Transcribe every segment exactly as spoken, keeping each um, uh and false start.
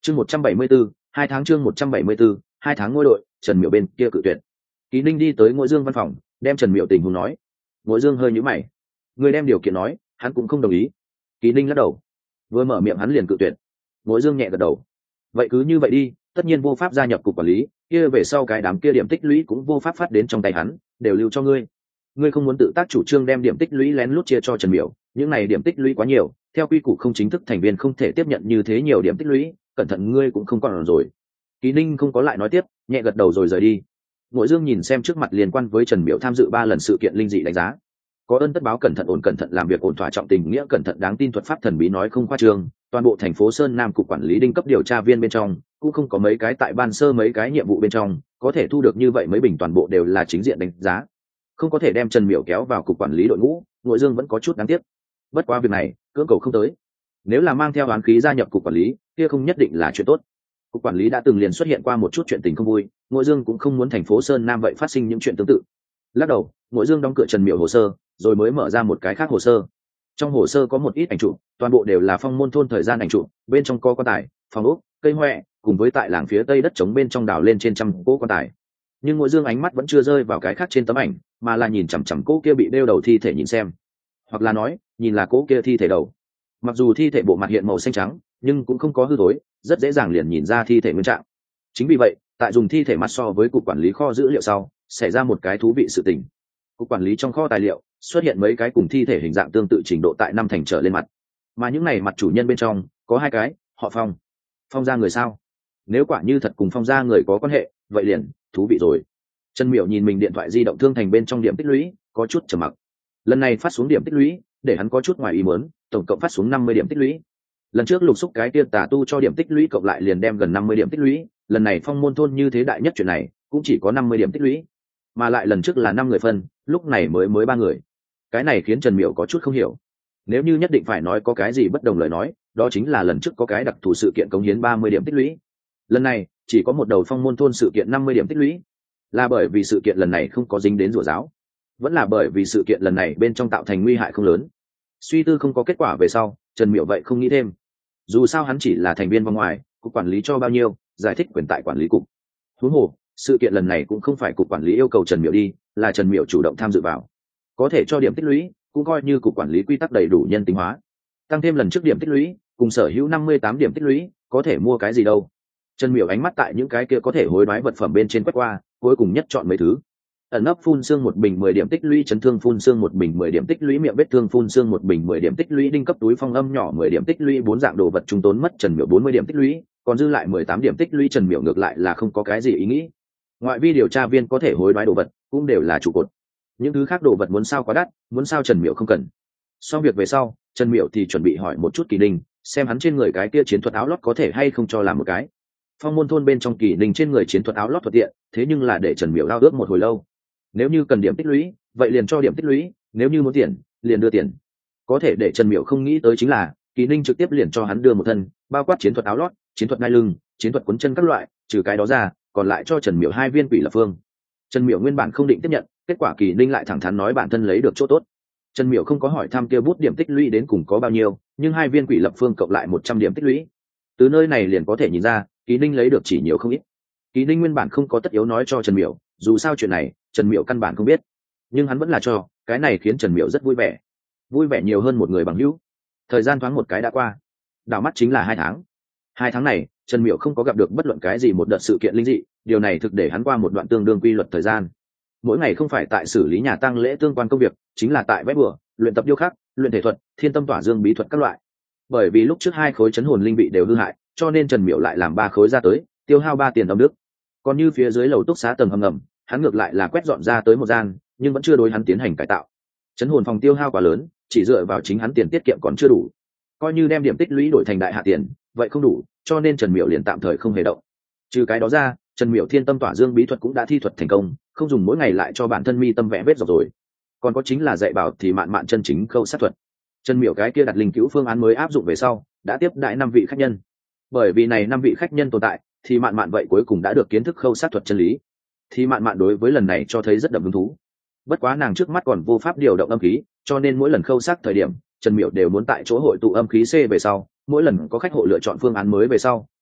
chương một trăm bảy mươi 174, hai tháng chương một trăm bảy mươi 174, hai tháng ngôi đội, Trần Miểu bên kia cự tuyệt. Kỳ Ninh đi tới Ngụy Dương văn phòng, đem Trần Miểu tình huống nói. Ngụy Dương hơi nhíu mày. Người đem điều kiện nói, hắn cũng không đồng ý. Kỳ Ninh lắc đầu. Vừa mở miệng hắn liền cự tuyệt. Ngụy Dương nhẹ gật đầu. Vậy cứ như vậy đi, tất nhiên vô pháp gia nhập cục quản lý, kia về sau cái đám kia điểm tích lũy cũng vô pháp phát đến trong tay hắn, đều lưu cho ngươi. Ngươi không muốn tự tác chủ trương đem điểm tích lũy lén lút chia cho Trần Miểu, những này điểm tích lũy quá nhiều, theo quy củ không chính thức thành viên không thể tiếp nhận như thế nhiều điểm tích lũy, cẩn thận ngươi cũng không còn rồi. Kỳ Ninh không có lại nói tiếp, nhẹ gật đầu rồi rời đi. Ngụy Dương nhìn xem trước mặt liên quan với Trần Miểu tham dự ba lần sự kiện linh dị đánh giá. Có ơn tất báo, cẩn thận ổn cẩn thận làm việc ổn thỏa trọng tình nghĩa, cẩn thận đáng tin, thuật pháp thần bí nói không khoa trương. Toàn bộ thành phố Sơn Nam cục quản lý đinh cấp điều tra viên bên trong, cũng không có mấy cái tại ban sơ mấy cái nhiệm vụ bên trong có thể thu được như vậy mấy bình, toàn bộ đều là chính diện đánh giá. Không có thể đem Trần Miểu kéo vào cục quản lý đội ngũ, Ngụy Dương vẫn có chút đáng tiếc. Bất quá việc này, cưỡng cầu không tới. Nếu là mang theo oán khí gia nhập cục quản lý, kia không nhất định là chuyện tốt. Cục quản lý đã từng liền xuất hiện qua một chút chuyện tình không vui, Ngụy Dương cũng không muốn thành phố Sơn Nam vậy phát sinh những chuyện tương tự. Lắc đầu, Ngụy Dương đóng cửa Trần Miểu hồ sơ, rồi mới mở ra một cái khác hồ sơ. Trong hồ sơ có một ít ảnh chụp, toàn bộ đều là Phong Môn thôn thời gian ảnh chụp, bên trong có quan tài, phòng ốc, cây hoè, cùng với tại làng phía tây đất trống bên trong đào lên trên trăm cỗ quan tài. Nhưng Ngụy Dương ánh mắt vẫn chưa rơi vào cái khác trên tấm ảnh, mà là nhìn chằm chằm cỗ kia bị đeo đầu thi thể nhìn xem, hoặc là nói, nhìn là cỗ kia thi thể đầu. Mặc dù thi thể bộ mặt hiện màu xanh trắng, nhưng cũng không có hư thối, rất dễ dàng liền nhìn ra thi thể nguyên trạng. Chính vì vậy, tại dùng thi thể mặt so với cục quản lý kho dữ liệu sau, xảy ra một cái thú vị sự tình. Cục quản lý trong kho tài liệu xuất hiện mấy cái cùng thi thể hình dạng tương tự trình độ tại năm thành trở lên mặt, mà những này mặt chủ nhân bên trong có hai cái họ Phong. Phong gia người sao? Nếu quả như thật cùng Phong gia người có quan hệ, vậy liền thú vị rồi. Trần Miểu nhìn mình điện thoại di động thương thành bên trong điểm tích lũy, có chút trầm mặc. Lần này phát xuống điểm tích lũy, để hắn có chút ngoài ý muốn, tổng cộng phát xuống năm mươi điểm tích lũy. Lần trước lục xúc cái kia tà tu cho điểm tích lũy cộng lại liền đem gần năm mươi điểm tích lũy, lần này Phong Môn thôn như thế đại nhất chuyện này, cũng chỉ có năm mươi điểm tích lũy. Mà lại lần trước là năm người phân, lúc này mới mới ba người. Cái này khiến Trần Miểu có chút không hiểu. Nếu như nhất định phải nói có cái gì bất đồng lời nói, đó chính là lần trước có cái đặc thù sự kiện cống hiến ba mươi điểm tích lũy. Lần này chỉ có một đầu Phong Môn thôn sự kiện năm mươi điểm tích lũy. Là bởi vì sự kiện lần này không có dính đến rủa giáo, vẫn là bởi vì sự kiện lần này bên trong tạo thành nguy hại không lớn? Suy tư không có kết quả về sau, Trần Miểu vậy không nghĩ thêm. Dù sao hắn chỉ là thành viên vòng ngoài, cục quản lý cho bao nhiêu, giải thích quyền tại quản lý cục. Huống hồ, sự kiện lần này cũng không phải cục quản lý yêu cầu Trần Miểu đi, là Trần Miểu chủ động tham dự vào. Có thể cho điểm tích lũy, cũng coi như cục quản lý quy tắc đầy đủ nhân tính hóa. Tăng thêm lần trước điểm tích lũy, cùng sở hữu năm mươi tám điểm tích lũy, có thể mua cái gì đâu. Trần Miểu ánh mắt tại những cái kia có thể hối đoái vật phẩm bên trên quét qua, cuối cùng nhất chọn mấy thứ. Ẩn nấp phun xương một bình mười điểm tích lũy, chấn thương phun xương một bình mười điểm tích lũy, miệng vết thương phun xương một bình mười điểm tích lũy, đinh cấp túi phong âm nhỏ mười điểm tích lũy, bốn dạng đồ vật trung tốn mất Trần Miểu bốn mươi điểm tích lũy, còn dư lại mười tám điểm tích lũy. Trần Miểu ngược lại là không có cái gì ý nghĩ. Ngoại vi điều tra viên có thể hối đoái đồ vật, cũng đều là trụ cột. Những thứ khác đồ vật muốn sao quá đắt, muốn sao Trần Miểu không cần. Xong việc về sau, Trần Miểu thì chuẩn bị hỏi một chút Kỳ Ninh, xem hắn trên người cái kia chiến thuật áo lót có thể hay không cho làm một cái. Phong Môn thôn bên trong Kỳ Ninh trên người chiến thuật áo lót thuận tiện, thế nhưng là để Trần Miểu ao ước một hồi lâu. Nếu như cần điểm tích lũy, vậy liền cho điểm tích lũy, nếu như muốn tiền, liền đưa tiền. Có thể để Trần Miểu không nghĩ tới chính là, Kỳ Ninh trực tiếp liền cho hắn đưa một thân, bao quát chiến thuật áo lót, chiến thuật ngai lưng, chiến thuật cuốn chân các loại, trừ cái đó ra, còn lại cho Trần Miểu hai viên quỷ lập phương. Trần Miểu nguyên bản không định tiếp nhận, kết quả Kỳ Ninh lại thẳng thắn nói bản thân lấy được chỗ tốt. Trần Miểu không có hỏi thăm kia bút điểm tích lũy đến cùng có bao nhiêu, nhưng hai viên quỷ lập phương cộng lại một trăm điểm tích lũy. Từ nơi này liền có thể nhìn ra, Kỳ Ninh lấy được chỉ nhiều không ít. Kỳ Ninh nguyên bản không có tất yếu nói cho Trần Miểu, dù sao chuyện này Trần Miểu căn bản không biết, nhưng hắn vẫn là cho, cái này khiến Trần Miểu rất vui vẻ, vui vẻ nhiều hơn một người bằng hữu. Thời gian thoáng một cái đã qua, đảo mắt chính là hai tháng. Hai tháng này, Trần Miểu không có gặp được bất luận cái gì một đợt sự kiện linh dị, điều này thực để hắn qua một đoạn tương đương quy luật thời gian. Mỗi ngày không phải tại xử lý nhà tang lễ tương quan công việc, chính là tại vẽ bừa, luyện tập điêu khắc, luyện thể thuật, thiên tâm tỏa dương bí thuật các loại. Bởi vì lúc trước hai khối chấn hồn linh vị đều hư hại, cho nên Trần Miểu lại làm ba khối ra tới, tiêu hao ba tiền âm đức. Còn như phía dưới lầu túc xá tầng hầm ngầm, hắn ngược lại là quét dọn ra tới một gian, nhưng vẫn chưa đối hắn tiến hành cải tạo. Chấn hồn phòng tiêu hao quá lớn, chỉ dựa vào chính hắn tiền tiết kiệm còn chưa đủ. Coi như đem điểm tích lũy đổi thành đại hạ tiền, vậy không đủ, cho nên Trần Miểu liền tạm thời không hề động. Trừ cái đó ra, Trần Miểu thiên tâm tỏa dương bí thuật cũng đã thi thuật thành công, không dùng mỗi ngày lại cho bản thân mi tâm vẽ vết dọc rồi. Còn có chính là dạy bảo thì mạn mạn chân chính khâu sát thuật. Trần Miểu cái kia đặt linh cứu phương án mới áp dụng về sau, đã tiếp đại năm vị khách nhân. Bởi vì này năm vị khách nhân tồn tại, thì mạn mạn vậy cuối cùng đã được kiến thức khâu sát thuật chân lý. Thì mạn mạn đối với lần này cho thấy rất đậm hứng thú. Bất quá nàng trước mắt còn vô pháp điều động âm khí, cho nên mỗi lần khâu sát thời điểm, Trần Miểu đều muốn tại chỗ hội tụ âm khí C về sau, mỗi lần có khách hộ lựa chọn phương án mới về sau,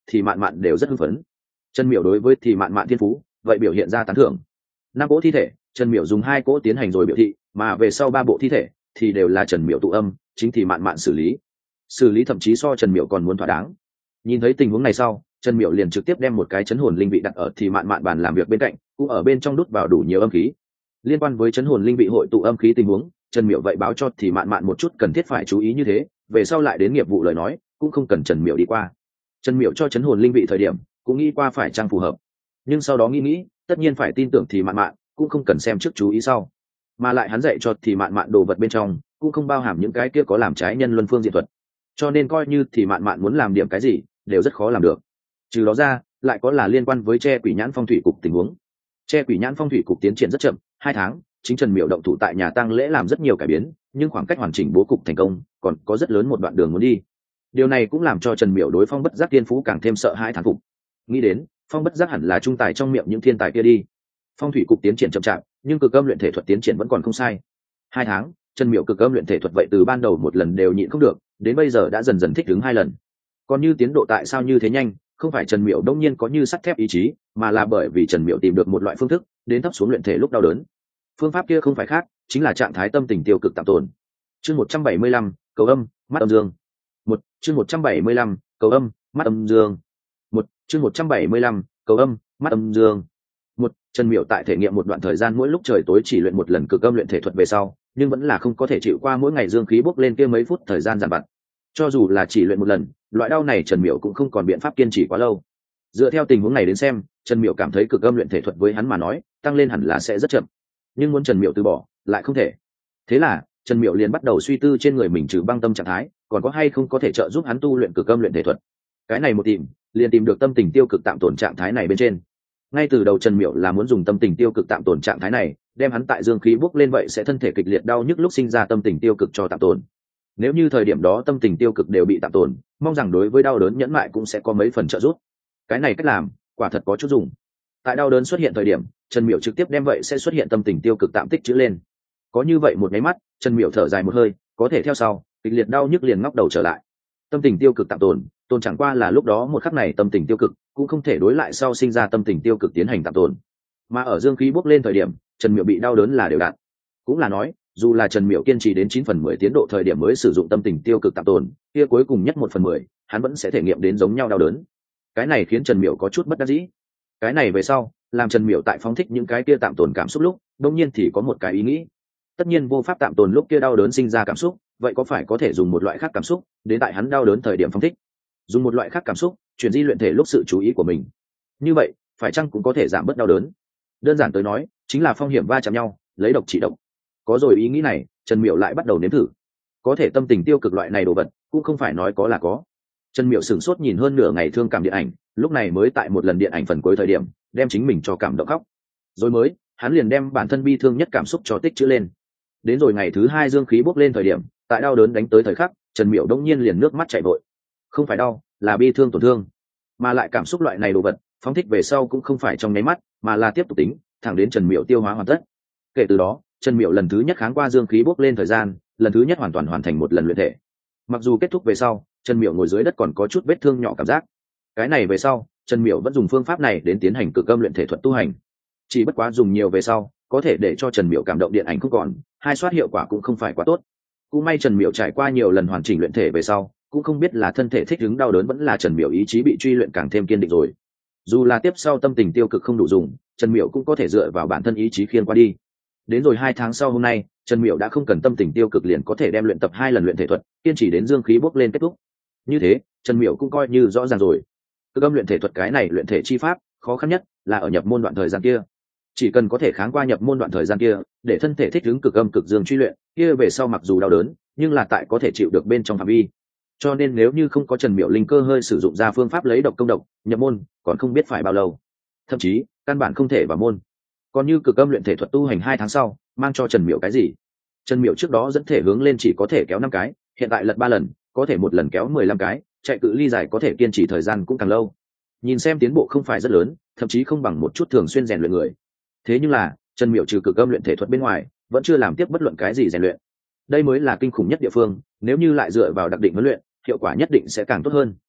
thì mạn mạn đều rất hưng phấn. Trần Miểu đối với thì mạn mạn thiên phú vậy biểu hiện ra tán thưởng. Năm cỗ thi thể Trần Miểu dùng hai cỗ tiến hành rồi biểu thị, mà về sau ba bộ thi thể thì đều là Trần Miểu tụ âm chính thì mạn mạn xử lý xử lý thậm chí so Trần Miểu còn muốn thỏa đáng. Nhìn thấy tình huống này sau, Trần Miểu liền trực tiếp đem một cái chấn hồn linh vị đặt ở thì mạn mạn bàn làm việc bên cạnh, cũng ở bên trong đút vào đủ nhiều âm khí. Liên quan với chấn hồn linh vị hội tụ âm khí tình huống, Trần Miểu vậy báo cho thì mạn mạn một chút cần thiết phải chú ý như thế, về sau lại đến nghiệp vụ lời nói cũng không cần Trần Miểu đi qua. Trần Miểu cho chấn hồn linh vị thời điểm cũng nghĩ qua phải trang phù hợp, nhưng sau đó nghĩ nghĩ tất nhiên phải tin tưởng thì mạn mạn, cũng không cần xem trước chú ý sau. Mà lại hắn dạy cho thì mạn mạn đồ vật bên trong cũng không bao hàm những cái kia có làm trái nhân luân phương diện thuật, cho nên coi như thì mạn mạn muốn làm điểm cái gì đều rất khó làm được. Trừ đó ra lại có là liên quan với che quỷ nhãn phong thủy cục tình huống. Che quỷ nhãn phong thủy cục tiến triển rất chậm, hai tháng chính Trần Miểu động thủ tại nhà tang lễ làm rất nhiều cải biến, nhưng khoảng cách hoàn chỉnh bố cục thành công còn có rất lớn một đoạn đường muốn đi. Điều này cũng làm cho Trần Miểu đối Phong Bất Giác tiên phú càng thêm sợ hãi thán phục. Nghĩ đến Phong Bất Giác hẳn là trung tài trong miệng những thiên tài kia đi. Phong thủy cục tiến triển chậm chạp, nhưng cực âm luyện thể thuật tiến triển vẫn còn không sai. Hai tháng Trần Miểu cực âm luyện thể thuật vậy từ ban đầu một lần đều nhịn không được, đến bây giờ đã dần dần thích ứng hai lần. Còn như tiến độ tại sao như thế nhanh, không phải Trần Miểu đông nhiên có như sắt thép ý chí, mà là bởi vì Trần Miểu tìm được một loại phương thức đến thấp xuống luyện thể lúc đau đớn. Phương pháp kia không phải khác, chính là trạng thái tâm tình tiêu cực tạm tồn. Chương một trăm bảy mươi lăm, cầu âm, mắt âm dương. Một chương một trăm bảy mươi lăm, cầu âm, mắt âm dương. Một chương một trăm bảy mươi lăm, cầu âm, mắt âm dương. Một Trần Miểu tại thể nghiệm một đoạn thời gian mỗi lúc trời tối chỉ luyện một lần cực âm luyện thể thuật về sau, nhưng vẫn là không có thể chịu qua mỗi ngày dương khí bốc lên kia mấy phút thời gian giàn vặt. Cho dù là chỉ luyện một lần, loại đau này Trần Miểu cũng không còn biện pháp kiên trì quá lâu. Dựa theo tình huống này đến xem, Trần Miểu cảm thấy cực âm luyện thể thuật với hắn mà nói tăng lên hẳn là sẽ rất chậm, nhưng muốn Trần Miểu từ bỏ lại không thể. Thế là Trần Miểu liền bắt đầu suy tư trên người mình trừ băng tâm trạng thái còn có hay không có thể trợ giúp hắn tu luyện cực âm luyện thể thuật. Cái này một tìm liền tìm được tâm tình tiêu cực tạm tồn trạng thái này bên trên. Ngay từ đầu Trần Miểu là muốn dùng tâm tình tiêu cực tạm tồn trạng thái này đem hắn tại dương khí bốc lên vậy sẽ thân thể kịch liệt đau nhức lúc sinh ra tâm tình tiêu cực cho tạm tồn. Nếu như thời điểm đó tâm tình tiêu cực đều bị tạm tồn, mong rằng đối với đau đớn nhẫn mại cũng sẽ có mấy phần trợ giúp. Cái này cách làm quả thật có chút dùng. Tại đau đớn xuất hiện thời điểm, Trần Miểu trực tiếp đem vậy sẽ xuất hiện tâm tình tiêu cực tạm tích chữ lên. Có như vậy một máy mắt, Trần Miểu thở dài một hơi, có thể theo sau kịch liệt đau nhức liền ngóc đầu trở lại. Tâm tình tiêu cực tạm tồn, tồn chẳng qua là lúc đó một khắc này tâm tình tiêu cực cũng không thể đối lại sau sinh ra tâm tình tiêu cực tiến hành tạm tồn. Mà ở dương khí bốc lên thời điểm, Trần Miểu bị đau đớn là đều đặn. Cũng là nói, dù là Trần Miểu kiên trì đến chín phần mười tiến độ thời điểm mới sử dụng tâm tình tiêu cực tạm tồn, kia cuối cùng nhất một phần mười, hắn vẫn sẽ thể nghiệm đến giống nhau đau đớn. Cái này khiến Trần Miểu có chút bất đắc dĩ. Cái này về sau, làm Trần Miểu tại phóng thích những cái kia tạm tồn cảm xúc lúc, đương nhiên thì có một cái ý nghĩ. Tất nhiên vô pháp tạm tồn lúc kia đau đớn sinh ra cảm xúc, vậy có phải có thể dùng một loại khác cảm xúc, đến tại hắn đau đớn thời điểm phóng thích. Dùng một loại khác cảm xúc, chuyển di luyện thể lúc sự chú ý của mình. Như vậy, phải chăng cũng có thể giảm bớt đau đớn? Đơn giản tới nói, chính là phong hiểm va chạm nhau, lấy độc trị độc. Có rồi ý nghĩ này, Trần Miểu lại bắt đầu nếm thử. Có thể tâm tình tiêu cực loại này đồ vật, cũng không phải nói có là có. Trần Miểu sửng sốt nhìn hơn nửa ngày thương cảm điện ảnh, lúc này mới tại một lần điện ảnh phần cuối thời điểm, đem chính mình cho cảm động khóc. Rồi mới, hắn liền đem bản thân bi thương nhất cảm xúc cho tích chữ lên. Đến rồi ngày thứ hai dương khí bốc lên thời điểm, tại đau đớn đánh tới thời khắc, Trần Miểu đống nhiên liền nước mắt chảy vội. Không phải đau, là bi thương tổn thương. Mà lại cảm xúc loại này đồ vật, phóng thích về sau cũng không phải trong nháy mắt, mà là tiếp tục tính, thẳng đến Trần Miểu tiêu hóa hoàn tất. Kể từ đó, Trần Miểu lần thứ nhất kháng qua dương khí bốc lên thời gian, lần thứ nhất hoàn toàn hoàn thành một lần luyện thể. Mặc dù kết thúc về sau, Trần Miểu ngồi dưới đất còn có chút vết thương nhỏ cảm giác. Cái này về sau, Trần Miểu vẫn dùng phương pháp này đến tiến hành cực âm luyện thể thuật tu hành. Chỉ bất quá dùng nhiều về sau, có thể để cho Trần Miểu cảm động điện ảnh không còn, hai soát hiệu quả cũng không phải quá tốt. Cũng may Trần Miểu trải qua nhiều lần hoàn chỉnh luyện thể về sau, cũng không biết là thân thể thích ứng đau đớn vẫn là Trần Miểu ý chí bị truy luyện càng thêm kiên định rồi. Dù là tiếp sau tâm tình tiêu cực không đủ dùng, Trần Miểu cũng có thể dựa vào bản thân ý chí khiêng qua đi. Đến rồi hai tháng sau hôm nay, Trần Miểu đã không cần tâm tình tiêu cực liền có thể đem luyện tập hai lần luyện thể thuật, kiên trì đến dương khí bốc lên kết thúc. Như thế, Trần Miểu cũng coi như rõ ràng rồi. Cực âm luyện thể thuật cái này luyện thể chi pháp, khó khăn nhất là ở nhập môn đoạn thời gian kia. Chỉ cần có thể kháng qua nhập môn đoạn thời gian kia, để thân thể thích ứng cực âm cực dương truy luyện, kia về sau mặc dù đau đớn, nhưng là tại có thể chịu được bên trong phạm vi. Cho nên nếu như không có Trần Miểu linh cơ hơi sử dụng ra phương pháp lấy độc công độc, nhập môn, còn không biết phải bao lâu. Thậm chí, căn bản không thể vào môn. Còn như cực âm luyện thể thuật tu hành hai tháng sau, mang cho Trần Miểu cái gì? Trần Miểu trước đó dẫn thể hướng lên chỉ có thể kéo năm cái, hiện tại lật ba lần, có thể một lần kéo mười lăm cái, chạy cự ly dài có thể kiên trì thời gian cũng càng lâu. Nhìn xem tiến bộ không phải rất lớn, thậm chí không bằng một chút thường xuyên rèn luyện người. Thế nhưng là, Trần Miểu trừ cực âm luyện thể thuật bên ngoài, vẫn chưa làm tiếp bất luận cái gì rèn luyện. Đây mới là kinh khủng nhất địa phương, nếu như lại dựa vào đặc định huấn luyện, hiệu quả nhất định sẽ càng tốt hơn.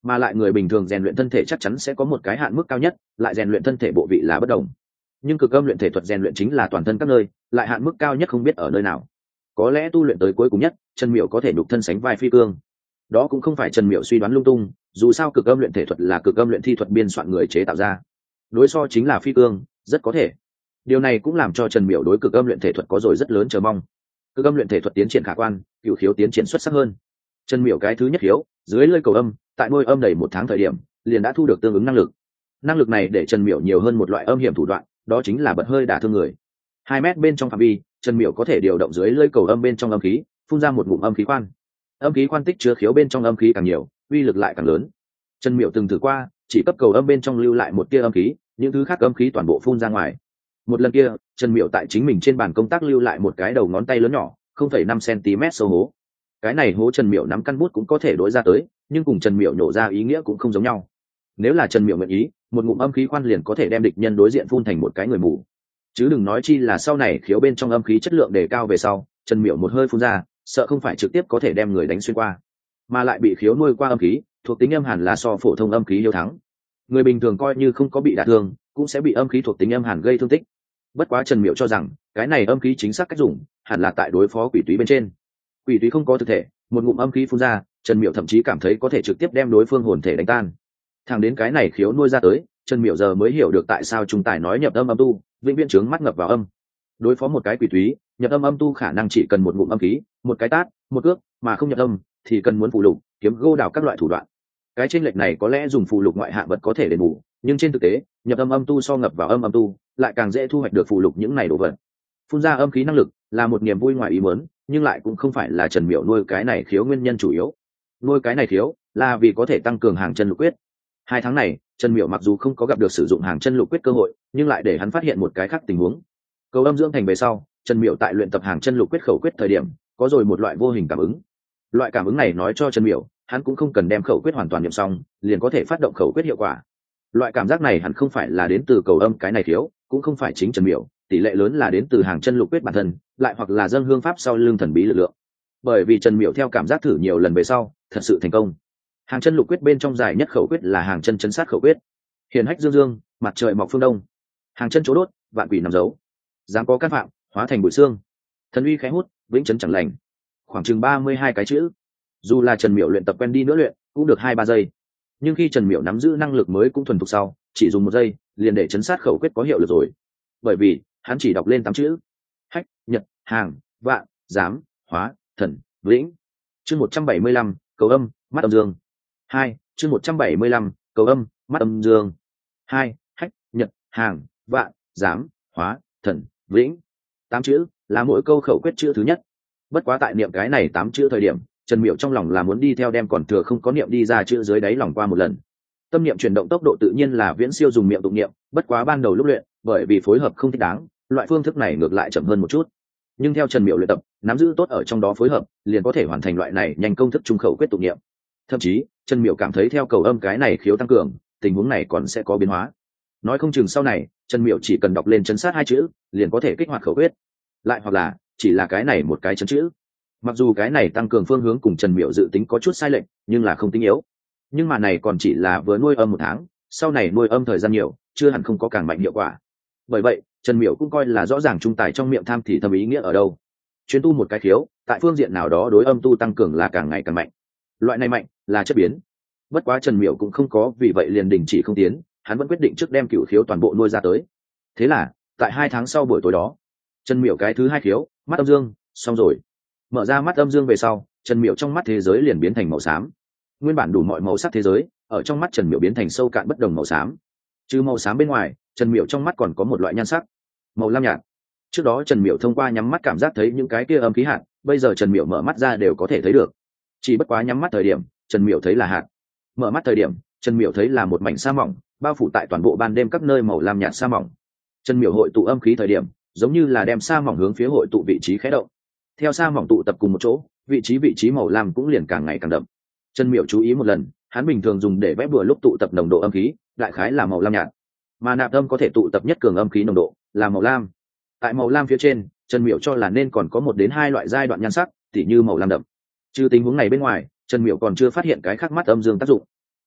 mà lại người bình thường rèn luyện thân thể chắc chắn sẽ có một cái hạn mức cao nhất, lại rèn luyện thân thể bộ vị là bất đồng. Nhưng cực âm luyện thể thuật rèn luyện chính là toàn thân các nơi, lại hạn mức cao nhất không biết ở nơi nào. Có lẽ tu luyện tới cuối cùng nhất, Trần Miểu có thể nhục thân sánh vai phi cương. Đó cũng không phải Trần Miểu suy đoán lung tung, dù sao cực âm luyện thể thuật là cực âm luyện thi thuật biên soạn người chế tạo ra, đối so chính là phi cương, rất có thể. Điều này cũng làm cho Trần Miểu đối cực âm luyện thể thuật có rồi rất lớn chờ mong. Cực âm luyện thể thuật tiến triển khả quan, cựu khiếu tiến triển xuất sắc hơn. Trần Miểu cái thứ nhất khiếu, dưới lưỡi cầu âm, tại nuôi âm đầy một tháng thời điểm, liền đã thu được tương ứng năng lực. Năng lực này để Trần Miểu nhiều hơn một loại âm hiểm thủ đoạn, đó chính là bật hơi đả thương người. Hai mét bên trong phạm vi, Trần Miểu có thể điều động dưới lưỡi cầu âm bên trong âm khí, phun ra một ngụm âm khí quan. Âm khí quan tích chứa khiếu bên trong âm khí càng nhiều, uy lực lại càng lớn. Trần Miểu từng thử qua, chỉ cấp cầu âm bên trong lưu lại một tia âm khí, những thứ khác âm khí toàn bộ phun ra ngoài. Một lần kia, Trần Miểu tại chính mình trên bàn công tác lưu lại một cái đầu ngón tay lớn nhỏ, không phẩy năm xăng-ti-mét sâu hố. Cái này hố Trần Miểu nắm căn bút cũng có thể đối ra tới, nhưng cùng Trần Miểu nhổ ra ý nghĩa cũng không giống nhau. Nếu là Trần Miểu nguyện ý, một ngụm âm khí khoan liền có thể đem địch nhân đối diện phun thành một cái người mù. Chứ đừng nói chi là sau này khiếu bên trong âm khí chất lượng đề cao về sau, Trần Miểu một hơi phun ra, sợ không phải trực tiếp có thể đem người đánh xuyên qua, mà lại bị khiếu nuôi qua âm khí, thuộc tính âm hàn là so phổ thông âm khí hiếu thắng. Người bình thường coi như không có bị đả thương, cũng sẽ bị âm khí thuộc tính âm hàn gây thương tích. Bất quá Trần Miểu cho rằng, cái này âm khí chính xác cách dùng, hẳn là tại đối phó quỷ túy bên trên. Quỷ túy không có thực thể, một ngụm âm khí phun ra, Trần Miểu thậm chí cảm thấy có thể trực tiếp đem đối phương hồn thể đánh tan. Thẳng đến cái này khiếu nuôi ra tới, Trần Miểu giờ mới hiểu được tại sao trung tài nói nhập âm âm tu, vĩnh viễn trướng mắt ngập vào âm. Đối phó một cái quỷ túy, nhập âm âm tu khả năng chỉ cần một ngụm âm khí, một cái tát, một cước, mà không nhập âm thì cần muốn phù lục, kiếm gô đào các loại thủ đoạn. Cái chênh lệch này có lẽ dùng phù lục ngoại hạng vật có thể đền bù, nhưng trên thực tế, nhập âm âm tu so ngập vào âm âm tu, lại càng dễ thu hoạch được phù lục những này đồ vật. Phun ra âm khí năng lực là một niềm vui ngoài ý muốn, nhưng lại cũng không phải là Trần Miểu nuôi cái này khiếu nguyên nhân chủ yếu. Nuôi cái này khiếu là vì có thể tăng cường hàng chân lục quyết. Hai tháng này, Trần Miểu mặc dù không có gặp được sử dụng hàng chân lục quyết cơ hội, nhưng lại để hắn phát hiện một cái khác tình huống. Cầu âm dưỡng thành về sau, Trần Miểu tại luyện tập hàng chân lục quyết khẩu quyết thời điểm, có rồi một loại vô hình cảm ứng. Loại cảm ứng này nói cho Trần Miểu, hắn cũng không cần đem khẩu quyết hoàn toàn niệm xong, liền có thể phát động khẩu quyết hiệu quả. Loại cảm giác này hẳn không phải là đến từ cầu âm cái này thiếu, cũng không phải chính Trần Miểu, tỷ lệ lớn là đến từ hàng chân lục quyết bản thân, lại hoặc là dâng hương pháp sau lưng thần bí lực lượng. Bởi vì Trần Miểu theo cảm giác thử nhiều lần về sau, thật sự thành công. Hàng chân lục quyết bên trong dài nhất khẩu quyết là hàng chân chấn sát khẩu quyết. Hiền hách dương dương, mặt trời mọc phương đông. Hàng chân chỗ đốt, vạn quỷ nằm giấu. Dám có can phạm, hóa thành bụi xương. Thần uy khẽ hút, vĩnh chấn chẳng lành. Khoảng chừng ba mươi hai cái chữ. Dù là Trần Miểu luyện tập quen đi nữa luyện, cũng được hai ba giây. Nhưng khi Trần Miểu nắm giữ năng lực mới cũng thuần thục sau, chỉ dùng một giây, liền để chấn sát khẩu quyết có hiệu lực rồi. Bởi vì, hắn chỉ đọc lên tám chữ: hách, nhật, hàng, vạn, dám, hóa, thần, vĩnh. Chương một trăm bảy mươi lăm, cầu âm, mắt âm dương. Hai, chương một trăm bảy mươi lăm, cầu âm, mắt âm dương. Hai, hách, nhật, hàng, vạn, dám, hóa, thần, vĩnh. Tám chữ là mỗi câu khẩu quyết chữ thứ nhất. Bất quá tại niệm cái này tám chữ thời điểm, Trần Miểu trong lòng là muốn đi theo đem còn thừa không có niệm đi ra chữ dưới đáy lòng qua một lần. Tâm niệm chuyển động tốc độ tự nhiên là viễn siêu dùng miệng tụng niệm, bất quá ban đầu lúc luyện, bởi vì phối hợp không thích đáng, loại phương thức này ngược lại chậm hơn một chút. Nhưng theo Trần Miểu luyện tập, nắm giữ tốt ở trong đó phối hợp, liền có thể hoàn thành loại này nhanh công thức trung khẩu quyết tụng niệm. Thậm chí, Trần Miểu cảm thấy theo cầu âm cái này khiếu tăng cường, tình huống này còn sẽ có biến hóa. Nói không chừng sau này, Trần Miểu chỉ cần đọc lên chấn sát hai chữ, liền có thể kích hoạt khẩu quyết. Lại hoặc là, chỉ là cái này một cái chấn chữ. Mặc dù cái này tăng cường phương hướng cùng Trần Miểu dự tính có chút sai lệch, nhưng là không tính yếu. Nhưng mà này còn chỉ là vừa nuôi âm một tháng, sau này nuôi âm thời gian nhiều, chưa hẳn không có càng mạnh hiệu quả. Bởi vậy, Trần Miểu cũng coi là rõ ràng trung tài trong miệng tham thì thầm ý nghĩa ở đâu. Chuyên tu một cái khiếu, tại phương diện nào đó đối âm tu tăng cường là càng ngày càng mạnh. Loại này mạnh là chất biến. Bất quá Trần Miểu cũng không có vì vậy liền đình chỉ không tiến, hắn vẫn quyết định trước đem cửu khiếu toàn bộ nuôi ra tới. Thế là, tại hai tháng sau buổi tối đó, Trần Miểu cái thứ hai khiếu, mắt âm dương, xong rồi. Mở ra mắt âm dương về sau, Trần Miểu trong mắt thế giới liền biến thành màu xám. Nguyên bản đủ mọi màu sắc thế giới, ở trong mắt Trần Miểu biến thành sâu cạn bất đồng màu xám. Trừ màu xám bên ngoài, Trần Miểu trong mắt còn có một loại nhan sắc, màu lam nhạt. Trước đó Trần Miểu thông qua nhắm mắt cảm giác thấy những cái kia âm khí hạt, bây giờ Trần Miểu mở mắt ra đều có thể thấy được. Chỉ bất quá nhắm mắt thời điểm, Trần Miểu thấy là hạt. Mở mắt thời điểm, Trần Miểu thấy là một mảnh sa mỏng, bao phủ tại toàn bộ ban đêm các nơi màu lam nhạt sa mỏng. Trần Miểu hội tụ âm khí thời điểm, giống như là đem sa mỏng hướng phía hội tụ vị trí khẽ động. Theo sa mỏng tụ tập cùng một chỗ, vị trí vị trí màu lam cũng liền càng ngày càng đậm. Trần Miểu chú ý một lần, hắn bình thường dùng để vẽ bừa lúc tụ tập nồng độ âm khí, đại khái là màu lam nhạt, mà nạp âm có thể tụ tập nhất cường âm khí nồng độ là màu lam. Tại màu lam phía trên, Trần Miểu cho là nên còn có một đến hai loại giai đoạn nhan sắc, tỉ như màu lam đậm. Trừ tình huống này bên ngoài, Trần Miểu còn chưa phát hiện cái khác mắt âm dương tác dụng.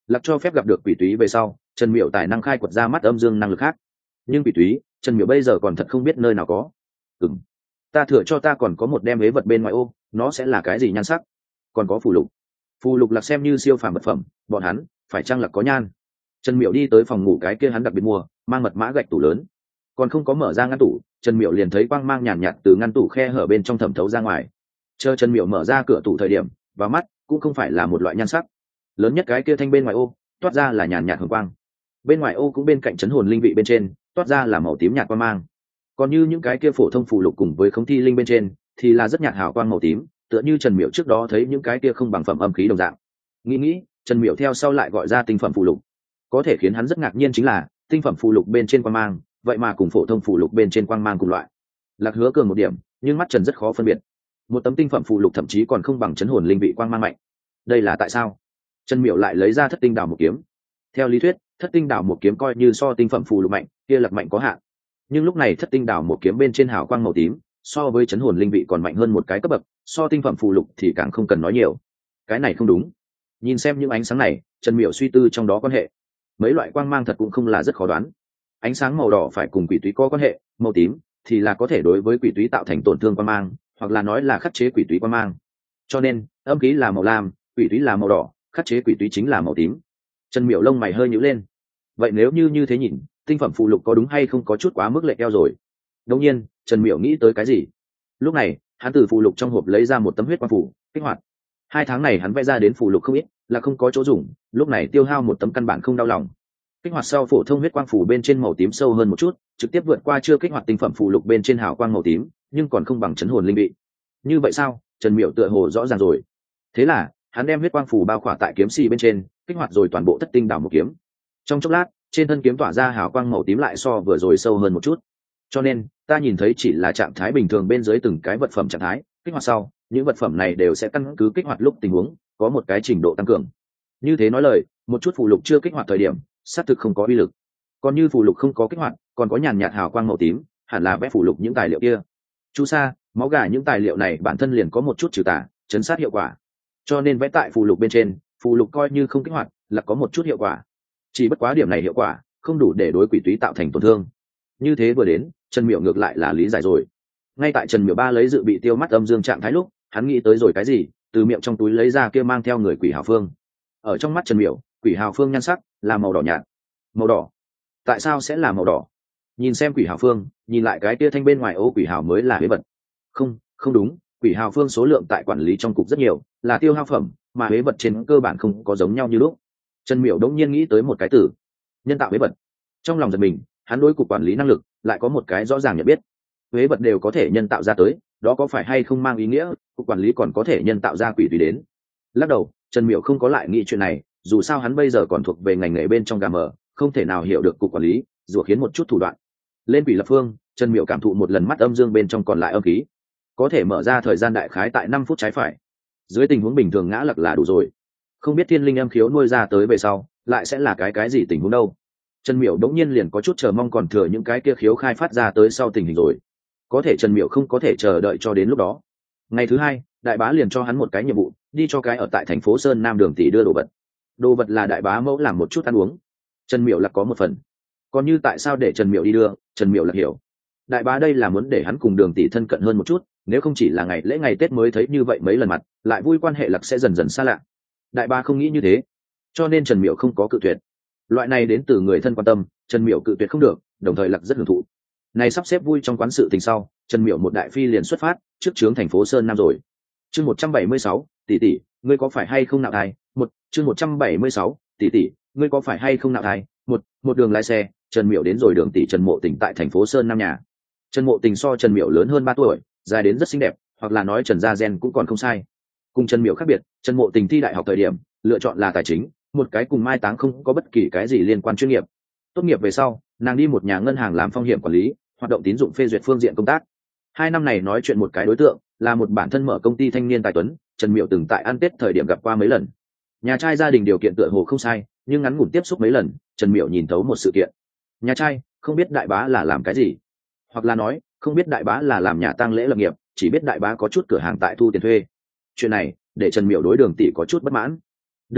Lạc cho phép gặp được quỷ túy về sau, Trần Miểu tài năng khai quật ra mắt âm dương năng lực khác. Nhưng quỷ túy, Trần Miểu bây giờ còn thật không biết nơi nào có. Ừm, ta thừa cho ta còn có một đem ế vật bên ngoài ô, nó sẽ là cái gì nhan sắc? Còn có phù lục. Phù lục Lạc xem như siêu phàm vật phẩm, bọn hắn phải chăng là có nhan? Trần Miểu đi tới phòng ngủ cái kia hắn đặc biệt mua, mang mật mã gạch tủ lớn. Còn không có mở ra ngăn tủ, Trần Miểu liền thấy quang mang nhàn nhạt từ ngăn tủ khe hở bên trong thẩm thấu ra ngoài. Chờ Trần Miểu mở ra cửa tủ thời điểm, vào mắt cũng không phải là một loại nhan sắc. Lớn nhất cái kia thanh bên ngoài ô, toát ra là nhàn nhạt hồng quang. Bên ngoài ô cũng bên cạnh chấn hồn linh vị bên trên, toát ra là màu tím nhạt quang mang. Còn như những cái kia phổ thông phù lục cùng với không thi linh bên trên, thì là rất nhạt hào quang màu tím, tựa như Trần Miểu trước đó thấy những cái kia không bằng phẩm âm khí đồng dạng. Nghĩ nghĩ, Trần Miểu theo sau lại gọi ra tinh phẩm phù lục. Có thể khiến hắn rất ngạc nhiên chính là, tinh phẩm phù lục bên trên quang mang, vậy mà cùng phổ thông phù lục bên trên quang mang cùng loại. Lạc Hứa cường một điểm, nhưng mắt Trần rất khó phân biệt. Một tấm tinh phẩm phù lục thậm chí còn không bằng chấn hồn linh vị quang mang mạnh. Đây là tại sao? Trần Miểu lại lấy ra thất tinh đảo một kiếm. Theo lý thuyết, thất tinh đảo một kiếm coi như so tinh phẩm phù lục mạnh, kia Lạc mạnh có hạn. Nhưng lúc này thất tinh đảo một kiếm bên trên hào quang màu tím, so với chấn hồn linh vị còn mạnh hơn một cái cấp bậc, so tinh phẩm phù lục thì càng không cần nói nhiều. Cái này không đúng. Nhìn xem những ánh sáng này, Trần Miểu suy tư trong đó quan hệ. Mấy loại quang mang thật cũng không là rất khó đoán. Ánh sáng màu đỏ phải cùng quỷ túy có quan hệ, màu tím thì là có thể đối với quỷ túy tạo thành tổn thương quang mang, hoặc là nói là khắc chế quỷ túy quang mang. Cho nên, âm khí là màu lam, quỷ túy là màu đỏ, khắc chế quỷ túy chính là màu tím. Trần Miểu lông mày hơi nhíu lên. Vậy nếu như như thế nhìn, tinh phẩm phụ lục có đúng hay không có chút quá mức lệ keo rồi? Đương nhiên, Trần Miểu nghĩ tới cái gì? Lúc này, hắn từ phụ lục trong hộp lấy ra một tấm huyết quang phủ, kích hoạt. Hai tháng này hắn vẽ ra đến phụ lục không ít, là không có chỗ dùng, lúc này tiêu hao một tấm căn bản không đau lòng. Kích hoạt sau phổ thông huyết quang phủ bên trên màu tím sâu hơn một chút, trực tiếp vượt qua chưa kích hoạt tinh phẩm phụ lục bên trên hào quang màu tím, nhưng còn không bằng chấn hồn linh vị. Như vậy sao? Trần Miểu tựa hồ rõ ràng rồi. Thế là, hắn đem huyết quang phủ bao khỏa tại kiếm xi bên trên, kích hoạt rồi toàn bộ thất tinh đảo một kiếm. Trong chốc lát, trên thân kiếm tỏa ra hào quang màu tím lại so vừa rồi sâu hơn một chút. Cho nên, ta nhìn thấy chỉ là trạng thái bình thường bên dưới từng cái vật phẩm trạng thái, kích hoạt sau, những vật phẩm này đều sẽ căn cứ kích hoạt lúc tình huống, có một cái trình độ tăng cường. Như thế nói lời, một chút phụ lục chưa kích hoạt thời điểm, xác thực không có uy lực. Còn như phụ lục không có kích hoạt, còn có nhàn nhạt hào quang màu tím, hẳn là vẽ phụ lục những tài liệu kia. Chu sa, máu gà những tài liệu này bản thân liền có một chút trừ tà, chấn sát hiệu quả. Cho nên vẽ tại phụ lục bên trên, phụ lục coi như không kích hoạt, là có một chút hiệu quả. Chỉ bất quá điểm này hiệu quả, không đủ để đối quỷ túy tạo thành tổn thương. Như thế vừa đến, Trần Miểu ngược lại là lý giải rồi. Ngay tại Trần Miểu ba lấy dự bị tiêu mắt âm dương trạng thái lúc, hắn nghĩ tới rồi cái gì, từ miệng trong túi lấy ra kia mang theo người quỷ hào phương. Ở trong mắt Trần Miểu, quỷ hào phương nhan sắc là màu đỏ nhạt. Màu đỏ? Tại sao sẽ là màu đỏ? Nhìn xem quỷ hào phương, nhìn lại cái kia thanh bên ngoài ô quỷ hào mới là huế vật. Không, không đúng, quỷ hào phương số lượng tại quản lý trong cục rất nhiều, là tiêu hao phẩm, mà huế vật trên cơ bản không có giống nhau như lúc. Trần Miểu đống nhiên nghĩ tới một cái từ, nhân tạo huế vật. Trong lòng giật mình, hắn đối cục quản lý năng lực lại có một cái rõ ràng nhận biết. Huế vật đều có thể nhân tạo ra tới, đó có phải hay không mang ý nghĩa cục quản lý còn có thể nhân tạo ra quỷ tùy đến? Lắc đầu, Trần Miểu không có lại nghĩ chuyện này, dù sao hắn bây giờ còn thuộc về ngành nghề bên trong gà mờ, không thể nào hiểu được cục quản lý, rủa khiến một chút thủ đoạn. Lên quỷ lập phương, Trần Miểu cảm thụ một lần mắt âm dương bên trong còn lại âm khí, có thể mở ra thời gian đại khái tại năm phút trái phải. Dưới tình huống bình thường ngã lật là đủ rồi. Không biết thiên linh âm khiếu nuôi ra tới về sau, lại sẽ là cái cái gì tình huống đâu. Trần Miểu đống nhiên liền có chút chờ mong còn thừa những cái kia khiếu khai phát ra tới sau tình hình rồi. Có thể Trần Miểu không có thể chờ đợi cho đến lúc đó. Ngày thứ hai, đại bá liền cho hắn một cái nhiệm vụ, đi cho cái ở tại thành phố Sơn Nam Đường tỷ đưa đồ vật. Đồ vật là đại bá mẫu làm một chút ăn uống. Trần Miểu là có một phần. Còn như tại sao để Trần Miểu đi đưa, Trần Miểu là hiểu. Đại bá đây là muốn để hắn cùng Đường tỷ thân cận hơn một chút, nếu không chỉ là ngày lễ ngày Tết mới thấy như vậy mấy lần mặt, lại vui quan hệ lạc sẽ dần dần xa lạ. Đại bá không nghĩ như thế, cho nên Trần Miểu không có cự tuyệt. Loại này đến từ người thân quan tâm, Trần Miểu cự tuyệt không được, đồng thời lạc rất hưởng thụ. Này sắp xếp vui trong quán sự tình sau, Trần Miểu một đại phi liền xuất phát, trước trướng thành phố Sơn Nam rồi. Chương một trăm bảy mươi sáu, tỷ tỷ, ngươi có phải hay không nạo thai? Một, chương một trăm bảy mươi sáu, tỷ tỷ, ngươi có phải hay không nạo thai? Một, một đường lái xe, Trần Miểu đến rồi đường tỷ Trần Mộ Tình tại thành phố Sơn Nam nhà. Trần Mộ Tình so Trần Miểu lớn hơn ba tuổi, dài đến rất xinh đẹp, hoặc là nói Trần gia gen cũng còn không sai. Cùng Trần Miểu khác biệt, Trần Mộ Tình thi đại học thời điểm, lựa chọn là tài chính, một cái cùng mai táng không có bất kỳ cái gì liên quan chuyên nghiệp. Tốt nghiệp về sau, nàng đi một nhà ngân hàng làm phong hiểm quản lý, hoạt động tín dụng phê duyệt phương diện công tác. Hai năm này nói chuyện một cái đối tượng là một bản thân mở công ty thanh niên tài tuấn, Trần Miểu từng tại ăn Tết thời điểm gặp qua mấy lần. Nhà trai gia đình điều kiện tựa hồ không sai, nhưng ngắn ngủn tiếp xúc mấy lần, Trần Miểu nhìn thấu một sự kiện. Nhà trai không biết đại bá là làm cái gì, hoặc là nói không biết đại bá là làm nhà tang lễ lập nghiệp, chỉ biết đại bá có chút cửa hàng tại thu tiền thuê. Chuyện này để Trần Miểu đối Đường tỷ có chút bất mãn. Đương nhiên,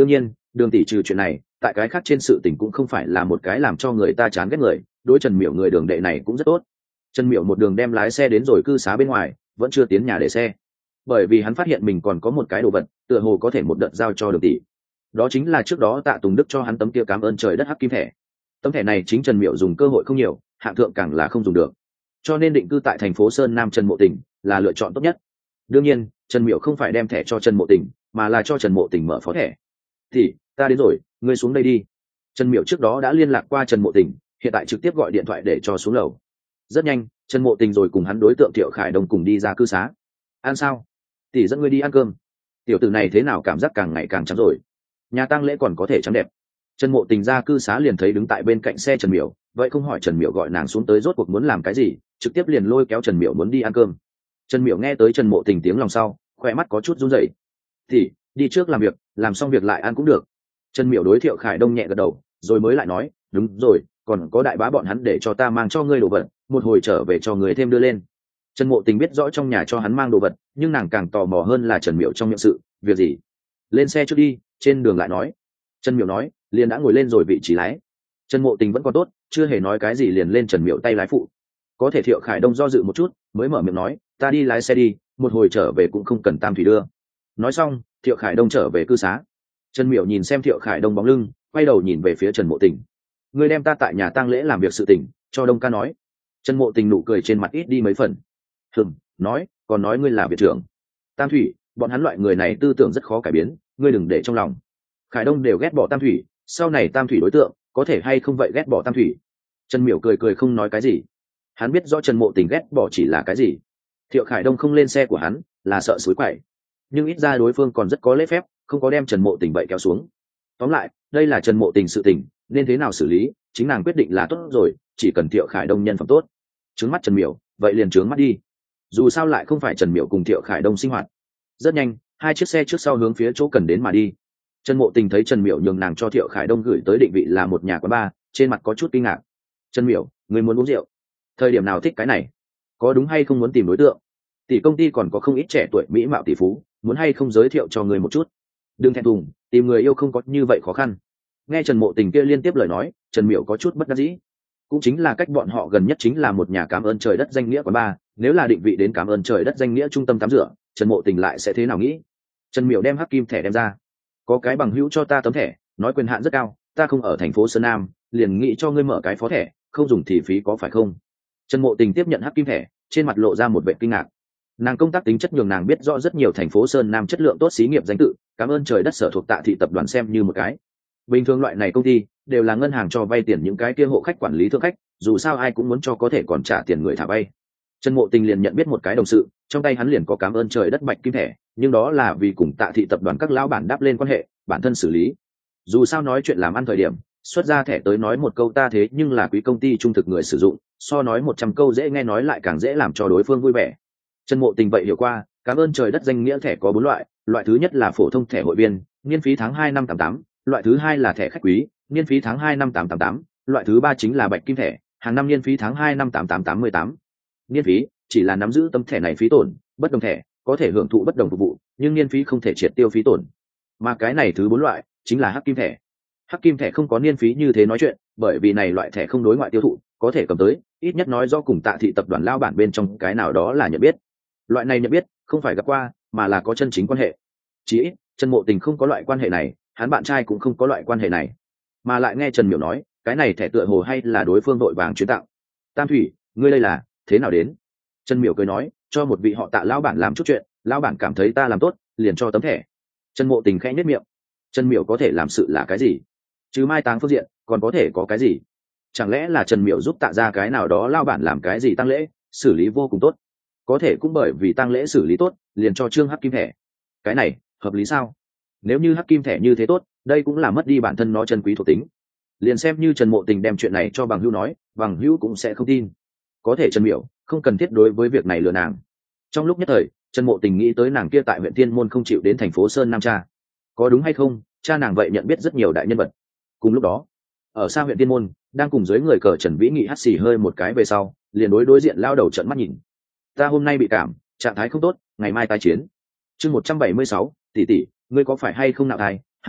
Đường tỷ trừ chuyện này, tại cái khác trên sự tình cũng không phải là một cái làm cho người ta chán ghét người, đối Trần Miểu người đường đệ này cũng rất tốt. Trần Miểu một đường đem lái xe đến rồi cư xá bên ngoài, vẫn chưa tiến nhà để xe, bởi vì hắn phát hiện mình còn có một cái đồ vật, tựa hồ có thể một đợt giao cho Đường tỷ. Đó chính là trước đó Tạ Tùng Đức cho hắn tấm kia cảm ơn trời đất hắc kim thẻ. Tấm thẻ này chính Trần Miểu dùng cơ hội không nhiều, hạng thượng càng là không dùng được, cho nên định cư tại thành phố Sơn Nam Trần Mộ Tình là lựa chọn tốt nhất. Đương nhiên, Trần Miểu không phải đem thẻ cho Trần Mộ Tình, mà là cho Trần Mộ Tình mở phó thẻ. Thì ta đến rồi, ngươi xuống đây đi. Trần Miểu trước đó đã liên lạc qua Trần Mộ Tình, hiện tại trực tiếp gọi điện thoại để cho xuống lầu. Rất nhanh, Trần Mộ Tình rồi cùng hắn đối tượng Thiệu Khải Đông cùng đi ra cư xá. Ăn sao? Tỷ dẫn ngươi đi ăn cơm. Tiểu tử này thế nào cảm giác càng ngày càng trắng rồi. Nhà tang lễ còn có thể trắng đẹp. Trần Mộ Tình ra cư xá liền thấy đứng tại bên cạnh xe Trần Miểu, vậy không hỏi Trần Miểu gọi nàng xuống tới rốt cuộc muốn làm cái gì, trực tiếp liền lôi kéo Trần Miểu muốn đi ăn cơm. Trần Miểu nghe tới Trần Mộ Tình tiếng lòng sau, khỏe mắt có chút run rẩy. Thì đi trước làm việc, làm xong việc lại ăn cũng được. Trần Miểu đối Thiệu Khải Đông nhẹ gật đầu, rồi mới lại nói, đúng rồi, còn có đại bá bọn hắn để cho ta mang cho ngươi đồ vật, một hồi trở về cho người thêm đưa lên. Trần Mộ Tình biết rõ trong nhà cho hắn mang đồ vật, nhưng nàng càng tò mò hơn là Trần Miểu trong miệng sự, việc gì? Lên xe trước đi, trên đường lại nói. Trần Miểu nói, liền đã ngồi lên rồi vị trí lái. Trần Mộ Tình vẫn còn tốt, chưa hề nói cái gì liền lên Trần Miểu tay lái phụ. Có thể Thiệu Khải Đông do dự một chút, mới mở miệng nói, ta đi lái xe đi, một hồi trở về cũng không cần Tam Thủy đưa. Nói xong, Thiệu Khải Đông trở về cư xá. Trần Miểu nhìn xem Thiệu Khải Đông bóng lưng, quay đầu nhìn về phía Trần Mộ Tình. Ngươi đem ta tại nhà tang lễ làm việc sự tình cho Đông ca nói. Trần Mộ Tình nụ cười trên mặt ít đi mấy phần. Hừm, nói, còn nói ngươi là viện trưởng. Tam Thủy, bọn hắn loại người này tư tưởng rất khó cải biến, ngươi đừng để trong lòng. Khải Đông đều ghét bỏ Tam Thủy, sau này Tam Thủy đối tượng có thể hay không vậy ghét bỏ Tam Thủy. Trần Miểu cười cười không nói cái gì. Hắn biết rõ Trần Mộ Tình ghét bỏ chỉ là cái gì. Thiệu Khải Đông không lên xe của hắn là sợ suối quậy, nhưng ít ra đối phương còn rất có lễ phép, không có đem Trần Mộ Tình bậy kéo xuống. Tóm lại, đây là Trần Mộ Tình sự tình, nên thế nào xử lý, chính nàng quyết định là tốt rồi, chỉ cần Thiệu Khải Đông nhân phẩm tốt. Trướng mắt Trần Miểu, vậy liền trướng mắt đi. Dù sao lại không phải Trần Miểu cùng Thiệu Khải Đông sinh hoạt. Rất nhanh, hai chiếc xe trước sau hướng phía chỗ cần đến mà đi. Trần Mộ Tình thấy Trần Miểu nhường nàng cho Thiệu Khải Đông gửi tới định vị là một nhà quán bar, trên mặt có chút kinh ngạc. Trần Miểu, người muốn uống rượu? Thời điểm nào thích cái này? Có đúng hay không muốn tìm đối tượng? Tỷ công ty còn có không ít trẻ tuổi mỹ mạo tỷ phú, muốn hay không giới thiệu cho người một chút? Đừng thẹn thùng, tìm người yêu không có như vậy khó khăn. Nghe Trần Mộ Tình kia liên tiếp lời nói, Trần Miểu có chút bất đắc dĩ. Cũng chính là cách bọn họ gần nhất chính là một nhà cảm ơn trời đất danh nghĩa quán bar, nếu là định vị đến cảm ơn trời đất danh nghĩa trung tâm tắm rửa, Trần Mộ Tình lại sẽ thế nào nghĩ? Trần Miểu đem hắc kim thẻ đem ra. Có cái bằng hữu cho ta tấm thẻ, nói quyền hạn rất cao, ta không ở thành phố Sơn Nam, liền nghĩ cho ngươi mở cái phó thẻ, không dùng thì phí có phải không? Trần Mộ Tình tiếp nhận hắc kim thẻ, trên mặt lộ ra một vẻ kinh ngạc. Nàng công tác tính chất nhường nàng biết rõ rất nhiều thành phố Sơn Nam chất lượng tốt xí nghiệp danh tự, cảm ơn trời đất sở thuộc Tạ thị tập đoàn xem như một cái. Bình thường loại này công ty đều là ngân hàng cho vay tiền những cái kia hộ khách quản lý thương khách, dù sao ai cũng muốn cho có thể còn trả tiền người thả vay. Trần Mộ Tình liền nhận biết một cái đồng sự, trong tay hắn liền có cảm ơn trời đất bạch kim thẻ, nhưng đó là vì cùng Tạ thị tập đoàn các lão bản đáp lên quan hệ, bản thân xử lý. Dù sao nói chuyện làm ăn thời điểm, xuất ra thẻ tới nói một câu ta thế nhưng là quý công ty trung thực người sử dụng, so nói một trăm câu dễ nghe nói lại càng dễ làm cho đối phương vui vẻ. Trần Mộ Tình vậy hiểu qua, cảm ơn trời đất danh nghĩa thẻ có bốn loại, loại thứ nhất là phổ thông thẻ hội viên, niên phí tháng hai năm tám tám, loại thứ hai là thẻ khách quý, niên phí tháng hai năm tám tám tám, loại thứ ba chính là bạch kim thẻ, hàng năm niên phí tháng hai năm tám tám tám mươi tám. Niên phí chỉ là nắm giữ tấm thẻ này phí tổn, bất đồng thẻ có thể hưởng thụ bất đồng phục vụ, nhưng niên phí không thể triệt tiêu phí tổn. Mà cái này thứ bốn loại chính là hắc kim thẻ. Hắc kim thẻ không có niên phí như thế nói chuyện, bởi vì này loại thẻ không đối ngoại tiêu thụ, có thể cầm tới, ít nhất nói do cùng Tạ thị tập đoàn lao bản bên trong cái nào đó là nhận biết. Loại này nhận biết không phải gặp qua, mà là có chân chính quan hệ. Chỉ ít Trần Mộ Tình không có loại quan hệ này, hắn bạn trai cũng không có loại quan hệ này. Mà lại nghe Trần Miểu nói, cái này thẻ tựa hồ hay là đối phương đội vàng chuyến tặng. Tam Thủy, ngươi đây là thế nào đến? Trần Miểu cười nói, cho một vị họ Tạ lão bản làm chút chuyện, lão bản cảm thấy ta làm tốt, liền cho tấm thẻ. Trần Mộ Tình khẽ nhếch miệng. Trần Miểu có thể làm sự là cái gì? Chứ mai táng phương diện, còn có thể có cái gì? Chẳng lẽ là Trần Miểu giúp Tạ ra cái nào đó lão bản làm cái gì tang lễ, xử lý vô cùng tốt? Có thể cũng bởi vì tang lễ xử lý tốt, liền cho trương hắc kim thẻ. Cái này hợp lý sao? Nếu như hắc kim thẻ như thế tốt, đây cũng là mất đi bản thân nó chân quý thuộc tính. Liền xem như Trần Mộ Tình đem chuyện này cho bằng hữu nói, bằng hữu cũng sẽ không tin. Có thể Trần Miểu không cần thiết đối với việc này lừa nàng. Trong lúc nhất thời, Trần Mộ Tình nghĩ tới nàng kia tại huyện Thiên Môn không chịu đến thành phố Sơn Nam cha, có đúng hay không? Cha nàng vậy nhận biết rất nhiều đại nhân vật. Cùng lúc đó, ở xa huyện Thiên Môn, đang cùng dưới người cờ Trần Vĩ Nghị hắt xì hơi một cái về sau, liền đối đối diện lao đầu trợn mắt nhìn. Ta hôm nay bị cảm, trạng thái không tốt, ngày mai tái chiến. Chương một trăm bảy mươi sáu, tỷ tỷ, ngươi có phải hay không nạo thai? Hai,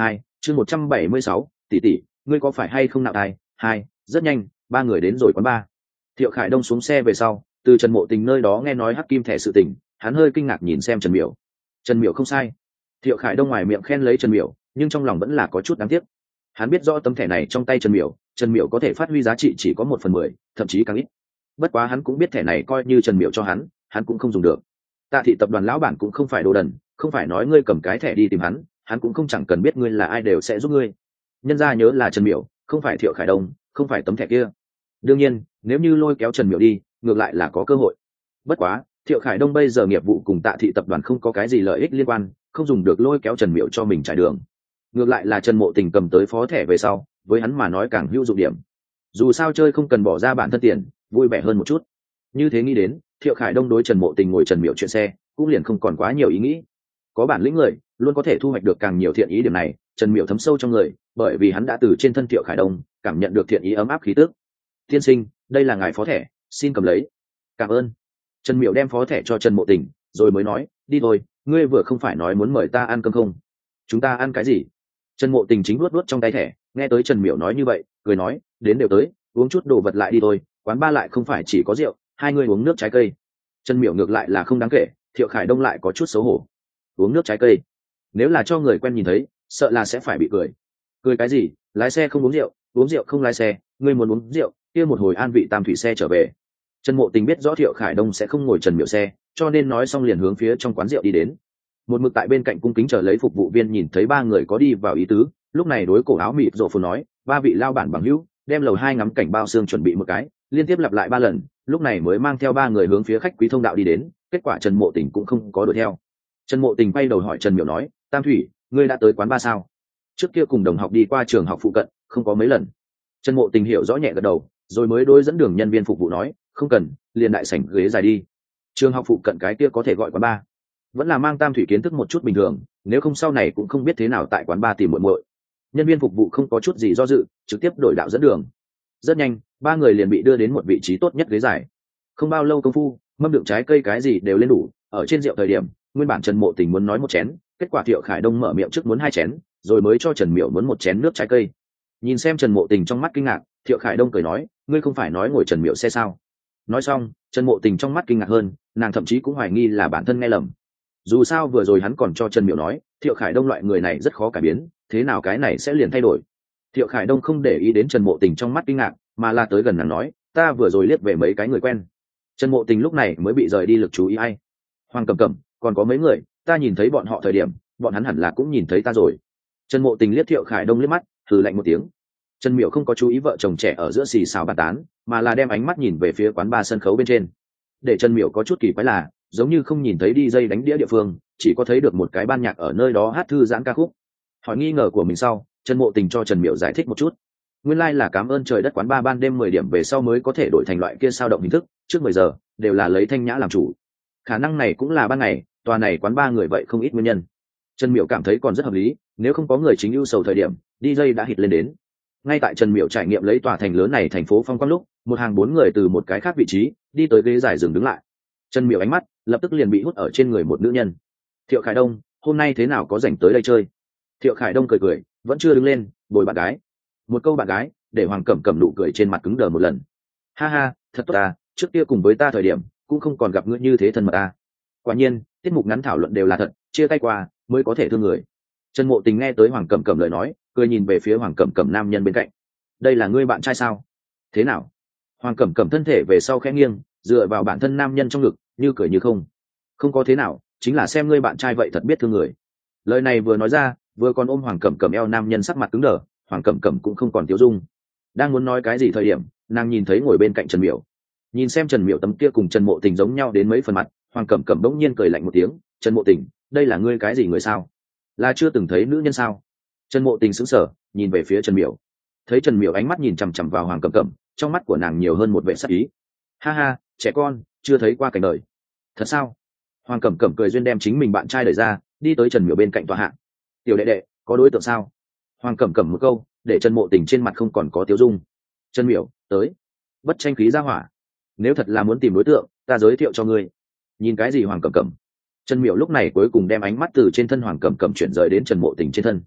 chương một trăm bảy mươi sáu tỷ tỷ, ngươi có phải hay không nạo thai? Hai, rất nhanh ba người đến rồi quán ba. Thiệu Khải Đông xuống xe về sau, từ Trần Mộ Tình nơi đó nghe nói hắc kim thẻ sự tình, hắn hơi kinh ngạc nhìn xem Trần Miểu. Trần Miểu không sai. Thiệu Khải Đông ngoài miệng khen lấy Trần Miểu, nhưng trong lòng vẫn là có chút đáng tiếc. Hắn biết rõ tấm thẻ này trong tay Trần Miểu, Trần Miểu có thể phát huy giá trị chỉ có một phần mười, thậm chí càng ít. Bất quá hắn cũng biết thẻ này coi như Trần Miểu cho hắn, hắn cũng không dùng được. Tạ thị tập đoàn lão bản cũng không phải đồ đần, không phải nói ngươi cầm cái thẻ đi tìm hắn, hắn cũng không chẳng cần biết ngươi là ai đều sẽ giúp ngươi. Nhân ra nhớ là Trần Miểu, không phải Thiệu Khải Đông, không phải tấm thẻ kia. Đương nhiên, nếu như lôi kéo Trần Miểu đi, ngược lại là có cơ hội. Bất quá, Thiệu Khải Đông bây giờ nghiệp vụ cùng Tạ thị tập đoàn không có cái gì lợi ích liên quan, không dùng được lôi kéo Trần Miểu cho mình trải đường. Ngược lại là Trần Mộ Tình cầm tới phó thẻ về sau, với hắn mà nói càng hữu dụng điểm. Dù sao chơi không cần bỏ ra bản thân tiền, vui vẻ hơn một chút. Như thế nghĩ đến, Thiệu Khải Đông đối Trần Mộ Tình ngồi Trần Miểu chuyện xe, cũng liền không còn quá nhiều ý nghĩ. Có bản lĩnh người, luôn có thể thu hoạch được càng nhiều thiện ý điểm này, Trần Miểu thấm sâu trong người, bởi vì hắn đã từ trên thân Thiệu Khải Đông cảm nhận được thiện ý ấm áp khí tức. Tiên sinh, đây là ngài phó thẻ, xin cầm lấy. Cảm ơn. Trần Miểu đem phó thẻ cho Trần Mộ Tình, rồi mới nói, đi thôi, ngươi vừa không phải nói muốn mời ta ăn cơm không? Chúng ta ăn cái gì? Trần Mộ Tình chính luốt luốt trong tay thẻ, nghe tới Trần Miểu nói như vậy, cười nói, đến đều tới, uống chút đồ vật lại đi thôi, quán ba lại không phải chỉ có rượu, hai người uống nước trái cây. Trần Miểu ngược lại là không đáng kể, Thiệu Khải Đông lại có chút xấu hổ. Uống nước trái cây? Nếu là cho người quen nhìn thấy, sợ là sẽ phải bị cười. Cười cái gì? Lái xe không uống rượu, uống rượu không lái xe, ngươi muốn uống rượu, kia một hồi an vị tam thủy xe trở về. Trần Mộ Tình biết rõ Thiệu Khải Đông sẽ không ngồi Trần Miểu xe, cho nên nói xong liền hướng phía trong quán rượu đi đến. Một mực tại bên cạnh cung kính chờ lấy phục vụ viên nhìn thấy ba người có đi vào ý tứ, lúc này đối cổ áo mịt rộ phù nói, ba vị lao bản bằng hữu, đem lầu hai ngắm cảnh bao xương chuẩn bị một cái, liên tiếp lặp lại ba lần, lúc này mới mang theo ba người hướng phía khách quý thông đạo đi đến. Kết quả Trần Mộ Tình cũng không có đuổi theo. Trần Mộ Tình quay đầu hỏi Trần Miểu nói, Tam Thủy, ngươi đã tới quán ba sao? Trước kia cùng đồng học đi qua trường học phụ cận, không có mấy lần. Trần Mộ Tình hiểu rõ nhẹ gật đầu, rồi mới đối dẫn đường nhân viên phục vụ nói, không cần, liền đại sảnh ghế dài đi. Trường học phụ cận cái kia có thể gọi quán ba. Vẫn là mang Tam Thủy kiến thức một chút bình thường, nếu không sau này cũng không biết thế nào tại quán ba tìm muội muội. Nhân viên phục vụ không có chút gì do dự, trực tiếp đổi đạo dẫn đường. Rất nhanh, ba người liền bị đưa đến một vị trí tốt nhất ghế dài. Không bao lâu công phu, mâm đựng trái cây cái gì đều lên đủ, ở trên rượu thời điểm, nguyên bản Trần Mộ Tình muốn nói một chén, kết quả Thiệu Khải Đông mở miệng trước muốn hai chén, rồi mới cho Trần Miểu muốn một chén nước trái cây. Nhìn xem Trần Mộ Tình trong mắt kinh ngạc, Thiệu Khải Đông cười nói, ngươi không phải nói ngồi Trần Miểu xe sao? Nói xong, Trần Mộ Tình trong mắt kinh ngạc hơn, nàng thậm chí cũng hoài nghi là bản thân nghe lầm. Dù sao vừa rồi hắn còn cho Trần Miểu nói, Thiệu Khải Đông loại người này rất khó cải biến, thế nào cái này sẽ liền thay đổi. Thiệu Khải Đông không để ý đến Trần Mộ Tình trong mắt kinh ngạc, mà là tới gần nàng nói, ta vừa rồi liếc về mấy cái người quen. Trần Mộ Tình lúc này mới bị rời đi lực chú ý ai. Hoàng Cẩm Cẩm, còn có mấy người, ta nhìn thấy bọn họ thời điểm, bọn hắn hẳn là cũng nhìn thấy ta rồi. Trần Mộ Tình liếc Thiệu Khải Đông liếc mắt, hừ lạnh một tiếng. Trần Miểu không có chú ý vợ chồng trẻ ở giữa xì xào bàn tán, mà là đem ánh mắt nhìn về phía quán bar sân khấu bên trên. Để Trần Miểu có chút kỳ quái là, giống như không nhìn thấy đi dây đánh đĩa địa phương, chỉ có thấy được một cái ban nhạc ở nơi đó hát thư giãn ca khúc. Hỏi nghi ngờ của mình sau, Trần Mộ Tình cho Trần Miểu giải thích một chút. Nguyên lai like là cảm ơn trời đất quán bar ban đêm mười điểm về sau mới có thể đổi thành loại kia sao động hình thức, trước mười giờ đều là lấy thanh nhã làm chủ. Khả năng này cũng là ban ngày, tòa này quán bar người vậy không ít nguyên nhân. Trần Miểu cảm thấy còn rất hợp lý, nếu không có người chính ưu sầu thời điểm, đi dây đã hit lên đến. Ngay tại Trần Miểu trải nghiệm lấy tòa thành lớn này thành phố phong quang lúc, một hàng bốn người từ một cái khác vị trí đi tới ghế dài dừng đứng lại. Trần Miểu ánh mắt lập tức liền bị hút ở trên người một nữ nhân. Thiệu Khải Đông, hôm nay thế nào có rảnh tới đây chơi? Thiệu Khải Đông cười cười, vẫn chưa đứng lên, bồi bạn gái. Một câu bạn gái, để Hoàng Cẩm Cẩm nụ cười trên mặt cứng đờ một lần. Ha ha, thật tốt ta, trước kia cùng với ta thời điểm, cũng không còn gặp ngươi như thế thân mật ta. Quả nhiên, tiết mục ngắn thảo luận đều là thật, chia tay qua mới có thể thương người. Trần Mộ Tình nghe tới Hoàng Cẩm Cẩm lời nói, cười nhìn về phía Hoàng Cẩm Cẩm nam nhân bên cạnh. Đây là ngươi bạn trai sao? Thế nào? Hoàng Cẩm Cẩm thân thể về sau khẽ nghiêng, dựa vào bản thân nam nhân trong ngực, như cười như không. Không có thế nào, chính là xem ngươi bạn trai vậy thật biết thương người. Lời này vừa nói ra, vừa còn ôm Hoàng Cẩm Cẩm eo nam nhân sắc mặt cứng đờ, Hoàng Cẩm Cẩm cũng không còn tiêu dung. Đang muốn nói cái gì thời điểm, nàng nhìn thấy ngồi bên cạnh Trần Miểu. Nhìn xem Trần Miểu tấm kia cùng Trần Mộ Tình giống nhau đến mấy phần mặt, Hoàng Cẩm Cẩm bỗng nhiên cười lạnh một tiếng, "Trần Mộ Tình, đây là ngươi cái gì người sao? Là chưa từng thấy nữ nhân sao?" Trần Mộ Tình sững sờ, nhìn về phía Trần Miểu. Thấy Trần Miểu ánh mắt nhìn chằm chằm vào Hoàng Cẩm Cẩm, trong mắt của nàng nhiều hơn một vẻ sắc ý. "Ha ha, trẻ con, chưa thấy qua cảnh đời." "Thật sao?" Hoàng Cẩm Cẩm cười duyên đem chính mình bạn trai đẩy ra, đi tới Trần Miểu bên cạnh tòa hạ. "Tiểu đệ đệ, có đối tượng sao?" Hoàng Cẩm Cẩm một câu, để Trần Mộ Tình trên mặt không còn có tiêu dung. "Trần Miểu, tới." Bất tranh khí ra hỏa. "Nếu thật là muốn tìm đối tượng, ta giới thiệu cho ngươi." Nhìn cái gì Hoàng Cẩm Cẩm? Trần Miểu lúc này cuối cùng đem ánh mắt từ trên thân Hoàng Cẩm Cẩm chuyển rời đến Trần Mộ Tình trên thân.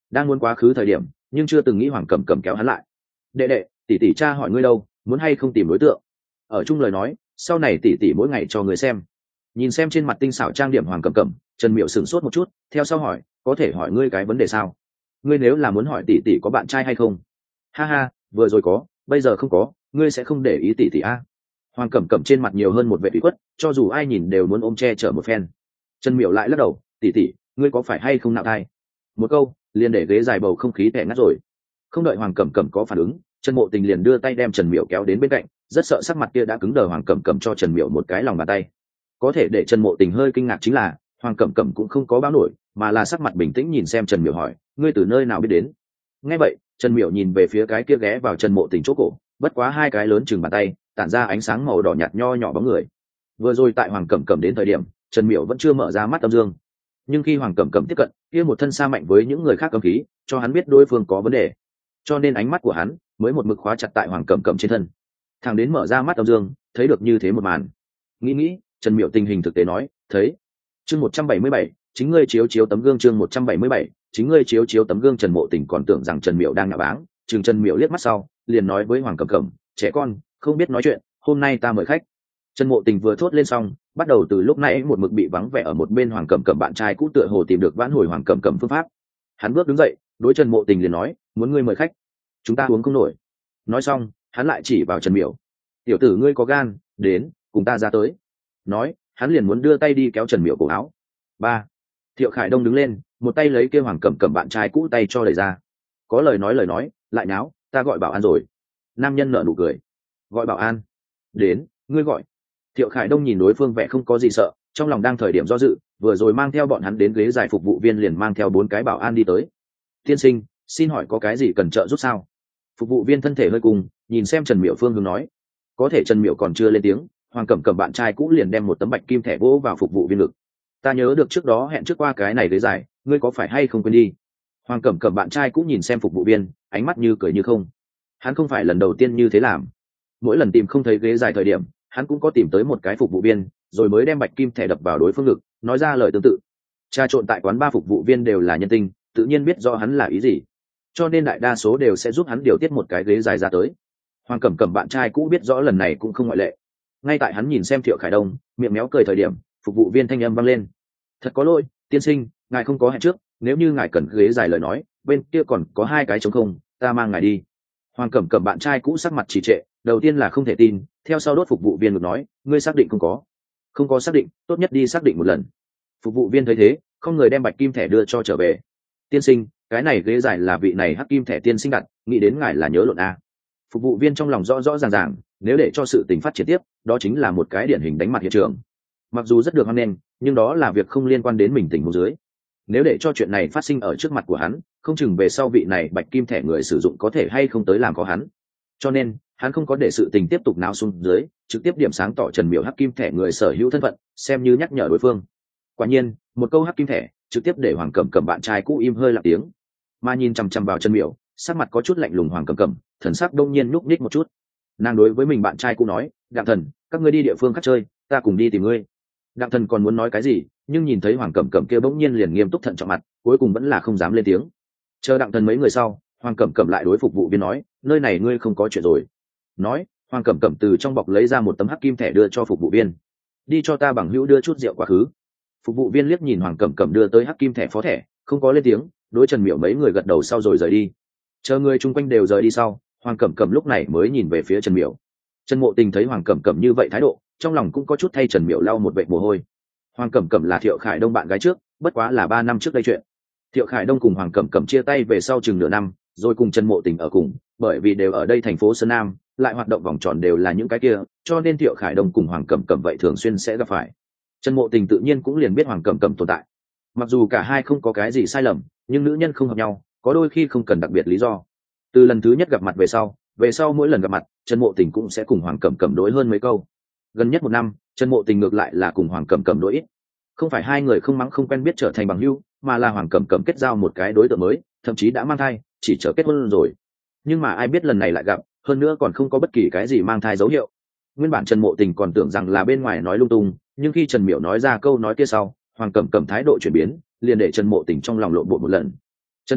đang muốn quá khứ thời điểm nhưng chưa từng nghĩ hoàng cẩm cẩm kéo hắn lại. Đệ đệ, tỷ tỷ cha hỏi ngươi đâu, muốn hay không tìm đối tượng? Ở chung lời nói, sau này tỷ tỷ mỗi ngày cho người xem. Nhìn xem trên mặt tinh xảo trang điểm hoàng cẩm cẩm, Trần Miểu sửng sốt một chút, theo sau hỏi, có thể hỏi ngươi cái vấn đề sao? Ngươi nếu là muốn hỏi tỷ tỷ có bạn trai hay không? Ha ha, vừa rồi có, bây giờ không có, ngươi sẽ không để ý tỷ tỷ a? Hoàng cẩm cẩm trên mặt nhiều hơn một vẻ ủy khuất, cho dù ai nhìn đều muốn ôm che chở một phen. Trần Miểu lại lắc đầu, tỷ tỷ, ngươi có phải hay không nạo thai? Một câu liền để ghế dài bầu không khí tẻ ngắt rồi. Không đợi hoàng cẩm cẩm có phản ứng, Trần Mộ Tình liền đưa tay đem Trần Miểu kéo đến bên cạnh, rất sợ sắc mặt kia đã cứng đờ hoàng cẩm cẩm cho Trần Miểu một cái lòng bàn tay. Có thể để Trần Mộ Tình hơi kinh ngạc chính là hoàng cẩm cẩm cũng không có báo nổi, mà là sắc mặt bình tĩnh nhìn xem Trần Miểu hỏi, ngươi từ nơi nào biết đến? Nghe vậy, Trần Miểu nhìn về phía cái kia ghé vào Trần Mộ Tình chỗ cổ, bất quá hai cái lớn chừng bàn tay, tản ra ánh sáng màu đỏ nhạt nho nhỏ bóng người. Vừa rồi tại hoàng cẩm cẩm đến thời điểm, Trần Miểu vẫn chưa mở ra mắt âm dương, nhưng khi hoàng cẩm cẩm tiếp cận, kia một thân xa mạnh với những người khác cấm khí, cho hắn biết đối phương có vấn đề, cho nên ánh mắt của hắn mới một mực khóa chặt tại hoàng cẩm cẩm trên thân. Thằng đến mở ra mắt âm dương, thấy được như thế một màn, nghĩ nghĩ, Trần Miểu tình hình thực tế nói, thấy. Chương một trăm bảy mươi bảy, chính ngươi chiếu chiếu tấm gương. Chương một trăm bảy mươi bảy, chính ngươi chiếu chiếu tấm gương. Trần Mộ Tình còn tưởng rằng Trần Miểu đang nhạo báng, chừng Trần Miểu liếc mắt sau, liền nói với hoàng cẩm cẩm, trẻ con không biết nói chuyện, hôm nay ta mời khách. Trần Mộ Tình vừa thốt lên xong, bắt đầu từ lúc nãy một mực bị vắng vẻ ở một bên hoàng cẩm cẩm bạn trai cũ tựa hồ tìm được vãn hồi hoàng cẩm cẩm phương pháp. Hắn bước đứng dậy, đối Trần Mộ Tình liền nói, muốn ngươi mời khách, chúng ta uống không nổi. Nói xong, hắn lại chỉ vào Trần Miểu, tiểu tử ngươi có gan, đến cùng ta ra tới. Nói, hắn liền muốn đưa tay đi kéo Trần Miểu cổ áo. Ba. Thiệu Khải Đông đứng lên, một tay lấy kêu hoàng cẩm cẩm bạn trai cũ tay cho đẩy ra. Có lời nói lời nói, lại náo, ta gọi bảo an rồi. Nam nhân nở nụ cười, gọi bảo an? Đến, ngươi gọi. Thiệu Khải Đông nhìn đối phương vẻ không có gì sợ, trong lòng đang thời điểm do dự, vừa rồi mang theo bọn hắn đến ghế dài phục vụ viên liền mang theo bốn cái bảo an đi tới. Tiên sinh, xin hỏi có cái gì cần trợ giúp sao? Phục vụ viên thân thể hơi cùng, nhìn xem Trần Miểu phương hướng nói. Có thể Trần Miểu còn chưa lên tiếng, hoàng cẩm cẩm bạn trai cũ liền đem một tấm bạch kim thẻ vỗ vào phục vụ viên ngực. Ta nhớ được trước đó hẹn trước qua cái này ghế dài, ngươi có phải hay không quên đi? Hoàng cẩm cẩm bạn trai cũ nhìn xem phục vụ viên, ánh mắt như cười như không. Hắn không phải lần đầu tiên như thế làm, mỗi lần tìm không thấy ghế dài thời điểm, hắn cũng có tìm tới một cái phục vụ viên, rồi mới đem bạch kim thẻ đập vào đối phương ngực, nói ra lời tương tự. Tra trộn tại quán ba phục vụ viên đều là nhân tinh, tự nhiên biết do hắn là ý gì, cho nên đại đa số đều sẽ giúp hắn điều tiết một cái ghế dài ra tới. Hoàng cẩm cẩm bạn trai cũ biết rõ lần này cũng không ngoại lệ. Ngay tại hắn nhìn xem Thiệu Khải Đông miệng méo cười thời điểm, phục vụ viên thanh âm vang lên, thật có lỗi, tiên sinh, ngài không có hẹn trước, nếu như ngài cần ghế dài lời nói, bên kia còn có hai cái trống không, ta mang ngài đi. Hoàng cẩm cẩm bạn trai cũ sắc mặt trì trệ, đầu tiên là không thể tin, theo sau đốt phục vụ viên ngược nói, ngươi xác định không có? Không có xác định, tốt nhất đi xác định một lần. Phục vụ viên thấy thế, không người đem bạch kim thẻ đưa cho trở về. Tiên sinh, cái này ghế dài là vị này hắc kim thẻ tiên sinh đặt, nghĩ đến ngài là nhớ lộn a. Phục vụ viên trong lòng rõ rõ ràng ràng, nếu để cho sự tình phát triển tiếp, đó chính là một cái điển hình đánh mặt hiện trường. Mặc dù rất được hoan nghênh, nhưng đó là việc không liên quan đến mình tình huống dưới. Nếu để cho chuyện này phát sinh ở trước mặt của hắn, không chừng về sau vị này bạch kim thẻ người sử dụng có thể hay không tới làm có hắn. Cho nên hắn không có để sự tình tiếp tục náo xuống dưới, trực tiếp điểm sáng tỏ Trần Miểu hắc kim thẻ người sở hữu thân phận, xem như nhắc nhở đối phương. Quả nhiên, một câu hắc kim thẻ trực tiếp để hoàng cẩm cẩm bạn trai cũ im hơi lặng tiếng, mà nhìn chằm chằm vào Trần Miểu, sắc mặt có chút lạnh lùng hoàng cẩm cẩm, thần sắc đông nhiên nhúc nhích một chút. Nàng đối với mình bạn trai cũ nói, Đặng Thần, các ngươi đi địa phương khác chơi, ta cùng đi tìm ngươi. Đặng Thần còn muốn nói cái gì, nhưng nhìn thấy hoàng cẩm cẩm kia bỗng nhiên liền nghiêm túc thận trọng mặt, cuối cùng vẫn là không dám lên tiếng. Chờ Đặng Thần mấy người sau, hoàng cẩm cẩm lại đối phục vụ viên nói, nơi này ngươi không có chuyện rồi. Nói, hoàng cẩm cẩm từ trong bọc lấy ra một tấm hắc kim thẻ đưa cho phục vụ viên, đi cho ta bằng hữu đưa chút rượu quá khứ. Phục vụ viên liếc nhìn hoàng cẩm cẩm đưa tới hắc kim thẻ phó thẻ, không có lên tiếng, đối Trần Miểu mấy người gật đầu sau rồi rời đi. Chờ người chung quanh đều rời đi sau, hoàng cẩm cẩm lúc này mới nhìn về phía Trần Miểu. Trần Mộ Tình thấy hoàng cẩm cẩm như vậy thái độ, trong lòng cũng có chút thay Trần Miểu lau một vệt mồ hôi. Hoàng cẩm cẩm là Thiệu Khải Đông bạn gái trước, bất quá là ba năm trước đây chuyện. Thiệu Khải Đông cùng hoàng cẩm cẩm chia tay về sau chừng nửa năm, rồi cùng Trần Mộ Tình ở cùng, bởi vì đều ở đây thành phố Sơn Nam, lại hoạt động vòng tròn đều là những cái kia, cho nên Thiệu Khải Đông cùng hoàng cẩm cẩm vậy thường xuyên sẽ gặp phải. Trần Mộ Tình tự nhiên cũng liền biết hoàng cẩm cẩm tồn tại. Mặc dù cả hai không có cái gì sai lầm, nhưng nữ nhân không hợp nhau, có đôi khi không cần đặc biệt lý do. Từ lần thứ nhất gặp mặt về sau, về sau mỗi lần gặp mặt, Trần Mộ Tình cũng sẽ cùng hoàng cẩm cẩm đối hơn mấy câu. Gần nhất một năm, Trần Mộ Tình ngược lại là cùng hoàng cẩm cẩm đối ít. Không phải hai người không mắng không quen biết trở thành bằng hữu, mà là hoàng cẩm cẩm kết giao một cái đối tượng mới, thậm chí đã mang thai, chỉ chờ kết hôn rồi. Nhưng mà ai biết lần này lại gặp, hơn nữa còn không có bất kỳ cái gì mang thai dấu hiệu. Nguyên bản Trần Mộ Tình còn tưởng rằng là bên ngoài nói lung tung, nhưng khi Trần Miểu nói ra câu nói kia sau, hoàng cẩm cẩm thái độ chuyển biến, liền để Trần Mộ Tình trong lòng lộn bộ một lần. Trần Miểu,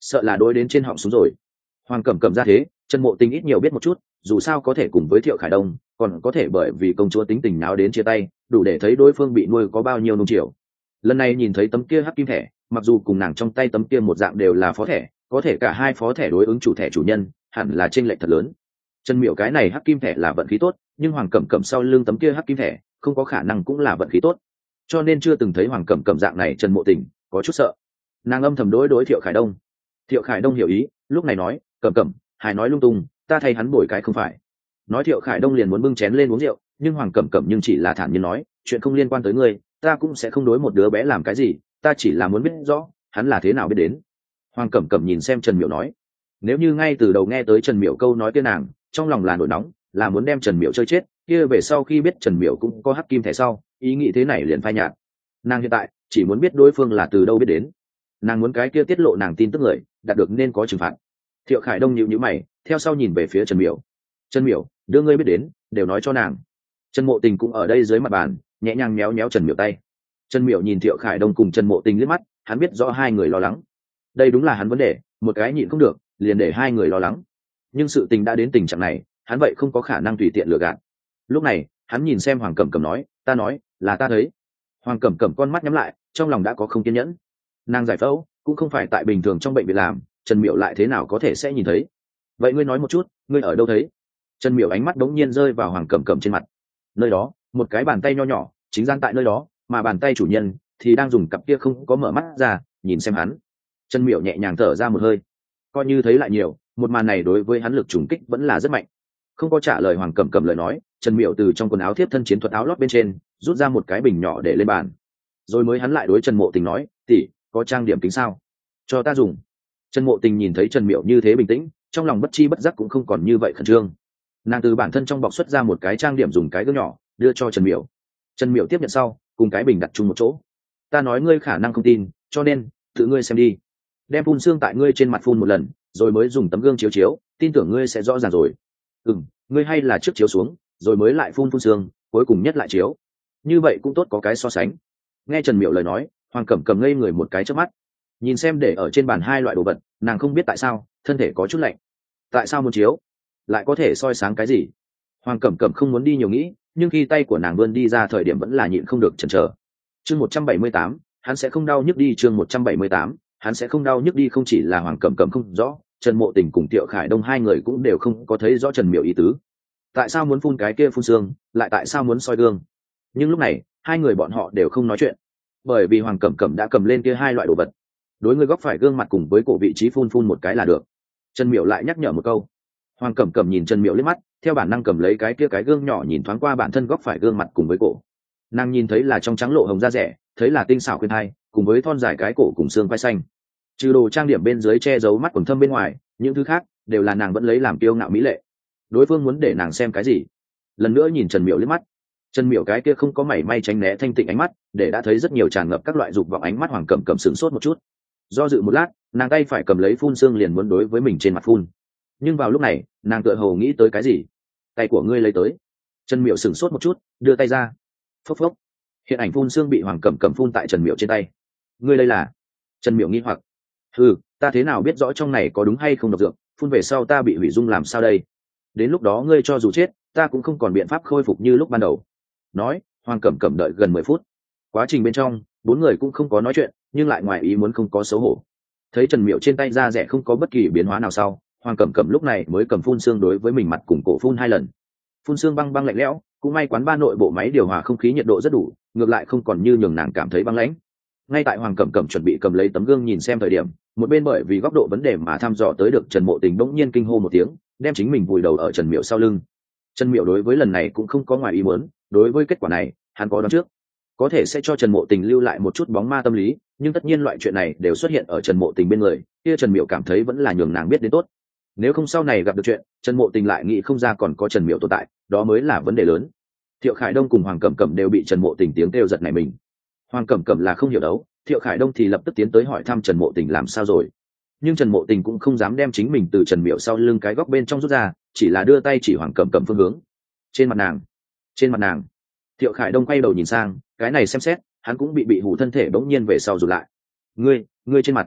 sợ là đối đến trên họng súng rồi. Hoàng Cẩm Cẩm ra thế, Trần Mộ Tình ít nhiều biết một chút, dù sao có thể cùng với Thiệu Khải Đông, còn có thể bởi vì công chúa tính tình náo đến chia tay, đủ để thấy đối phương bị nuôi có bao nhiêu nung chiều. Lần này nhìn thấy tấm kia hắc kim thẻ, mặc dù cùng nàng trong tay tấm kia một dạng đều là phó thẻ, có thể cả hai phó thẻ đối ứng chủ thẻ chủ nhân, hẳn là chênh lệch thật lớn. Trần Miểu cái này hắc kim thẻ là vận khí tốt, nhưng Hoàng Cẩm Cẩm sau lưng tấm kia hắc kim thẻ, không có khả năng cũng là vận khí tốt. Cho nên chưa từng thấy Hoàng Cẩm Cẩm dạng này, Trần Mộ Tình có chút sợ. Nàng âm thầm đối đối Thiệu Khải Đông. Thiệu Khải Đông hiểu ý, lúc này nói, Cẩm Cẩm, hài nói lung tung, ta thay hắn bồi cái không phải. Nói Thiệu Khải Đông liền muốn bưng chén lên uống rượu, nhưng Hoàng Cẩm Cẩm nhưng chỉ là thản nhiên nói, chuyện không liên quan tới ngươi, ta cũng sẽ không đối một đứa bé làm cái gì, ta chỉ là muốn biết rõ hắn là thế nào biết đến. Hoàng Cẩm Cẩm nhìn xem Trần Miểu nói, nếu như ngay từ đầu nghe tới Trần Miểu câu nói kia nàng trong lòng là nổi nóng, là muốn đem Trần Miểu chơi chết, kia về sau khi biết Trần Miểu cũng có hắc kim thẻ sau, ý nghĩ thế này liền phai nhạt. Nàng hiện tại chỉ muốn biết đối phương là từ đâu biết đến, nàng muốn cái kia tiết lộ nàng tin tức người đạt được nên có trừng phạt. Thiệu Khải Đông nhíu nhíu mày, theo sau nhìn về phía Trần Miểu. Trần Miểu, đưa ngươi biết đến đều nói cho nàng. Trần Mộ Tình cũng ở đây dưới mặt bàn, nhẹ nhàng méo méo Trần Miểu tay. Trần Miểu nhìn Thiệu Khải Đông cùng Trần Mộ Tình liếc mắt, hắn biết rõ hai người lo lắng. Đây đúng là hắn vấn đề, một cái nhịn không được, liền để hai người lo lắng. Nhưng sự tình đã đến tình trạng này, hắn vậy không có khả năng tùy tiện lừa gạt. Lúc này, hắn nhìn xem Hoàng Cẩm Cẩm nói, ta nói, là ta thấy. Hoàng Cẩm Cẩm con mắt nhắm lại, trong lòng đã có không kiên nhẫn. Nàng giải phẫu cũng không phải tại bình thường trong bệnh viện làm, Trần Miểu lại thế nào có thể sẽ nhìn thấy. Vậy ngươi nói một chút, ngươi ở đâu thấy? Trần Miểu ánh mắt đống nhiên rơi vào Hoàng Cẩm Cẩm trên mặt. Nơi đó, một cái bàn tay nho nhỏ, chính gian tại nơi đó, mà bàn tay chủ nhân thì đang dùng cặp kia không có mở mắt ra, nhìn xem hắn. Trần Miểu nhẹ nhàng thở ra một hơi, coi như thấy lại nhiều, một màn này đối với hắn lực trùng kích vẫn là rất mạnh. Không có trả lời Hoàng Cẩm Cẩm lời nói, Trần Miểu từ trong quần áo thiếp thân chiến thuật áo lót bên trên rút ra một cái bình nhỏ để lên bàn, rồi mới hắn lại đối Trần Mộ Tình nói, tỷ, có trang điểm kính sao, cho ta dùng. Trần Mộ Tình nhìn thấy Trần Miểu như thế bình tĩnh, trong lòng bất chi bất giác cũng không còn như vậy khẩn trương. Nàng từ bản thân trong bọc xuất ra một cái trang điểm dùng cái gương nhỏ, đưa cho Trần Miểu. Trần Miểu tiếp nhận sau, cùng cái bình đặt chung một chỗ. Ta nói ngươi khả năng không tin, cho nên tự ngươi xem đi. Đem phun xương tại ngươi trên mặt phun một lần, rồi mới dùng tấm gương chiếu chiếu, tin tưởng ngươi sẽ rõ ràng rồi. Ừm, ngươi hay là trước chiếu xuống, rồi mới lại phun phun xương, cuối cùng nhất lại chiếu. Như vậy cũng tốt có cái so sánh. Nghe Trần Miểu lời nói, Hoàng Cẩm Cẩm ngây người một cái trước mắt. Nhìn xem để ở trên bàn hai loại đồ vật, nàng không biết tại sao thân thể có chút lạnh. Tại sao muốn chiếu, lại có thể soi sáng cái gì? Hoàng Cẩm Cẩm không muốn đi nhiều nghĩ, nhưng khi tay của nàng vươn đi ra thời điểm vẫn là nhịn không được chần chờ. Chương một trăm bảy mươi tám, hắn sẽ không đau nhức đi. Chương một trăm bảy mươi tám, hắn sẽ không đau nhức đi. Không chỉ là Hoàng Cẩm Cẩm không rõ, Trần Mộ Tình cùng Thiệu Khải Đông hai người cũng đều không có thấy rõ Trần Miểu ý tứ. Tại sao muốn phun cái kia phun xương, lại tại sao muốn soi gương? Nhưng lúc này, hai người bọn họ đều không nói chuyện, bởi vì Hoàng Cẩm Cẩm đã cầm lên kia hai loại đồ vật. Đối ngươi góc phải gương mặt cùng với cổ vị trí phun phun một cái là được. Trần Miểu lại nhắc nhở một câu. Hoàng Cẩm Cẩm nhìn Trần Miểu liếc mắt, theo bản năng cầm lấy cái kia cái gương nhỏ nhìn thoáng qua bản thân góc phải gương mặt cùng với cổ. Nàng nhìn thấy là trong trắng lộ hồng da rẻ, thấy là tinh xảo khuyên hai, cùng với thon dài cái cổ cùng xương vai xanh. Trừ đồ trang điểm bên dưới che giấu mắt quầng thâm bên ngoài, những thứ khác đều là nàng vẫn lấy làm kiêu ngạo mỹ lệ. Đối phương muốn để nàng xem cái gì? Lần nữa nhìn Trần Miểu liếc mắt. Trần Miểu cái kia không có mảy may tránh né thanh tịnh ánh mắt, để đã thấy rất nhiều tràn ngập các loại dục vọng ánh mắt. Hoàng Cẩm Cẩm sửng sốt một chút. Do dự một lát, nàng tay phải cầm lấy phun xương liền muốn đối với mình trên mặt phun. Nhưng vào lúc này, nàng tựa hồ nghĩ tới cái gì. Tay của ngươi lấy tới. Trần Miểu sửng sốt một chút, đưa tay ra. Phốc phốc. Hiện ảnh phun xương bị Hoàng Cẩm Cẩm phun tại Trần Miểu trên tay. Ngươi đây là? Trần Miểu nghi hoặc. Ừ, ta thế nào biết rõ trong này có đúng hay không độc dược, phun về sau ta bị hủy dung làm sao đây? Đến lúc đó ngươi cho dù chết, ta cũng không còn biện pháp khôi phục như lúc ban đầu. Nói, Hoàng Cẩm Cẩm đợi gần mười phút. Quá trình bên trong, bốn người cũng không có nói chuyện, nhưng lại ngoài ý muốn không có xấu hổ. Thấy Trần Miểu trên tay da rẻ không có bất kỳ biến hóa nào sau, Hoàng Cẩm Cẩm lúc này mới cầm phun xương đối với mình mặt cùng cổ phun hai lần. Phun xương băng băng lạnh lẽo, cũng may quán ba nội bộ máy điều hòa không khí nhiệt độ rất đủ, ngược lại không còn như nhường nàng cảm thấy băng lãnh. Ngay tại Hoàng Cẩm Cẩm chuẩn bị cầm lấy tấm gương nhìn xem thời điểm, một bên bởi vì góc độ vấn đề mà thăm dò tới được Trần Mộ Tình bỗng nhiên kinh hô một tiếng, đem chính mình vùi đầu ở Trần Miểu sau lưng. Trần Miểu đối với lần này cũng không có ngoài ý muốn, đối với kết quả này, hắn có đoán trước, có thể sẽ cho Trần Mộ Tình lưu lại một chút bóng ma tâm lý, nhưng tất nhiên loại chuyện này đều xuất hiện ở Trần Mộ Tình bên người, kia Trần Miểu cảm thấy vẫn là nhường nàng biết đến tốt. Nếu không sau này gặp được chuyện, Trần Mộ Tình lại nghĩ không ra còn có Trần Miểu tồn tại, đó mới là vấn đề lớn. Thiệu Khải Đông cùng Hoàng Cẩm Cẩm đều bị Trần Mộ Tình tiếng kêu giật này mình. Hoàng Cẩm Cẩm là không hiểu đấu, Thiệu Khải Đông thì lập tức tiến tới hỏi thăm Trần Mộ Tình làm sao rồi. Nhưng Trần Mộ Tình cũng không dám đem chính mình từ Trần Miểu sau lưng cái góc bên trong rút ra, chỉ là đưa tay chỉ Hoàng Cẩm Cẩm phương hướng. Trên mặt nàng, trên mặt nàng. Thiệu Khải Đông quay đầu nhìn sang, cái này xem xét, hắn cũng bị bị hủ thân thể bỗng nhiên về sau rụt lại. Ngươi, ngươi trên mặt.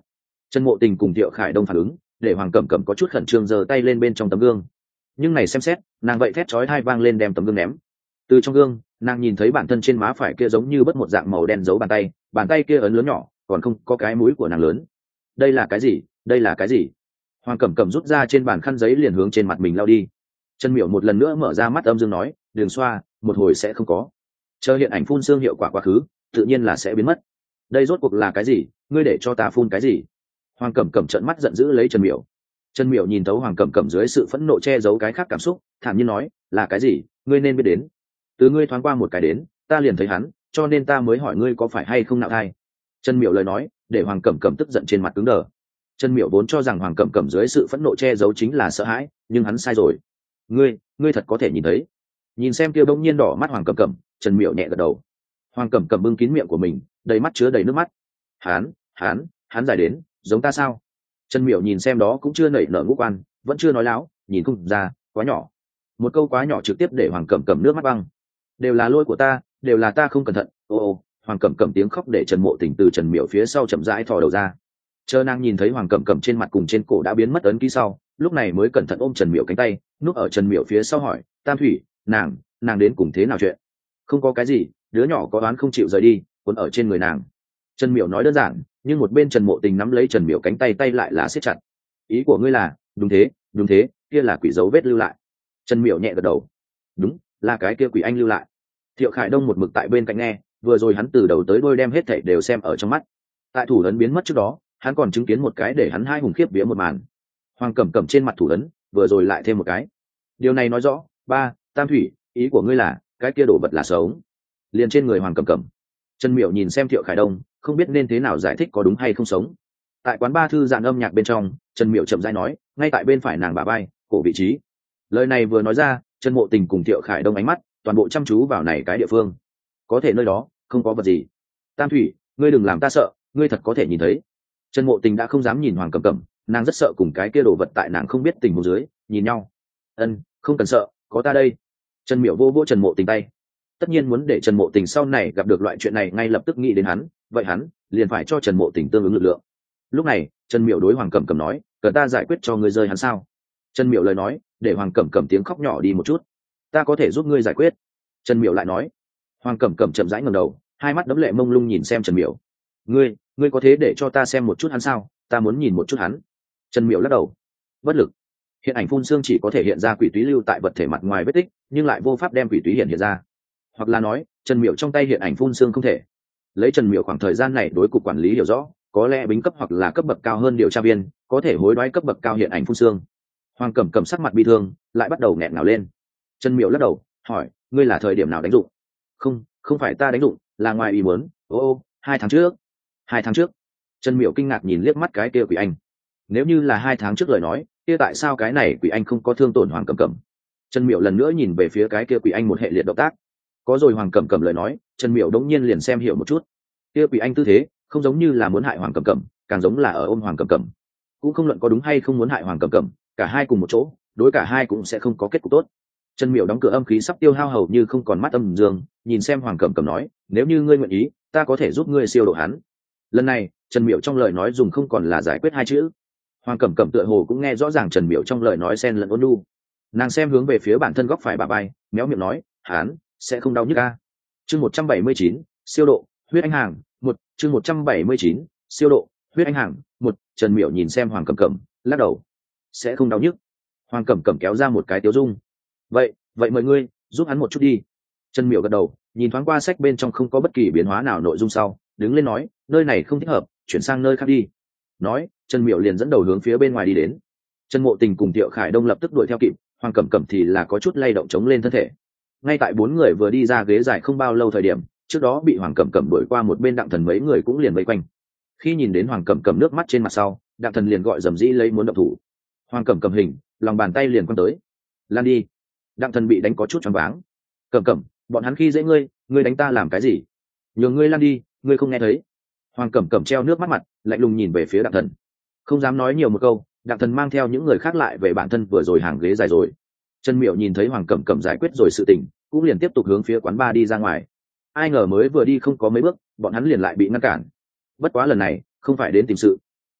Trần Mộ Tình cùng Thiệu Khải Đông phản ứng để Hoàng Cẩm Cẩm có chút khẩn trương giơ tay lên bên trong tấm gương, nhưng này xem xét nàng vậy thét chói tai vang lên đem tấm gương ném. Từ trong gương nàng nhìn thấy bản thân trên má phải kia giống như bất một dạng màu đen dấu bàn tay, bàn tay kia ấn lớn nhỏ còn không có cái mũi của nàng lớn. Đây là cái gì? Đây là cái gì? Hoàng Cẩm Cẩm rút ra trên bàn khăn giấy liền hướng trên mặt mình lau đi. Trần Miểu một lần nữa mở ra mắt âm dương nói, đường xoa một hồi sẽ không có, chờ hiện ảnh phun xương hiệu quả quá khứ tự nhiên là sẽ biến mất. Đây rốt cuộc là cái gì? Ngươi để cho ta phun cái gì? Hoàng Cẩm Cẩm trợn mắt giận dữ lấy Trần Miểu. Trần Miểu nhìn thấu Hoàng Cẩm Cẩm dưới sự phẫn nộ che giấu cái khác cảm xúc, thản nhiên nói, là cái gì? Ngươi nên biết đến. Từ ngươi thoáng qua một cái đến, ta liền thấy hắn, cho nên ta mới hỏi ngươi có phải hay không nạo thai. Trần Miểu lời nói để Hoàng Cẩm Cẩm tức giận trên mặt cứng đờ. Trần Miểu vốn cho rằng Hoàng Cẩm Cẩm dưới sự phẫn nộ che giấu chính là sợ hãi, nhưng hắn sai rồi. Ngươi, ngươi thật có thể nhìn thấy? Nhìn xem kia bỗng nhiên đỏ mắt Hoàng Cẩm Cẩm, Trần Miểu nhẹ gật đầu. Hoàng Cẩm Cẩm bưng kín miệng của mình, đầy mắt chứa đầy nước mắt. Hắn, hắn, hắn dài đến, giống ta sao? Trần Miểu nhìn xem đó cũng chưa nảy nở ngũ quan, vẫn chưa nói láo, nhìn không ra, quá nhỏ. Một câu quá nhỏ trực tiếp để Hoàng Cẩm Cẩm nước mắt băng. Đều là lỗi của ta, đều là ta không cẩn thận. Ô ô, Hoàng Cẩm Cẩm tiếng khóc để Trần Mộ Tình từ Trần Miểu phía sau chậm rãi thò đầu ra. Chờ nàng nhìn thấy Hoàng Cẩm Cẩm trên mặt cùng trên cổ đã biến mất ấn ký sau, lúc này mới cẩn thận ôm Trần Miểu cánh tay, núp ở Trần Miểu phía sau hỏi, Tam Thủy, nàng, nàng đến cùng thế nào chuyện? Không có cái gì, đứa nhỏ có đoán không chịu rời đi, cuốn ở trên người nàng. Trần Miểu nói đơn giản, nhưng một bên Trần Mộ Tình nắm lấy Trần Miểu cánh tay tay lại là siết chặt. Ý của ngươi là? Đúng thế, đúng thế, kia là quỷ dấu vết lưu lại. Trần Miểu nhẹ gật đầu. Đúng, là cái kia quỷ anh lưu lại. Thiệu Khải Đông một mực tại bên cạnh nghe, vừa rồi hắn từ đầu tới đuôi đem hết thảy đều xem ở trong mắt. Tại thủ ấn biến mất trước đó, hắn còn chứng kiến một cái để hắn hai hùng khiếp vía một màn. Hoàng Cẩm Cẩm trên mặt thủ ấn, vừa rồi lại thêm một cái. Điều này nói rõ, ba, Tam Thủy, ý của ngươi là, cái kia đồ vật là sống. Liền trên người Hoàng Cẩm Cẩm. Trần Miểu nhìn xem Thiệu Khải Đông, không biết nên thế nào giải thích có đúng hay không sống. Tại quán ba thư dạng âm nhạc bên trong, Trần Miểu chậm rãi nói, ngay tại bên phải nàng bả vai, cổ vị trí. Lời này vừa nói ra, Trần Mộ Tình cùng Thiệu Khải Đông ánh mắt toàn bộ chăm chú vào này cái địa phương. Có thể nơi đó không có vật gì. Tam Thủy, ngươi đừng làm ta sợ, ngươi thật có thể nhìn thấy. Trần Mộ Tình đã không dám nhìn Hoàng Cẩm Cẩm, nàng rất sợ cùng cái kia đồ vật tại nàng không biết tình huống dưới nhìn nhau. Ân, không cần sợ, có ta đây. Trần Miểu vô vô Trần Mộ Tình tay. Tất nhiên muốn để Trần Mộ Tình sau này gặp được loại chuyện này ngay lập tức nghĩ đến hắn, vậy hắn liền phải cho Trần Mộ Tình tương ứng lực lượng. Lúc này Trần Miểu đối Hoàng Cẩm Cẩm nói, cần ta giải quyết cho ngươi rơi hắn sao? Trần Miểu lời nói để Hoàng Cẩm Cẩm tiếng khóc nhỏ đi một chút. Ta có thể giúp ngươi giải quyết. Trần Miểu lại nói. Hoàng Cẩm Cẩm chậm rãi ngẩng đầu, hai mắt đẫm lệ mông lung nhìn xem Trần Miểu. Ngươi, ngươi có thế để cho ta xem một chút hắn sao? Ta muốn nhìn một chút hắn. Trần Miểu lắc đầu. Bất lực. Hiện ảnh phun xương chỉ có thể hiện ra quỷ túy lưu tại vật thể mặt ngoài vết tích, nhưng lại vô pháp đem quỷ túy hiện hiện ra. Hoặc là nói, Trần Miểu trong tay hiện ảnh phun xương không thể. Lấy Trần Miểu khoảng thời gian này đối cục quản lý hiểu rõ, có lẽ bính cấp hoặc là cấp bậc cao hơn điều tra viên, có thể hối đoái cấp bậc cao hiện ảnh phun xương. Hoàng Cẩm Cẩm sắc mặt bi thương, lại bắt đầu nghẹn ngào lên. Trần Miểu lắc đầu, hỏi, ngươi là thời điểm nào đánh dụng? Không, không phải ta đánh dụng, là ngoài ý muốn. Ô ô, hai tháng trước. Hai tháng trước. Trần Miểu kinh ngạc nhìn liếc mắt cái kia quỷ anh. Nếu như là hai tháng trước lời nói, kia tại sao cái này quỷ anh không có thương tổn Hoàng Cẩm Cẩm? Trần Miểu lần nữa nhìn về phía cái kia quỷ anh một hệ liệt động tác. Có rồi Hoàng Cẩm Cẩm lời nói, Trần Miểu đống nhiên liền xem hiểu một chút. Kia quỷ anh tư thế, không giống như là muốn hại Hoàng Cẩm Cẩm, càng giống là ở ôm Hoàng Cẩm Cẩm. Cũng không luận có đúng hay không muốn hại Hoàng Cẩm Cẩm, cả hai cùng một chỗ, đối cả hai cũng sẽ không có kết cục tốt. Trần Miểu đóng cửa âm khí sắp tiêu hao hầu như không còn mắt âm dương, nhìn xem Hoàng Cẩm Cẩm nói, nếu như ngươi nguyện ý, ta có thể giúp ngươi siêu độ hắn. Lần này, Trần Miểu trong lời nói dùng không còn là giải quyết hai chữ. Hoàng Cẩm Cẩm tựa hồ cũng nghe rõ ràng Trần Miểu trong lời nói xen lẫn ôn nhu. Nàng xem hướng về phía bản thân góc phải bà bay, méo miệng nói, hắn sẽ không đau nhức a. Chương một trăm bảy mươi chín, siêu độ, huyết anh hàng, một, chương một trăm bảy mươi chín, siêu độ, huyết anh hàng, một. Trần Miểu nhìn xem Hoàng Cẩm Cẩm, lắc đầu. Sẽ không đau nhức. Hoàng Cẩm Cẩm kéo ra một cái tiếu dung. Vậy, vậy mời ngươi giúp hắn một chút đi. Trần Miểu gật đầu, nhìn thoáng qua sách bên trong không có bất kỳ biến hóa nào nội dung sau, đứng lên nói, nơi này không thích hợp, chuyển sang nơi khác đi. Nói, Trần Miểu liền dẫn đầu hướng phía bên ngoài đi đến. Trần Mộ Tình cùng Thiệu Khải Đông lập tức đuổi theo kịp, Hoàng Cẩm Cẩm thì là có chút lay động chống lên thân thể. Ngay tại bốn người vừa đi ra ghế dài không bao lâu thời điểm, trước đó bị Hoàng Cẩm Cẩm đuổi qua một bên Đặng Thần mấy người cũng liền vây quanh. Khi nhìn đến Hoàng Cẩm Cẩm nước mắt trên mặt sau, Đặng Thần liền gọi dầm dĩ lấy muốn động thủ. Hoàng Cẩm Cẩm hình, lòng bàn tay liền quăng tới. Lan đi. Đặng Thần bị đánh có chút choáng váng. Cẩm Cẩm, bọn hắn khi dễ ngươi, ngươi đánh ta làm cái gì? Nhường ngươi lan đi, ngươi không nghe thấy? Hoàng Cẩm Cẩm treo nước mắt mặt, lạnh lùng nhìn về phía Đặng Thần. Không dám nói nhiều một câu, Đặng Thần mang theo những người khác lại về bản thân vừa rồi hàng ghế dài rồi. Trần Miểu nhìn thấy Hoàng Cẩm Cẩm giải quyết rồi sự tình, cũng liền tiếp tục hướng phía quán bar đi ra ngoài. Ai ngờ mới vừa đi không có mấy bước, bọn hắn liền lại bị ngăn cản. Bất quá lần này, không phải đến tìm sự.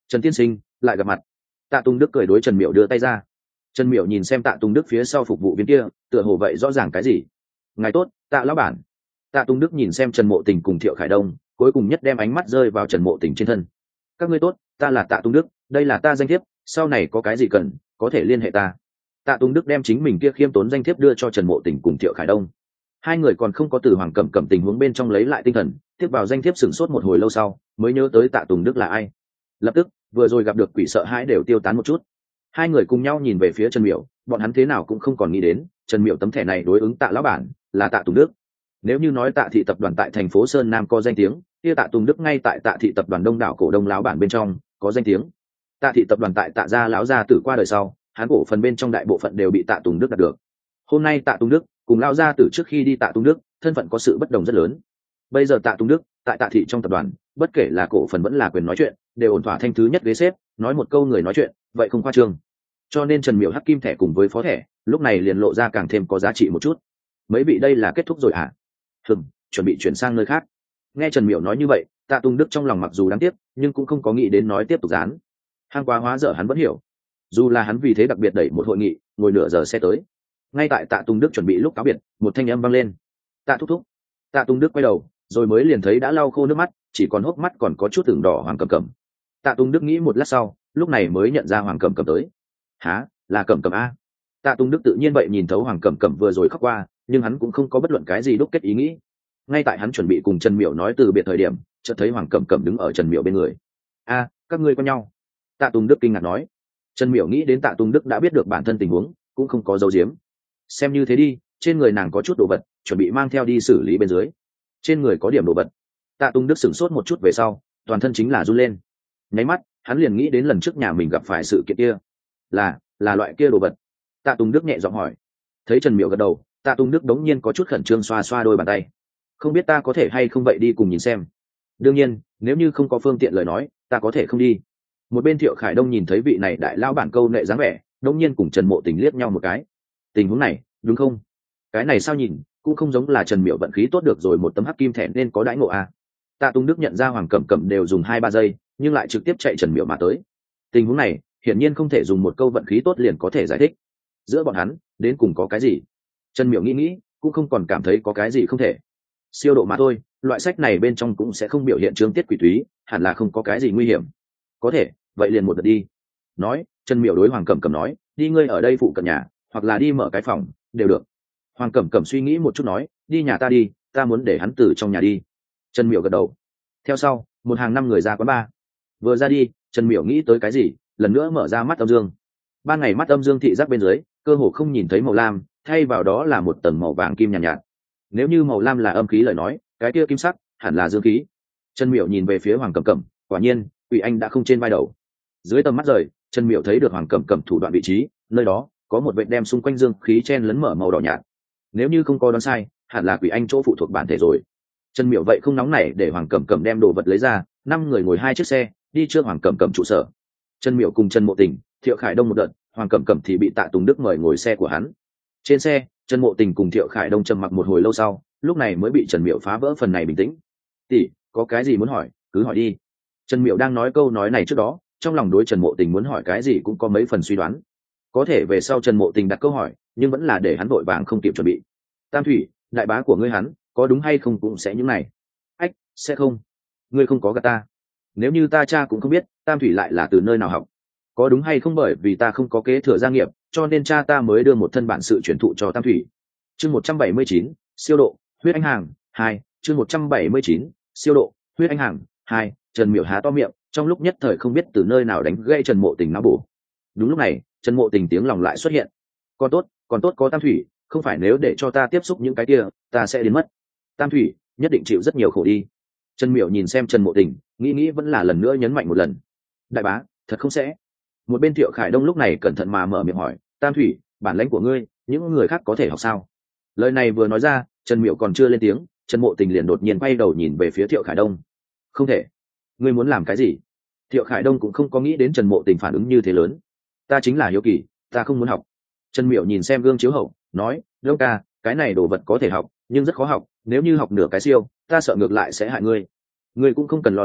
Trần tiên sinh lại gặp mặt. Tạ Tùng Đức cười đối Trần Miểu đưa tay ra. Trần Miểu nhìn xem Tạ Tùng Đức phía sau phục vụ viên kia, tựa hồ vậy rõ ràng cái gì. Ngài tốt, Tạ lão bản. Tạ Tùng Đức nhìn xem Trần Mộ Tình cùng Thiệu Khải Đông, cuối cùng nhất đem ánh mắt rơi vào Trần Mộ Tình trên thân. Các ngươi tốt, ta là Tạ Tùng Đức, đây là ta danh thiếp, sau này có cái gì cần có thể liên hệ ta. Tạ Tùng Đức đem chính mình kia khiêm tốn danh thiếp đưa cho Trần Mộ Tình cùng Thiệu Khải Đông. Hai người còn không có từ Hoàng Cẩm Cẩm tình huống bên trong lấy lại tinh thần, tiếp vào danh thiếp sửng sốt một hồi lâu sau mới nhớ tới Tạ Tùng Đức là ai. Lập tức vừa rồi gặp được quỷ sợ hãi đều tiêu tán một chút. Hai người cùng nhau nhìn về phía Trần Miểu, bọn hắn thế nào cũng không còn nghĩ đến Trần Miểu tấm thẻ này đối ứng Tạ lão bản là Tạ Tùng Đức. Nếu như nói Tạ thị tập đoàn tại thành phố Sơn Nam có danh tiếng, kia Tạ Tùng Đức ngay tại Tạ thị tập đoàn đông đảo cổ đông lão bản bên trong có danh tiếng. Tạ thị tập đoàn tại Tạ gia lão gia tử qua đời sau, hắn cổ phần bên trong đại bộ phận đều bị Tạ Tùng Đức đạt được. Hôm nay Tạ Tùng Đức cùng lão gia tử trước khi đi Tạ Tùng Đức thân phận có sự bất đồng rất lớn. Bây giờ Tạ Tùng Đức tại Tạ thị trong tập đoàn, bất kể là cổ phần vẫn là quyền nói chuyện, đều ổn thỏa thanh thứ nhất ghế xếp, nói một câu người nói chuyện, vậy không khoa trương. Cho nên Trần Miểu hắc kim thẻ cùng với phó thẻ, lúc này liền lộ ra càng thêm có giá trị một chút. Mấy vị đây là kết thúc rồi à? Hừm, chuẩn bị chuyển sang nơi khác. Nghe Trần Miểu nói như vậy, Tạ Tùng Đức trong lòng mặc dù đáng tiếc, nhưng cũng không có nghĩ đến nói tiếp tục dán. Hàng quá hóa dở hắn vẫn hiểu. Dù là hắn vì thế đặc biệt đẩy một hội nghị, ngồi nửa giờ xe tới. Ngay tại Tạ Tùng Đức chuẩn bị lúc cáo biệt, một thanh âm vang lên. Tạ thúc thúc. Tạ Tùng Đức quay đầu, rồi mới liền thấy đã lau khô nước mắt, chỉ còn hốc mắt còn có chút tưởng đỏ Hoàng Cẩm Cẩm. Tạ Tùng Đức nghĩ một lát sau, lúc này mới nhận ra Hoàng Cẩm Cẩm tới. Hả, là Cẩm Cẩm a? Tạ Tùng Đức tự nhiên vậy nhìn thấu Hoàng Cẩm Cẩm vừa rồi khóc qua, nhưng hắn cũng không có bất luận cái gì đúc kết ý nghĩ. Ngay tại hắn chuẩn bị cùng Trần Miểu nói từ biệt thời điểm, chợt thấy Hoàng Cẩm Cẩm đứng ở Trần Miểu bên người. A, các ngươi quen nhau? Tạ Tùng Đức kinh ngạc nói. Trần Miểu nghĩ đến Tạ Tùng Đức đã biết được bản thân tình huống, cũng không có giấu giếm. Xem như thế đi, trên người nàng có chút đồ vật, chuẩn bị mang theo đi xử lý bên dưới. Trên người có điểm đồ vật. Tạ Tùng Đức sửng sốt một chút về sau, toàn thân chính là run lên. Nháy mắt, hắn liền nghĩ đến lần trước nhà mình gặp phải sự kiện kia. Là, là loại kia đồ vật. Tạ Tùng Đức nhẹ giọng hỏi. Thấy Trần Miểu gật đầu, Tạ Tùng Đức đống nhiên có chút khẩn trương xoa xoa đôi bàn tay. Không biết ta có thể hay không vậy đi cùng nhìn xem. Đương nhiên, nếu như không có phương tiện lời nói, ta có thể không đi. Một bên Thiệu Khải Đông nhìn thấy vị này đại lao bản câu nệ dáng vẻ, đống nhiên cùng Trần Mộ Tình liếc nhau một cái. Tình huống này, đúng không? Cái này sao nhìn, cũng không giống là Trần Miểu vận khí tốt được rồi một tấm hắc kim thẻ nên có đãi ngộ à. Tạ Tùng Đức nhận ra Hoàng Cẩm Cẩm đều dùng hai ba giây, nhưng lại trực tiếp chạy Trần Miểu mà tới. Tình huống này, hiển nhiên không thể dùng một câu vận khí tốt liền có thể giải thích. Giữa bọn hắn, đến cùng có cái gì? Trần Miểu nghĩ nghĩ, cũng không còn cảm thấy có cái gì không thể. Siêu độ mà thôi, loại sách này bên trong cũng sẽ không biểu hiện chương tiết quỷ túy, hẳn là không có cái gì nguy hiểm. Có thể, vậy liền một đợt đi. Nói, Trần Miểu đối Hoàng Cẩm Cẩm nói, đi ngươi ở đây phụ cận nhà, hoặc là đi mở cái phòng, đều được. Hoàng Cẩm Cẩm suy nghĩ một chút nói, đi nhà ta đi, ta muốn để hắn từ trong nhà đi. Trần Miểu gật đầu. Theo sau, một hàng năm người ra quán bar. Vừa ra đi, Trần Miểu nghĩ tới cái gì, lần nữa mở ra mắt âm dương. Ban ngày mắt âm dương thị giác bên dưới, cơ hồ không nhìn thấy màu lam, thay vào đó là một tầng màu vàng kim nhàn nhạt, nhạt. Nếu như màu lam là âm khí lời nói, cái kia kim sắc hẳn là dương khí. Trần Miểu nhìn về phía Hoàng Cẩm Cẩm, quả nhiên, Quỷ Anh đã không trên vai đầu. Dưới tầm mắt rời, Trần Miểu thấy được Hoàng Cẩm Cẩm thủ đoạn vị trí, nơi đó có một vệt đem xung quanh dương khí chen lấn mở màu đỏ nhạt. Nếu như không có đoán sai, hẳn là Quỷ Anh chỗ phụ thuộc bản thể rồi. Trần Miểu vậy không nóng nảy để Hoàng Cẩm Cẩm đem đồ vật lấy ra, năm người ngồi hai chiếc xe, đi trước Hoàng Cẩm Cẩm trụ sở. Trần Miểu cùng Trần Mộ Tình, Thiệu Khải Đông một đợt, Hoàng Cẩm Cẩm thì bị Tạ Tùng Đức mời ngồi xe của hắn. Trên xe, Trần Mộ Tình cùng Thiệu Khải Đông trầm mặc một hồi lâu sau, lúc này mới bị Trần Miểu phá vỡ phần này bình tĩnh. "Tỷ, có cái gì muốn hỏi, cứ hỏi đi." Trần Miểu đang nói câu nói này trước đó, trong lòng đối Trần Mộ Tình muốn hỏi cái gì cũng có mấy phần suy đoán. Có thể về sau Trần Mộ Tình đặt câu hỏi, nhưng vẫn là để hắn vội vàng không kịp chuẩn bị. "Tam Thủy, đại bá của ngươi hắn, có đúng hay không cũng sẽ những này." "Ách, sẽ không. Ngươi không có gạt ta. Nếu như ta cha cũng không biết, Tam Thủy lại là từ nơi nào học. Có đúng hay không bởi vì ta không có kế thừa gia nghiệp, cho nên cha ta mới đưa một thân bản sự truyền thụ cho Tam Thủy." Chương một trăm bảy mươi chín, siêu độ, huyết anh hàng, hai, chương một trăm bảy mươi chín, siêu độ, huyết anh hàng, hai, Trần Miểu há to miệng, trong lúc nhất thời không biết từ nơi nào đánh gây Trần Mộ Tình não bổ. Đúng lúc này, Trần Mộ Tình tiếng lòng lại xuất hiện. "Còn tốt, còn tốt có Tam Thủy, không phải nếu để cho ta tiếp xúc những cái kia, ta sẽ đến mất. Tam Thủy nhất định chịu rất nhiều khổ đi." Trần Miểu nhìn xem Trần Mộ Tình, nghĩ nghĩ vẫn là lần nữa nhấn mạnh một lần. "Đại bá, thật không sẽ." Một bên Thiệu Khải Đông lúc này cẩn thận mà mở miệng hỏi, "Tam Thủy, bản lãnh của ngươi, những người khác có thể học sao?" Lời này vừa nói ra, Trần Miểu còn chưa lên tiếng, Trần Mộ Tình liền đột nhiên quay đầu nhìn về phía Thiệu Khải Đông. "Không thể. Ngươi muốn làm cái gì?" Thiệu Khải Đông cũng không có nghĩ đến Trần Mộ Tình phản ứng như thế lớn. "Ta chính là hiếu kỳ, ta không muốn học." Trần Miểu nhìn xem gương chiếu hậu, nói, "Đông ca, cái này đồ vật có thể học, nhưng rất khó học, nếu như học nửa cái siêu, ta sợ ngược lại sẽ hại ngươi. Ngươi cũng không cần lo lắng,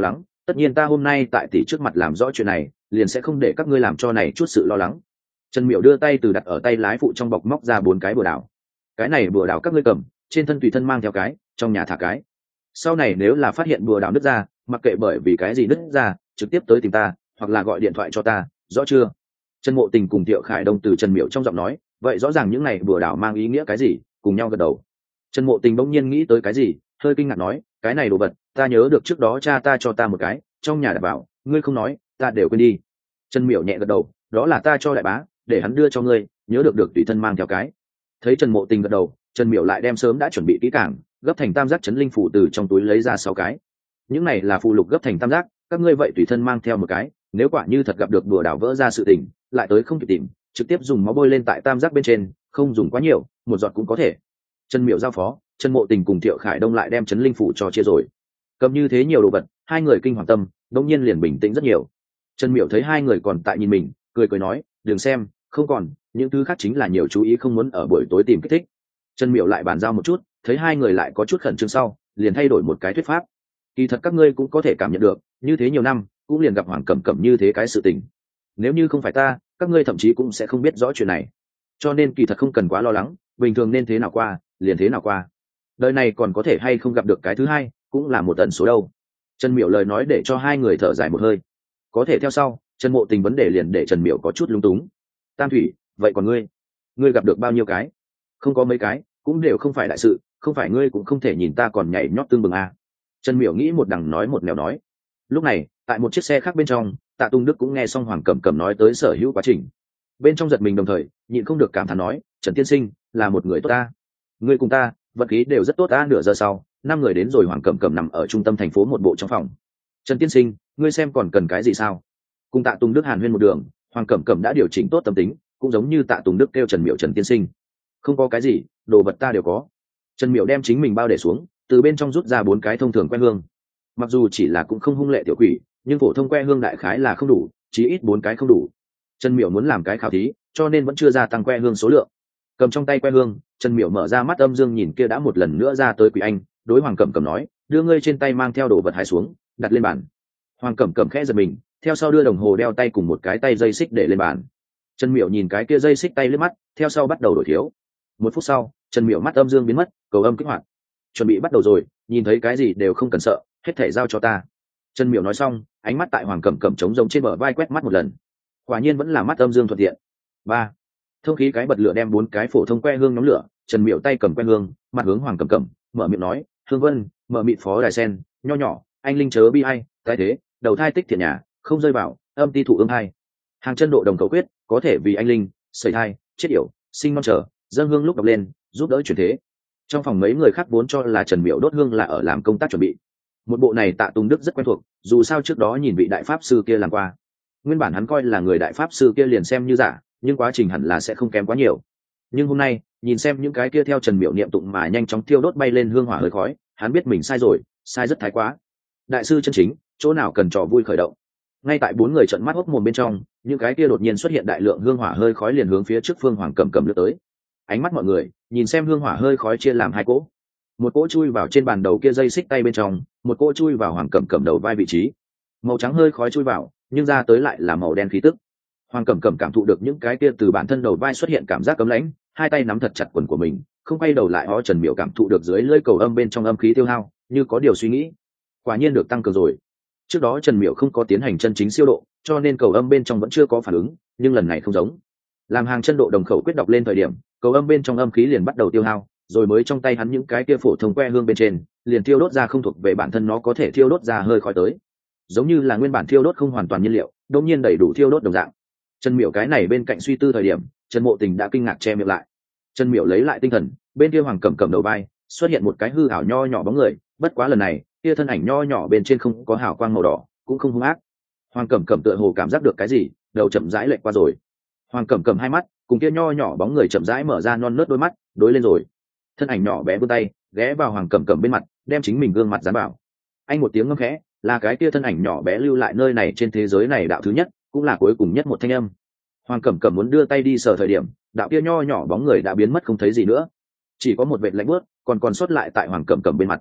tất nhiên ta hôm nay tại tỷ trước mặt làm rõ chuyện này liền sẽ không để các ngươi làm cho này chút sự lo lắng. Trần Miểu đưa tay từ đặt ở tay lái phụ trong bọc móc ra bốn cái bùa đảo. Cái này bùa đảo các ngươi cầm, trên thân tùy thân mang theo cái, trong nhà thả cái. Sau này nếu là phát hiện bùa đảo nứt ra, mặc kệ bởi vì cái gì nứt ra, trực tiếp tới tìm ta, hoặc là gọi điện thoại cho ta, rõ chưa? Trần Mộ Tình cùng Thiệu Khải Đông từ Trần Miểu trong giọng nói, vậy rõ ràng những này bùa đảo mang ý nghĩa cái gì, cùng nhau gật đầu. Trần Mộ Tình bỗng nhiên nghĩ tới cái gì, hơi kinh ngạc nói, cái này đồ vật, ta nhớ được trước đó cha ta cho ta một cái, trong nhà đặt vào, ngươi không nói, ta đều quên đi. Trần Miểu nhẹ gật đầu, đó là ta cho đại bá, để hắn đưa cho ngươi, nhớ được được tùy thân mang theo cái. Thấy Trần Mộ Tình gật đầu, Trần Miểu lại đem sớm đã chuẩn bị kỹ càng, gấp thành tam giác chấn linh phủ từ trong túi lấy ra sáu cái. Những này là phù lục gấp thành tam giác, các ngươi vậy tùy thân mang theo một cái, nếu quả như thật gặp được đùa đảo vỡ ra sự tình, lại tới không kịp tìm, trực tiếp dùng máu bôi lên tại tam giác bên trên, không dùng quá nhiều, một giọt cũng có thể. Trần Miểu giao phó, Trần Mộ Tình cùng Thiệu Khải Đông lại đem chấn linh phủ cho chia rồi. Cầm như thế nhiều đồ vật, hai người kinh hoàng tâm, đột nhiên liền bình tĩnh rất nhiều. Trần Miểu thấy hai người còn tại nhìn mình, cười cười nói, đừng xem, không còn, những thứ khác chính là nhiều chú ý không muốn ở buổi tối tìm kích thích. Trần Miểu lại bàn giao một chút, thấy hai người lại có chút khẩn trương sau, liền thay đổi một cái thuyết pháp. Kỳ thật các ngươi cũng có thể cảm nhận được, như thế nhiều năm, cũng liền gặp Hoàng Cẩm Cẩm như thế cái sự tình. Nếu như không phải ta, các ngươi thậm chí cũng sẽ không biết rõ chuyện này. Cho nên kỳ thật không cần quá lo lắng, bình thường nên thế nào qua, liền thế nào qua. Đời này còn có thể hay không gặp được cái thứ hai, cũng là một tần số đâu. Trần Miểu lời nói để cho hai người thở dài một hơi. Có thể theo sau, Trần Mộ Tình vấn đề liền để Trần Miểu có chút lung túng. Tam Thủy, vậy còn ngươi, ngươi gặp được bao nhiêu cái? Không có mấy cái, cũng đều không phải đại sự, không phải ngươi cũng không thể nhìn ta còn nhảy nhót tương bừng à. Trần Miểu nghĩ một đằng nói một nẻo nói. Lúc này, tại một chiếc xe khác bên trong, Tạ Tung Đức cũng nghe xong Hoàng Cẩm Cẩm nói tới sở hữu quá trình. Bên trong giật mình đồng thời, nhịn không được cảm thán nói, Trần tiên sinh là một người tốt ta. Ngươi cùng ta, vật khí đều rất tốt ta. Nửa giờ sau, năm người đến rồi. Hoàng Cẩm Cẩm nằm ở trung tâm thành phố một bộ trong phòng. Trần tiên sinh, ngươi xem còn cần cái gì sao? Cùng Tạ Tung Đức hàn huyên một đường, Hoàng Cẩm Cẩm đã điều chỉnh tốt tâm tính, cũng giống như Tạ Tung Đức kêu Trần Miểu Trần tiên sinh. Không có cái gì, đồ vật ta đều có. Trần Miểu đem chính mình bao để xuống, từ bên trong rút ra bốn cái thông thường que hương. Mặc dù chỉ là cũng không hung lệ tiểu quỷ, nhưng phổ thông que hương đại khái là không đủ, chí ít bốn cái không đủ. Trần Miểu muốn làm cái khảo thí, cho nên vẫn chưa gia tăng que hương số lượng. Cầm trong tay que hương, Trần Miểu mở ra mắt âm dương nhìn kia đã một lần nữa ra tới quỷ anh, đối Hoàng Cẩm Cẩm nói, đưa ngươi trên tay mang theo đồ vật hái xuống, đặt lên bàn. Hoàng Cẩm Cẩm khẽ giật mình, theo sau đưa đồng hồ đeo tay cùng một cái tay dây xích để lên bàn. Trần Miểu nhìn cái kia dây xích tay liếc mắt, theo sau bắt đầu đổi thiếu. Một phút sau, Trần Miểu mắt âm dương biến mất, cầu âm kích hoạt. Chuẩn bị bắt đầu rồi, nhìn thấy cái gì đều không cần sợ, hết thể giao cho ta. Trần Miểu nói xong, ánh mắt tại Hoàng Cẩm Cẩm trống rỗng trên bờ vai quét mắt một lần. Quả nhiên vẫn là mắt âm dương thuận tiện. Ba, thông khí cái bật lửa đem bốn cái phổ thông que hương nhóm lửa. Trần Miểu tay cầm que hương, mặt hướng Hoàng Cẩm Cẩm, mở miệng nói, Hương Vân, mở mịt phó đài sen, nho nhỏ, anh linh chớ bi ai, tái thế, đầu thai tích thiện nhà, không rơi vào, âm ti thụ ương hai. Hàng chân độ đồng cầu quyết, có thể vì anh linh, sẩy thai, chết yểu, sinh non trở, dâng hương lúc đọc lên, giúp đỡ chuyển thế. Trong phòng mấy người khác vốn cho là Trần Miểu đốt hương là ở làm công tác chuẩn bị. Một bộ này Tạ Tung Đức rất quen thuộc, dù sao trước đó nhìn vị đại pháp sư kia làm qua. Nguyên bản hắn coi là người đại pháp sư kia liền xem như giả, nhưng quá trình hẳn là sẽ không kém quá nhiều. Nhưng hôm nay, nhìn xem những cái kia theo Trần Miểu niệm tụng mà nhanh chóng thiêu đốt bay lên hương hỏa hơi khói, hắn biết mình sai rồi, sai rất thái quá. Đại sư chân chính, chỗ nào cần trò vui khởi động. Ngay tại bốn người trợn mắt hốc mồm bên trong, những cái kia đột nhiên xuất hiện đại lượng hương hỏa hơi khói liền hướng phía trước Phương Hoàng Cẩm Cẩm lướt tới. Ánh mắt mọi người nhìn xem hương hỏa hơi khói chia làm hai cỗ. Một cỗ chui vào trên bàn đầu kia dây xích tay bên trong, một cỗ chui vào Hoàng Cẩm Cẩm đầu vai vị trí. Màu trắng hơi khói chui vào, nhưng ra tới lại là màu đen khí tức. Hoàng Cẩm Cẩm cảm thụ được những cái kia từ bản thân đầu vai xuất hiện cảm giác cấm lãnh, hai tay nắm thật chặt quần của mình, không quay đầu lại. Ó Trần Miểu cảm thụ được dưới lưỡi cầu âm bên trong âm khí tiêu hao, như có điều suy nghĩ. Quả nhiên được tăng cường rồi. Trước đó Trần Miểu không có tiến hành chân chính siêu độ, cho nên cầu âm bên trong vẫn chưa có phản ứng, nhưng lần này không giống. Làm hàng chân độ đồng khẩu quyết đọc lên thời điểm, cầu âm bên trong âm khí liền bắt đầu tiêu hao, rồi mới trong tay hắn những cái kia phổ thông que hương bên trên, liền thiêu đốt ra không thuộc về bản thân nó có thể thiêu đốt ra hơi khói tới. Giống như là nguyên bản thiêu đốt không hoàn toàn nhiên liệu, đột nhiên đầy đủ thiêu đốt đồng dạng. Trần Miểu cái này bên cạnh suy tư thời điểm, Trần Mộ Tình đã kinh ngạc che miệng lại. Trần Miểu lấy lại tinh thần, bên kia Hoàng Cẩm Cẩm đầu vai xuất hiện một cái hư ảo nho nhỏ bóng người, bất quá lần này, kia thân ảnh nho nhỏ bên trên không có hào quang màu đỏ, cũng không hung ác. Hoàng Cẩm Cẩm tựa hồ cảm giác được cái gì, đầu chậm rãi lệch qua rồi. Hoàng Cẩm Cẩm hai mắt cùng kia nho nhỏ bóng người chậm rãi mở ra non nớt đôi mắt, đối lên rồi. Thân ảnh nhỏ bé vươn tay ghé vào Hoàng Cẩm Cẩm bên mặt, đem chính mình gương mặt dán vào. Anh một tiếng ngâm khẽ, là cái kia thân ảnh nhỏ bé lưu lại nơi này trên thế giới này đạo thứ nhất, cũng là cuối cùng nhất một thanh âm. Hoàng Cẩm Cẩm muốn đưa tay đi sờ thời điểm, đạo kia nho nhỏ bóng người đã biến mất không thấy gì nữa, chỉ có một vệt lạnh buốt còn còn sót lại tại Hoàng Cẩm Cẩm bên mặt.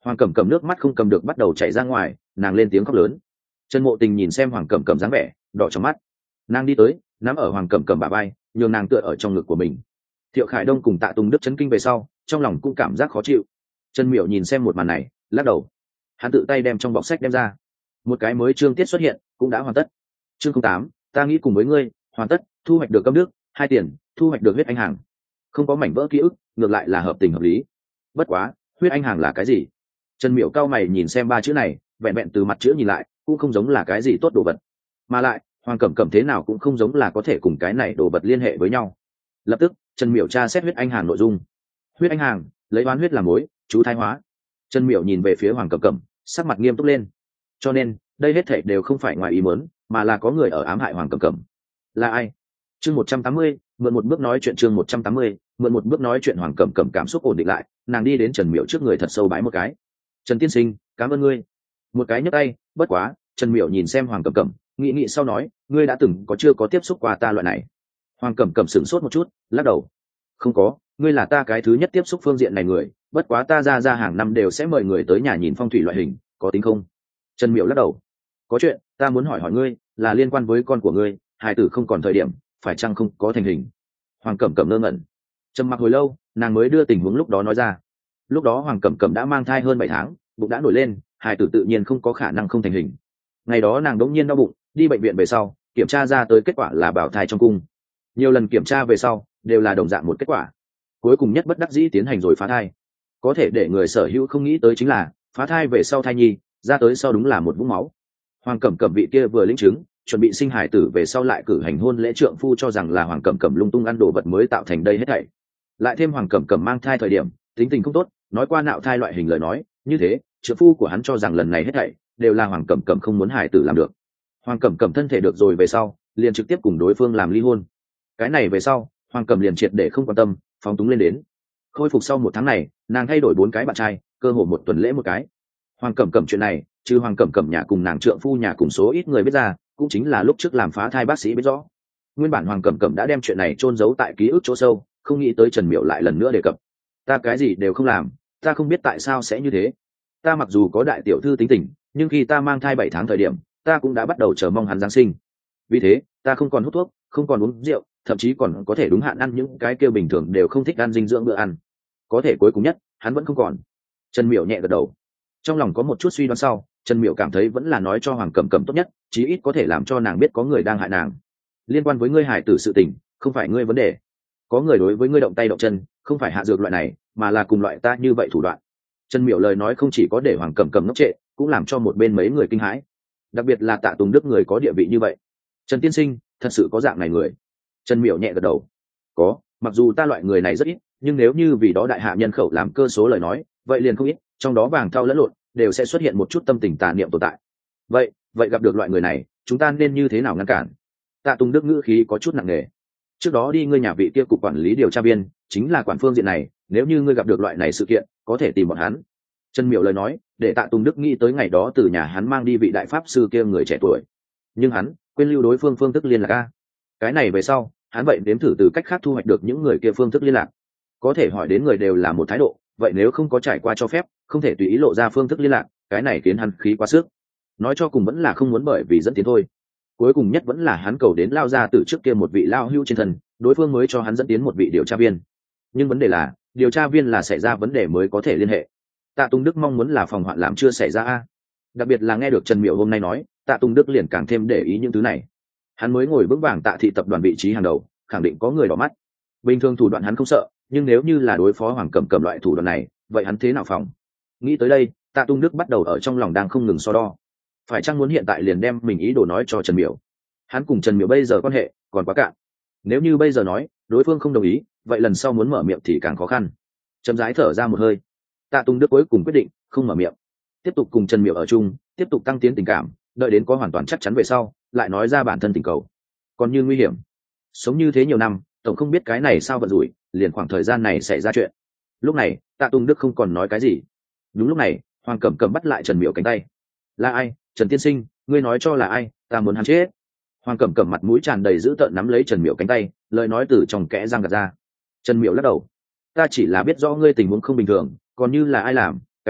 Hoàng Cẩm Cẩm nước mắt không cầm được bắt đầu chảy ra ngoài, nàng lên tiếng khóc lớn. Trần Mộ Tình nhìn xem Hoàng Cẩm Cẩm dáng vẻ đỏ trong mắt, nàng đi tới nắm ở Hoàng Cẩm Cẩm bả vai, nhường nàng tựa ở trong ngực của mình. Thiệu Khải Đông cùng Tạ Tùng Đức chấn kinh về sau, trong lòng cũng cảm giác khó chịu. Trần Miểu nhìn xem một màn này, lắc đầu. Hắn tự tay đem trong bọc sách đem ra, một cái mới chương tiết xuất hiện, cũng đã hoàn tất. Chương không tám, ta nghĩ cùng với ngươi, hoàn tất, thu hoạch được cơm nước, hai tiền, thu hoạch được huyết anh hàng. Không có mảnh vỡ ký ức, ngược lại là hợp tình hợp lý. Bất quá, huyết anh hàng là cái gì? Trần Miểu cao mày nhìn xem ba chữ này, vẹn vẹn từ mặt chữ nhìn lại, cũng không giống là cái gì tốt đồ vật. Mà lại, Hoàng Cẩm Cẩm thế nào cũng không giống là có thể cùng cái này đồ vật liên hệ với nhau. Lập tức, Trần Miểu tra xét huyết anh hàng nội dung. Huyết anh hàng, lấy oán huyết làm mối, chú thái hóa. Trần Miểu nhìn về phía Hoàng Cẩm Cẩm, sắc mặt nghiêm túc lên. Cho nên, đây hết thảy đều không phải ngoài ý muốn, mà là có người ở ám hại Hoàng Cẩm Cẩm. Là ai? Chương một trăm tám mươi, mượn một bước nói chuyện chương một trăm tám mươi, mượn một bước nói chuyện Hoàng Cẩm Cẩm cảm xúc ổn định lại, nàng đi đến Trần Miểu trước người thật sâu bái một cái. Trần tiên sinh, cảm ơn ngươi. Một cái nhấc tay, bất quá, Trần Miểu nhìn xem Hoàng Cẩm Cẩm, nghĩ nghĩ sau nói, ngươi đã từng có chưa có tiếp xúc qua ta loại này? Hoàng Cẩm Cẩm sửng sốt một chút, lắc đầu. Không có, ngươi là ta cái thứ nhất tiếp xúc phương diện này người, bất quá ta ra ra hàng năm đều sẽ mời người tới nhà nhìn phong thủy loại hình, có tính không? Trần Miểu lắc đầu. Có chuyện, ta muốn hỏi hỏi ngươi, là liên quan với con của ngươi, hài tử không còn thời điểm, phải chăng không có thành hình? Hoàng Cẩm Cẩm ngơ ngẩn, trầm mặc hồi lâu, nàng mới đưa tình huống lúc đó nói ra. Lúc đó Hoàng Cẩm Cẩm đã mang thai hơn bảy tháng, bụng đã nổi lên, hài tử tự nhiên không có khả năng không thành hình. Ngày đó nàng đống nhiên đau bụng, đi bệnh viện về sau, kiểm tra ra tới kết quả là bảo thai trong cung. Nhiều lần kiểm tra về sau, đều là đồng dạng một kết quả. Cuối cùng nhất bất đắc dĩ tiến hành rồi phá thai. Có thể để người sở hữu không nghĩ tới chính là, phá thai về sau thai nhi, ra tới sau đúng là một vũng máu. Hoàng Cẩm Cẩm vị kia vừa lĩnh chứng, chuẩn bị sinh hài tử về sau lại cử hành hôn lễ trượng phu cho rằng là Hoàng Cẩm Cẩm lung tung ăn đồ vật mới tạo thành đây hết thảy. Lại thêm Hoàng Cẩm Cẩm mang thai thời điểm, tính tình không tốt, nói qua nạo thai loại hình lời nói, như thế, trượng phu của hắn cho rằng lần này hết thảy đều là Hoàng Cẩm Cẩm không muốn hài tử làm được. Hoàng Cẩm Cẩm thân thể được rồi về sau, liền trực tiếp cùng đối phương làm ly hôn. Cái này về sau, Hoàng Cẩm liền triệt để không quan tâm, phóng túng lên đến. Khôi phục sau một tháng này, nàng thay đổi bốn cái bạn trai, cơ hồ một tuần lễ một cái. Hoàng Cẩm Cẩm chuyện này, trừ Hoàng Cẩm Cẩm nhà cùng nàng trượng phu nhà cùng số ít người biết ra, cũng chính là lúc trước làm phá thai bác sĩ biết rõ. Nguyên bản Hoàng Cẩm Cẩm đã đem chuyện này chôn giấu tại ký ức chỗ sâu, không nghĩ tới Trần Miểu lại lần nữa đề cập. Ta cái gì đều không làm, ta không biết tại sao sẽ như thế. Ta mặc dù có đại tiểu thư tính tình, nhưng khi ta mang thai bảy tháng thời điểm, ta cũng đã bắt đầu chờ mong hắn giáng sinh. Vì thế, ta không còn hút thuốc, không còn uống rượu, thậm chí còn có thể đúng hạn ăn những cái kêu bình thường đều không thích ăn dinh dưỡng bữa ăn. Có thể cuối cùng nhất, hắn vẫn không còn. Trần Miểu nhẹ gật đầu. Trong lòng có một chút suy đoán sau, Trần Miểu cảm thấy vẫn là nói cho Hoàng Cẩm Cẩm tốt nhất, chí ít có thể làm cho nàng biết có người đang hại nàng. Liên quan với ngươi hài tử sự tình, không phải ngươi vấn đề. Có người đối với ngươi động tay động chân, không phải hạ dược loại này, mà là cùng loại ta như vậy thủ đoạn. Trần Miểu lời nói không chỉ có để Hoàng Cẩm Cẩm ngốc trệ, cũng làm cho một bên mấy người kinh hãi. Đặc biệt là Tạ Tùng Đức người có địa vị như vậy. Trần tiên sinh, thật sự có dạng này người? Trần Miểu nhẹ gật đầu. Có, mặc dù ta loại người này rất ít, nhưng nếu như vì đó đại hạ nhân khẩu làm cơ số lời nói, vậy liền không ít, trong đó vàng thau lẫn lộn, đều sẽ xuất hiện một chút tâm tình tà niệm tồn tại. Vậy, vậy gặp được loại người này, chúng ta nên như thế nào ngăn cản? Tạ Tùng Đức ngữ khí có chút nặng nề. Trước đó đi ngươi nhà vị kia cục quản lý điều tra viên, chính là quản phương diện này, nếu như ngươi gặp được loại này sự kiện, có thể tìm bọn hắn. Trần Miểu lời nói, để Tạ Tùng Đức nghĩ tới ngày đó từ nhà hắn mang đi vị đại pháp sư kia người trẻ tuổi. Nhưng hắn quên lưu đối phương phương thức liên lạc a. Cái này về sau, hắn vậy đếm thử từ cách khác thu hoạch được những người kia phương thức liên lạc. Có thể hỏi đến người đều là một thái độ, vậy nếu không có trải qua cho phép, không thể tùy ý lộ ra phương thức liên lạc, cái này khiến hắn khí quá sức. Nói cho cùng vẫn là không muốn bởi vì dẫn tiến thôi. Cuối cùng nhất vẫn là hắn cầu đến lao ra từ trước kia một vị lao hưu trên thân, đối phương mới cho hắn dẫn tiến một vị điều tra viên. Nhưng vấn đề là, điều tra viên là xảy ra vấn đề mới có thể liên hệ. Tạ Tùng Đức mong muốn là phòng hoạn làm chưa xảy ra a. Đặc biệt là nghe được Trần Miểu hôm nay nói, Tạ Tùng Đức liền càng thêm để ý những thứ này. Hắn mới ngồi vững vàng Tạ thị tập đoàn vị trí hàng đầu, khẳng định có người đỏ mắt. Bình thường thủ đoạn hắn không sợ, nhưng nếu như là đối phó Hoàng Cẩm Cẩm loại thủ đoạn này, vậy hắn thế nào phòng? Nghĩ tới đây, Tạ Tùng Đức bắt đầu ở trong lòng đang không ngừng so đo. Phải chăng muốn hiện tại liền đem mình ý đồ nói cho Trần Miểu? Hắn cùng Trần Miểu bây giờ quan hệ còn quá cạn. Nếu như bây giờ nói, đối phương không đồng ý, vậy lần sau muốn mở miệng thì càng khó khăn. Chậm rãi thở ra một hơi, Tạ Tùng Đức cuối cùng quyết định không mở miệng, tiếp tục cùng Trần Miểu ở chung, tiếp tục tăng tiến tình cảm, đợi đến có hoàn toàn chắc chắn về sau, lại nói ra bản thân tình cầu. Còn như nguy hiểm, sống như thế nhiều năm, tổng không biết cái này sao vận rủi, liền khoảng thời gian này xảy ra chuyện. Lúc này, Tạ Tùng Đức không còn nói cái gì. Đúng lúc này, Hoàng Cẩm Cẩm bắt lại Trần Miểu cánh tay. Là ai? Trần tiên sinh, ngươi nói cho là ai? Ta muốn hắn chết. Hoàng Cẩm Cẩm mặt mũi tràn đầy dữ tợn nắm lấy Trần Miểu cánh tay, lời nói từ trong kẽ răng gạt ra. Trần Miểu lắc đầu. Ta chỉ là biết rõ ngươi tình huống không bình thường, còn như là ai làm,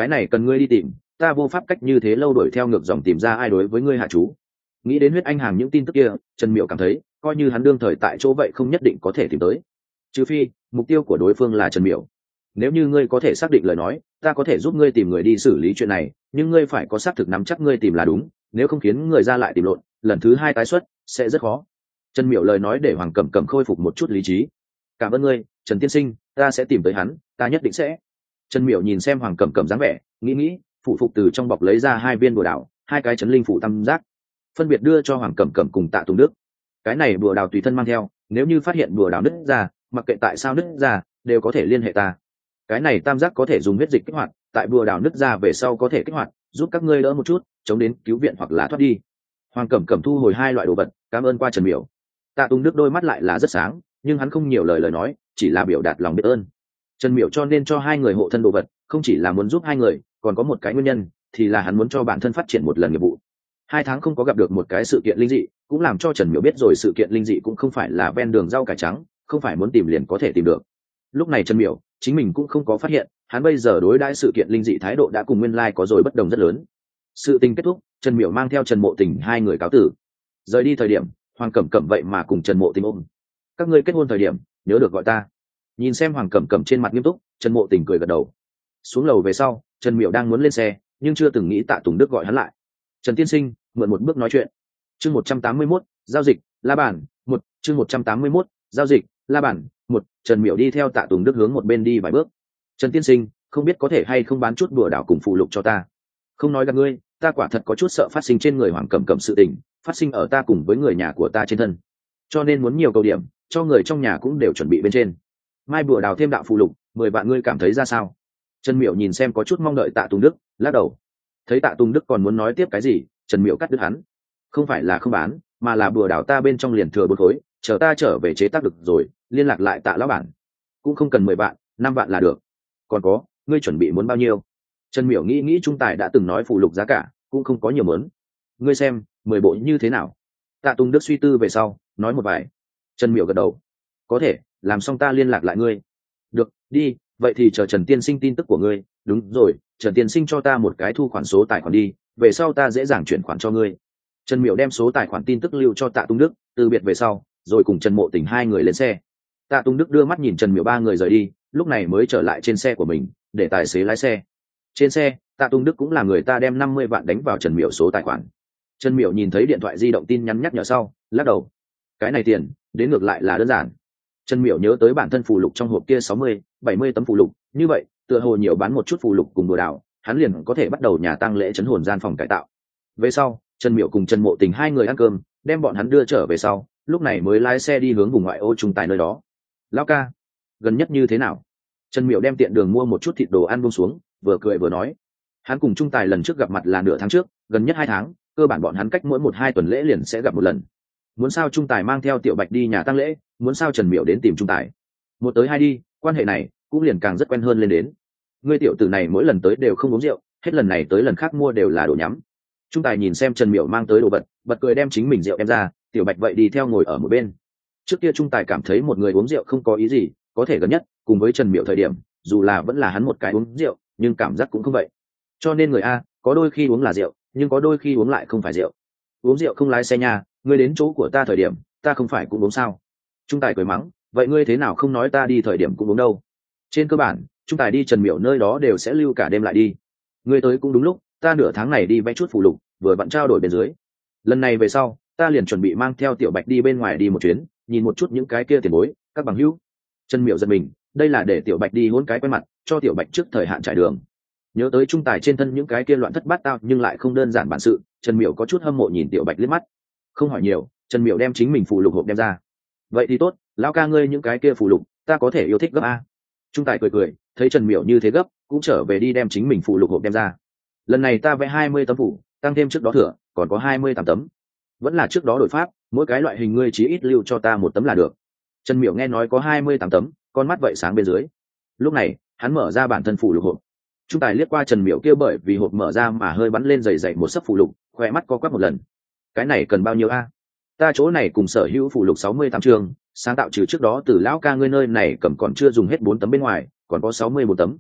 cái này cần ngươi đi tìm, ta vô pháp cách như thế lâu đuổi theo ngược dòng tìm ra ai đối với ngươi hạ chú. Nghĩ đến huyết anh hàng những tin tức kia, Trần Miểu cảm thấy coi như hắn đương thời tại chỗ vậy không nhất định có thể tìm tới, trừ phi mục tiêu của đối phương là Trần Miểu. Nếu như ngươi có thể xác định lời nói, ta có thể giúp ngươi tìm người đi xử lý chuyện này, nhưng ngươi phải có xác thực nắm chắc ngươi tìm là đúng, nếu không khiến người ra lại tìm lộn, lần thứ hai tái xuất sẽ rất khó. Trần Miểu lời nói để Hoàng Cẩm Cẩm khôi phục một chút lý trí. Cảm ơn ngươi, Trần tiên sinh, ta sẽ tìm tới hắn, ta nhất định sẽ. Trần Miểu nhìn xem Hoàng Cẩm Cẩm dáng vẻ, nghĩ nghĩ, phụ phục từ trong bọc lấy ra hai viên bùa đảo, hai cái chấn linh phụ tam giác, phân biệt đưa cho Hoàng Cẩm Cẩm cùng Tạ Tùng Đức. Cái này bùa đảo tùy thân mang theo, nếu như phát hiện bùa đảo nứt ra, mặc kệ tại sao nứt ra, đều có thể liên hệ ta. Cái này tam giác có thể dùng huyết dịch kích hoạt, tại bùa đảo nứt ra về sau có thể kích hoạt, giúp các ngươi đỡ một chút, chống đến cứu viện hoặc là thoát đi. Hoàng Cẩm Cẩm thu hồi hai loại đồ vật, cảm ơn qua Trần Miểu. Tạ Tùng Đức đôi mắt lại là rất sáng, nhưng hắn không nhiều lời lời nói, chỉ là biểu đạt lòng biết ơn. Trần Miểu cho nên cho hai người hộ thân đồ vật, không chỉ là muốn giúp hai người, còn có một cái nguyên nhân, thì là hắn muốn cho bản thân phát triển một lần nghiệp vụ. Hai tháng không có gặp được một cái sự kiện linh dị, cũng làm cho Trần Miểu biết rồi sự kiện linh dị cũng không phải là ven đường rau cải trắng, không phải muốn tìm liền có thể tìm được. Lúc này Trần Miểu chính mình cũng không có phát hiện, hắn bây giờ đối đãi sự kiện linh dị thái độ đã cùng nguyên lai like có rồi bất đồng rất lớn. Sự tình kết thúc, Trần Miểu mang theo Trần Mộ Tình hai người cáo tử. Rời đi thời điểm, Hoàng Cẩm Cẩm vậy mà cùng Trần Mộ Tình ôm. Các ngươi kết hôn thời điểm, nhớ được gọi ta. Nhìn xem Hoàng Cẩm Cẩm trên mặt nghiêm túc, Trần Mộ Tình cười gật đầu. Xuống lầu về sau, Trần Miểu đang muốn lên xe, nhưng chưa từng nghĩ Tạ Tùng Đức gọi hắn lại. Trần tiên sinh, mượn một bước nói chuyện. Chương một trăm tám mươi mốt, giao dịch, La Bản, một, chương một trăm tám mươi mốt, giao dịch, La Bản, một. Trần Miểu đi theo Tạ Tùng Đức hướng một bên đi vài bước. Trần tiên sinh, không biết có thể hay không bán chút bùa đảo cùng phụ lục cho ta. Không nói gặp ngươi, ta quả thật có chút sợ phát sinh trên người Hoàng Cẩm Cẩm sự tình, phát sinh ở ta cùng với người nhà của ta trên thân, cho nên muốn nhiều cầu điểm, cho người trong nhà cũng đều chuẩn bị bên trên. Mai bùa đào thêm đạo phụ lục, mười bạn ngươi cảm thấy ra sao? Trần Miểu nhìn xem có chút mong đợi Tạ Tùng Đức, lắc đầu. Thấy Tạ Tùng Đức còn muốn nói tiếp cái gì, Trần Miểu cắt đứt hắn. Không phải là không bán, mà là bùa đào ta bên trong liền thừa bốn khối, chờ ta trở về chế tác được rồi, liên lạc lại Tạ lão bản. Cũng không cần mười bạn, năm bạn là được. Còn có, ngươi chuẩn bị muốn bao nhiêu? Trần Miểu nghĩ nghĩ trung tài đã từng nói phụ lục giá cả, cũng không có nhiều mớn. Ngươi xem, mười bộ như thế nào? Tạ Tùng Đức suy tư về sau, nói một vài. Trần Miểu gật đầu. Có thể, làm xong ta liên lạc lại ngươi. Được, đi, vậy thì chờ Trần tiên sinh tin tức của ngươi. Đúng rồi, Trần tiên sinh cho ta một cái thu khoản số tài khoản đi, về sau ta dễ dàng chuyển khoản cho ngươi. Trần Miểu đem số tài khoản tin tức lưu cho Tạ Tùng Đức, từ biệt về sau, rồi cùng Trần Mộ Tình hai người lên xe. Tạ Tùng Đức đưa mắt nhìn Trần Miểu ba người rời đi, lúc này mới trở lại trên xe của mình, để tài xế lái xe. Trên xe, Tạ Tùng Đức cũng là người ta đem năm mươi vạn đánh vào Trần Miểu số tài khoản. Trần Miểu nhìn thấy điện thoại di động tin nhắn nhắc nhở sau, lắc đầu. Cái này tiền, đến ngược lại là đơn giản. Trần Miểu nhớ tới bản thân phù lục trong hộp kia sáu mươi, bảy mươi tấm phù lục, như vậy, tựa hồ nhiều bán một chút phù lục cùng đồ đảo, hắn liền có thể bắt đầu nhà tang lễ trấn hồn gian phòng cải tạo. Về sau, Trần Miểu cùng Trần Mộ Tình hai người ăn cơm, đem bọn hắn đưa trở về sau, lúc này mới lái xe đi hướng vùng ngoại ô trung tài nơi đó. Lão ca, gần nhất như thế nào? Trần Miểu đem tiện đường mua một chút thịt đồ ăn buông xuống, vừa cười vừa nói. Hắn cùng trung tài lần trước gặp mặt là nửa tháng trước, gần nhất hai tháng, cơ bản bọn hắn cách mỗi một hai tuần lễ liền sẽ gặp một lần. Muốn sao trung tài mang theo Tiểu Bạch đi nhà tang lễ, muốn sao Trần Miểu đến tìm trung tài. Một tới hai đi, quan hệ này cũng liền càng rất quen hơn lên đến. Ngươi tiểu tử này mỗi lần tới đều không uống rượu, hết lần này tới lần khác mua đều là đồ nhắm. Trung tài nhìn xem Trần Miểu mang tới đồ vật, bật cười đem chính mình rượu đem ra, Tiểu Bạch vậy đi theo ngồi ở một bên. Trước kia trung tài cảm thấy một người uống rượu không có ý gì, có thể gần nhất cùng với Trần Miểu thời điểm, dù là vẫn là hắn một cái uống rượu, nhưng cảm giác cũng không vậy. Cho nên người a, có đôi khi uống là rượu, nhưng có đôi khi uống lại không phải rượu. Uống rượu không lái xe nha, ngươi đến chỗ của ta thời điểm, ta không phải cũng uống sao? Trung tài cười mắng, vậy ngươi thế nào không nói ta đi thời điểm cũng uống đâu? Trên cơ bản, Trung tài đi Trần Miểu nơi đó đều sẽ lưu cả đêm lại đi. Ngươi tới cũng đúng lúc, ta nửa tháng này đi vẽ chút phụ lục, vừa vặn trao đổi bên dưới. Lần này về sau, ta liền chuẩn bị mang theo Tiểu Bạch đi bên ngoài đi một chuyến, nhìn một chút những cái kia tiền bối, các bằng hữu. Trần Miểu giật mình, đây là để Tiểu Bạch đi hôn cái quen mặt, cho Tiểu Bạch trước thời hạn trải đường. Nhớ tới trung tài trên thân những cái kia loạn thất bát tao nhưng lại không đơn giản bản sự, Trần Miểu có chút hâm mộ nhìn Tiểu Bạch liếc mắt. Không hỏi nhiều, Trần Miểu đem chính mình phù lục hộp đem ra. Vậy thì tốt, lão ca ngươi những cái kia phù lục, ta có thể yêu thích gấp a. Trung tài cười cười, thấy Trần Miểu như thế gấp, cũng trở về đi đem chính mình phù lục hộp đem ra. Lần này ta vẽ hai mươi tấm phù, tăng thêm trước đó thừa, còn có hai mươi tám tấm. Vẫn là trước đó đổi pháp, mỗi cái loại hình ngươi chí ít lưu cho ta một tấm là được. Trần Miểu nghe nói có hai mươi tám tấm, con mắt vậy sáng bên dưới. Lúc này, hắn mở ra bản thân phù lục hộp. Trung tài liếc qua Trần Miểu kia bởi vì hộp mở ra mà hơi bắn lên dày dày một sấp phù lục, khoe mắt co quắp một lần. Cái này cần bao nhiêu a? Ta chỗ này cùng sở hữu phù lục sáu mươi tám trường, sáng tạo trừ trước đó từ lão ca ngươi nơi này cầm còn chưa dùng hết bốn tấm bên ngoài, còn có sáu mươi một tấm.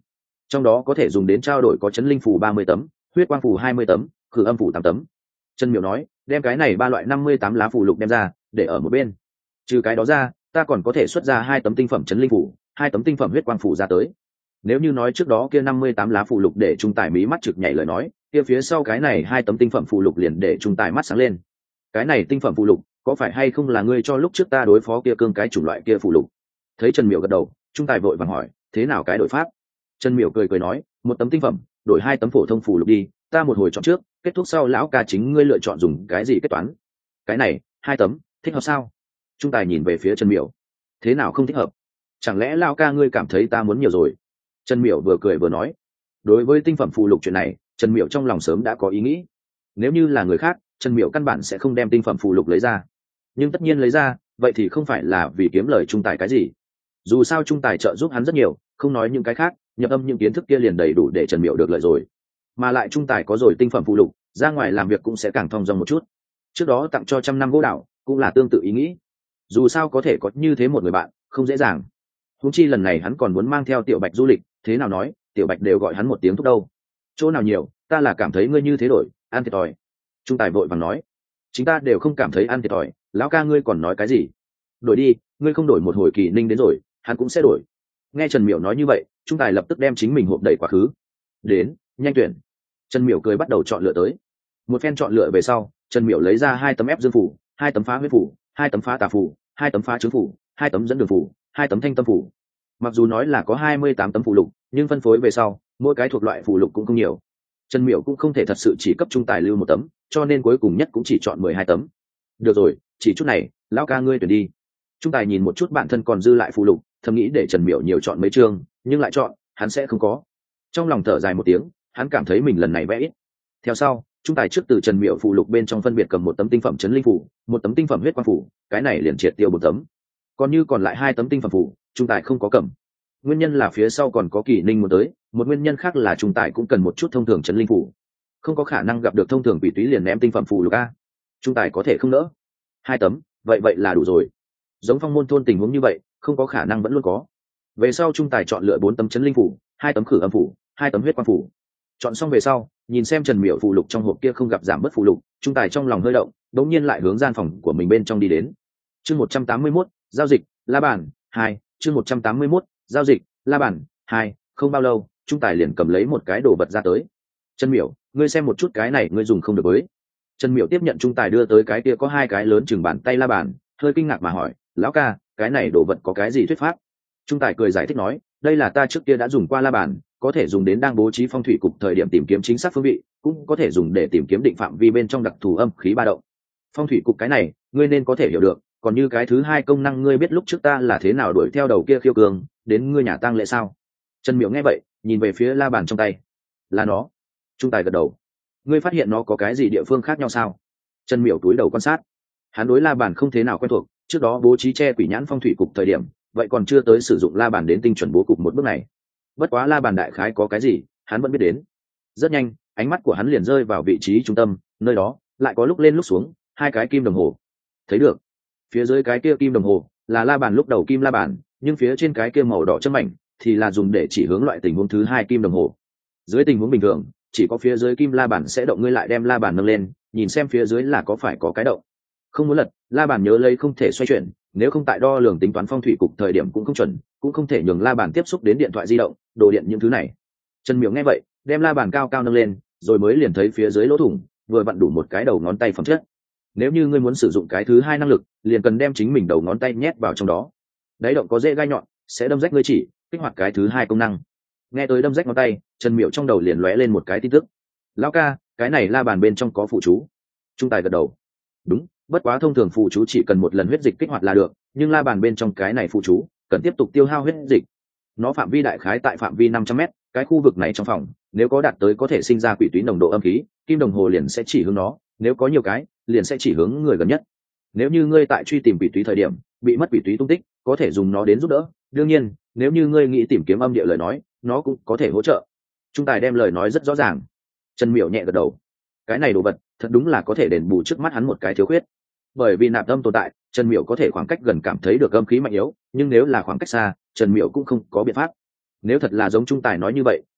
trong đó có thể dùng đến trao đổi có chấn linh phủ ba mươi tấm, huyết quang phủ hai mươi tấm, khử âm phủ tám tấm. Trần Miểu nói, đem cái này ba loại năm mươi tám lá phù lục đem ra, để ở một bên. Trừ cái đó ra, ta còn có thể xuất ra hai tấm tinh phẩm chấn linh phủ, hai tấm tinh phẩm huyết quang phủ ra tới. Nếu như nói trước đó kia năm mươi tám lá phù lục để trung tài mí mắt trực nhảy lời nói, kia phía sau cái này hai tấm tinh phẩm phù lục liền để trung tài mắt sáng lên. Cái này tinh phẩm phù lục, có phải hay không là ngươi cho lúc trước ta đối phó kia cương cái chủng loại kia phù lục? Thấy Trần Miểu gật đầu, trung tài vội vàng hỏi, thế nào cái đổi pháp? Trần Miểu cười cười nói, một tấm tinh phẩm, đổi hai tấm phổ thông phù lục đi, ta một hồi chọn trước, kết thúc sau lão ca chính ngươi lựa chọn dùng cái gì kết toán. Cái này, hai tấm, thích hợp sao? Trung tài nhìn về phía Trần Miểu, thế nào không thích hợp? Chẳng lẽ lão ca ngươi cảm thấy ta muốn nhiều rồi? Trần Miểu vừa cười vừa nói, đối với tinh phẩm phù lục chuyện này, Trần Miểu trong lòng sớm đã có ý nghĩ. Nếu như là người khác, Trần Miểu căn bản sẽ không đem tinh phẩm phù lục lấy ra, nhưng tất nhiên lấy ra, vậy thì không phải là vì kiếm lời trung tài cái gì. Dù sao trung tài trợ giúp hắn rất nhiều, không nói những cái khác, nhập âm những kiến thức kia liền đầy đủ để Trần Miểu được lợi rồi. Mà lại trung tài có rồi tinh phẩm phù lục, ra ngoài làm việc cũng sẽ càng thong dong một chút. Trước đó tặng cho trăm năm gỗ đảo cũng là tương tự ý nghĩ. Dù sao có thể có như thế một người bạn, không dễ dàng. Huống chi lần này hắn còn muốn mang theo Tiểu Bạch du lịch, thế nào nói, Tiểu Bạch đều gọi hắn một tiếng thúc đâu. Chỗ nào nhiều, ta là cảm thấy ngươi như thế đổi, ăn thiệt thòi. Trung tài vội vàng nói, chính ta đều không cảm thấy ăn thiệt thòi, lão ca ngươi còn nói cái gì? Đổi đi, ngươi không đổi một hồi Kỳ Ninh đến rồi, hắn cũng sẽ đổi. Nghe Trần Miểu nói như vậy, Trung tài lập tức đem chính mình hộp đẩy quá khứ. Đến, nhanh tuyển. Trần Miểu cười bắt đầu chọn lựa tới. Một phen chọn lựa về sau, Trần Miểu lấy ra hai tấm ép dương phủ, hai tấm phá huyết phủ, hai tấm phá tà phủ, hai tấm phá trướng phủ, hai tấm dẫn đường phủ, hai tấm thanh tâm phủ. Mặc dù nói là có hai mươi tám tấm phù lục, nhưng phân phối về sau, mỗi cái thuộc loại phù lục cũng không nhiều. Trần Miểu cũng không thể thật sự chỉ cấp trung tài lưu một tấm, cho nên cuối cùng nhất cũng chỉ chọn mười hai tấm. Được rồi, chỉ chút này, lão ca ngươi tuyển đi. Trung tài nhìn một chút bản thân còn dư lại phù lục, thầm nghĩ để Trần Miểu nhiều chọn mấy chương, nhưng lại chọn, hắn sẽ không có. Trong lòng thở dài một tiếng, hắn cảm thấy mình lần này vẽ ít. Theo sau, trung tài trước từ Trần Miểu phù lục bên trong phân biệt cầm một tấm tinh phẩm chấn linh phủ, một tấm tinh phẩm huyết quang phủ, cái này liền triệt tiêu một tấm. Còn như còn lại hai tấm tinh phẩm phủ, trung tài không có cầm. Nguyên nhân là phía sau còn có Kỳ Ninh muốn tới, một nguyên nhân khác là trung tài cũng cần một chút thông thường chấn linh phủ. Không có khả năng gặp được thông thường quỷ túy liền ném tinh phẩm phù lục a. Trung tài có thể không nỡ. Hai tấm, vậy vậy là đủ rồi. Giống Phong Môn thôn tình huống như vậy, không có khả năng vẫn luôn có. Về sau trung tài chọn lựa bốn tấm chấn linh phủ, hai tấm khử âm phủ, hai tấm huyết quang phủ. Chọn xong về sau, nhìn xem Trần Miểu phù lục trong hộp kia không gặp giảm bớt phù lục, trung tài trong lòng hơi động, đống nhiên lại hướng gian phòng của mình bên trong đi đến. Chương một trăm tám mươi mốt, giao dịch, la bàn, hai, chương một trăm tám mươi mốt, giao dịch, la bàn, hai, không bao lâu, trung tài liền cầm lấy một cái đồ vật ra tới. Trần Miểu, ngươi xem một chút cái này ngươi dùng không được với. Trần Miểu tiếp nhận trung tài đưa tới cái kia có hai cái lớn chừng bàn tay la bàn, hơi kinh ngạc mà hỏi, lão ca, cái này đồ vật có cái gì thuyết pháp? Trung tài cười giải thích nói, đây là ta trước kia đã dùng qua la bàn, có thể dùng đến đang bố trí phong thủy cục thời điểm tìm kiếm chính xác phương vị, cũng có thể dùng để tìm kiếm định phạm vi bên trong đặc thù âm khí ba động. Phong thủy cục cái này, ngươi nên có thể hiểu được, còn như cái thứ hai công năng ngươi biết lúc trước ta là thế nào đuổi theo đầu kia khiêu cường, đến ngươi nhà tang lễ sao? Trần Miểu nghe vậy, nhìn về phía la bàn trong tay. Là nó. Trung tài gật đầu. Ngươi phát hiện nó có cái gì địa phương khác nhau sao? Trần Miểu túi đầu quan sát. Hắn đối la bàn không thế nào quen thuộc, trước đó bố trí che quỷ nhãn phong thủy cục thời điểm, vậy còn chưa tới sử dụng la bàn đến tinh chuẩn bố cục một bước này. Bất quá la bàn đại khái có cái gì, hắn vẫn biết đến. Rất nhanh, ánh mắt của hắn liền rơi vào vị trí trung tâm, nơi đó lại có lúc lên lúc xuống hai cái kim đồng hồ. Thấy được, phía dưới cái kia kim đồng hồ là la bàn lúc đầu kim la bàn, nhưng phía trên cái kia màu đỏ chấm mảnh thì là dùng để chỉ hướng loại tình huống thứ hai kim đồng hồ. Dưới tình huống bình thường, chỉ có phía dưới kim la bàn sẽ động, ngươi lại đem la bàn nâng lên, nhìn xem phía dưới là có phải có cái động. Không muốn lật, la bàn nhớ lấy không thể xoay chuyển, nếu không tại đo lường tính toán phong thủy cục thời điểm cũng không chuẩn, cũng không thể nhường la bàn tiếp xúc đến điện thoại di động, đồ điện những thứ này. Trần Miểu nghe vậy, đem la bàn cao cao nâng lên, rồi mới liền thấy phía dưới lỗ thủng vừa vặn đủ một cái đầu ngón tay phẩm chất. Nếu như ngươi muốn sử dụng cái thứ hai năng lực, liền cần đem chính mình đầu ngón tay nhét vào trong đó. Đáy động có rễ gai nhọn, sẽ đâm rách ngươi chỉ, kích hoạt cái thứ hai công năng. Nghe tới đâm rách ngón tay, Trần Miểu trong đầu liền lóe lên một cái tin tức. Lão ca, cái này la bàn bên trong có phụ chú. Trung tài gật đầu. Đúng, bất quá thông thường phụ chú chỉ cần một lần huyết dịch kích hoạt là được, nhưng la bàn bên trong cái này phụ chú cần tiếp tục tiêu hao huyết dịch. Nó phạm vi đại khái tại phạm vi năm trăm mét, cái khu vực này trong phòng, nếu có đạt tới có thể sinh ra quỷ túy nồng độ âm khí, kim đồng hồ liền sẽ chỉ hướng nó, nếu có nhiều cái, liền sẽ chỉ hướng người gần nhất. Nếu như ngươi tại truy tìm quỷ túy thời điểm bị mất quỷ túy tung tích, có thể dùng nó đến giúp đỡ. Đương nhiên, nếu như ngươi nghĩ tìm kiếm âm địa lời nói, nó cũng có thể hỗ trợ. Trung tài đem lời nói rất rõ ràng. Trần Miểu nhẹ gật đầu. Cái này đồ vật thật đúng là có thể đền bù trước mắt hắn một cái thiếu khuyết. Bởi vì nạp âm tồn tại, Trần Miểu có thể khoảng cách gần cảm thấy được âm khí mạnh yếu, nhưng nếu là khoảng cách xa, Trần Miểu cũng không có biện pháp. Nếu thật là giống Trung tài nói như vậy,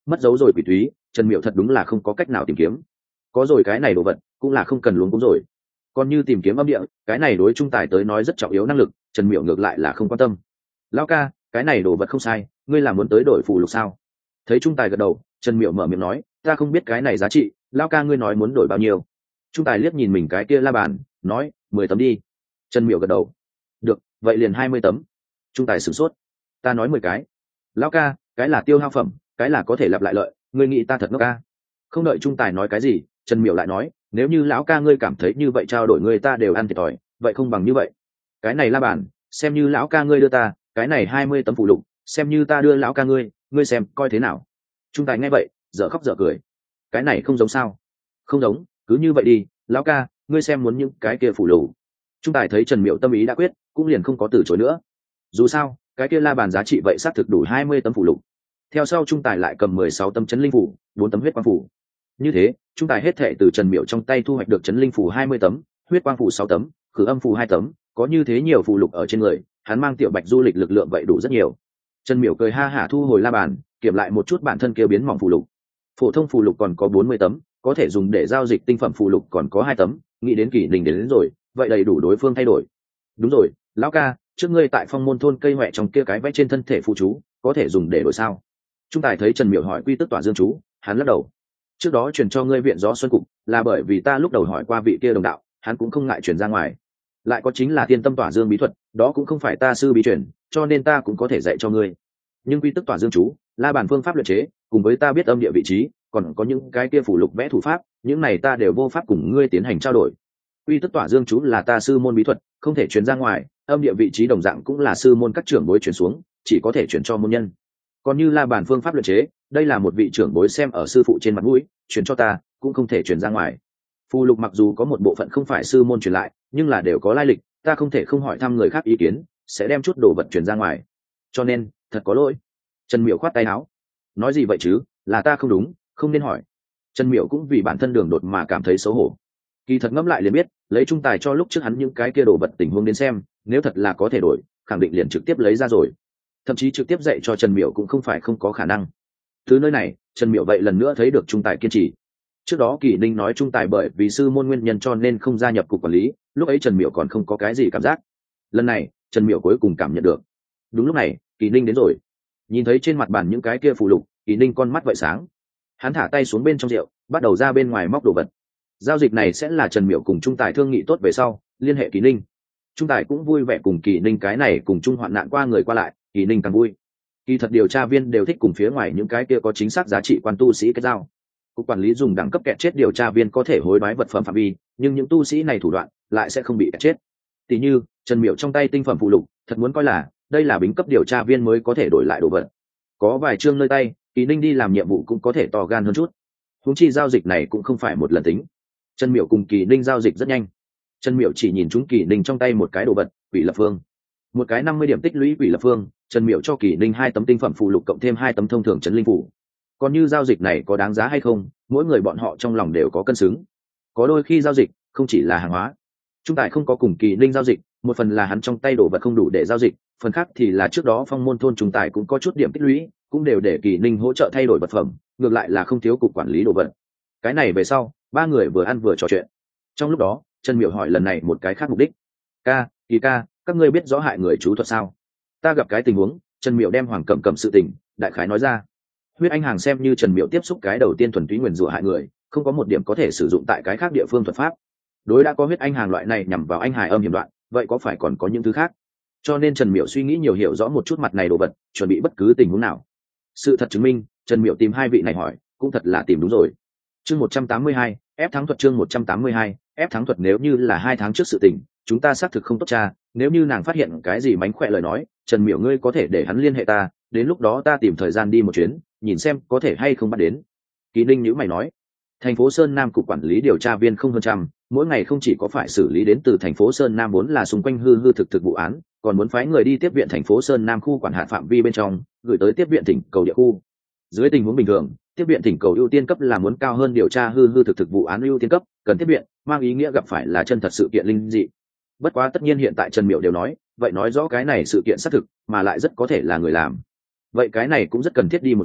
mất dấu rồi quỷ thúy, Trần Miểu thật đúng là không có cách nào tìm kiếm. Có rồi cái này đồ vật cũng là không cần luống cuống rồi. Còn như tìm kiếm âm địa, cái này đối trung tài tới nói rất trọng yếu năng lực, Trần Miểu ngược lại là không quan tâm. Lão ca, cái này đồ vật không sai, ngươi là muốn tới đổi phù lục sao? Thấy trung tài gật đầu, Trần Miểu mở miệng nói, ta không biết cái này giá trị, lão ca ngươi nói muốn đổi bao nhiêu? Trung tài liếc nhìn mình cái kia la bàn, nói, mười tấm đi. Trần Miểu gật đầu. Được, vậy liền hai mươi tấm. Trung tài sửng sốt. Ta nói mười cái. Lão ca, cái là tiêu hao phẩm, cái là có thể lặp lại lợi, ngươi nghĩ ta thật ngốc ca? Không đợi trung tài nói cái gì, Trần Miểu lại nói, nếu như lão ca ngươi cảm thấy như vậy trao đổi người ta đều ăn thiệt thòi, vậy không bằng như vậy. Cái này la bàn, xem như lão ca ngươi đưa ta, cái này hai mươi tấm phụ lục, xem như ta đưa lão ca ngươi, ngươi xem coi thế nào? Trung tài nghe vậy, dở khóc dở cười. Cái này không giống sao? Không giống, cứ như vậy đi, lão ca, ngươi xem muốn những cái kia phụ lục. Trung tài thấy Trần Miểu tâm ý đã quyết, cũng liền không có từ chối nữa. Dù sao, cái kia la bàn giá trị vậy xác thực đủ hai mươi tấm phụ lục. Theo sau trung tài lại cầm mười sáu tấm chấn linh phủ, bốn tấm huyết quang phủ. Như thế, trung tài hết thệ từ Trần Miểu trong tay thu hoạch được chấn linh phủ hai mươi tấm, huyết quang phủ sáu tấm, khử âm phủ hai tấm, có như thế nhiều phụ lục ở trên người, hắn mang tiểu bạch du lịch lực lượng vậy đủ rất nhiều. Trần Miểu cười ha hả thu hồi la bàn, kiểm lại một chút bản thân kia biến mỏng phụ lục. Phổ thông phụ lục còn có bốn mươi tấm, có thể dùng để giao dịch tinh phẩm phụ lục còn có hai tấm, nghĩ đến Kỷ Ninh đến, đến rồi, vậy đầy đủ đối phương thay đổi. Đúng rồi, lão ca, trước ngươi tại Phong Môn thôn cây hoẹ trong kia cái vẽ trên thân thể phụ chú, có thể dùng để đổi sao? Trung tài thấy Trần Miểu hỏi quy tức tỏa dương chú, hắn lắc đầu. Trước đó truyền cho ngươi viện gió xuân cục, là bởi vì ta lúc đầu hỏi qua vị kia đồng đạo, hắn cũng không ngại truyền ra ngoài. Lại có chính là tiên tâm tỏa dương bí thuật, đó cũng không phải ta sư bí truyền, cho nên ta cũng có thể dạy cho ngươi. Nhưng quy tức tỏa dương chú, la bàn phương pháp luyện chế, cùng với ta biết âm địa vị trí, còn có những cái kia phủ lục vẽ thủ pháp, những này ta đều vô pháp cùng ngươi tiến hành trao đổi. Quy tức tỏa dương chú là ta sư môn bí thuật, không thể truyền ra ngoài, âm địa vị trí đồng dạng cũng là sư môn các trưởng bối truyền xuống, chỉ có thể truyền cho môn nhân. Còn như la bàn phương pháp luyện chế, đây là một vị trưởng bối xem ở sư phụ trên mặt mũi, truyền cho ta, cũng không thể truyền ra ngoài. Phù lục mặc dù có một bộ phận không phải sư môn truyền lại, nhưng là đều có lai lịch, ta không thể không hỏi thăm người khác ý kiến, sẽ đem chút đồ vật truyền ra ngoài. Cho nên, thật có lỗi. Trần Miểu khoát tay áo. Nói gì vậy chứ, là ta không đúng, không nên hỏi. Trần Miểu cũng vì bản thân đường đột mà cảm thấy xấu hổ. Kỳ thật ngẫm lại liền biết, lấy trung tài cho lúc trước hắn những cái kia đồ vật tình huống đến xem, nếu thật là có thể đổi, khẳng định liền trực tiếp lấy ra rồi. Thậm chí trực tiếp dạy cho Trần Miểu cũng không phải không có khả năng. Từ nơi này, Trần Miểu vậy lần nữa thấy được trung tài kiên trì. Trước đó Kỷ Ninh nói trung tài bởi vì sư môn nguyên nhân cho nên không gia nhập cục quản lý, lúc ấy Trần Miểu còn không có cái gì cảm giác. Lần này, Trần Miểu cuối cùng cảm nhận được. Đúng lúc này, Kỷ Ninh đến rồi. Nhìn thấy trên mặt bàn những cái kia phù lục, Kỷ Ninh con mắt vậy sáng. Hắn thả tay xuống bên trong rượu, bắt đầu ra bên ngoài móc đồ vật. Giao dịch này sẽ là Trần Miểu cùng trung tài thương nghị tốt về sau, liên hệ Kỷ Ninh. Trung tài cũng vui vẻ cùng Kỷ Ninh cái này cùng chung hoạn nạn qua người qua lại, Kỷ Ninh càng vui. Kỳ thật điều tra viên đều thích cùng phía ngoài những cái kia có chính xác giá trị quan tu sĩ kết giao. Cục quản lý dùng đẳng cấp kẹt chết điều tra viên có thể hối đoái vật phẩm phạm vi, nhưng những tu sĩ này thủ đoạn lại sẽ không bị kẹt chết. Tỷ như Trần Miểu trong tay tinh phẩm phụ lục, thật muốn coi là đây là bính cấp điều tra viên mới có thể đổi lại đồ vật. Có vài chương nơi tay, Kỳ Ninh đi làm nhiệm vụ cũng có thể to gan hơn chút. Huống chi giao dịch này cũng không phải một lần tính. Trần Miểu cùng Kỳ Ninh giao dịch rất nhanh. Trần Miểu chỉ nhìn chúng Kỳ Ninh trong tay một cái đồ vật, Quỷ Lập Phương. Một cái năm mươi điểm tích lũy Quỷ Lập Phương, Trần Miểu cho Kỳ Ninh hai tấm tinh phẩm phụ lục cộng thêm hai tấm thông thường trấn linh phủ. Còn như giao dịch này có đáng giá hay không, mỗi người bọn họ trong lòng đều có cân xứng. Có đôi khi giao dịch không chỉ là hàng hóa. Trung tài không có cùng Kỳ Ninh giao dịch, một phần là hắn trong tay đồ vật không đủ để giao dịch, phần khác thì là trước đó Phong Môn thôn Trung tài cũng có chút điểm tích lũy, cũng đều để Kỳ Ninh hỗ trợ thay đổi vật phẩm, ngược lại là không thiếu cục quản lý đồ vật. Cái này về sau, ba người vừa ăn vừa trò chuyện. Trong lúc đó, Trần Miểu hỏi lần này một cái khác mục đích. Ca, Kỳ ca, các ngươi biết rõ hại người chú thuật sao? Ta gặp cái tình huống, Trần Miểu đem Hoàng Cẩm Cẩm sự tình đại khái nói ra. Huyết Anh Hàng xem như Trần Miểu tiếp xúc cái đầu tiên thuần túy nguyền rủa hại người, không có một điểm có thể sử dụng tại cái khác địa phương thuật pháp. Đối đã có Huyết Anh Hàng loại này nhằm vào anh hài âm hiểm đoạn, vậy có phải còn có những thứ khác? Cho nên Trần Miểu suy nghĩ nhiều hiểu rõ một chút mặt này đồ vật, chuẩn bị bất cứ tình huống nào. Sự thật chứng minh, Trần Miểu tìm hai vị này hỏi, cũng thật là tìm đúng rồi. Chương một trăm tám mươi hai, ép thắng thuật chương một trăm tám mươi hai, ép thắng thuật nếu như là hai tháng trước sự tình, chúng ta xác thực không tốt tra, nếu như nàng phát hiện cái gì mánh khỏe lời nói, Trần Miểu ngươi có thể để hắn liên hệ ta, đến lúc đó ta tìm thời gian đi một chuyến, nhìn xem có thể hay không bắt đến. Kỳ Ninh nhữ mày nói, thành phố Sơn Nam cục quản lý điều tra viên không hơn trăm, mỗi ngày không chỉ có phải xử lý đến từ thành phố Sơn Nam vốn là xung quanh hư hư thực thực vụ án, còn muốn phái người đi tiếp viện thành phố Sơn Nam khu quản hạt phạm vi bên trong, gửi tới tiếp viện tỉnh cầu địa khu. Dưới tình huống bình thường, tiếp viện tỉnh cầu ưu tiên cấp là muốn cao hơn điều tra hư hư thực thực vụ án ưu tiên cấp, cần tiếp viện, mang ý nghĩa gặp phải là chân thật sự kiện linh dị. Bất quá tất nhiên hiện tại Trần Miểu đều nói, vậy nói rõ cái này sự kiện xác thực, mà lại rất có thể là người làm. Vậy cái này cũng rất cần thiết đi một chuyến,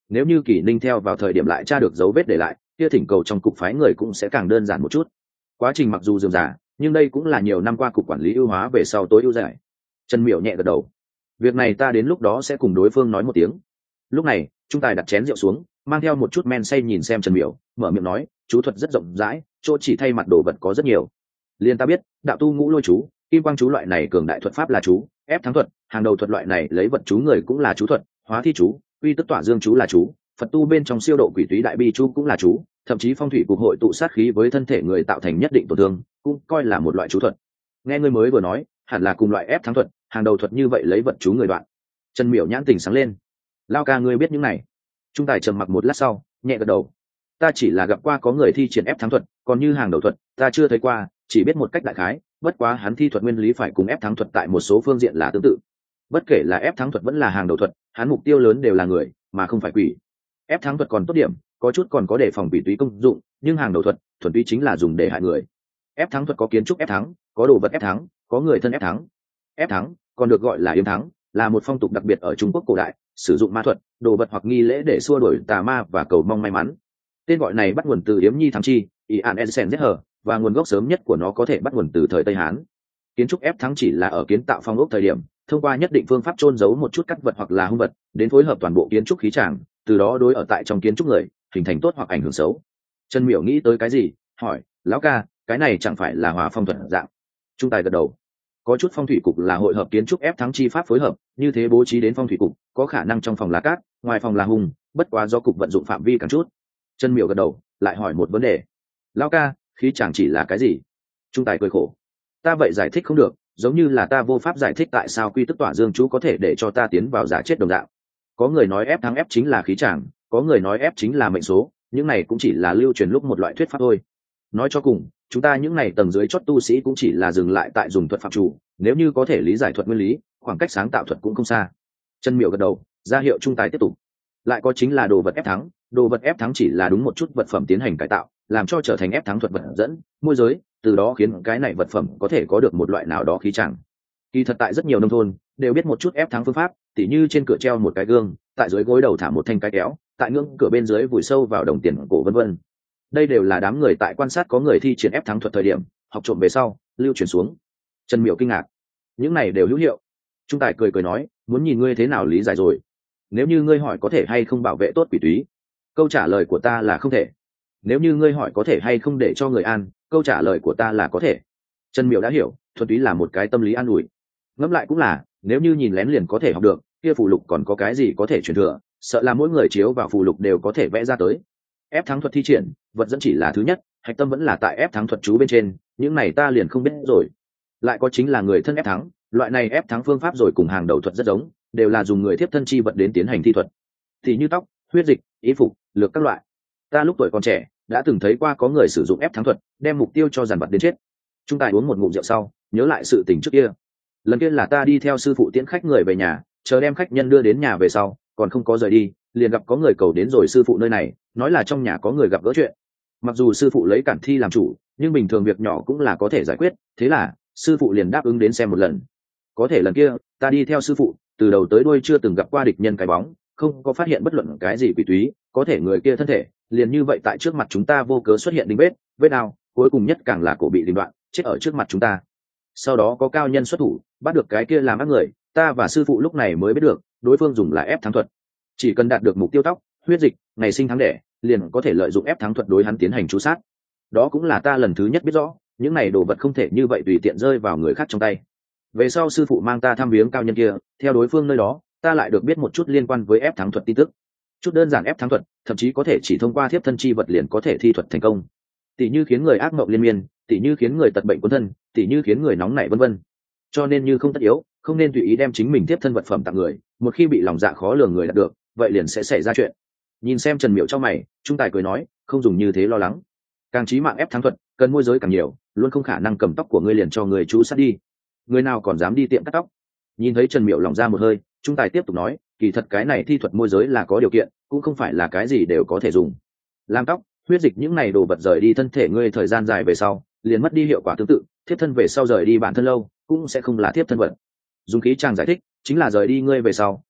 nếu như Kỷ Ninh theo vào thời điểm lại tra được dấu vết để lại, kia thỉnh cầu trong cục phái người cũng sẽ càng đơn giản một chút. Quá trình mặc dù dườm già, nhưng đây cũng là nhiều năm qua cục quản lý ưu hóa về sau tối ưu giải. Trần Miểu nhẹ gật đầu. Việc này ta đến lúc đó sẽ cùng đối phương nói một tiếng. Lúc này, Trung Tài đặt chén rượu xuống, mang theo một chút men say nhìn xem Trần Miểu, mở miệng nói, chú thuật rất rộng rãi, chỗ chỉ thay mặt đồ vật có rất nhiều. Liên ta biết, đạo tu ngũ lôi chú, kim quang chú loại này cường đại thuật pháp là chú, ép thắng thuật, hàng đầu thuật loại này lấy vật chú người cũng là chú thuật, hóa thi chú, uy tức tỏa dương chú là chú, Phật tu bên trong siêu độ quỷ túy đại bi chú cũng là chú, thậm chí phong thủy cục hội tụ sát khí với thân thể người tạo thành nhất định tổn thương, cũng coi là một loại chú thuật. Nghe ngươi mới vừa nói, hẳn là cùng loại ép thắng thuật, hàng đầu thuật như vậy lấy vật chú người đoạn. Trần Miểu nhãn tình sáng lên. Lao ca ngươi biết những này? Trung Tài trầm mặc một lát sau, nhẹ gật đầu. Ta chỉ là gặp qua có người thi triển ép thắng thuật, còn như hàng đầu thuật, ta chưa thấy qua, chỉ biết một cách đại khái, bất quá hắn thi thuật nguyên lý phải cùng ép thắng thuật tại một số phương diện là tương tự. Bất kể là ép thắng thuật vẫn là hàng đầu thuật, hắn mục tiêu lớn đều là người, mà không phải quỷ. Ép thắng thuật còn tốt điểm, có chút còn có để phòng quỷ túy công dụng, nhưng hàng đầu thuật thuần túy chính là dùng để hại người. Ép thắng thuật có kiến trúc ép thắng, có đồ vật ép thắng, có người thân ép thắng. Ép thắng còn được gọi là yếm thắng, là một phong tục đặc biệt ở Trung Quốc cổ đại, sử dụng ma thuật, đồ vật hoặc nghi lễ để xua đuổi tà ma và cầu mong may mắn. Tên gọi này bắt nguồn từ yếm nhi thắng chi, Ian Essen hờ, và nguồn gốc sớm nhất của nó có thể bắt nguồn từ thời Tây Hán. Kiến trúc ép thắng chỉ là ở kiến tạo phong ốc thời điểm, thông qua nhất định phương pháp chôn giấu một chút cắt vật hoặc là hung vật, đến phối hợp toàn bộ kiến trúc khí tràng, từ đó đối ở tại trong kiến trúc người, hình thành tốt hoặc ảnh hưởng xấu. Trần Miểu nghĩ tới cái gì, hỏi, lão ca, cái này chẳng phải là hòa phong thuật dạng? Trung Tài gật đầu. Có chút phong thủy cục là hội hợp kiến trúc ép thắng chi pháp phối hợp, như thế bố trí đến phong thủy cục, có khả năng trong phòng là cát, ngoài phòng là hung, bất quá do cục vận dụng phạm vi càng chút. Trần Miểu gật đầu, lại hỏi một vấn đề. Lão ca, khí chẳng chỉ là cái gì? Trung Tài cười khổ. Ta vậy giải thích không được, giống như là ta vô pháp giải thích tại sao quy tức tỏa dương chú có thể để cho ta tiến vào giả chết đồng dạng. Có người nói ép thắng ép chính là khí chẳng, có người nói ép chính là mệnh số, những này cũng chỉ là lưu truyền lúc một loại thuyết pháp thôi. Nói cho cùng, chúng ta những này tầng dưới chót tu sĩ cũng chỉ là dừng lại tại dùng thuật phạm chủ, nếu như có thể lý giải thuật nguyên lý, khoảng cách sáng tạo thuật cũng không xa. Trần Miểu gật đầu, ra hiệu Trung Tài tiếp tục. Lại có chính là đồ vật ép thắng, đồ vật ép thắng chỉ là đúng một chút vật phẩm tiến hành cải tạo, làm cho trở thành ép thắng thuật vật dẫn, môi giới, từ đó khiến cái này vật phẩm có thể có được một loại nào đó khí chẳng. Kỳ thật tại rất nhiều nông thôn đều biết một chút ép thắng phương pháp, tỉ như trên cửa treo một cái gương, tại dưới gối đầu thả một thanh cái kéo, tại ngưỡng cửa bên dưới vùi sâu vào đồng tiền cổ vân vân. Đây đều là đám người tại quan sát có người thi triển ép thắng thuật thời điểm học trộm về sau lưu truyền xuống. Trần Miểu kinh ngạc, những này đều hữu hiệu? Trung Tài cười cười nói, muốn nhìn ngươi thế nào lý giải rồi. Nếu như ngươi hỏi có thể hay không bảo vệ tốt quỷ túy, câu trả lời của ta là không thể. Nếu như ngươi hỏi có thể hay không để cho người an, câu trả lời của ta là có thể. Trần Miểu đã hiểu, thuần túy là một cái tâm lý an ủi. Ngẫm lại cũng là, nếu như nhìn lén liền có thể học được, kia phù lục còn có cái gì có thể truyền thừa, sợ là mỗi người chiếu vào phù lục đều có thể vẽ ra tới. Ép thắng thuật thi triển, vật dẫn chỉ là thứ nhất, hạch tâm vẫn là tại ép thắng thuật chú bên trên, những này ta liền không biết rồi. Lại có chính là người thân ép thắng, loại này ép thắng phương pháp rồi cùng hàng đầu thuật rất giống, đều là dùng người tiếp thân chi vật đến tiến hành thi thuật. Thì như tóc, huyết dịch, y phục, lược các loại. Ta lúc tuổi còn trẻ, đã từng thấy qua có người sử dụng ép thắng thuật, đem mục tiêu cho dàn vật đến chết. Trung Tài uống một ngụm rượu sau, nhớ lại sự tình trước kia. Lần kia là ta đi theo sư phụ tiễn khách người về nhà, chờ đem khách nhân đưa đến nhà về sau, còn không có rời đi, liền gặp có người cầu đến rồi sư phụ nơi này, nói là trong nhà có người gặp gỡ chuyện. Mặc dù sư phụ lấy cản thi làm chủ, nhưng bình thường việc nhỏ cũng là có thể giải quyết, thế là sư phụ liền đáp ứng đến xem một lần. Có thể lần kia ta đi theo sư phụ, từ đầu tới đuôi chưa từng gặp qua địch nhân cái bóng, không có phát hiện bất luận cái gì quỷ túy, có thể người kia thân thể liền như vậy tại trước mặt chúng ta vô cớ xuất hiện đinh vết, vết nào cuối cùng nhất càng là cổ bị đình đoạn, chết ở trước mặt chúng ta. Sau đó có cao nhân xuất thủ, bắt được cái kia làm ác người, ta và sư phụ lúc này mới biết được, đối phương dùng là ép thắng thuật. Chỉ cần đạt được mục tiêu tóc, huyết dịch, ngày sinh tháng đẻ, liền có thể lợi dụng ép thắng thuật đối hắn tiến hành chú sát. Đó cũng là ta lần thứ nhất biết rõ, những này đồ vật không thể như vậy tùy tiện rơi vào người khác trong tay. Về sau sư phụ mang ta thăm viếng cao nhân kia, theo đối phương nơi đó, ta lại được biết một chút liên quan với ép thắng thuật tin tức. Chút đơn giản ép thắng thuật, thậm chí có thể chỉ thông qua thiếp thân chi vật liền có thể thi thuật thành công. Tỷ như khiến người ác mộng liên miên, tỷ như khiến người tật bệnh cuốn thân, tỷ như khiến người nóng nảy vân vân. Cho nên như không tất yếu, không nên tùy ý đem chính mình tiếp thân vật phẩm tặng người, một khi bị lòng dạ khó lường người đạt được, vậy liền sẽ xảy ra chuyện. Nhìn xem Trần Miểu trong mày, Trung Tài cười nói, không dùng như thế lo lắng. Càng chí mạng ép thắng thuật, cần môi giới càng nhiều, luôn không khả năng cầm tóc của ngươi liền cho người chú sát đi. Người nào còn dám đi tiệm cắt tóc? Nhìn thấy Trần Miểu lòng ra một hơi, Trung Tài tiếp tục nói, kỳ thật cái này thi thuật môi giới là có điều kiện, cũng không phải là cái gì đều có thể dùng. Làm tóc, huyết dịch những này đồ vật rời đi thân thể ngươi thời gian dài về sau, liền mất đi hiệu quả tương tự, thiếp thân về sau rời đi bản thân lâu, cũng sẽ không là thiếp thân vật. Dùng khí chàng giải thích, chính là rời đi ngươi về sau,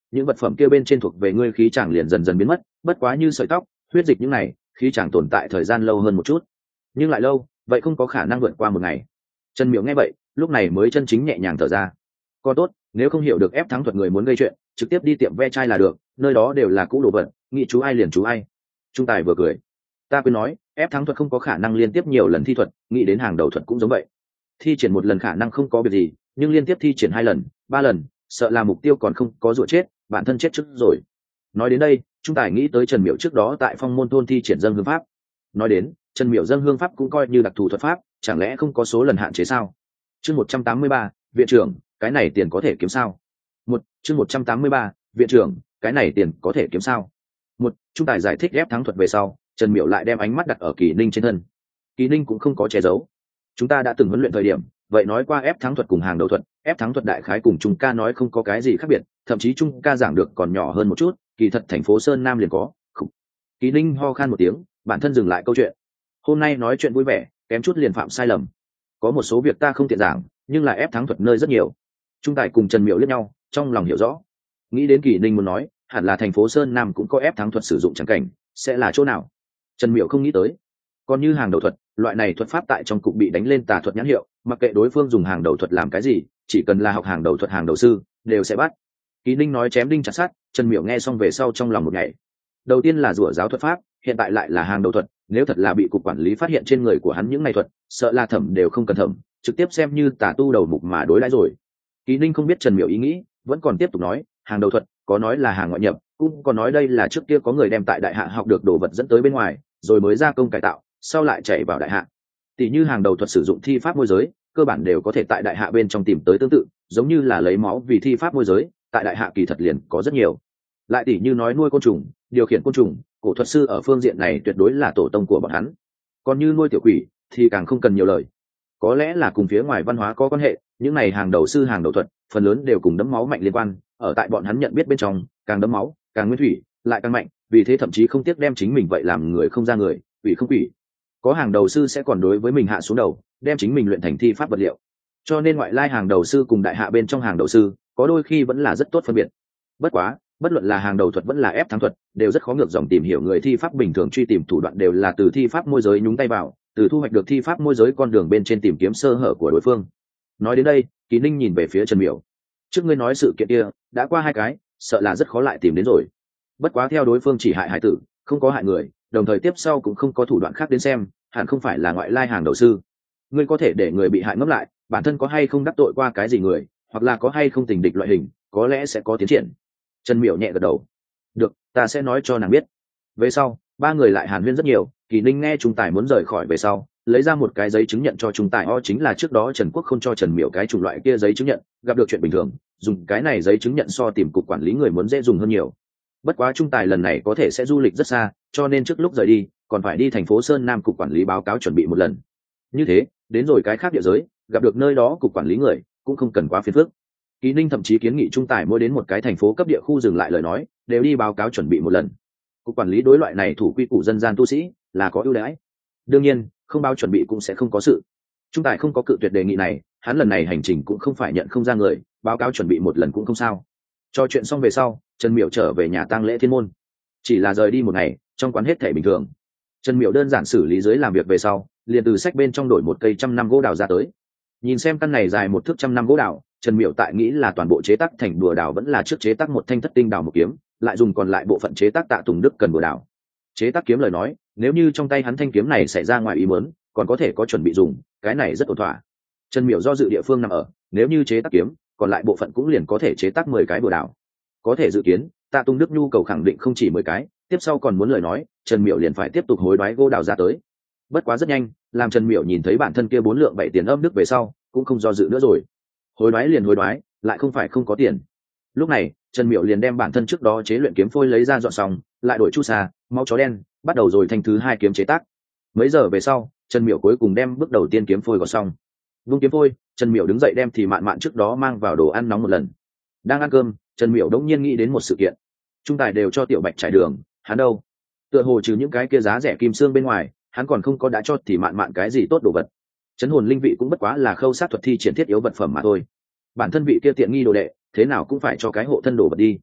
những vật phẩm kia bên trên thuộc về ngươi khí chàng liền dần dần biến mất, bất quá như sợi tóc, huyết dịch những này khí chàng tồn tại thời gian lâu hơn một chút, nhưng lại lâu vậy không có khả năng vượt qua một ngày. Trần Miểu nghe vậy lúc này mới chân chính nhẹ nhàng thở ra. Còn tốt, nếu không hiểu được ép thắng thuật người muốn gây chuyện, trực tiếp đi tiệm ve chai là được, nơi đó đều là cũ đồ vật, nghĩ chú ai liền chú ai. Trung Tài vừa cười, ta quên nói, ép thắng thuật không có khả năng liên tiếp nhiều lần thi thuật, nghĩ đến hàng đầu thuật cũng giống vậy. Thi triển một lần khả năng không có việc gì, nhưng liên tiếp thi triển hai lần, ba lần, sợ là mục tiêu còn không có rủa chết, bản thân chết trước rồi. Nói đến đây, Trung Tài nghĩ tới Trần Miểu trước đó tại Phong Môn thôn thi triển dâng hương pháp. Nói đến, Trần Miểu dâng hương pháp cũng coi như đặc thù thuật pháp, chẳng lẽ không có số lần hạn chế sao? Chương một trăm tám mươi ba, viện trưởng, cái này tiền có thể kiếm sao? Một, chương một trăm tám mươi ba, viện trưởng, cái này tiền có thể kiếm sao? Một, Trung Tài giải thích ép thắng thuật về sau, Trần Miểu lại đem ánh mắt đặt ở Kỳ Ninh trên thân. Kỳ Ninh cũng không có che giấu. Chúng ta đã từng huấn luyện thời điểm, vậy nói qua ép thắng thuật cùng hàng đầu thuật, ép thắng thuật đại khái cùng Trung ca nói không có cái gì khác biệt, thậm chí Trung ca giảng được còn nhỏ hơn một chút, kỳ thật thành phố Sơn Nam liền có. Khủ. Kỳ Ninh ho khan một tiếng, bản thân dừng lại câu chuyện. Hôm nay nói chuyện vui vẻ, kém chút liền phạm sai lầm. Có một số việc ta không tiện giảng, nhưng là ép thắng thuật nơi rất nhiều. Trung Tài cùng Trần Miểu liếc nhau, trong lòng hiểu rõ. Nghĩ đến Kỳ Ninh muốn nói, hẳn là thành phố Sơn Nam cũng có ép thắng thuật sử dụng chẳng cảnh, sẽ là chỗ nào? Trần Miểu không nghĩ tới. Còn như hàng đầu thuật, loại này thuật pháp tại trong cục bị đánh lên tà thuật nhãn hiệu, mặc kệ đối phương dùng hàng đầu thuật làm cái gì, chỉ cần là học hàng đầu thuật hàng đầu sư, đều sẽ bắt. Kỳ Ninh nói chém đinh chặt sắt, Trần Miểu nghe xong về sau trong lòng một ngày. Đầu tiên là rủa giáo thuật pháp, hiện tại lại là hàng đầu thuật, nếu thật là bị cục quản lý phát hiện trên người của hắn những này thuật, sợ là thẩm đều không cần thẩm, trực tiếp xem như tà tu đầu mục mà đối đãi rồi. Kỳ Ninh không biết Trần Miểu ý nghĩ, vẫn còn tiếp tục nói, hàng đầu thuật, có nói là hàng ngoại nhập, cũng có nói đây là trước kia có người đem tại đại hạ học được đồ vật dẫn tới bên ngoài, rồi mới gia công cải tạo, sau lại chạy vào đại hạ. Tỷ như hàng đầu thuật sử dụng thi pháp môi giới, cơ bản đều có thể tại đại hạ bên trong tìm tới tương tự, giống như là lấy máu vì thi pháp môi giới, tại đại hạ kỳ thật liền có rất nhiều. Lại tỷ như nói nuôi côn trùng, điều khiển côn trùng, cổ thuật sư ở phương diện này tuyệt đối là tổ tông của bọn hắn. Còn như nuôi tiểu quỷ thì càng không cần nhiều lời. Có lẽ là cùng phía ngoài văn hóa có quan hệ, những này hàng đầu sư hàng đầu thuật, phần lớn đều cùng đấm máu mạnh liên quan, ở tại bọn hắn nhận biết bên trong, càng đấm máu, càng nguyên thủy, lại càng mạnh, vì thế thậm chí không tiếc đem chính mình vậy làm người không ra người, quỷ không quỷ. Có hàng đầu sư sẽ còn đối với mình hạ xuống đầu, đem chính mình luyện thành thi pháp vật liệu. Cho nên ngoại lai hàng đầu sư cùng đại hạ bên trong hàng đầu sư, có đôi khi vẫn là rất tốt phân biệt. Bất quá, bất luận là hàng đầu thuật vẫn là ép thắng thuật, đều rất khó ngược dòng tìm hiểu người thi pháp bình thường truy tìm thủ đoạn đều là từ thi pháp môi giới nhúng tay vào, từ thu hoạch được thi pháp môi giới con đường bên trên tìm kiếm sơ hở của đối phương. Nói đến đây, Kỳ Ninh nhìn về phía Trần Miểu. Trước ngươi nói sự kiện kia, đã qua hai cái, sợ là rất khó lại tìm đến rồi. Bất quá theo đối phương chỉ hại hải tử, không có hại người, đồng thời tiếp sau cũng không có thủ đoạn khác đến xem, hẳn không phải là ngoại lai hàng đầu sư. Ngươi có thể để người bị hại ngẫm lại, bản thân có hay không đắc tội qua cái gì người, hoặc là có hay không tình địch loại hình, có lẽ sẽ có tiến triển. Trần Miểu nhẹ gật đầu. Được, ta sẽ nói cho nàng biết. Về sau, ba người lại hàn huyên rất nhiều. Kỳ Ninh nghe Trung Tài muốn rời khỏi về sau, lấy ra một cái giấy chứng nhận cho Trung Tài, o chính là trước đó Trần Quốc không cho Trần Miểu cái chủng loại kia giấy chứng nhận, gặp được chuyện bình thường, dùng cái này giấy chứng nhận so tìm cục quản lý người muốn dễ dùng hơn nhiều. Bất quá Trung Tài lần này có thể sẽ du lịch rất xa, cho nên trước lúc rời đi, còn phải đi thành phố Sơn Nam cục quản lý báo cáo chuẩn bị một lần. Như thế, đến rồi cái khác địa giới, gặp được nơi đó cục quản lý người, cũng không cần quá phiền phức. Kỳ Ninh thậm chí kiến nghị Trung Tài mỗi đến một cái thành phố cấp địa khu dừng lại lời nói, đều đi báo cáo chuẩn bị một lần. Cục quản lý đối loại này thủ quy củ dân gian tu sĩ là có ưu đãi. Đương nhiên, không báo chuẩn bị cũng sẽ không có sự. Trung Tài không có cự tuyệt đề nghị này, hắn lần này hành trình cũng không phải nhận không ra người, báo cáo chuẩn bị một lần cũng không sao. Cho chuyện xong về sau, Trần Miểu trở về nhà tang lễ Thiên Môn. Chỉ là rời đi một ngày, trong quán hết thảy bình thường. Trần Miểu đơn giản xử lý dưới làm việc về sau, liền từ sách bên trong đổi một cây trăm năm gỗ đào ra tới. Nhìn xem căn này dài một thước trăm năm gỗ đào, Trần Miểu tại nghĩ là toàn bộ chế tác thành bùa đào vẫn là trước chế tác một thanh thất tinh đào một kiếm, lại dùng còn lại bộ phận chế tác Tạ Tùng Đức cần bùa đào. Chế tác kiếm lời nói, nếu như trong tay hắn thanh kiếm này xảy ra ngoài ý muốn, còn có thể có chuẩn bị dùng, cái này rất ổn thỏa. Trần Miểu do dự địa phương nằm ở, nếu như chế tác kiếm, còn lại bộ phận cũng liền có thể chế tác mười cái bùa đào. Có thể dự kiến, Tạ Tùng Đức nhu cầu khẳng định không chỉ mười cái, tiếp sau còn muốn lời nói, Trần Miểu liền phải tiếp tục hối đoái gỗ đào ra tới. Bất quá rất nhanh, làm Trần Miểu nhìn thấy bản thân kia bốn lượng bảy tiền âm đức về sau, cũng không do dự nữa rồi. Hối đoái liền hối đoái, lại không phải không có tiền. Lúc này, Trần Miểu liền đem bản thân trước đó chế luyện kiếm phôi lấy ra dọn xong, lại đổi chu sa, máu chó đen, bắt đầu rồi thành thứ hai kiếm chế tác. Mấy giờ về sau, Trần Miểu cuối cùng đem bước đầu tiên kiếm phôi gọt xong. Vung kiếm phôi, Trần Miểu đứng dậy đem thì mạn mạn trước đó mang vào đồ ăn nóng một lần. Đang ăn cơm, Trần Miểu đống nhiên nghĩ đến một sự kiện. Trung Tài đều cho Tiểu Bạch trải đường, hắn đâu? Tựa hồ trừ những cái kia giá rẻ kim xương bên ngoài, hắn còn không có đã cho thì mạn mạn cái gì tốt đồ vật. Chấn hồn linh vị cũng bất quá là khâu sát thuật thi triển thiết yếu vật phẩm mà thôi. Bản thân vị kia tiện nghi đồ đệ, thế nào cũng phải cho cái hộ thân đồ vật đi.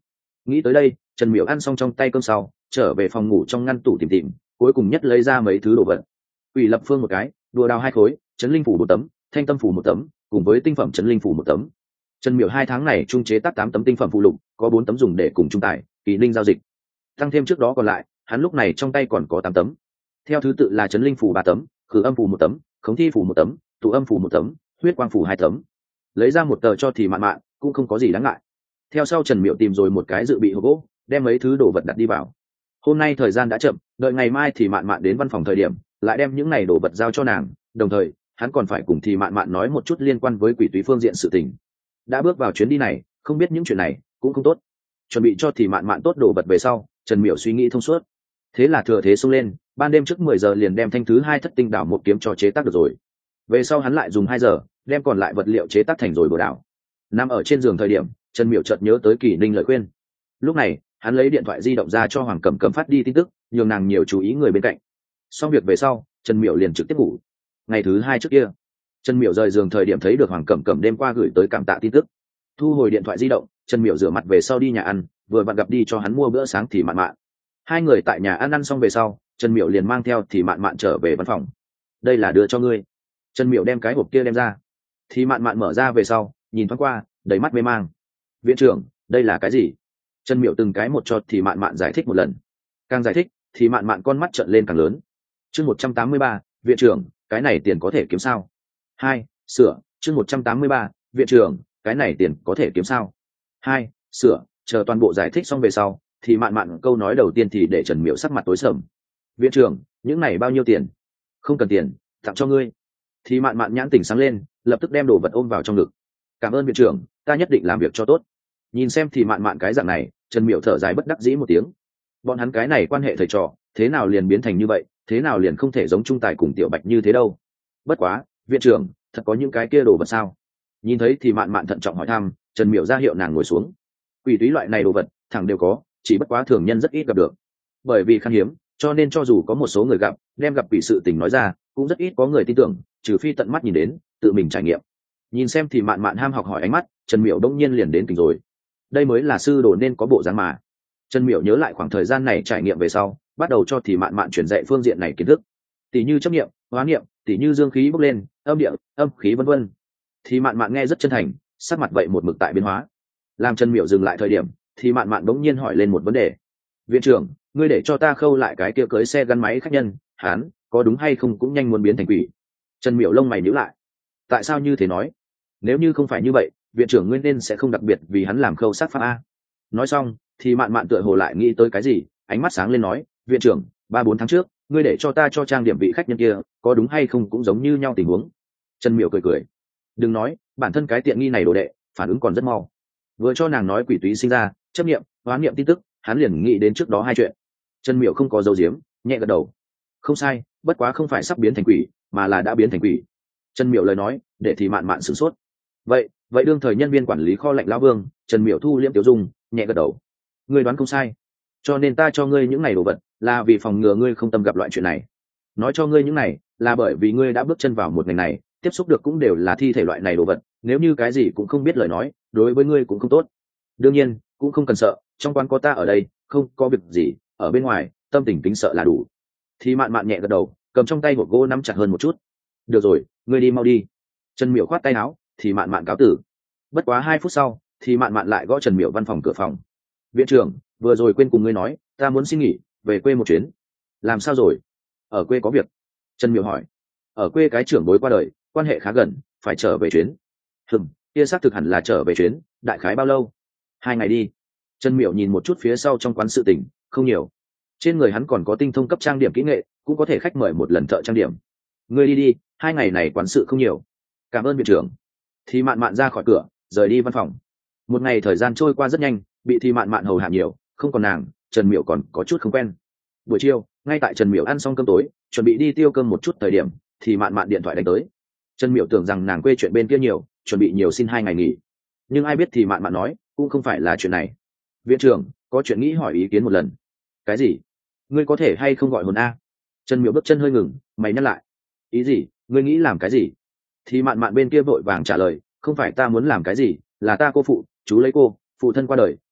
Nghĩ tới đây, Trần Miểu ăn xong trong tay cơm sau trở về phòng ngủ, trong ngăn tủ tìm tìm, cuối cùng nhất lấy ra mấy thứ đồ vật. Quỷ lập phương một cái, đùa đào hai khối, chấn linh phủ một tấm, thanh tâm phủ một tấm, cùng với tinh phẩm chấn linh phủ một tấm. Trần Miểu hai tháng này trung chế tác tám tấm tinh phẩm phụ lục, có bốn tấm dùng để cùng trung tài kỳ linh giao dịch, tăng thêm trước đó còn lại, hắn lúc này trong tay còn có tám tấm. Theo thứ tự là chấn linh phủ ba tấm, khử âm phủ một tấm, khống thi phủ một tấm, tụ âm phủ một tấm, huyết quang phủ hai tấm. Lấy ra một tờ cho thì mạn mạn, cũng không có gì đáng ngại. Theo sau Trần Miểu tìm rồi một cái dự bị hộp gỗ, đem mấy thứ đồ vật đặt đi vào. Hôm nay thời gian đã chậm, đợi ngày mai thì mạn mạn đến văn phòng thời điểm, lại đem những này đồ vật giao cho nàng, đồng thời hắn còn phải cùng thì mạn mạn nói một chút liên quan với quỷ túy phương diện sự tình. Đã bước vào chuyến đi này, không biết những chuyện này cũng không tốt. Chuẩn bị cho thì mạn mạn tốt đồ vật về sau, Trần Miểu suy nghĩ thông suốt. Thế là thừa thế xông lên, ban đêm trước mười giờ liền đem thanh thứ hai thất tinh đảo một kiếm cho chế tác được rồi. Về sau hắn lại dùng hai giờ, đem còn lại vật liệu chế tác thành rồi bồ đảo. Nằm ở trên giường thời điểm, Trần Miểu chợt nhớ tới Kỳ Ninh lời khuyên. Lúc này, hắn lấy điện thoại di động ra cho Hoàng Cẩm Cẩm phát đi tin tức, nhường nàng nhiều chú ý người bên cạnh. Xong việc về sau, Trần Miểu liền trực tiếp ngủ. Ngày thứ hai trước kia, Trần Miểu rời giường thời điểm thấy được Hoàng Cẩm Cẩm đêm qua gửi tới cảm tạ tin tức. Thu hồi điện thoại di động, Trần Miểu rửa mặt về sau đi nhà ăn, vừa vặn gặp đi cho hắn mua bữa sáng thì mạn mạn. Hai người tại nhà ăn ăn xong về sau, Trần Miểu liền mang theo thì mạn mạn trở về văn phòng. Đây là đưa cho ngươi. Trần Miểu đem cái hộp kia đem ra. Thì mạn mạn mở ra về sau, nhìn thoáng qua, đầy mắt mê mang. Viện trưởng, đây là cái gì? Trần Miểu từng cái một cho thì mạn mạn giải thích một lần. Càng giải thích, thì mạn mạn con mắt trợn lên càng lớn. Chương một trăm tám mươi ba, viện trưởng, cái này tiền có thể kiếm sao? Hai, sửa, chương một trăm tám mươi ba, viện trưởng, cái này tiền có thể kiếm sao? Hai, sửa, chờ toàn bộ giải thích xong về sau, thì mạn mạn câu nói đầu tiên thì để Trần Miểu sắc mặt tối sầm. Viện trưởng, những này bao nhiêu tiền? Không cần tiền, tặng cho ngươi. Thì mạn mạn nhãn tỉnh sáng lên, lập tức đem đồ vật ôm vào trong ngực. Cảm ơn viện trưởng, ta nhất định làm việc cho tốt. Nhìn xem thì mạn mạn cái dạng này, Trần Miểu thở dài bất đắc dĩ một tiếng. Bọn hắn cái này quan hệ thầy trò, thế nào liền biến thành như vậy, thế nào liền không thể giống trung tài cùng tiểu bạch như thế đâu. Bất quá, viện trưởng, thật có những cái kia đồ vật sao? Nhìn thấy thì mạn mạn thận trọng hỏi thăm, Trần Miểu ra hiệu nàng ngồi xuống. Quỷ túy loại này đồ vật, thẳng đều có, chỉ bất quá thường nhân rất ít gặp được. Bởi vì khan hiếm, cho nên cho dù có một số người gặp, đem gặp quỷ sự tình nói ra, cũng rất ít có người tin tưởng, trừ phi tận mắt nhìn đến, tự mình trải nghiệm. Nhìn xem thì mạn mạn ham học hỏi ánh mắt, Trần Miểu đông nhiên liền đến tỉnh rồi. Đây mới là sư đồ nên có bộ dáng mà. Trần Miểu nhớ lại khoảng thời gian này trải nghiệm về sau, bắt đầu cho thì mạn mạn truyền dạy phương diện này kiến thức. Tỷ như chấp niệm, hóa niệm, tỷ như dương khí bốc lên, âm địa, âm khí vân vân. Thì mạn mạn nghe rất chân thành, sắc mặt vậy một mực tại biến hóa. Làm Trần Miểu dừng lại thời điểm, thì mạn mạn bỗng nhiên hỏi lên một vấn đề. Viện trưởng, ngươi để cho ta khâu lại cái kia cưới xe gắn máy khách nhân, hắn có đúng hay không cũng nhanh muốn biến thành quỷ. Trần Miểu lông mày nhíu lại. Tại sao như thế nói? Nếu như không phải như vậy, viện trưởng nguyên nên sẽ không đặc biệt vì hắn làm khâu sát pháp a. Nói xong, thì mạn mạn tựa hồ lại nghĩ tới cái gì, ánh mắt sáng lên nói, viện trưởng, ba bốn tháng trước, ngươi để cho ta cho trang điểm vị khách nhân kia, có đúng hay không cũng giống như nhau tình huống. Trần Miểu cười cười. Đừng nói, bản thân cái tiện nghi này đồ đệ, phản ứng còn rất mau. Vừa cho nàng nói quỷ túy sinh ra, chấp niệm, hóa niệm tin tức, hắn liền nghĩ đến trước đó hai chuyện. Trần Miểu không có dấu diếm, nhẹ gật đầu. Không sai, bất quá không phải sắp biến thành quỷ, mà là đã biến thành quỷ. Trần Miểu lời nói, để thì mạn mạn sửng sốt. Vậy, vậy đương thời nhân viên quản lý kho lạnh lão vương, Trần Miểu thu liễm tiểu dung, nhẹ gật đầu. Ngươi đoán không sai, cho nên ta cho ngươi những này đồ vật, là vì phòng ngừa ngươi không tâm gặp loại chuyện này. Nói cho ngươi những này, là bởi vì ngươi đã bước chân vào một ngành này, tiếp xúc được cũng đều là thi thể loại này đồ vật, nếu như cái gì cũng không biết lời nói, đối với ngươi cũng không tốt. Đương nhiên, cũng không cần sợ, trong quán có ta ở đây, không có việc gì, ở bên ngoài, tâm tình kính sợ là đủ. Thì mạn mạn nhẹ gật đầu, cầm trong tay hộp gỗ nắm chặt hơn một chút. Được rồi, ngươi đi mau đi. Trần Miểu khoát tay áo, thì mạn mạn cáo tử. Bất quá hai phút sau, thì mạn mạn lại gõ Trần Miểu văn phòng cửa phòng. Viện trưởng, vừa rồi quên cùng ngươi nói, ta muốn xin nghỉ, về quê một chuyến. Làm sao rồi? Ở quê có việc. Trần Miểu hỏi. Ở quê cái trưởng bối qua đời, quan hệ khá gần, phải trở về chuyến. Hừm, kia xác thực hẳn là trở về chuyến, đại khái bao lâu? Hai ngày đi. Trần Miểu nhìn một chút phía sau trong quán sự tình, không nhiều. Trên người hắn còn có tinh thông cấp trang điểm kỹ nghệ, cũng có thể khách mời một lần thợ trang điểm. Ngươi đi đi, hai ngày này quán sự không nhiều. Cảm ơn viện trưởng. Thì mạn mạn ra khỏi cửa, rời đi văn phòng. Một ngày thời gian trôi qua rất nhanh, bị thì mạn mạn hầu hạ nhiều, không còn nàng, Trần Miểu còn có chút không quen. Buổi chiều, ngay tại Trần Miểu ăn xong cơm tối, chuẩn bị đi tiêu cơm một chút thời điểm, thì mạn mạn điện thoại đánh tới. Trần Miểu tưởng rằng nàng quê chuyện bên kia nhiều, chuẩn bị nhiều xin hai ngày nghỉ. Nhưng ai biết thì mạn mạn nói, cũng không phải là chuyện này. Viện trưởng, có chuyện nghĩ hỏi ý kiến một lần. Cái gì? Ngươi có thể hay không gọi hồn a? Trần Miểu bước chân hơi ngừng, mày nhắc lại. Ý gì? Ngươi nghĩ làm cái gì? Thì mạn mạn bên kia vội vàng trả lời, không phải ta muốn làm cái gì, là ta cô phụ, chú lấy cô, phụ thân qua đời,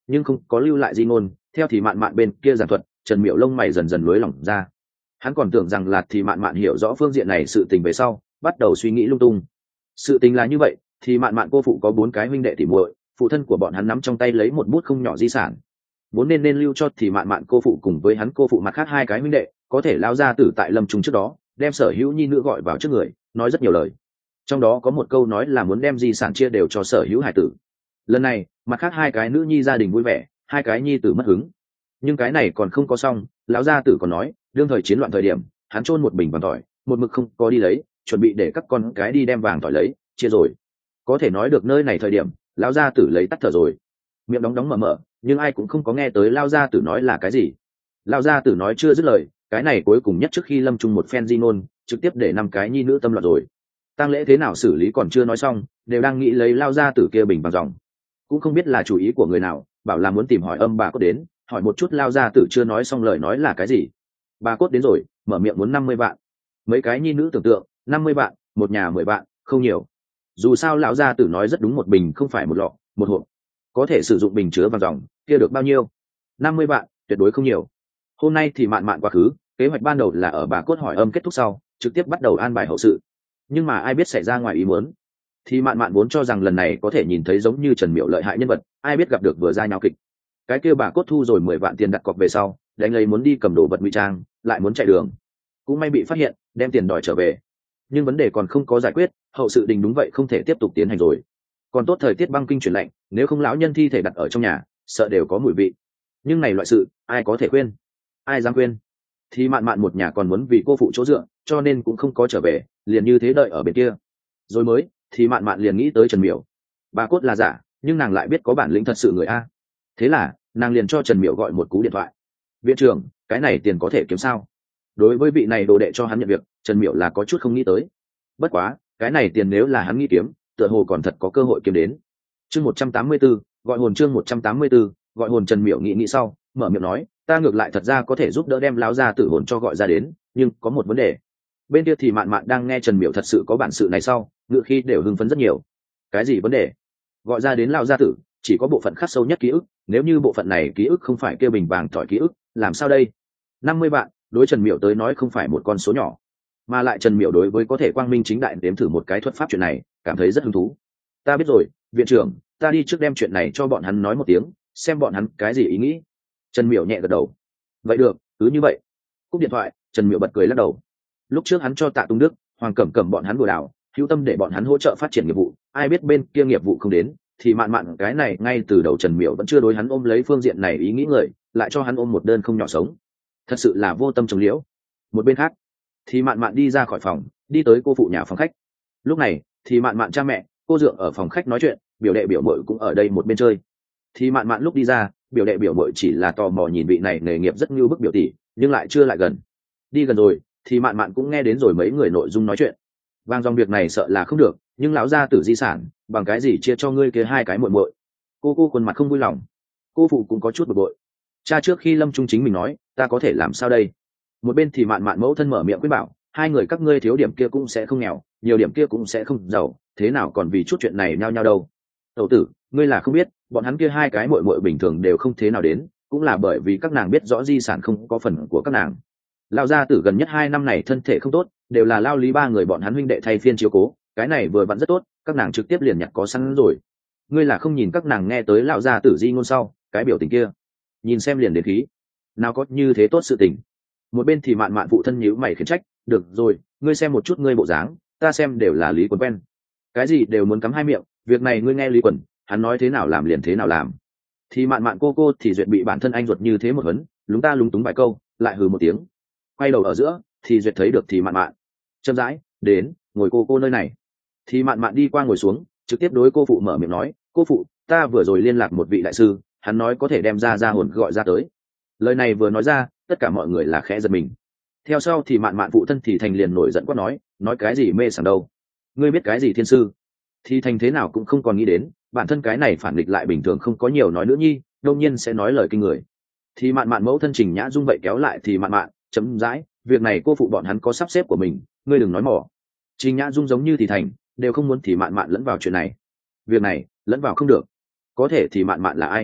nhưng không có lưu lại di ngôn. Theo thì mạn mạn bên kia giảng thuật, Trần Miểu lông mày dần dần lối lỏng ra. Hắn còn tưởng rằng là thì mạn mạn hiểu rõ phương diện này sự tình về sau, bắt đầu suy nghĩ lung tung. Sự tình là như vậy, thì mạn mạn cô phụ có bốn cái huynh đệ tỉ muội, phụ thân của bọn hắn nắm trong tay lấy một bút không nhỏ di sản, vốn nên nên lưu cho thì mạn mạn cô phụ cùng với hắn cô phụ mặt khác hai cái huynh đệ, có thể lao ra tử tại lâm trung trước đó đem sở hữu nhi nữ gọi vào trước người, nói rất nhiều lời. Trong đó có một câu nói là muốn đem di sản chia đều cho sở hữu hải tử. Lần này mặt khác hai cái nữ nhi gia đình vui vẻ, hai cái nhi tử mất hứng. Nhưng cái này còn không có xong, lão gia tử còn nói đương thời chiến loạn thời điểm hắn chôn một bình vàng tỏi, một mực không có đi lấy, chuẩn bị để các con cái đi đem vàng tỏi lấy chia rồi. Có thể nói được nơi này thời điểm lão gia tử lấy tắt thở rồi, miệng đóng đóng mở mở, nhưng ai cũng không có nghe tới lao gia tử nói là cái gì. Lao gia tử nói chưa dứt lời, cái này cuối cùng nhất trước khi lâm trung một phen di ngôn, trực tiếp để năm cái nhi nữ tâm loạn rồi. Tang lễ thế nào xử lý còn chưa nói xong, đều đang nghĩ lấy lao gia tử kia bình bằng dòng, cũng không biết là chủ ý của người nào, bảo là muốn tìm hỏi âm bà cốt đến, hỏi một chút lao gia tử chưa nói xong lời nói là cái gì. Bà cốt đến rồi, mở miệng muốn năm mươi vạn. Mấy cái nhi nữ tưởng tượng, năm mươi vạn, một nhà mười vạn, không nhiều. Dù sao lão gia tử nói rất đúng, một bình không phải một lọ, một hộp có thể sử dụng bình chứa vàng dòng kia được bao nhiêu? Năm mươi vạn tuyệt đối không nhiều. Hôm nay thì mạn mạn quá khứ, kế hoạch ban đầu là ở bà cốt hỏi âm kết thúc sau trực tiếp bắt đầu an bài hậu sự, nhưng mà ai biết xảy ra ngoài ý muốn. Thì mạn mạn vốn cho rằng lần này có thể nhìn thấy giống như Trần Miểu lợi hại nhân vật, ai biết gặp được vừa ra nhau kịch. Cái kia bà cốt thu rồi mười vạn tiền đặt cọc về sau, đánh lấy muốn đi cầm đồ vật ngụy trang, lại muốn chạy đường, cũng may bị phát hiện, đem tiền đòi trở về. Nhưng vấn đề còn không có giải quyết, hậu sự đình đúng vậy không thể tiếp tục tiến hành rồi. Còn tốt thời tiết băng kinh chuyển lạnh, nếu không lão nhân thi thể đặt ở trong nhà sợ đều có mùi vị. Nhưng này loại sự ai có thể khuyên, ai dám khuyên. Thì mạn mạn một nhà còn muốn vì cô phụ chỗ dựa, cho nên cũng không có trở về, liền như thế đợi ở bên kia. Rồi mới thì mạn mạn liền nghĩ tới Trần Miểu. Bà cốt là giả, nhưng nàng lại biết có bản lĩnh thật sự người a. Thế là nàng liền cho Trần Miểu gọi một cú điện thoại. Viện trưởng, cái này tiền có thể kiếm sao? Đối với vị này đồ đệ cho hắn nhận việc, Trần Miểu là có chút không nghĩ tới. Bất quá cái này tiền nếu là hắn nghĩ kiếm, tựa hồ còn thật có cơ hội kiếm đến. Chương một trăm tám mươi 184, gọi hồn chương một trăm tám mươi 184, gọi hồn. Trần Miểu nghĩ nghĩ sau, mở miệng nói, ta ngược lại thật ra có thể giúp đỡ đem lão gia tử hồn cho gọi ra đến, nhưng có một vấn đề. Bên kia thì mạn mạn đang nghe Trần Miểu thật sự có bản sự này sau, ngựa khi đều hưng phấn rất nhiều. Cái gì vấn đề? Gọi ra đến lão gia tử, chỉ có bộ phận khắc sâu nhất ký ức, nếu như bộ phận này ký ức không phải kêu bình vàng tỏi ký ức, làm sao đây? năm mươi vạn, đối Trần Miểu tới nói không phải một con số nhỏ. Mà lại Trần Miểu đối với có thể quang minh chính đại đếm thử một cái thuật pháp chuyện này, cảm thấy rất hứng thú. Ta biết rồi, viện trưởng, ta đi trước đem chuyện này cho bọn hắn nói một tiếng, xem bọn hắn cái gì ý nghĩ. Trần Miểu nhẹ gật đầu. Vậy được, cứ như vậy. Cúp điện thoại, Trần Miểu bật cười lắc đầu. Lúc trước hắn cho Tạ Tung Đức, Hoàng Cẩm Cẩm bọn hắn bồi đảo, hữu tâm để bọn hắn hỗ trợ phát triển nghiệp vụ, ai biết bên kia nghiệp vụ không đến, thì mạn mạn cái này ngay từ đầu Trần Miểu vẫn chưa đối hắn ôm lấy phương diện này ý nghĩ người, lại cho hắn ôm một đơn không nhỏ sống. Thật sự là vô tâm trồng liễu. Một bên khác, thì mạn mạn đi ra khỏi phòng, đi tới cô phụ nhà phòng khách. Lúc này thì mạn mạn cha mẹ, cô dượng ở phòng khách nói chuyện, biểu đệ biểu mội cũng ở đây một bên chơi. Thì mạn mạn lúc đi ra, biểu đệ biểu mội chỉ là tò mò nhìn vị này nghề nghiệp rất như bức biểu tỷ, nhưng lại chưa lại gần. Đi gần rồi thì mạn mạn cũng nghe đến rồi mấy người nội dung nói chuyện. Vang dòng việc này sợ là không được, nhưng lão gia tử di sản bằng cái gì chia cho ngươi kia hai cái muội muội? Cô cô khuôn mặt không vui lòng. Cô phụ cũng có chút bực bội. Cha trước khi lâm trung chính mình nói, ta có thể làm sao đây? Một bên thì mạn mạn mẫu thân mở miệng quyết bảo, hai người các ngươi thiếu điểm kia cũng sẽ không nghèo, nhiều điểm kia cũng sẽ không giàu, thế nào còn vì chút chuyện này nhau nhau đâu? Tẩu tử, ngươi là không biết, bọn hắn kia hai cái muội muội bình thường đều không thế nào đến, cũng là bởi vì các nàng biết rõ di sản không có phần của các nàng. Lão gia tử gần nhất hai năm này thân thể không tốt, đều là lao lý ba người bọn hắn huynh đệ thay phiên chiếu cố, cái này vừa vặn rất tốt, các nàng trực tiếp liền nhặt có sẵn rồi. Ngươi là không nhìn các nàng nghe tới lão gia tử di ngôn sau, cái biểu tình kia, nhìn xem liền đến khí, nào có như thế tốt sự tình. Một bên thì mạn mạn phụ thân nhíu mày khiển trách, được rồi, ngươi xem một chút ngươi bộ dáng, ta xem đều là Lý Quần quen, cái gì đều muốn cắm hai miệng, việc này ngươi nghe Lý Quần, hắn nói thế nào làm liền thế nào làm. Thì mạn mạn cô cô thì duyệt bị bản thân anh ruột như thế một vấn, lúng ta lúng túng vài câu, lại hừ một tiếng. Quay đầu ở giữa, thì duyệt thấy được thì mạn mạn, chậm rãi đến, ngồi cô cô nơi này. Thì mạn mạn đi qua ngồi xuống, trực tiếp đối cô phụ mở miệng nói, cô phụ, ta vừa rồi liên lạc một vị đại sư, hắn nói có thể đem ra ra hồn gọi ra tới. Lời này vừa nói ra, tất cả mọi người là khẽ giật mình. Theo sau thì mạn mạn phụ thân thì thành liền nổi giận quát nói, nói cái gì mê sảng đâu, ngươi biết cái gì thiên sư? Thì thành thế nào cũng không còn nghĩ đến, bản thân cái này phản nghịch lại bình thường không có nhiều nói nữa nhi, đương nhiên sẽ nói lời kinh người. Thì mạn mạn mẫu thân Trình Nhã Dung vậy kéo lại thì mạn mạn, chấm dãi, việc này cô phụ bọn hắn có sắp xếp của mình, ngươi đừng nói mỏ. Trình Nhã Dung giống như thì thành, đều không muốn thì mạn mạn lẫn vào chuyện này. Việc này lẫn vào không được. Có thể thì mạn mạn là ai?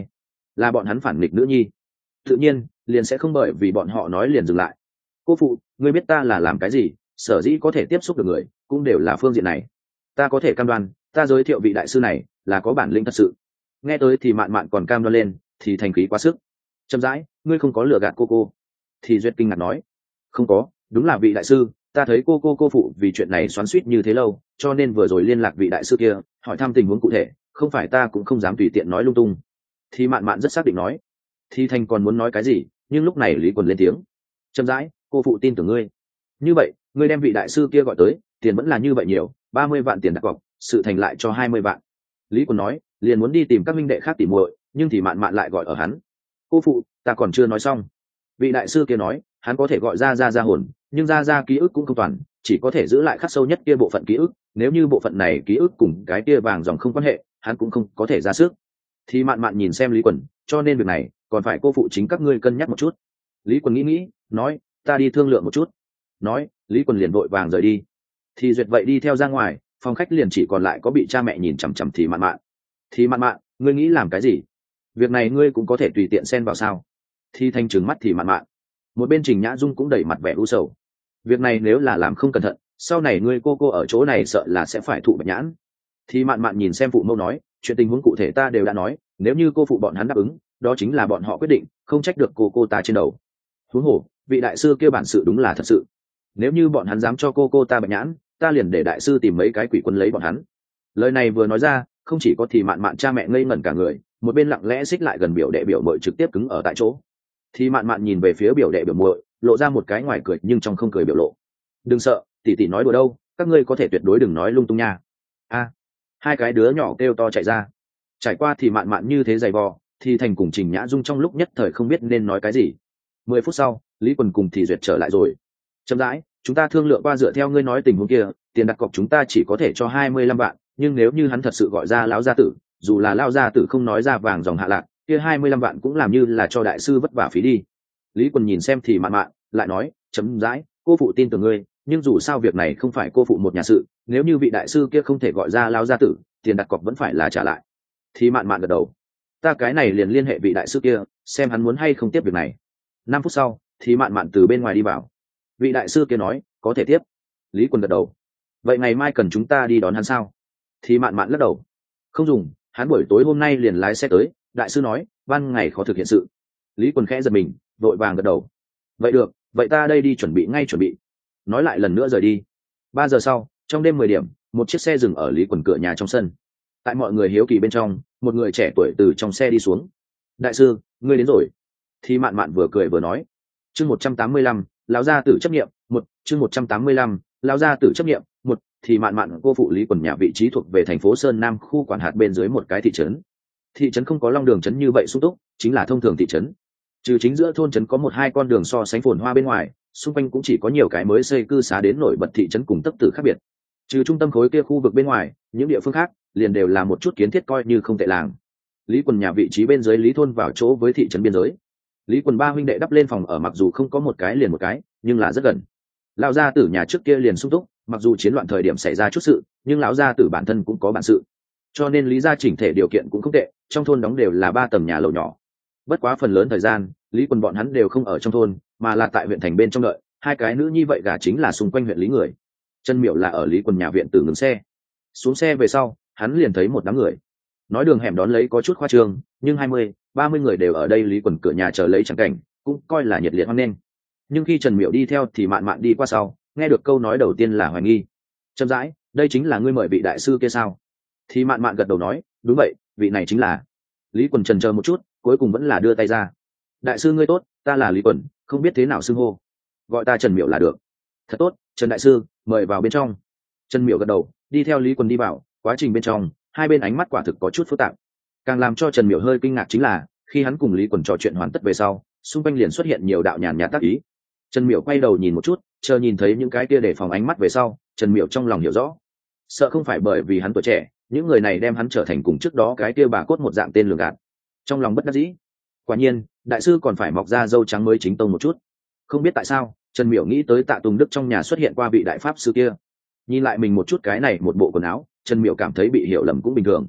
là bọn hắn phản nghịch nữ nhi, tự nhiên liền sẽ không bởi vì bọn họ nói liền dừng lại. Cô phụ, ngươi biết ta là làm cái gì, sở dĩ có thể tiếp xúc được người cũng đều là phương diện này. Ta có thể cam đoan, ta giới thiệu vị đại sư này là có bản lĩnh thật sự. Nghe tới thì mạn mạn còn cam đoan lên thì thành khí quá sức. Chậm rãi, ngươi không có lừa gạt cô cô. Thì duyệt kinh ngạc nói, không có, đúng là vị đại sư, ta thấy cô cô cô phụ vì chuyện này xoắn xuýt như thế lâu, cho nên vừa rồi liên lạc vị đại sư kia hỏi thăm tình huống cụ thể, không phải ta cũng không dám tùy tiện nói lung tung. Thì mạn mạn rất xác định nói. Thì thành còn muốn nói cái gì, nhưng lúc này Lý Quần lên tiếng, chậm rãi, cô phụ tin tưởng ngươi. Như vậy ngươi đem vị đại sư kia gọi tới, tiền vẫn là như vậy nhiều, ba mươi vạn tiền đặt cọc, sự thành lại cho hai mươi vạn. Lý Quần nói, liền muốn đi tìm các minh đệ khác tỉ muội, nhưng thì mạn mạn lại gọi ở hắn. Cô phụ, ta còn chưa nói xong. Vị đại sư kia nói, hắn có thể gọi ra ra ra hồn, nhưng ra ra ký ức cũng không toàn, chỉ có thể giữ lại khắc sâu nhất kia bộ phận ký ức, nếu như bộ phận này ký ức cùng cái kia vàng dòng không quan hệ, hắn cũng không có thể ra sức. Thì mạn mạn nhìn xem Lý Quần, cho nên việc này còn phải cô phụ chính các ngươi cân nhắc một chút. Lý Quần nghĩ nghĩ, nói, ta đi thương lượng một chút. Nói, Lý Quần liền vội vàng rời đi. Thì duyệt vậy đi theo ra ngoài, phòng khách liền chỉ còn lại có bị cha mẹ nhìn chằm chằm thì mạn mạn. Thì mạn mạn, ngươi nghĩ làm cái gì? Việc này ngươi cũng có thể tùy tiện xen vào sao? Thì thanh trừng mắt thì mạn mạn. Một bên Trình Nhã Dung cũng đẩy mặt vẻ u sầu. Việc này nếu là làm không cẩn thận, sau này ngươi cô cô ở chỗ này sợ là sẽ phải thụ bạch nhãn. Thì mạn mạn nhìn xem phụ mẫu nói, chuyện tình huống cụ thể ta đều đã nói, nếu như cô phụ bọn hắn đáp ứng, đó chính là bọn họ quyết định, không trách được cô cô ta trên đầu. Huống hồ, vị đại sư kia bản sự đúng là thật sự, nếu như bọn hắn dám cho cô cô ta bạch nhãn, ta liền để đại sư tìm mấy cái quỷ quân lấy bọn hắn. Lời này vừa nói ra, không chỉ có thì mạn mạn cha mẹ ngây ngẩn cả người, một bên lặng lẽ xích lại gần biểu đệ biểu mội trực tiếp cứng ở tại chỗ. Thì mạn mạn nhìn về phía biểu đệ biểu muội, lộ ra một cái ngoài cười nhưng trong không cười biểu lộ. Đừng sợ, tỷ tỷ nói đùa đâu, các ngươi có thể tuyệt đối đừng nói lung tung nha. A, hai cái đứa nhỏ kêu to chạy ra. Trải qua thì mạn mạn như thế dày vò, thì thành cùng Trình Nhã Dung trong lúc nhất thời không biết nên nói cái gì. Mười phút sau, Lý Quần cùng thì duyệt trở lại rồi. Chậm rãi, chúng ta thương lượng qua, dựa theo ngươi nói tình huống kia, tiền đặt cọc chúng ta chỉ có thể cho hai mươi lăm vạn, nhưng nếu như hắn thật sự gọi ra lão gia tử, dù là lão gia tử không nói ra vàng dòng hạ lạc, kia hai mươi lăm vạn cũng làm như là cho đại sư vất vả phí đi. Lý Quần nhìn xem thì mạn mạn, lại nói, chấm rãi, cô phụ tin tưởng ngươi, nhưng dù sao việc này không phải cô phụ một nhà sự, nếu như vị đại sư kia không thể gọi ra lão gia tử, tiền đặt cọc vẫn phải là trả lại. Thì mạn mạn gật đầu, ta cái này liền liên hệ vị đại sư kia, xem hắn muốn hay không tiếp việc này. Năm phút sau, thì mạn mạn từ bên ngoài đi vào. Vị đại sư kia nói, có thể tiếp. Lý Quần gật đầu. Vậy ngày mai cần chúng ta đi đón hắn sao? Thì mạn mạn lắc đầu, không dùng, hắn buổi tối hôm nay liền lái xe tới, đại sư nói ban ngày khó thực hiện sự. Lý Quần khẽ giật mình, vội vàng gật đầu. Vậy được, vậy ta đây đi chuẩn bị ngay chuẩn bị. Nói lại lần nữa rời đi. Ba giờ sau, trong đêm mười điểm, một chiếc xe dừng ở Lý Quần cửa nhà trong sân. Tại mọi người hiếu kỳ bên trong, một người trẻ tuổi từ trong xe đi xuống. Đại sư, ngươi đến rồi. Thì mạn mạn vừa cười vừa nói. Chương một trăm tám mươi lăm, lão gia tử chấp nghiệm một. Chương một trăm tám mươi lăm, lão gia tử chấp nghiệm một. Thì mạn mạn cô phụ Lý Quần nhà vị trí thuộc về thành phố Sơn Nam khu quản hạt bên dưới một cái thị trấn. Thị trấn không có long đường trấn như vậy sung túc, chính là thông thường thị trấn. Trừ chính giữa thôn trấn có một hai con đường so sánh phồn hoa bên ngoài, xung quanh cũng chỉ có nhiều cái mới xây cư xá đến nổi bật thị trấn cùng tấp tử khác biệt. Trừ trung tâm khối kia khu vực bên ngoài, những địa phương khác liền đều là một chút kiến thiết coi như không tệ làng. Lý Quần nhà vị trí bên dưới Lý thôn vào chỗ với thị trấn biên giới. Lý Quần ba huynh đệ đắp lên phòng ở, mặc dù không có một cái liền một cái, nhưng là rất gần. Lão gia tử nhà trước kia liền sung túc, mặc dù chiến loạn thời điểm xảy ra chút sự, nhưng lão gia tử bản thân cũng có bản sự, cho nên Lý gia chỉnh thể điều kiện cũng không tệ, trong thôn đóng đều là ba tầng nhà lầu nhỏ. Bất quá phần lớn thời gian, Lý Quần bọn hắn đều không ở trong thôn, mà là tại huyện thành bên trong đợi, hai cái nữ nhi vậy gả chính là xung quanh huyện Lý người. Chân Miểu là ở Lý Quần nhà viện tử ngừng xe. Xuống xe về sau, hắn liền thấy một đám người. Nói đường hẻm đón lấy có chút khoa trương, nhưng hai mươi, ba mươi người đều ở đây Lý Quần cửa nhà chờ lấy chẳng cảnh, cũng coi là nhiệt liệt hoan nghênh. Nhưng khi Trần Miểu đi theo thì mạn mạn đi qua sau, nghe được câu nói đầu tiên là hoài nghi. Chậm rãi, đây chính là ngươi mời vị đại sư kia sao? Thì mạn mạn gật đầu nói, đúng vậy, vị này chính là. Lý Quần chần chờ một chút, cuối cùng vẫn là đưa tay ra. Đại sư ngươi tốt, ta là Lý Quần, không biết thế nào xưng hô, gọi ta Trần Miểu là được. Thật tốt, Trần đại sư, mời vào bên trong. Trần Miểu gật đầu, đi theo Lý Quần đi vào. Quá trình bên trong, hai bên ánh mắt quả thực có chút phức tạp. Càng làm cho Trần Miểu hơi kinh ngạc chính là, khi hắn cùng Lý Quần trò chuyện hoàn tất về sau, xung quanh liền xuất hiện nhiều đạo nhàn nhạt tác ý. Trần Miểu quay đầu nhìn một chút, chờ nhìn thấy những cái kia để phòng ánh mắt về sau, Trần Miểu trong lòng hiểu rõ, sợ không phải bởi vì hắn tuổi trẻ, những người này đem hắn trở thành cùng trước đó cái kia bà cốt một dạng tên lường gạt. Trong lòng bất đắc dĩ, quả nhiên đại sư còn phải mọc ra râu trắng mới chính tông một chút. Không biết tại sao, Trần Miểu nghĩ tới Tạ Tùng Đức trong nhà xuất hiện qua vị đại pháp sư kia. Nhìn lại mình một chút cái này một bộ quần áo, Trần Miểu cảm thấy bị hiểu lầm cũng bình thường.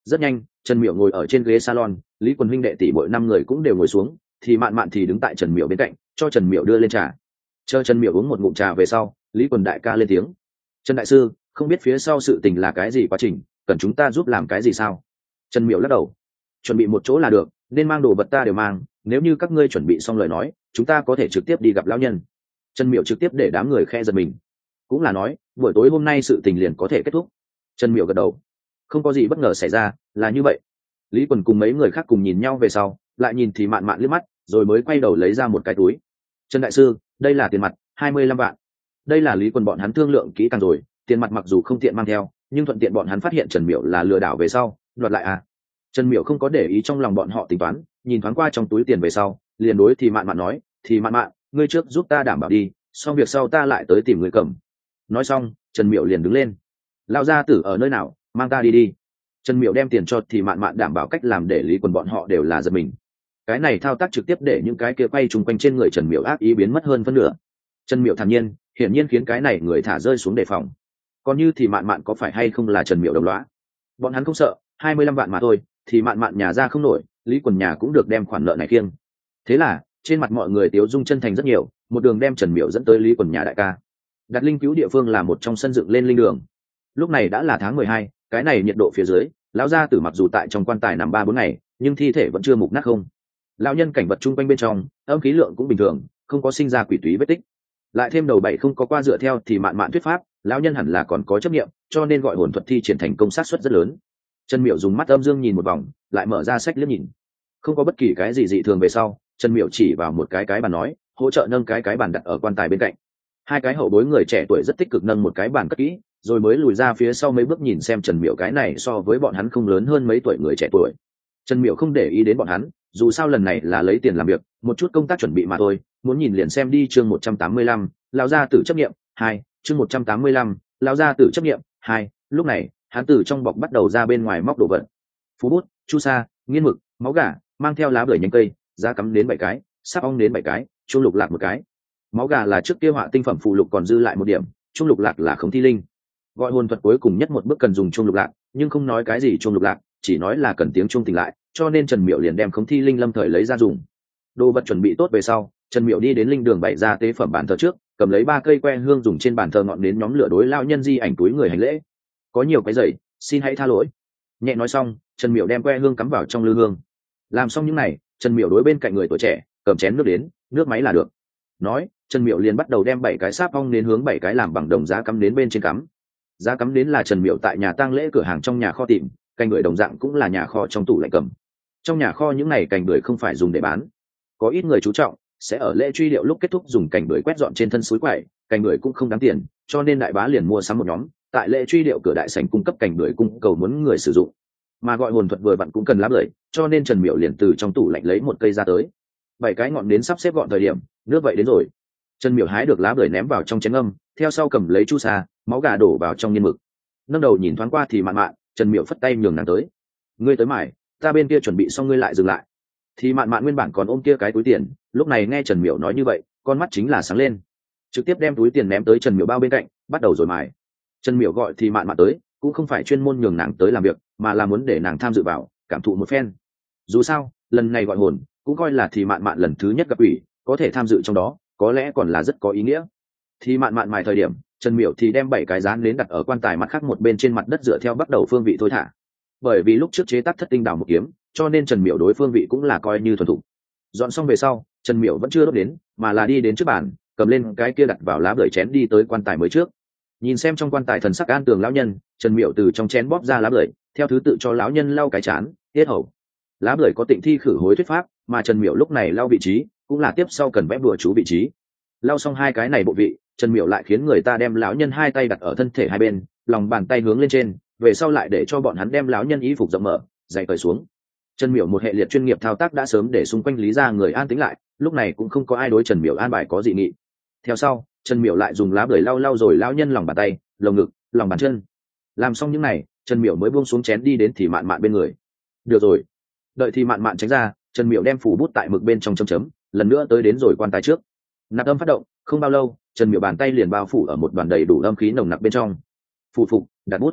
Rất nhanh, Trần Miểu ngồi ở trên ghế salon, Lý Quần huynh đệ tỷ bội năm người cũng đều ngồi xuống, thì Mạn Mạn thì đứng tại Trần Miểu bên cạnh, cho Trần Miểu đưa lên trà. Chờ Trần Miểu uống một ngụm trà về sau, Lý Quần đại ca lên tiếng: "Trần đại sư, không biết phía sau sự tình là cái gì quá trình, cần chúng ta giúp làm cái gì sao?" Trần Miểu lắc đầu: "Chuẩn bị một chỗ là được, nên mang đồ vật ta đều mang, nếu như các ngươi chuẩn bị xong lời nói, chúng ta có thể trực tiếp đi gặp lão nhân." Trần Miểu trực tiếp để đám người khe giật mình. Cũng là nói, buổi tối hôm nay sự tình liền có thể kết thúc. Trần Miểu gật đầu: "Không có gì bất ngờ xảy ra, là như vậy." Lý Quần cùng mấy người khác cùng nhìn nhau về sau, lại nhìn thì Mạn Mạn liếc mắt, rồi mới quay đầu lấy ra một cái túi. "Trần đại sư, đây là tiền mặt, hai mươi lăm vạn." Đây là Lý Quần bọn hắn thương lượng kỹ càng rồi, tiền mặt mặc dù không tiện mang theo, nhưng thuận tiện bọn hắn phát hiện Trần Miểu là lừa đảo về sau, đoạt lại à. Trần Miểu không có để ý trong lòng bọn họ tính toán, nhìn thoáng qua trong túi tiền về sau, liền đối thì Mạn Mạn nói: "Thì Mạn Mạn, ngươi trước giúp ta đảm bảo đi, xong việc sau ta lại tới tìm người cầm." Nói xong, Trần Miểu liền đứng lên: "Lão gia tử ở nơi nào, mang ta đi đi." Trần Miểu đem tiền cho thì Mạn Mạn đảm bảo cách làm để Lý Quần bọn họ đều là giật mình. Cái này thao tác trực tiếp để những cái kia quay chung quanh trên người Trần Miểu ác ý biến mất hơn phân nửa. Trần Miểu thản nhiên, hiển nhiên khiến cái này người thả rơi xuống đề phòng. Còn như thì Mạn Mạn có phải hay không là Trần Miểu đồng lõa, bọn hắn không sợ, hai mươi lăm vạn mà thôi, thì Mạn Mạn nhà ra không nổi, Lý Quần nhà cũng được đem khoản nợ này kiêng. Thế là trên mặt mọi người tiếu dung chân thành rất nhiều, một đường đem Trần Miểu dẫn tới Lý Quần nhà đại ca. Đặt linh cứu địa phương là một trong sân dựng lên linh đường. Lúc này đã là tháng mười hai, cái này nhiệt độ phía dưới, lão gia tử mặc dù tại trong quan tài nằm ba bốn ngày, nhưng thi thể vẫn chưa mục nát không. Lão nhân cảnh vật chung quanh bên trong, âm khí lượng cũng bình thường, không có sinh ra quỷ túy vết tích. Lại thêm đầu bảy không có qua dựa theo thì Mạn Mạn thuyết pháp, lão nhân hẳn là còn có chấp nghiệm, cho nên gọi hồn thuật thi triển thành công sát suất rất lớn. Trần Miểu dùng mắt âm dương nhìn một vòng, lại mở ra sách liếc nhìn, không có bất kỳ cái gì dị thường về sau, Trần Miểu chỉ vào một cái cái bàn nói: "Hỗ trợ nâng cái cái bàn đặt ở quan tài bên cạnh." Hai cái hậu bối người trẻ tuổi rất tích cực nâng một cái bàn cất kỹ, rồi mới lùi ra phía sau mấy bước nhìn xem Trần Miểu cái này so với bọn hắn không lớn hơn mấy tuổi người trẻ tuổi. Trần Miểu không để ý đến bọn hắn, dù sao lần này là lấy tiền làm việc, một chút công tác chuẩn bị mà thôi, muốn nhìn liền xem đi. Chương một trăm tám mươi lăm, lão gia tử chấp nghiệm hai. Chương một trăm tám mươi lăm, lão gia tử chấp nghiệm hai. Lúc này, hắn từ trong bọc bắt đầu ra bên ngoài móc đồ vật. Phú bút, chu sa, nghiên mực, máu gà, mang theo lá bưởi nhánh cây, giá cắm đến bảy cái, sáp ong đến bảy cái, chuông lục lạc một cái. Máu gà là trước kia họa tinh phẩm phụ lục còn dư lại một điểm, chuông lục lạc là khống thi linh. Gọi hồn thuật cuối cùng nhất một bước cần dùng chuông lục lạc, nhưng không nói cái gì chuông lục lạc, chỉ nói là cần tiếng chuông tỉnh lại, cho nên Trần Miểu liền đem khống thi linh lâm thời lấy ra dùng. Đồ vật chuẩn bị tốt về sau, Trần Miểu đi đến linh đường bày ra tế phẩm bàn thờ trước, cầm lấy ba cây que hương dùng trên bàn thờ ngọn nến nhóm lửa đối lao nhân di ảnh túi người hành lễ. "Có nhiều cái giày, xin hãy tha lỗi." Nhẹ nói xong, Trần Miểu đem que hương cắm vào trong lư hương. Làm xong những này, Trần Miểu đối bên cạnh người tuổi trẻ, cầm chén nước đến, nước máy là được. Nói, Trần Miểu liền bắt đầu đem bảy cái sáp ong nến hướng bảy cái làm bằng đồng giá cắm đến bên trên cắm. Giá cắm đến là Trần Miểu tại nhà tang lễ cửa hàng trong nhà kho tìm, cành bưởi đồng dạng cũng là nhà kho trong tủ lạnh cầm. Trong nhà kho những này cành bưởi không phải dùng để bán, có ít người chú trọng sẽ ở lễ truy điệu lúc kết thúc dùng cành bưởi quét dọn trên thân suối quậy, cành bưởi cũng không đáng tiền, cho nên đại bá liền mua sắm một nhóm, tại lễ truy điệu cửa đại sảnh cung cấp cành bưởi cung cầu muốn người sử dụng. Mà gọi hồn thuật vừa vặn cũng cần lá bưởi, cho nên Trần Miểu liền từ trong tủ lạnh lấy một cây ra tới. Bảy cái ngọn nến sắp xếp gọn thời điểm, nước vậy đến rồi. Trần Miểu hái được lá bưởi ném vào trong chén ngâm, theo sau cầm lấy chu sa, máu gà đổ vào trong nghiên mực. Nâng đầu nhìn thoáng qua thì Mạn Mạn, Trần Miểu phất tay nhường nàng tới. "Ngươi tới mải, ta bên kia chuẩn bị xong ngươi lại dừng lại." Thì Mạn Mạn nguyên bản còn ôm kia cái túi tiền, lúc này nghe Trần Miểu nói như vậy, con mắt chính là sáng lên, trực tiếp đem túi tiền ném tới Trần Miểu bao bên cạnh, bắt đầu rồi mải. Trần Miểu gọi thì Mạn Mạn tới, cũng không phải chuyên môn nhường nàng tới làm việc, mà là muốn để nàng tham dự vào, cảm thụ một phen. Dù sao, lần này gọi hồn, cũng coi là thì Mạn Mạn lần thứ nhất gặp ủy, có thể tham dự trong đó, có lẽ còn là rất có ý nghĩa. Thì Mạn Mạn mài thời điểm, Trần Miểu thì đem bảy cái dán nến đặt ở quan tài mặt khác một bên trên mặt đất dựa theo bắt đầu phương vị thôi thả. Bởi vì lúc trước chế tác thất tinh đảo một kiếm, cho nên Trần Miểu đối phương vị cũng là coi như thuần thục. Dọn xong về sau, Trần Miểu vẫn chưa đốt đến, mà là đi đến trước bàn, cầm lên cái kia đặt vào lá bưởi chén đi tới quan tài mới trước. Nhìn xem trong quan tài thần sắc an tường lão nhân, Trần Miểu từ trong chén bóp ra lá bưởi, theo thứ tự cho lão nhân lau cái chán, tiết hầu. Lá bưởi có tịnh thi khử hối thuyết pháp, mà Trần Miểu lúc này lau vị trí, cũng là tiếp sau cần vẽ bùa chú vị trí. Lau xong hai cái này bộ vị, Trần Miểu lại khiến người ta đem lão nhân hai tay đặt ở thân thể hai bên, lòng bàn tay hướng lên trên, về sau lại để cho bọn hắn đem lão nhân y phục rộng mở, giày cởi xuống. Trần Miểu một hệ liệt chuyên nghiệp thao tác đã sớm để xung quanh lý ra người an tĩnh lại, lúc này cũng không có ai đối Trần Miểu an bài có dị nghị. Theo sau, Trần Miểu lại dùng lá bưởi lau lau rồi lão nhân lòng bàn tay, lồng ngực, lòng bàn chân. Làm xong những này, Trần Miểu mới buông xuống chén đi đến thì Mạn Mạn bên người. "Được rồi." Đợi thì Mạn Mạn tránh ra, Trần Miểu đem phủ bút tại mực bên trong chấm chấm, lần nữa tới đến rồi quan tài trước. Nạp âm phát động, không bao lâu, Trần Miểu bàn tay liền bao phủ ở một đoàn đầy đủ âm khí nồng nặc bên trong. Phụ phục, đặt bút.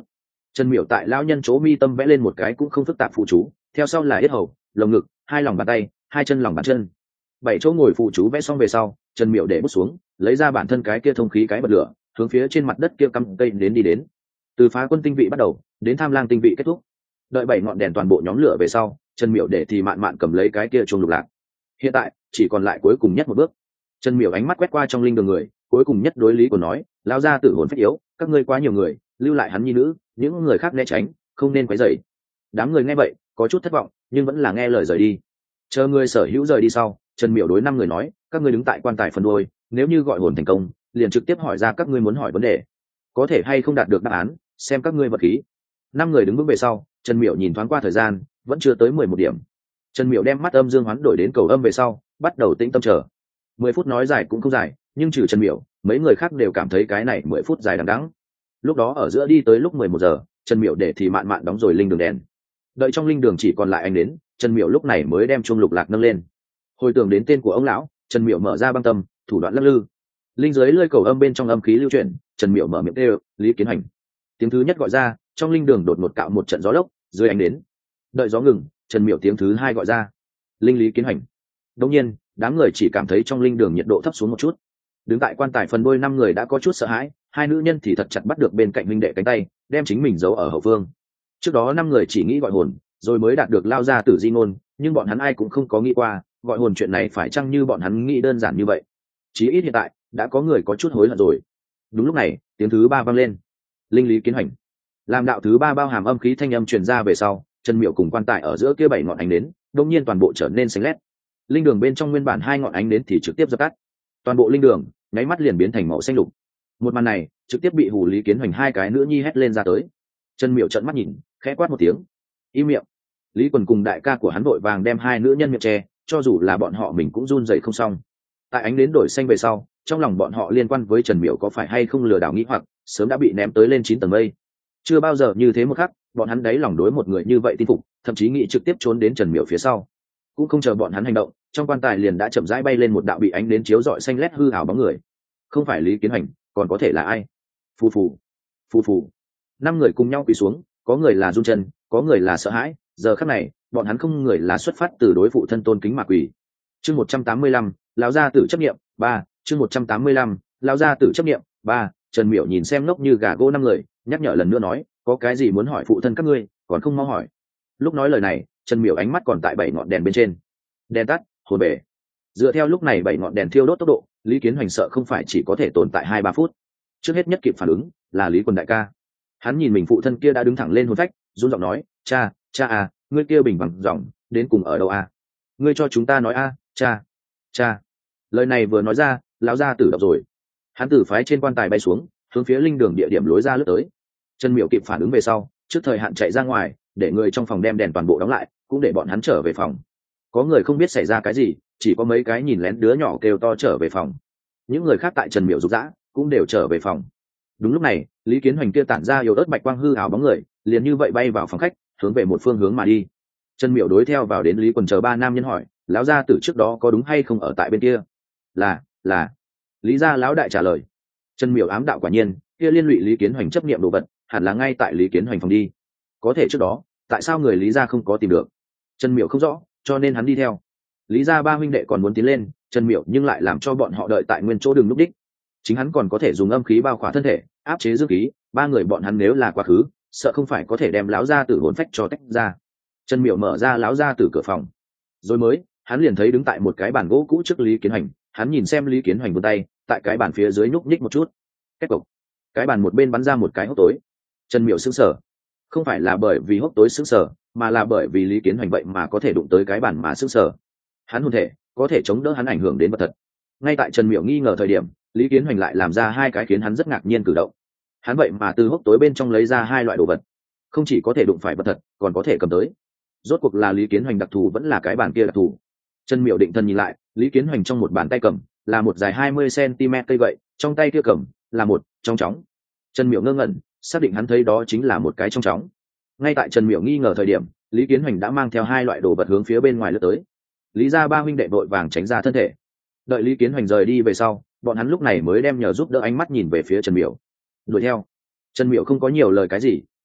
Trần Miểu tại lão nhân chỗ mi tâm vẽ lên một cái cũng không phức tạp phụ chú, theo sau là yết hầu, lồng ngực, hai lòng bàn tay, hai chân lòng bàn chân. Bảy chỗ ngồi phụ chú vẽ xong về sau, Trần Miểu để bút xuống, lấy ra bản thân cái kia thông khí cái bật lửa, hướng phía trên mặt đất kia cắm cây đến đi đến. Từ phá quân tinh vị bắt đầu, đến tham lang tinh vị kết thúc. Đợi bảy ngọn đèn toàn bộ nhóm lửa về sau, Trần Miểu để thì mạn mạn cầm lấy cái kia chuông lục lạc. Hiện tại chỉ còn lại cuối cùng nhất một bước. Trần Miểu ánh mắt quét qua trong linh đường người, cuối cùng nhất đối lý của nói, lao ra tử hồn phách yếu, các ngươi quá nhiều người, lưu lại hắn nhi nữ, những người khác né tránh, không nên quấy rầy. Đám người nghe vậy có chút thất vọng, nhưng vẫn là nghe lời rời đi. Chờ người sở hữu rời đi sau, Trần Miểu đối năm người nói, các ngươi đứng tại quan tài phần đuôi, nếu như gọi hồn thành công, liền trực tiếp hỏi ra các ngươi muốn hỏi vấn đề, có thể hay không đạt được đáp án, xem các ngươi vật khí. Năm người đứng vững về sau, Trần Miểu nhìn thoáng qua thời gian, vẫn chưa tới mười một điểm. Trần Miểu đem mắt âm dương hoán đổi đến cầu âm về sau, bắt đầu tĩnh tâm chờ. Mười phút nói dài cũng không dài, nhưng trừ Trần Miểu, mấy người khác đều cảm thấy cái này mười phút dài đằng đẵng. Lúc đó ở giữa đi tới lúc mười một giờ, Trần Miểu để thì mạn mạn đóng rồi linh đường đèn. Đợi trong linh đường chỉ còn lại anh đến, Trần Miểu lúc này mới đem chuông lục lạc nâng lên. Hồi tưởng đến tên của ông lão, Trần Miểu mở ra băng tâm, thủ đoạn lắc lư. Linh giới lơi cầu âm bên trong âm khí lưu chuyển, Trần Miểu mở miệng kêu, Lý Kiến Hành. Tiếng thứ nhất gọi ra, trong linh đường đột ngột cạo một trận gió lốc, dưới ánh đến. Đợi gió ngừng, Trần Miểu tiếng thứ hai gọi ra, Linh Lý Kiến Hành. Đương nhiên, đám người chỉ cảm thấy trong linh đường nhiệt độ thấp xuống một chút. Đứng tại quan tài phần đôi năm người đã có chút sợ hãi, hai nữ nhân thì thật chặt bắt được bên cạnh huynh đệ cánh tay, đem chính mình giấu ở hậu phương. Trước đó năm người chỉ nghĩ gọi hồn, rồi mới đạt được lao ra tử di ngôn, nhưng bọn hắn ai cũng không có nghĩ qua, gọi hồn chuyện này phải chăng như bọn hắn nghĩ đơn giản như vậy. Chí ít hiện tại, đã có người có chút hối hận rồi. Đúng lúc này, tiếng thứ ba vang lên. Linh Lý Kiến Hành. Làm đạo thứ ba bao hàm âm khí thanh âm truyền ra về sau, Trần Miểu cùng quan tài ở giữa kia bảy ngọn ánh nến, đột nhiên toàn bộ trở nên xanh lét. Linh đường bên trong nguyên bản hai ngọn ánh nến thì trực tiếp dập tắt. Toàn bộ linh đường, nháy mắt liền biến thành màu xanh lục. Một màn này, trực tiếp bị Hủ Lý Kiến Hoành hai cái nữ nhi hét lên ra tới. Trần Miểu trợn mắt nhìn, khẽ quát một tiếng, im miệng. Lý Quần cùng đại ca của hắn vội vàng đem hai nữ nhân miệng che, cho dù là bọn họ mình cũng run rẩy không xong. Tại ánh đến đổi xanh về sau, trong lòng bọn họ liên quan với Trần Miểu có phải hay không lừa đảo nghĩ hoặc sớm đã bị ném tới lên chín tầng mây. Chưa bao giờ như thế một khắc, bọn hắn đáy lòng đối một người như vậy tin phục, thậm chí nghĩ trực tiếp trốn đến Trần Miểu phía sau. Cũng không chờ bọn hắn hành động, trong quan tài liền đã chậm rãi bay lên một đạo bị ánh đến chiếu rọi xanh lét hư ảo bóng người. Không phải Lý Kiến Hoành, còn có thể là ai? Phù phù, phù phù. Năm người cùng nhau quỳ xuống, có người là run chân, có người là sợ hãi. Giờ khắc này, bọn hắn không người là xuất phát từ đối phụ thân tôn kính mà quỳ. Chương một trăm tám mươi lăm, lão gia tử chấp niệm ba. Chương một trăm tám mươi lăm, lão gia tử chấp niệm ba. Trần Miểu nhìn xem ngốc như gà gỗ năm người, nhắc nhở lần nữa nói, có cái gì muốn hỏi phụ thân các ngươi, còn không mau hỏi. Lúc nói lời này, Trần Miểu ánh mắt còn tại bảy ngọn đèn bên trên. Đèn tắt, hồn bể. Dựa theo lúc này bảy ngọn đèn thiêu đốt tốc độ, Lý Kiến Hoành sợ không phải chỉ có thể tồn tại hai ba phút. Trước hết nhất kịp phản ứng là Lý Quần đại ca. Hắn nhìn mình phụ thân kia đã đứng thẳng lên hồn phách, run giọng nói, cha, cha à, ngươi kia bình bằng giọng, đến cùng ở đâu à? Ngươi cho chúng ta nói a, à, cha, cha. Lời này vừa nói ra, lão gia tử đọc rồi. Hắn tử phái trên quan tài bay xuống, hướng phía linh đường địa điểm lối ra lướt tới. Trần Miểu kịp phản ứng về sau, trước thời hạn chạy ra ngoài, để người trong phòng đem đèn toàn bộ đóng lại, cũng để bọn hắn trở về phòng. Có người không biết xảy ra cái gì, chỉ có mấy cái nhìn lén đứa nhỏ kêu to trở về phòng. Những người khác tại Trần Miểu rục rã, cũng đều trở về phòng. Đúng lúc này, Lý Kiến Hoành kia tản ra yếu ớt bạch quang hư ảo bóng người, liền như vậy bay vào phòng khách, hướng về một phương hướng mà đi. Trần Miểu đối theo vào đến Lý Quần chờ ba nam nhân hỏi, lão gia tử trước đó có đúng hay không ở tại bên kia? Là, là. Lý gia lão đại trả lời. Trần Miểu ám đạo quả nhiên, kia liên lụy Lý Kiến Hoành chấp niệm đồ vật, hẳn là ngay tại Lý Kiến Hoành phòng đi. Có thể trước đó, tại sao người Lý gia không có tìm được? Trần Miểu không rõ, cho nên hắn đi theo. Lý gia ba huynh đệ còn muốn tiến lên, Trần Miểu nhưng lại làm cho bọn họ đợi tại nguyên chỗ đường lúc đích. Chính hắn còn có thể dùng âm khí bao khỏa thân thể, áp chế dương khí, ba người bọn hắn nếu là quá khứ, sợ không phải có thể đem lão gia tử hồn phách cho tách ra. Trần Miểu mở ra lão gia tử cửa phòng, rồi mới, hắn liền thấy đứng tại một cái bàn gỗ cũ trước Lý Kiến Hoành, hắn nhìn xem Lý Kiến Hoành vươn tay, tại cái bàn phía dưới nhúc nhích một chút. Kết cục, cái bàn một bên bắn ra một cái hốc tối. Trần Miểu sững sờ, không phải là bởi vì hốc tối sững sờ, mà là bởi vì Lý Kiến Hoành vậy mà có thể đụng tới cái bàn mà sững sờ. Hắn hồn thể có thể chống đỡ hắn ảnh hưởng đến vật thật. Ngay tại Trần Miểu nghi ngờ thời điểm, Lý Kiến Hoành lại làm ra hai cái khiến hắn rất ngạc nhiên cử động. Hắn vậy mà từ hốc tối bên trong lấy ra hai loại đồ vật, không chỉ có thể đụng phải vật thật, còn có thể cầm tới. Rốt cuộc là Lý Kiến Hoành đặc thù vẫn là cái bàn kia đặc thù. Trần Miểu định thần nhìn lại, Lý Kiến Hoành trong một bàn tay cầm là một dài hai mươi xăng-ti-mét cây gậy, trong tay kia cầm là một trong chóng. Trần Miểu ngơ ngẩn, xác định hắn thấy đó chính là một cái trong chóng. Ngay tại Trần Miểu nghi ngờ thời điểm, Lý Kiến Hoành đã mang theo hai loại đồ vật hướng phía bên ngoài lướt tới. Lý gia ba huynh đệ vội vàng tránh ra thân thể. Đợi Lý Kiến Hoành rời đi về sau, bọn hắn lúc này mới đem nhờ giúp đỡ ánh mắt nhìn về phía Trần Miểu. Đuổi theo. Trần Miểu không có nhiều lời cái gì,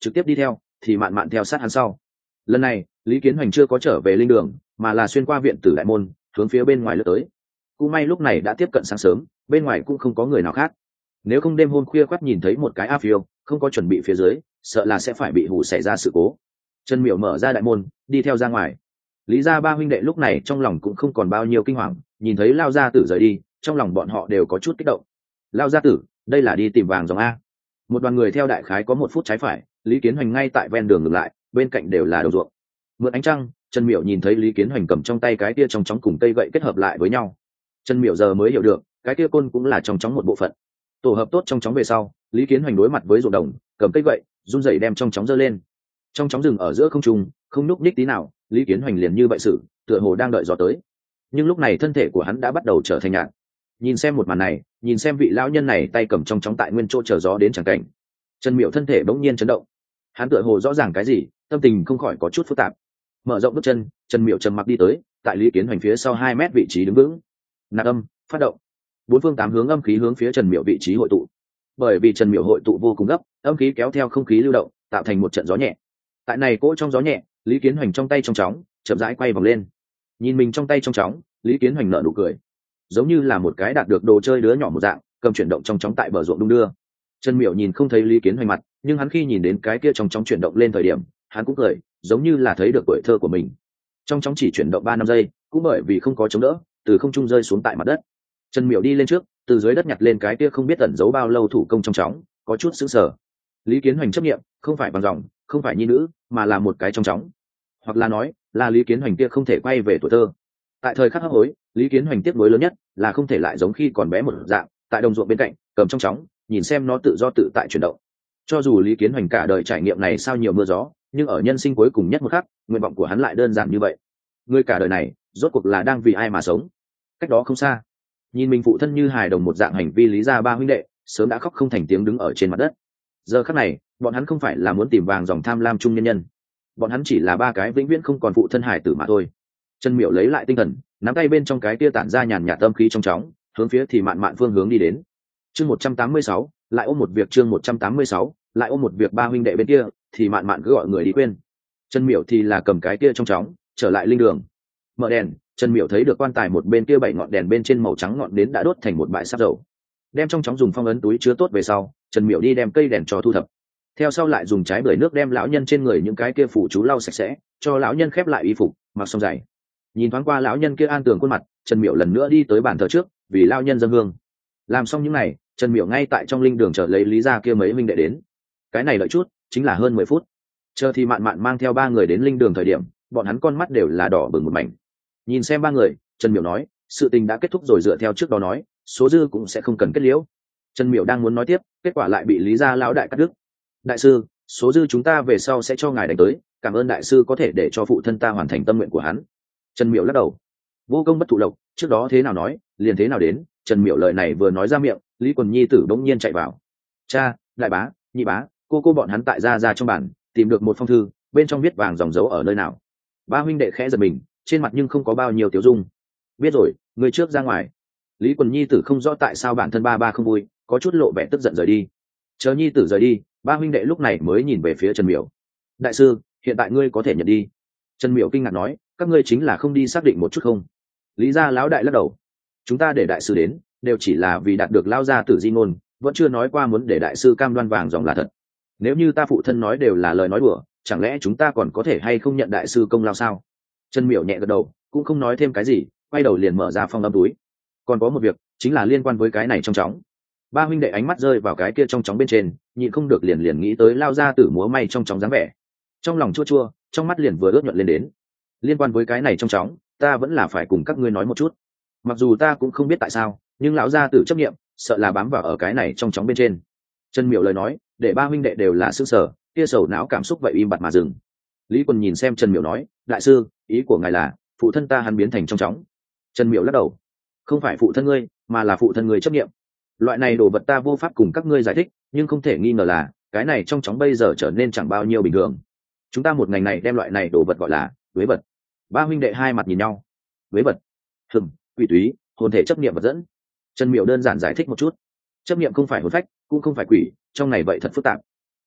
trực tiếp đi theo thì mạn mạn theo sát hắn sau. Lần này Lý Kiến Hoành chưa có trở về linh đường, mà là xuyên qua viện tử đại môn hướng phía bên ngoài lướt tới. Cũng may lúc này đã tiếp cận sáng sớm, bên ngoài cũng không có người nào khác. Nếu không đêm hôm khuya khoắt nhìn thấy một cái áp phiêu không có chuẩn bị phía dưới, sợ là sẽ phải bị hù xảy ra sự cố. Trần Miểu mở ra đại môn đi theo ra ngoài. Lý gia ba huynh đệ lúc này trong lòng cũng không còn bao nhiêu kinh hoàng, nhìn thấy Lao gia tử rời đi, trong lòng bọn họ đều có chút kích động. Lao gia tử, đây là đi tìm vàng dòng a. Một đoàn người theo đại khái có một phút trái phải, Lý Kiến Hoành ngay tại ven đường ngừng lại, bên cạnh đều là đầu ruộng. Mượn ánh trăng, Trần Miểu nhìn thấy Lý Kiến Hoành cầm trong tay cái kia trong chóng cùng cây gậy kết hợp lại với nhau. Trần Miểu giờ mới hiểu được, cái kia côn cũng là trong chóng một bộ phận. Tổ hợp tốt trong chóng về sau, Lý Kiến Hoành đối mặt với ruộng đồng, cầm cây gậy, run rẩy đem trong chóng giơ lên. Trong chóng rừng ở giữa không trung, không nhúc nhích tí nào, Lý Kiến Hoành liền như vậy xử, tựa hồ đang đợi gió tới. Nhưng lúc này thân thể của hắn đã bắt đầu trở thành nhạt. Nhìn xem một màn này, nhìn xem vị lão nhân này tay cầm trong chóng tại nguyên chỗ chờ gió đến chẳng cảnh, Trần Miểu thân thể bỗng nhiên chấn động. Hắn tựa hồ rõ ràng cái gì, tâm tình không khỏi có chút phức tạp. Mở rộng bước chân, Trần Miểu trầm mặc đi tới, tại Lý Kiến Hoành phía sau hai mét vị trí đứng vững. Nạp âm, phát động. Bốn phương tám hướng âm khí hướng phía Trần Miểu vị trí hội tụ. Bởi vì Trần Miểu hội tụ vô cùng gấp, âm khí kéo theo không khí lưu động, tạo thành một trận gió nhẹ. Tại này cỗ trong gió nhẹ, Lý Kiến Hoành trong tay trong chóng chậm rãi quay vòng lên. Nhìn mình trong tay trong chóng, Lý Kiến Hoành nở nụ cười, giống như là một cái đạt được đồ chơi đứa nhỏ một dạng, cầm chuyển động trong chóng tại bờ ruộng đung đưa. Trần Miểu nhìn không thấy Lý Kiến Hoành mặt, nhưng hắn khi nhìn đến cái kia trong chóng chuyển động lên thời điểm, hắn cũng cười, giống như là thấy được tuổi thơ của mình. Trong chóng chỉ chuyển động ba năm giây, cũng bởi vì không có chống đỡ, từ không trung rơi xuống tại mặt đất. Trần Miểu đi lên trước, từ dưới đất nhặt lên cái kia không biết tẩn giấu bao lâu thủ công trong chóng, có chút sững sờ. Lý Kiến Hoành chấp nghiệm, không phải bằng dòng, không phải nhi nữ, mà là một cái trong chóng. Hoặc là nói, là Lý Kiến Hoành kia không thể quay về tuổi thơ. Tại thời khắc hấp hối, Lý Kiến Hoành tiếc nuối lớn nhất là không thể lại giống khi còn bé một dạng, tại đồng ruộng bên cạnh, cầm trong chóng, nhìn xem nó tự do tự tại chuyển động. Cho dù Lý Kiến Hoành cả đời trải nghiệm này sao nhiều mưa gió, nhưng ở nhân sinh cuối cùng nhất một khắc, nguyện vọng của hắn lại đơn giản như vậy. Người cả đời này, rốt cuộc là đang vì ai mà sống? Cách đó không xa, nhìn mình phụ thân như hài đồng một dạng hành vi Lý gia ba huynh đệ, sớm đã khóc không thành tiếng đứng ở trên mặt đất. Giờ khắc này, bọn hắn không phải là muốn tìm vàng dòng tham lam chung nhân nhân, bọn hắn chỉ là ba cái vĩnh viễn không còn phụ thân hải tử mà thôi. Trần Miểu lấy lại tinh thần, nắm tay bên trong cái tia tản ra nhàn nhạt tâm khí trong chóng, hướng phía thì mạn mạn phương hướng đi đến. Chương một trăm tám mươi sáu, lại ôm một việc chương một trăm tám mươi sáu, lại ôm một việc ba huynh đệ bên kia, thì mạn mạn cứ gọi người đi quên. Trần Miểu thì là cầm cái tia trong chóng, trở lại linh đường. Mở đèn, Trần Miểu thấy được quan tài một bên kia bảy ngọn đèn bên trên màu trắng ngọn đến đã đốt thành một bãi sáp dầu. Đem trong chóng dùng phong ấn túi chứa tốt về sau, Trần Miểu đi đem cây đèn cho thu thập. Theo sau lại dùng trái bưởi nước đem lão nhân trên người những cái kia phủ chú lau sạch sẽ, cho lão nhân khép lại y phục, mặc xong giày. Nhìn thoáng qua lão nhân kia an tường khuôn mặt, Trần Miểu lần nữa đi tới bàn thờ trước, vì lão nhân dâng hương. Làm xong những này, Trần Miểu ngay tại trong linh đường chờ lấy Lý gia kia mấy huynh đệ đến. Cái này đợi chút, chính là hơn mười phút. Chờ thì mạn mạn mang theo ba người đến linh đường thời điểm, bọn hắn con mắt đều là đỏ bừng một mảnh. Nhìn xem ba người, Trần Miểu nói, sự tình đã kết thúc rồi, dựa theo trước đó nói, số dư cũng sẽ không cần kết liễu. Trần Miểu đang muốn nói tiếp, kết quả lại bị Lý gia lão đại cắt đứt. Đại sư, số dư chúng ta về sau sẽ cho ngài đánh tới, cảm ơn đại sư có thể để cho phụ thân ta hoàn thành tâm nguyện của hắn. Trần Miểu lắc đầu, vô công bất thụ lộc, trước đó thế nào nói liền thế nào đến. Trần Miểu lời này vừa nói ra miệng, Lý Quần Nhi tử bỗng nhiên chạy vào. Cha, đại bá, nhị bá, cô cô bọn hắn tại gia ra trong bản tìm được một phong thư, bên trong viết vàng dòng dấu ở nơi nào. Ba huynh đệ khẽ giật mình, trên mặt nhưng không có bao nhiêu tiêu dung. Biết rồi, người trước ra ngoài. Lý Quần Nhi tử không rõ tại sao bản thân ba ba không vui, có chút lộ vẻ tức giận rời đi. Chờ Nhi tử rời đi, ba huynh đệ lúc này mới nhìn về phía Trần Miểu. Đại sư, hiện tại ngươi có thể nhận đi. Trần Miểu kinh ngạc nói, các ngươi chính là không đi xác định một chút không? Lý gia lão đại lắc đầu, chúng ta để đại sư đến đều chỉ là vì đạt được lao gia tử di ngôn, vẫn chưa nói qua muốn để đại sư cam đoan vàng dòng là thật. Nếu như ta phụ thân nói đều là lời nói đùa, chẳng lẽ chúng ta còn có thể hay không nhận đại sư công lao sao? Trần Miểu nhẹ gật đầu, cũng không nói thêm cái gì, quay đầu liền mở ra phong âm túi. Còn có một việc, chính là liên quan với cái này trong chóng. Ba huynh đệ ánh mắt rơi vào cái kia trong chóng bên trên, nhịn không được liền liền nghĩ tới lao gia tử múa may trong chóng dáng vẻ. Trong lòng chua chua, trong mắt liền vừa ướt nhuận lên đến. Liên quan với cái này trong chóng, ta vẫn là phải cùng các ngươi nói một chút. Mặc dù ta cũng không biết tại sao, nhưng lão gia tử chấp nghiệm, sợ là bám vào ở cái này trong chóng bên trên. Trần Miểu lời nói, để ba huynh đệ đều là sững sờ, kia sầu não cảm xúc vậy im bặt mà dừng. Lý Quần nhìn xem Trần Miểu nói, đại sư, ý của ngài là phụ thân ta hắn biến thành trong chóng. Trần Miểu lắc đầu, không phải phụ thân ngươi, mà là phụ thân ngươi chấp nghiệm. Loại này đồ vật ta vô pháp cùng các ngươi giải thích, nhưng không thể nghi ngờ là cái này trong chóng bây giờ trở nên chẳng bao nhiêu bình thường. Chúng ta một ngành này đem loại này đồ vật gọi là vế vật. Ba huynh đệ hai mặt nhìn nhau. Vế vật, hừng, quỷ túy, hồn thể chấp niệm vật dẫn. Trần Miểu đơn giản giải thích một chút. Chấp niệm không phải hồn phách, cũng không phải quỷ, trong này vậy thật phức tạp.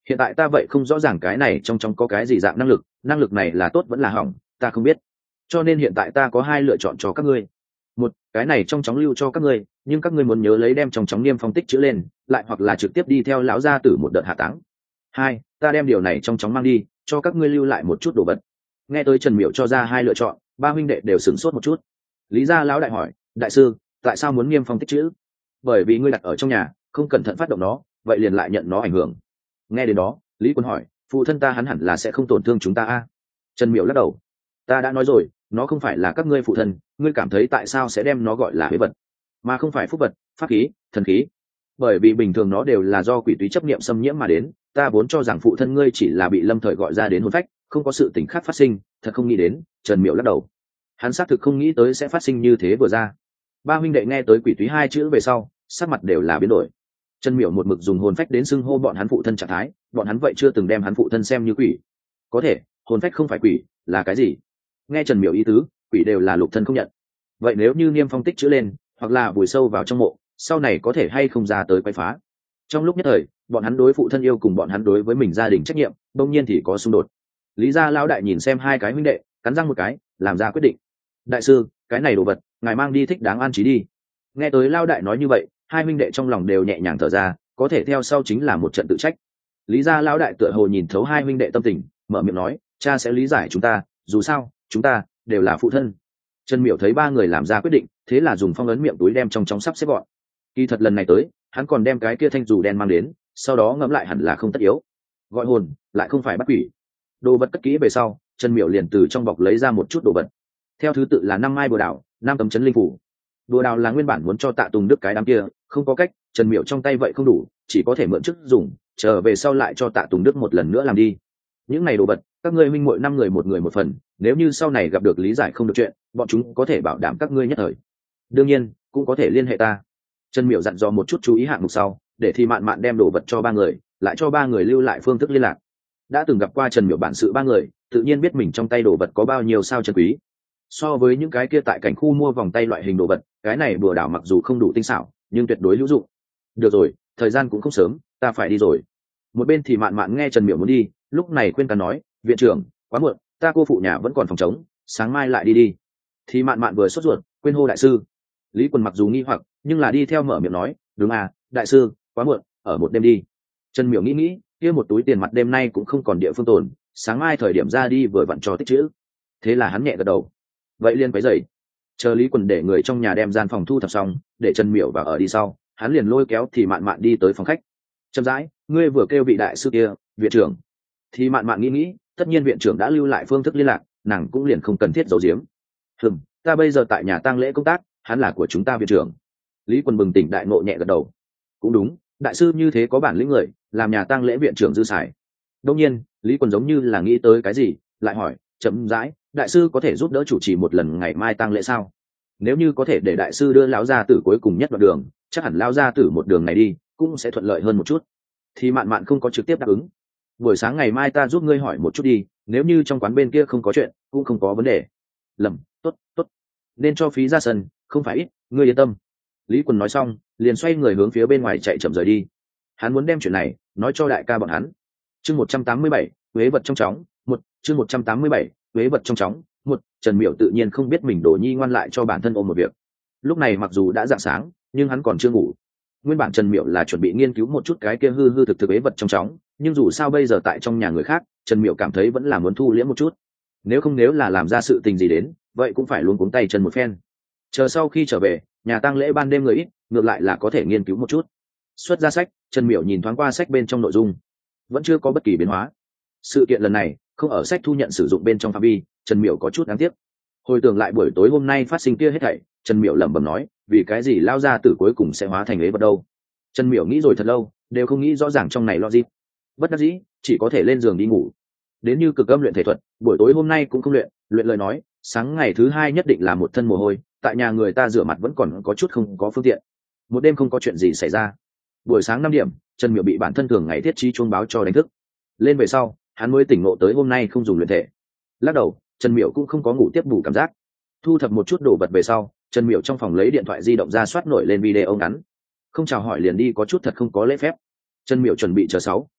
hiện tại ta vậy không rõ ràng cái này trong trong có cái gì dạng năng lực, năng lực này là tốt vẫn là hỏng ta không biết, cho nên hiện tại ta có hai lựa chọn cho các ngươi. Một, cái này trong chóng lưu cho các ngươi, nhưng các ngươi muốn nhớ lấy đem trong chóng niêm phong tích chữ lên, lại hoặc là trực tiếp đi theo lão gia tử một đợt hạ táng. Hai, ta đem điều này trong chóng mang đi, cho các ngươi lưu lại một chút đồ vật. Nghe tới Trần Miểu cho ra hai lựa chọn, ba huynh đệ đều sửng sốt một chút. Lý gia lão đại hỏi, đại sư, tại sao muốn niêm phong tích chữ? Bởi vì ngươi đặt ở trong nhà, không cẩn thận phát động nó, vậy liền lại nhận nó ảnh hưởng. Nghe đến đó, Lý Quân hỏi, phụ thân ta hắn hẳn là sẽ không tổn thương chúng ta a? Trần Miểu lắc đầu, ta đã nói rồi, nó không phải là các ngươi phụ thân, ngươi cảm thấy tại sao sẽ đem nó gọi là huế vật mà không phải phúc vật, pháp khí, thần khí? Bởi vì bình thường nó đều là do quỷ túy chấp niệm xâm nhiễm mà đến, ta vốn cho rằng phụ thân ngươi chỉ là bị lâm thời gọi ra đến hồn phách, không có sự tình khác phát sinh, thật không nghĩ đến. Trần Miểu lắc đầu, hắn xác thực không nghĩ tới sẽ phát sinh như thế vừa ra. Ba huynh đệ nghe tới quỷ túy hai chữ về sau, sắc mặt đều là biến đổi. Trần Miểu một mực dùng hồn phách đến xưng hô bọn hắn phụ thân trạng thái, bọn hắn vậy chưa từng đem hắn phụ thân xem như quỷ. Có thể hồn phách không phải quỷ là cái gì? Nghe Trần Miểu ý tứ, quỷ đều là lục thân không nhận. Vậy nếu như niêm phong tích chữ lên, hoặc là vùi sâu vào trong mộ, sau này có thể hay không ra tới quay phá? Trong lúc nhất thời, bọn hắn đối phụ thân yêu cùng bọn hắn đối với mình gia đình trách nhiệm bỗng nhiên thì có xung đột. Lý gia lão đại nhìn xem hai cái huynh đệ, cắn răng một cái, làm ra quyết định. Đại sư, cái này đồ vật ngài mang đi thích đáng an trí đi. Nghe tới lão đại nói như vậy, hai huynh đệ trong lòng đều nhẹ nhàng thở ra, có thể theo sau chính là một trận tự trách. Lý gia lão đại tựa hồ nhìn thấu hai huynh đệ tâm tình, mở miệng nói, cha sẽ lý giải chúng ta, dù sao chúng ta đều là phụ thân. Trần Miểu thấy ba người làm ra quyết định, thế là dùng phong ấn miệng túi đem trong trong sắp xếp gọn. Kỳ thật lần này tới, hắn còn đem cái kia thanh dù đen mang đến, sau đó ngẫm lại hẳn là không tất yếu. Gọi hồn, lại không phải bắt quỷ. Đồ vật cất kỹ về sau, Trần Miểu liền từ trong bọc lấy ra một chút đồ vật. Theo thứ tự là năm mai bùa đào, năm tấm chấn linh phủ. Bùa đào là nguyên bản muốn cho Tạ Tùng Đức cái đám kia, không có cách, Trần Miểu trong tay vậy không đủ, chỉ có thể mượn trước dùng, chờ về sau lại cho Tạ Tùng Đức một lần nữa làm đi. Những này đồ vật, các ngươi huynh muội năm người một người một phần, nếu như sau này gặp được lý giải không được chuyện, bọn chúng có thể bảo đảm các ngươi nhất thời. Đương nhiên, cũng có thể liên hệ ta. Trần Miểu dặn dò một chút chú ý hạng mục sau, để thì mạn mạn đem đồ vật cho ba người, lại cho ba người lưu lại phương thức liên lạc. Đã từng gặp qua Trần Miểu bản sự ba người, tự nhiên biết mình trong tay đồ vật có bao nhiêu sao chân quý. So với những cái kia tại cảnh khu mua vòng tay loại hình đồ vật, cái này bùa đảo mặc dù không đủ tinh xảo, nhưng tuyệt đối hữu dụng. Được rồi, thời gian cũng không sớm, ta phải đi rồi. Một bên thì mạn mạn nghe Trần Miểu muốn đi, lúc này khuyên can nói, viện trưởng, quá muộn, ta cô phụ nhà vẫn còn phòng trống, sáng mai lại đi đi. Thì mạn mạn vừa sốt ruột, quên hô đại sư. Lý Quần mặc dù nghi hoặc, nhưng là đi theo mở miệng nói, đúng à, đại sư, quá muộn, ở một đêm đi. Trần Miểu nghĩ nghĩ, kia một túi tiền mặt đêm nay cũng không còn địa phương tồn, sáng mai thời điểm ra đi vừa vặn cho tích chữ. Thế là hắn nhẹ gật đầu. Vậy liền quấy dậy. Chờ Lý Quần để người trong nhà đem gian phòng thu thập xong, để Trần Miểu vào ở đi sau, hắn liền lôi kéo thì mạn mạn đi tới phòng khách. Chậm rãi, ngươi vừa kêu vị đại sư kia, viện trưởng. Thì mạn mạn nghĩ nghĩ, tất nhiên viện trưởng đã lưu lại phương thức liên lạc, nàng cũng liền không cần thiết giấu giếm. Hừm, ta bây giờ tại nhà tang lễ công tác, hắn là của chúng ta viện trưởng. Lý Quân bừng tỉnh đại ngộ nhẹ gật đầu. Cũng đúng, đại sư như thế có bản lĩnh người, làm nhà tang lễ viện trưởng dư xài. Đương nhiên, Lý Quân giống như là nghĩ tới cái gì, lại hỏi, chậm rãi, đại sư có thể giúp đỡ chủ trì một lần ngày mai tang lễ sao? Nếu như có thể để đại sư đưa lão gia tử cuối cùng nhất đoạn đường, chắc hẳn lão gia tử một đường này đi cũng sẽ thuận lợi hơn một chút. Thì mạn mạn không có trực tiếp đáp ứng. Buổi sáng ngày mai ta giúp ngươi hỏi một chút đi, nếu như trong quán bên kia không có chuyện, cũng không có vấn đề. Lầm, tốt, tốt. Nên cho phí ra sân, không phải ít, ngươi yên tâm. Lý Quần nói xong, liền xoay người hướng phía bên ngoài chạy chậm rời đi. Hắn muốn đem chuyện này nói cho đại ca bọn hắn. Chương một trăm tám mươi bảy, huế vật trong chóng, một, chương một trăm tám mươi bảy, huế vật trong chóng, một. Trần Miểu tự nhiên không biết mình Đồ Nhi ngoan lại cho bản thân ôm một việc. Lúc này mặc dù đã rạng sáng, nhưng hắn còn chưa ngủ. Nguyên bản Trần Miểu là chuẩn bị nghiên cứu một chút cái kia hư hư thực thực huế vật trong chóng, nhưng dù sao bây giờ tại trong nhà người khác, Trần Miểu cảm thấy vẫn là muốn thu liễm một chút. Nếu không nếu là làm ra sự tình gì đến, vậy cũng phải luôn cuống tay chân một phen. Chờ sau khi trở về, nhà tang lễ ban đêm người ít, ngược lại là có thể nghiên cứu một chút. Xuất ra sách, Trần Miểu nhìn thoáng qua sách bên trong nội dung, vẫn chưa có bất kỳ biến hóa. Sự kiện lần này không ở sách thu nhận sử dụng bên trong phạm vi, Trần Miểu có chút đáng tiếc. Hồi tưởng lại buổi tối hôm nay phát sinh kia hết thảy, Trần Miểu lẩm bẩm nói, vì cái gì lao ra tử cuối cùng sẽ hóa thành ế vật đâu? Trần Miểu nghĩ rồi thật lâu, đều không nghĩ rõ ràng trong này logic. Bất đắc dĩ, chỉ có thể lên giường đi ngủ. Đến như cực âm luyện thể thuật, buổi tối hôm nay cũng không luyện, luyện lời nói, sáng ngày thứ hai nhất định là một thân mồ hôi, tại nhà người ta rửa mặt vẫn còn có chút không có phương tiện. Một đêm không có chuyện gì xảy ra. Buổi sáng năm điểm, Trần Miểu bị bản thân thường ngày thiết trí chuông báo cho đánh thức. Lên về sau, hắn mới tỉnh ngộ tới hôm nay không dùng luyện thể. Lắc đầu, Trần Miểu cũng không có ngủ tiếp bù cảm giác. Thu thập một chút đồ vật về sau, Trần Miểu trong phòng lấy điện thoại di động ra soát nổi lên video ngắn. Không chào hỏi liền đi có chút thật không có lễ phép. Trần Miểu chuẩn bị chờ sáu,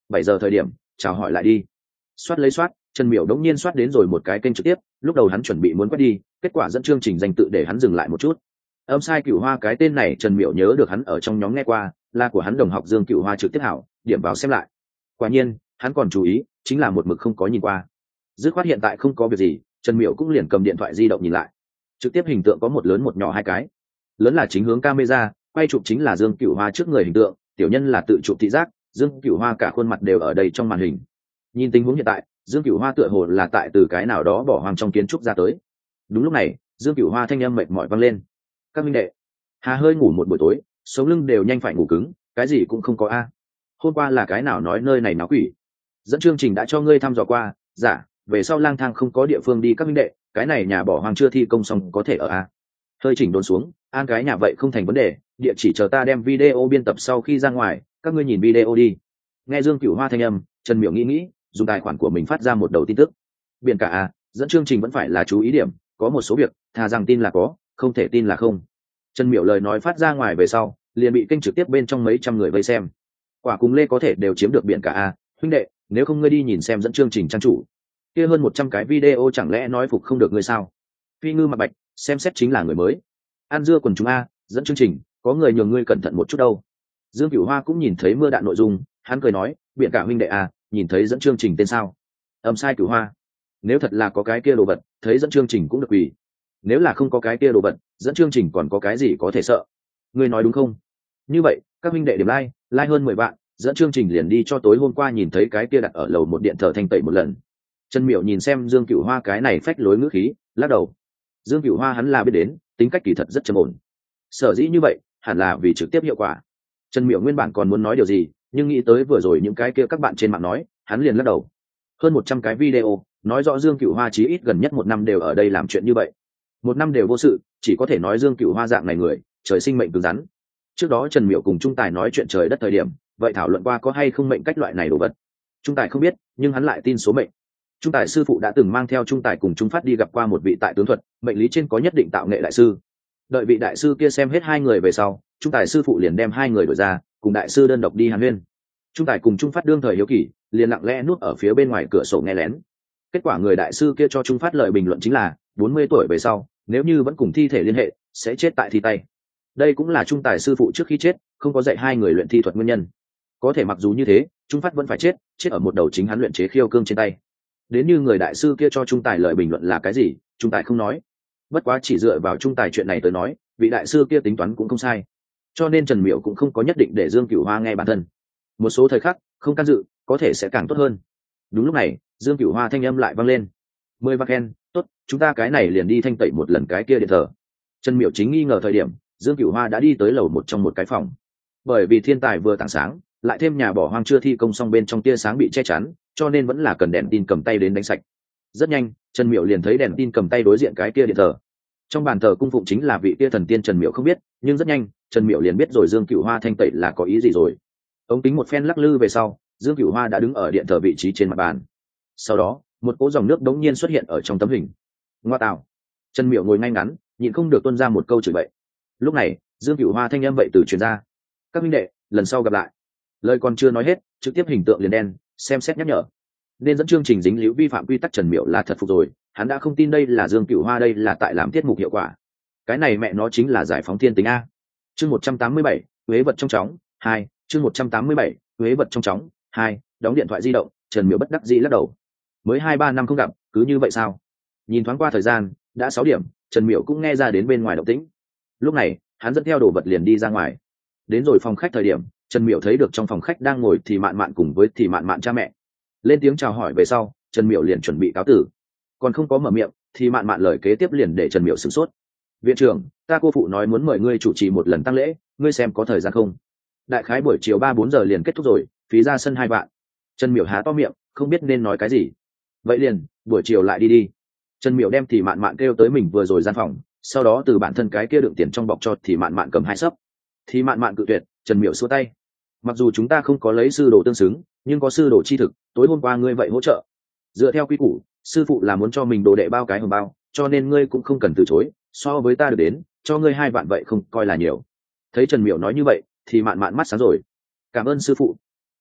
bảy giờ thời điểm chào hỏi lại đi. Soát lấy soát, Trần Miểu đống nhiên soát đến rồi một cái kênh trực tiếp, lúc đầu hắn chuẩn bị muốn quét đi, kết quả dẫn chương trình danh tự để hắn dừng lại một chút. Âm sai Cửu Hoa cái tên này Trần Miểu nhớ được hắn ở trong nhóm nghe qua, là của hắn đồng học Dương Cửu Hoa trực tiếp hảo, điểm vào xem lại. Quả nhiên, hắn còn chú ý, chính là một mực không có nhìn qua. Dứt khoát hiện tại không có việc gì, Trần Miểu cũng liền cầm điện thoại di động nhìn lại. Trực tiếp hình tượng có một lớn một nhỏ hai cái. Lớn là chính hướng camera, quay chụp chính là Dương Cửu Hoa trước người hình tượng, tiểu nhân là tự chụp thị giác, Dương Cửu Hoa cả khuôn mặt đều ở đây trong màn hình. Nhìn tình huống hiện tại, Dương Cửu Hoa tựa hồ là tại từ cái nào đó bỏ hoang trong kiến trúc ra tới. Đúng lúc này, Dương Cửu Hoa thanh âm mệt mỏi vang lên. Các minh đệ, Hà hơi ngủ một buổi tối, sống lưng đều nhanh phải ngủ cứng, cái gì cũng không có a. Hôm qua là cái nào nói nơi này náo quỷ. Dẫn chương trình đã cho ngươi thăm dò qua, giả, dạ, về sau lang thang không có địa phương đi các minh đệ, cái này nhà bỏ hoang chưa thi công xong có thể ở a. Hơi chỉnh đốn xuống, an cái nhà vậy không thành vấn đề, địa chỉ chờ ta đem video biên tập sau khi ra ngoài, các ngươi nhìn video đi. Nghe Dương Cửu Hoa thanh âm, Trần Miểu nghĩ nghĩ, dùng tài khoản của mình phát ra một đầu tin tức. Biển cả a, dẫn chương trình vẫn phải là chú ý điểm, có một số việc, thà rằng tin là có, không thể tin là không. Trần Miểu lời nói phát ra ngoài về sau, liền bị kênh trực tiếp bên trong mấy trăm người vây xem. Quả cùng lê có thể đều chiếm được biển cả a, huynh đệ, nếu không ngươi đi nhìn xem dẫn chương trình trang chủ. Kia hơn một trăm cái video chẳng lẽ nói phục không được ngươi sao? Phi Ngư Mặc Bạch, xem xét chính là người mới. An dưa quần chúng a, dẫn chương trình, có người nhường ngươi cẩn thận một chút đâu. Dương Cửu Hoa cũng nhìn thấy mưa đạn nội dung, hắn cười nói, biển cả huynh đệ a, nhìn thấy dẫn chương trình tên sao? Âm sai Cửu Hoa. Nếu thật là có cái kia đồ vật, thấy dẫn chương trình cũng được quỳ. Nếu là không có cái kia đồ vật, dẫn chương trình còn có cái gì có thể sợ? Ngươi nói đúng không? Như vậy, các huynh đệ điểm like, like hơn mười vạn, dẫn chương trình liền đi cho tối hôm qua nhìn thấy cái kia đặt ở lầu một điện thờ thanh tẩy một lần. Trần Miểu nhìn xem Dương Cửu Hoa cái này phách lối ngữ khí, lắc đầu. Dương Cửu Hoa hắn là biết đến, tính cách kỳ thật rất trầm ổn. Sở dĩ như vậy, hẳn là vì trực tiếp hiệu quả. Trần Miểu nguyên bản còn muốn nói điều gì, nhưng nghĩ tới vừa rồi những cái kia các bạn trên mạng nói, hắn liền lắc đầu. Hơn một trăm cái video, nói rõ Dương Cửu Hoa chí ít gần nhất một năm đều ở đây làm chuyện như vậy. Một năm đều vô sự, chỉ có thể nói Dương Cửu Hoa dạng này người, trời sinh mệnh cứng rắn. Trước đó Trần Miểu cùng Trung Tài nói chuyện trời đất thời điểm, vậy thảo luận qua có hay không mệnh cách loại này đồ vật. Trung Tài không biết, nhưng hắn lại tin số mệnh. Trung Tài sư phụ đã từng mang theo Trung Tài cùng Trung Phát đi gặp qua một vị tại tướng thuật, mệnh lý trên có nhất định tạo nghệ đại sư. Đợi vị đại sư kia xem hết hai người về sau, Trung Tài sư phụ liền đem hai người đổi ra, cùng đại sư đơn độc đi hàn huyên. Trung Tài cùng Trung Phát đương thời hiếu kỳ, liền lặng lẽ núp ở phía bên ngoài cửa sổ nghe lén. Kết quả người đại sư kia cho Trung Phát lời bình luận chính là, bốn mươi tuổi về sau, nếu như vẫn cùng thi thể liên hệ, sẽ chết tại thi tay. Đây cũng là Trung Tài sư phụ trước khi chết, không có dạy hai người luyện thi thuật nguyên nhân. Có thể mặc dù như thế, Trung Phát vẫn phải chết, chết ở một đầu chính hắn luyện chế khiêu cương trên tay. Đến như người đại sư kia cho Trung Tài lời bình luận là cái gì, Trung Tài không nói. Bất quá chỉ dựa vào Trung Tài chuyện này tới nói, vị đại sư kia tính toán cũng không sai. Cho nên Trần Miểu cũng không có nhất định để Dương Cửu Hoa nghe bản thân. Một số thời khắc, không can dự, có thể sẽ càng tốt hơn. Đúng lúc này, Dương Cửu Hoa thanh âm lại vang lên. Mười vạn khen, tốt, chúng ta cái này liền đi thanh tẩy một lần cái kia điện thờ. Trần Miểu chính nghi ngờ thời điểm, Dương Cửu Hoa đã đi tới lầu một trong một cái phòng. Bởi vì thiên tài vừa tảng sáng, lại thêm nhà bỏ hoang chưa thi công xong bên trong tia sáng bị che chắn, cho nên vẫn là cần đèn tin cầm tay đến đánh sạch. Rất nhanh, Trần Miểu liền thấy đèn tin cầm tay đối diện cái kia điện thờ. Trong bàn thờ cung phụng chính là vị kia thần tiên Trần Miểu không biết, nhưng rất nhanh, Trần Miểu liền biết rồi Dương Cửu Hoa thanh tẩy là có ý gì rồi. Ống kính một phen lắc lư về sau, Dương Cửu Hoa đã đứng ở điện thờ vị trí trên mặt bàn. Sau đó, một cỗ dòng nước đống nhiên xuất hiện ở trong tấm hình. Ngoa tạo! Trần Miểu ngồi ngay ngắn, nhịn không được tuôn ra một câu chửi bậy. Lúc này, Dương Cửu Hoa thanh âm vậy từ truyền ra. Các huynh đệ, lần sau gặp lại. Lời còn chưa nói hết, trực tiếp hình tượng liền đen, xem xét nhắc nhở. Nên dẫn chương trình dính líu vi phạm quy tắc Trần Miểu là thật phục rồi, hắn đã không tin đây là Dương Cửu Hoa, đây là tại làm tiết mục hiệu quả. Cái này mẹ nó chính là giải phóng thiên tính a. Chương một trăm tám mươi bảy, huế vật trong chóng, hai, chương một trăm tám mươi bảy, huế vật trong chóng, hai, đóng điện thoại di động, Trần Miểu bất đắc dĩ lắc đầu. Mới hai ba năm không gặp, cứ như vậy sao? Nhìn thoáng qua thời gian, đã sáu điểm, Trần Miểu cũng nghe ra đến bên ngoài động tĩnh. Lúc này, hắn dẫn theo đồ vật liền đi ra ngoài. Đến rồi phòng khách thời điểm, Trần Miểu thấy được trong phòng khách đang ngồi thì mạn mạn cùng với thì mạn mạn cha mẹ. Lên tiếng chào hỏi về sau, Trần Miểu liền chuẩn bị cáo tử. Còn không có mở miệng, thì mạn mạn lời kế tiếp liền để Trần Miểu sửng sốt. Viện trưởng, ta cô phụ nói muốn mời ngươi chủ trì một lần tang lễ, ngươi xem có thời gian không? Đại khái buổi chiều ba bốn giờ liền kết thúc rồi, phí ra sân hai vạn. Trần Miểu há to miệng, không biết nên nói cái gì. Vậy liền, buổi chiều lại đi đi. Trần Miểu đem thì mạn mạn kêu tới mình vừa rồi gian phòng, sau đó từ bản thân cái kia đựng tiền trong bọc cho thì mạn mạn cầm hai sấp. Thì mạn mạn cự tuyệt, Trần Miểu xua tay. Mặc dù chúng ta không có lấy sư đồ tương xứng, nhưng có sư đồ chi thực, tối hôm qua ngươi vậy hỗ trợ. Dựa theo quy củ, sư phụ là muốn cho mình đồ đệ bao cái hồng bao, cho nên ngươi cũng không cần từ chối, so với ta được đến, cho ngươi hai vạn vậy không coi là nhiều. Thấy Trần Miểu nói như vậy, thì mạn mạn mắt sáng rồi. Cảm ơn sư phụ.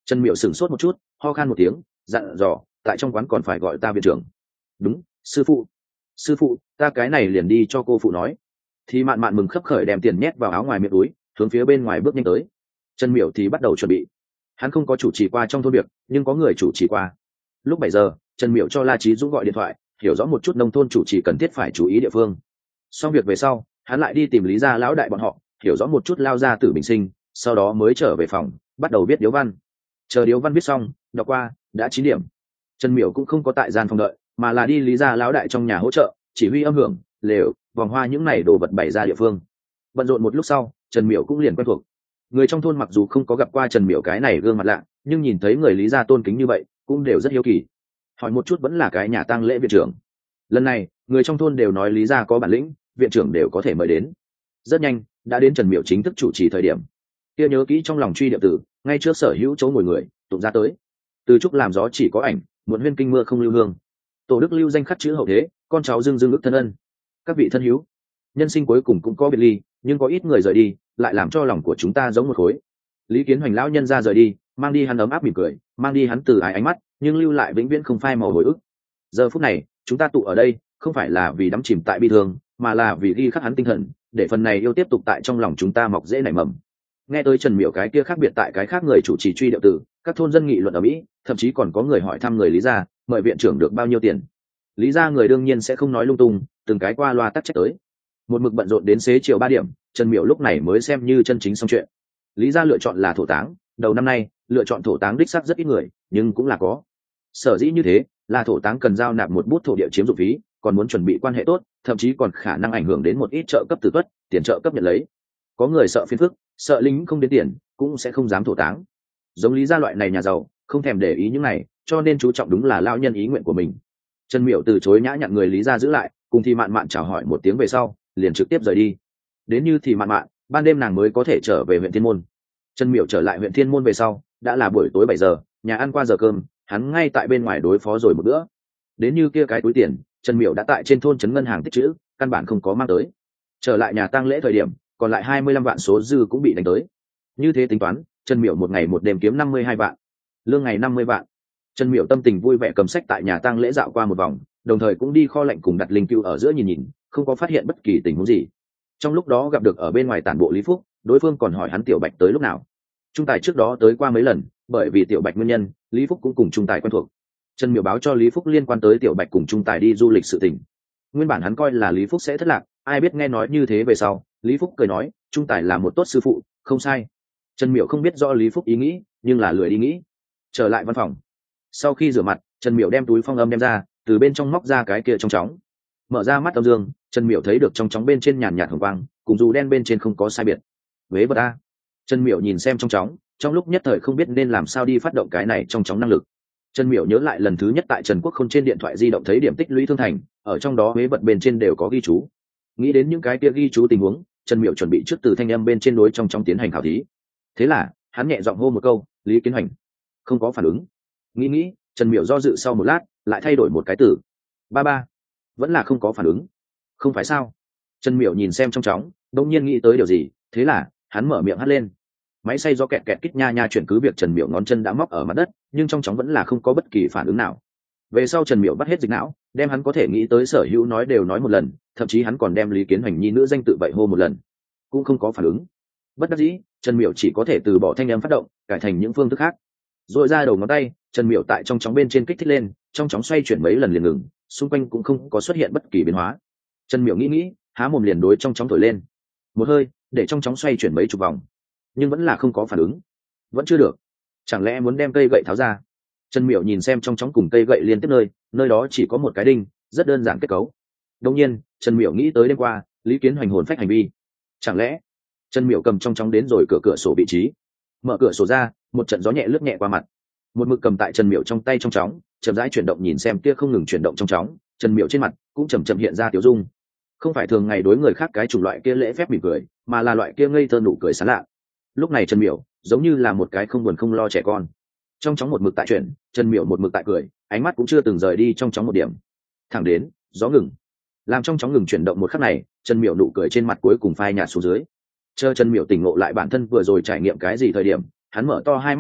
Trần Miểu sửng sốt một chút, ho khan một tiếng, dặn dò, tại trong quán còn phải gọi ta viện trưởng. Đúng, sư phụ. Sư phụ, ta cái này liền đi cho cô phụ nói. Thì mạn mạn mừng khấp khởi đem tiền nhét vào áo ngoài miệng túi, hướng phía bên ngoài bước nhanh tới. Trần Miểu thì bắt đầu chuẩn bị. Hắn không có chủ trì qua trong thôn việc, nhưng có người chủ trì qua. Lúc bảy giờ, Trần Miểu cho La Chí Dũng gọi điện thoại, hiểu rõ một chút nông thôn chủ trì cần thiết phải chú ý địa phương. Xong việc về sau, hắn lại đi tìm Lý gia lão đại bọn họ, hiểu rõ một chút lao gia tử bình sinh, sau đó mới trở về phòng, bắt đầu viết điếu văn. Chờ điếu văn viết xong, đọc qua, đã chín điểm. Trần Miểu cũng không có tại gian phòng đợi, mà là đi Lý gia lão đại trong nhà hỗ trợ, chỉ huy âm hưởng, lều, vòng hoa những này đồ vật bày ra địa phương. Bận rộn một lúc sau, Trần Miểu cũng liền quen thuộc. Người trong thôn mặc dù không có gặp qua Trần Miểu cái này gương mặt lạ, nhưng nhìn thấy người Lý gia tôn kính như vậy, cũng đều rất hiếu kỳ. Hỏi một chút vẫn là cái nhà tang lễ viện trưởng. Lần này, người trong thôn đều nói Lý gia có bản lĩnh, viện trưởng đều có thể mời đến. Rất nhanh, đã đến Trần Miểu chính thức chủ trì thời điểm. Kia nhớ kỹ trong lòng truy điệu tử, ngay trước sở hữu chỗ ngồi người, tụng ra tới. Từ trúc làm gió chỉ có ảnh, muộn huyên kinh mưa không lưu hương. Tổ đức lưu danh khắc chữ hậu thế, con cháu dương dương ước thân ân. Các vị thân hữu, nhân sinh cuối cùng cũng có biệt ly, nhưng có ít người rời đi, lại làm cho lòng của chúng ta giống một khối. Lý Kiến Hoành lão nhân ra rời đi, mang đi hắn ấm áp mỉm cười, mang đi hắn từ ái ánh mắt, nhưng lưu lại vĩnh viễn không phai màu hồi ức. Giờ phút này, chúng ta tụ ở đây, không phải là vì đắm chìm tại bi thương, mà là vì ghi khắc hắn tinh thần, để phần này yêu tiếp tục tại trong lòng chúng ta mọc dễ nảy mầm. Nghe tới Trần Miểu cái kia khác biệt tại cái khác người chủ trì truy điệu tử, các thôn dân nghị luận ở mỹ, thậm chí còn có người hỏi thăm người Lý gia, mời viện trưởng được bao nhiêu tiền. Lý gia người đương nhiên sẽ không nói lung tung, từng cái qua loa tắc trách tới. Một mực bận rộn đến xế chiều ba điểm, Trần Miểu lúc này mới xem như chân chính xong chuyện. Lý gia lựa chọn là thổ táng, đầu năm nay lựa chọn thổ táng đích xác rất ít người, nhưng cũng là có. Sở dĩ như thế, là thổ táng cần giao nạp một bút thổ địa chiếm dụng phí, còn muốn chuẩn bị quan hệ tốt, thậm chí còn khả năng ảnh hưởng đến một ít trợ cấp từ tuất, tiền trợ cấp nhận lấy. Có người sợ phiền phức, sợ lính không đến tiền, cũng sẽ không dám thổ táng. Giống Lý gia loại này nhà giàu, không thèm để ý những này, cho nên chú trọng đúng là lao nhân ý nguyện của mình. Trần Miểu từ chối nhã nhặn người Lý gia giữ lại, cùng Thì Mạn Mạn chào hỏi một tiếng về sau, liền trực tiếp rời đi. Đến như Thì Mạn Mạn, ban đêm nàng mới có thể trở về huyện Thiên Môn. Trần Miểu trở lại huyện Thiên Môn về sau, đã là buổi tối bảy giờ, nhà ăn qua giờ cơm, hắn ngay tại bên ngoài đối phó rồi một bữa. Đến như kia cái túi tiền, Trần Miểu đã tại trên thôn trấn ngân hàng tích trữ, căn bản không có mang tới. Trở lại nhà tang lễ thời điểm, còn lại hai mươi lăm vạn số dư cũng bị đánh tới. Như thế tính toán, Trần Miểu một ngày một đêm kiếm năm mươi hai vạn, lương ngày năm mươi vạn. Trần Miểu tâm tình vui vẻ cầm sách tại nhà tang lễ dạo qua một vòng, đồng thời cũng đi kho lạnh cùng đặt linh cưu ở giữa nhìn nhìn, không có phát hiện bất kỳ tình huống gì. Trong lúc đó gặp được ở bên ngoài tản bộ Lý Phúc, đối phương còn hỏi hắn Tiểu Bạch tới lúc nào. Trung Tài trước đó tới qua mấy lần, bởi vì Tiểu Bạch nguyên nhân, Lý Phúc cũng cùng Trung Tài quen thuộc. Trần Miểu báo cho Lý Phúc liên quan tới Tiểu Bạch cùng Trung Tài đi du lịch sự tình. Nguyên bản hắn coi là Lý Phúc sẽ thất lạc, ai biết nghe nói như thế về sau, Lý Phúc cười nói, Trung Tài là một tốt sư phụ, không sai. Trần Miểu không biết rõ Lý Phúc ý nghĩ, nhưng là lười đi nghĩ. Trở lại văn phòng. Sau khi rửa mặt, Trần Miểu đem túi phong âm đem ra, từ bên trong móc ra cái kia trong chóng. Mở ra mắt âm dương, Trần Miểu thấy được trong chóng bên trên nhàn nhạt hồng quang, cùng dù đen bên trên không có sai biệt. Vế vật a. Trần Miểu nhìn xem trong chóng, trong lúc nhất thời không biết nên làm sao đi phát động cái này trong chóng năng lực. Trần Miểu nhớ lại lần thứ nhất tại Trần Quốc Khôn trên điện thoại di động thấy điểm tích lũy thương thành, ở trong đó vế vật bên trên đều có ghi chú. Nghĩ đến những cái kia ghi chú tình huống, Trần Miểu chuẩn bị trước từ thanh âm bên trên đối trong chóng tiến hành khảo thí. Thế là, hắn nhẹ giọng hô một câu, Lý Kiến Hoành. Không có phản ứng. Nghĩ nghĩ, Trần Miểu do dự sau một lát, lại thay đổi một cái từ. Ba ba. Vẫn là không có phản ứng. Không phải sao? Trần Miểu nhìn xem trong chóng, đông nhiên nghĩ tới điều gì, thế là, hắn mở miệng hắt lên. Máy xay gió kẹt kẹt kít nha nha chuyển cứ việc Trần Miểu ngón chân đã móc ở mặt đất, nhưng trong chóng vẫn là không có bất kỳ phản ứng nào. Về sau Trần Miểu bắt hết dịch não, đem hắn có thể nghĩ tới sở hữu nói đều nói một lần, thậm chí hắn còn đem Lý Kiến Hoành nhi nữ danh tự vậy hô một lần, cũng không có phản ứng. Bất đắc dĩ, Trần Miểu chỉ có thể từ bỏ thanh âm phát động, cải thành những phương thức khác. Rồi ra đầu ngón tay, Trần Miểu tại trong chóng bên trên kích thích lên, trong chóng xoay chuyển mấy lần liền ngừng, xung quanh cũng không có xuất hiện bất kỳ biến hóa. Trần Miểu nghĩ nghĩ, há mồm liền đối trong chóng thổi lên một hơi, để trong chóng xoay chuyển mấy chục vòng, nhưng vẫn là không có phản ứng. Vẫn chưa được. Chẳng lẽ muốn đem cây gậy tháo ra? Trần Miểu nhìn xem trong chóng cùng cây gậy liên tiếp nơi, nơi đó chỉ có một cái đinh, rất đơn giản kết cấu. Đương nhiên, Trần Miểu nghĩ tới đêm qua, Lý Kiến Hoành hồn phách hành vi. Chẳng lẽ, Trần Miểu cầm trong chóng đến rồi cửa cửa sổ vị trí, mở cửa sổ ra, một trận gió nhẹ lướt nhẹ qua mặt. Một mực cầm tại Trần Miểu trong tay trong chóng, chậm rãi chuyển động nhìn xem kia không ngừng chuyển động trong chóng, Trần Miểu trên mặt cũng chậm chậm hiện ra tiểu dung. Không phải thường ngày đối người khác cái chủng loại kia lễ phép mỉm cười, mà là loại kia ngây thơ nụ cười sảng lạ. Lúc này Trần Miểu giống như là một cái không buồn không lo trẻ con. Trong chóng một mực tại chuyển, Trần Miểu một mực tại cười, ánh mắt cũng chưa từng rời đi trong chóng một điểm. Thẳng đến gió ngừng, làm trong chóng ngừng chuyển động một khắc này, Trần Miểu nụ cười trên mặt cuối cùng phai nhạt xuống dưới. Chờ Trần Miểu tỉnh ngộ lại bản thân vừa rồi trải nghiệm cái gì thời điểm, hắn mở to hai mắt nhìn,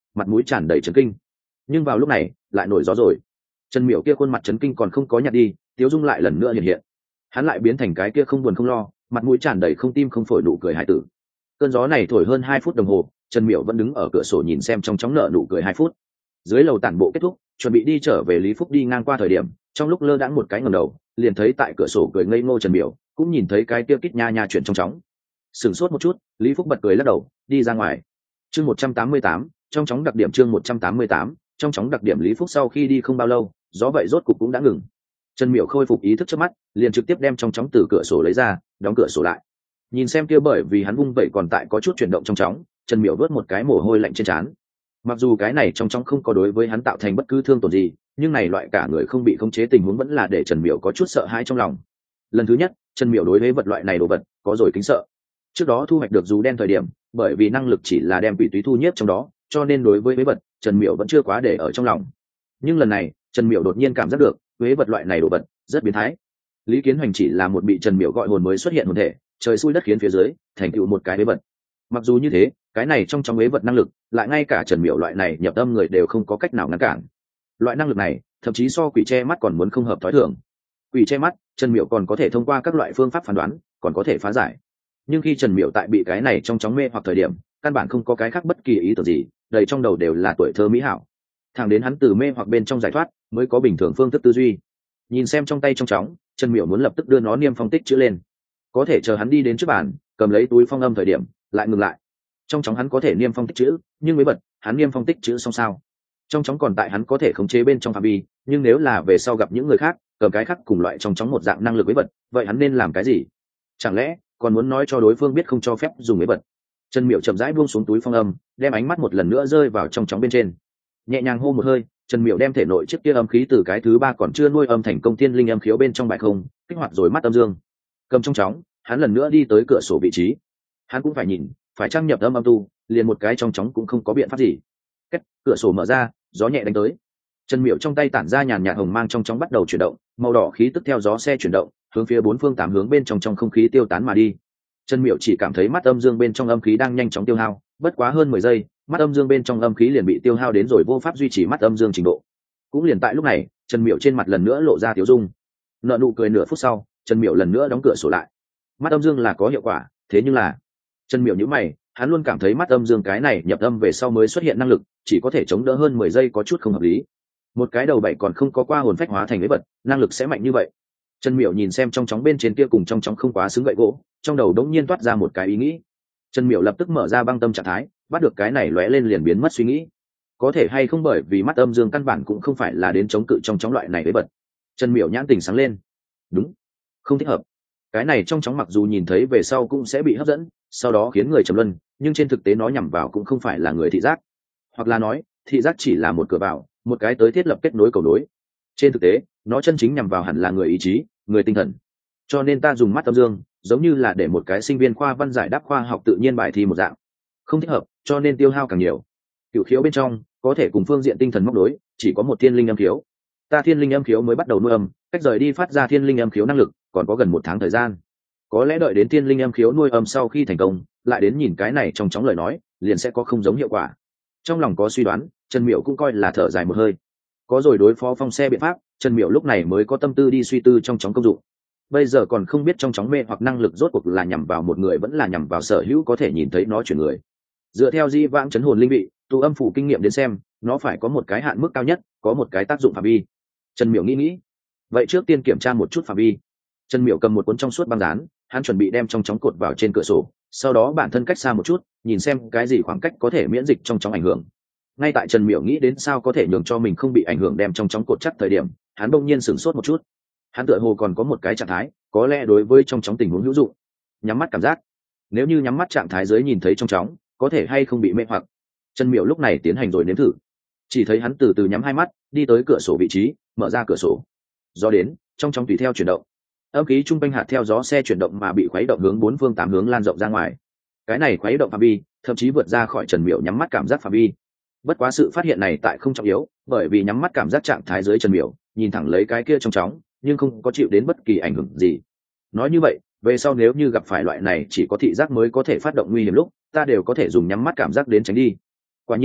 mặt mũi tràn đầy chấn kinh. Nhưng vào lúc này lại nổi gió rồi. Trần Miểu kia khuôn mặt chấn kinh còn không có nhạt đi, tiếu dung lại lần nữa hiện hiện. Hắn lại biến thành cái kia không buồn không lo, mặt mũi tràn đầy không tim không phổi nụ cười hải tử. Cơn gió này thổi hơn hai phút đồng hồ, Trần Miểu vẫn đứng ở cửa sổ nhìn xem trong chóng nợ nụ cười hai phút. Dưới lầu tản bộ kết thúc, chuẩn bị đi trở về Lý Phúc đi ngang qua thời điểm, trong lúc lơ đãng một cái ngẩng đầu, liền thấy tại cửa sổ cười ngây ngô Trần Miểu, cũng nhìn thấy cái kia kít nha nha chuyển trong chóng. Sửng sốt một chút, Lý Phúc bật cười lắc đầu, đi ra ngoài. Chương một trăm tám mươi tám, trong chóng đặc điểm chương một trăm tám mươi tám, trong chóng đặc điểm Lý Phúc sau khi đi không bao lâu, gió vậy rốt cục cũng đã ngừng. Trần Miểu khôi phục ý thức trước mắt, liền trực tiếp đem trong chóng từ cửa sổ lấy ra, đóng cửa sổ lại. Nhìn xem kia bởi vì hắn vung vậy còn tại có chút chuyển động trong chóng, Trần Miểu vớt một cái mồ hôi lạnh trên trán. Mặc dù cái này trong chóng không có đối với hắn tạo thành bất cứ thương tổn gì, nhưng này loại cả người không bị khống chế tình huống vẫn là để Trần Miểu có chút sợ hãi trong lòng. Lần thứ nhất, Trần Miểu đối với vật loại này đồ vật có rồi kính sợ. Trước đó thu hoạch được dù đen thời điểm, bởi vì năng lực chỉ là đem quỷ túy thu nhiếp trong đó, cho nên đối với vật, Trần Miểu vẫn chưa quá để ở trong lòng. Nhưng lần này, Trần Miểu đột nhiên cảm giác được, với vật loại này đồ vật rất biến thái. Lý Kiến Hoành chỉ là một bị Trần Miểu gọi hồn mới xuất hiện hồn thể, trời xui đất khiến phía dưới, thành tựu một cái với vật. Mặc dù như thế, cái này trong trong ế vật năng lực lại ngay cả Trần Miểu loại này nhập tâm người đều không có cách nào ngăn cản. Loại năng lực này thậm chí so quỷ che mắt còn muốn không hợp thói thường. Quỷ che mắt, Trần Miểu còn có thể thông qua các loại phương pháp phán đoán, còn có thể phá giải. Nhưng khi Trần Miểu tại bị cái này trong chóng mê hoặc thời điểm, căn bản không có cái khác bất kỳ ý tưởng gì, đầy trong đầu đều là tuổi thơ mỹ hảo. Thẳng đến hắn từ mê hoặc bên trong giải thoát, mới có bình thường phương thức tư duy. Nhìn xem trong tay trong chóng, Trần Miểu muốn lập tức đưa nó niêm phong tích chữ lên. Có thể chờ hắn đi đến trước bàn, cầm lấy túi phong âm thời điểm, lại ngừng lại. Trong chóng hắn có thể niêm phong tích chữ, nhưng mới bật, hắn niêm phong tích chữ xong sao? Trong chóng còn tại hắn có thể khống chế bên trong phạm vi, nhưng nếu là về sau gặp những người khác, cầm cái khác cùng loại trong chóng một dạng năng lực với bật, vậy hắn nên làm cái gì? Chẳng lẽ còn muốn nói cho đối phương biết không cho phép dùng với bật? Trần Miểu chậm rãi buông xuống túi phong âm, đem ánh mắt một lần nữa rơi vào trong chóng bên trên. Nhẹ nhàng hô một hơi, Trần Miểu đem thể nội chiếc kia âm khí từ cái thứ ba còn chưa nuôi âm thành công thiên linh âm khiếu bên trong bài không, kích hoạt rồi mắt âm dương. Cầm trong chóng, hắn lần nữa đi tới cửa sổ vị trí. Hắn cũng phải nhìn, phải trang nhập âm âm tu, liền một cái trong chóng cũng không có biện pháp gì. Cách cửa sổ mở ra, gió nhẹ đánh tới. Trần Miểu trong tay tản ra nhàn nhạt hồng mang trong chóng bắt đầu chuyển động, màu đỏ khí tức theo gió xe chuyển động, hướng phía bốn phương tám hướng bên trong trong không khí tiêu tán mà đi. Trần Miểu chỉ cảm thấy mắt âm dương bên trong âm khí đang nhanh chóng tiêu hao, bất quá hơn mười giây, mắt âm dương bên trong âm khí liền bị tiêu hao đến rồi vô pháp duy trì mắt âm dương trình độ. Cũng liền tại lúc này, Trần Miểu trên mặt lần nữa lộ ra tiếu dung. Nợ nụ cười nửa phút sau, Trần Miểu lần nữa đóng cửa sổ lại. Mắt âm dương là có hiệu quả, thế nhưng là Trần Miểu nhíu mày, hắn luôn cảm thấy mắt âm dương cái này nhập âm về sau mới xuất hiện năng lực, chỉ có thể chống đỡ hơn mười giây có chút không hợp lý. Một cái đầu bảy còn không có qua hồn phách hóa thành lấy vật, năng lực sẽ mạnh như vậy. Trần Miểu nhìn xem trong chóng bên trên kia cùng trong chóng không quá xứng gậy gỗ, trong đầu đống nhiên toát ra một cái ý nghĩ. Trần Miểu lập tức mở ra băng tâm trạng thái, bắt được cái này lóe lên liền biến mất suy nghĩ. Có thể hay không bởi vì mắt âm dương căn bản cũng không phải là đến chống cự trong chóng loại này với vật. Trần Miểu nhãn tình sáng lên. Đúng, không thích hợp. Cái này trong chóng mặc dù nhìn thấy về sau cũng sẽ bị hấp dẫn, sau đó khiến người trầm luân, nhưng trên thực tế nó nhằm vào cũng không phải là người thị giác, hoặc là nói thị giác chỉ là một cửa vào, một cái tới thiết lập kết nối cầu nối. Trên thực tế nó chân chính nhằm vào hẳn là người ý chí, người tinh thần. Cho nên ta dùng mắt âm dương giống như là để một cái sinh viên khoa văn giải đáp khoa học tự nhiên bài thi một dạng, không thích hợp, cho nên tiêu hao càng nhiều. Cửu khiếu bên trong có thể cùng phương diện tinh thần móc đối, chỉ có một thiên linh âm khiếu. Ta thiên linh âm khiếu mới bắt đầu nuôi âm, cách rời đi phát ra thiên linh âm khiếu năng lực còn có gần một tháng thời gian. Có lẽ đợi đến thiên linh âm khiếu nuôi âm sau khi thành công, lại đến nhìn cái này trong chóng lời nói, liền sẽ có không giống hiệu quả. Trong lòng có suy đoán, Trần Miểu cũng coi là thở dài một hơi. Có rồi đối phó phong xe biện pháp, Trần Miểu lúc này mới có tâm tư đi suy tư trong chóng công dụng. Bây giờ còn không biết trong chóng mê hoặc năng lực rốt cuộc là nhằm vào một người vẫn là nhằm vào sở hữu có thể nhìn thấy nó chuyển người. Dựa theo di vãng chấn hồn linh vị, tụ âm phủ kinh nghiệm đến xem, nó phải có một cái hạn mức cao nhất, có một cái tác dụng phạm vi. Trần Miểu nghĩ nghĩ, vậy trước tiên kiểm tra một chút phạm vi. Trần Miểu cầm một cuốn trong suốt băng dán, hắn chuẩn bị đem trong chóng cột vào trên cửa sổ, sau đó bản thân cách xa một chút, nhìn xem cái gì khoảng cách có thể miễn dịch trong chóng ảnh hưởng. Ngay tại Trần Miểu nghĩ đến sao có thể nhường cho mình không bị ảnh hưởng đem trong chóng cột chắc thời điểm, hắn bỗng nhiên sửng sốt một chút. Hắn tựa hồ còn có một cái trạng thái, có lẽ đối với trong chóng tình huống hữu dụng. Nhắm mắt cảm giác, nếu như nhắm mắt trạng thái dưới nhìn thấy trong chóng, có thể hay không bị mê hoặc. Trần Miểu lúc này tiến hành rồi nếm thử. Chỉ thấy hắn từ từ nhắm hai mắt, đi tới cửa sổ vị trí, mở ra cửa sổ. Gió đến, trong chóng tùy theo chuyển động. Âm khí trung quanh hạt theo gió xe chuyển động mà bị khuấy động hướng bốn phương tám hướng lan rộng ra ngoài. Cái này khuấy động phạm vi, thậm chí vượt ra khỏi Trần Miểu nhắm mắt cảm giác phạm vi. Bất quá sự phát hiện này tại không trọng yếu, bởi vì nhắm mắt cảm giác trạng thái dưới Trần Miểu, nhìn thẳng lấy cái kia trong chóng, nhưng không có chịu đến bất kỳ ảnh hưởng gì. Nói như vậy, về sau nếu như gặp phải loại này chỉ có thị giác mới có thể phát động nguy hiểm lúc, ta đều có thể dùng nhắm mắt cảm giác đến tránh đi. Quả nhiên,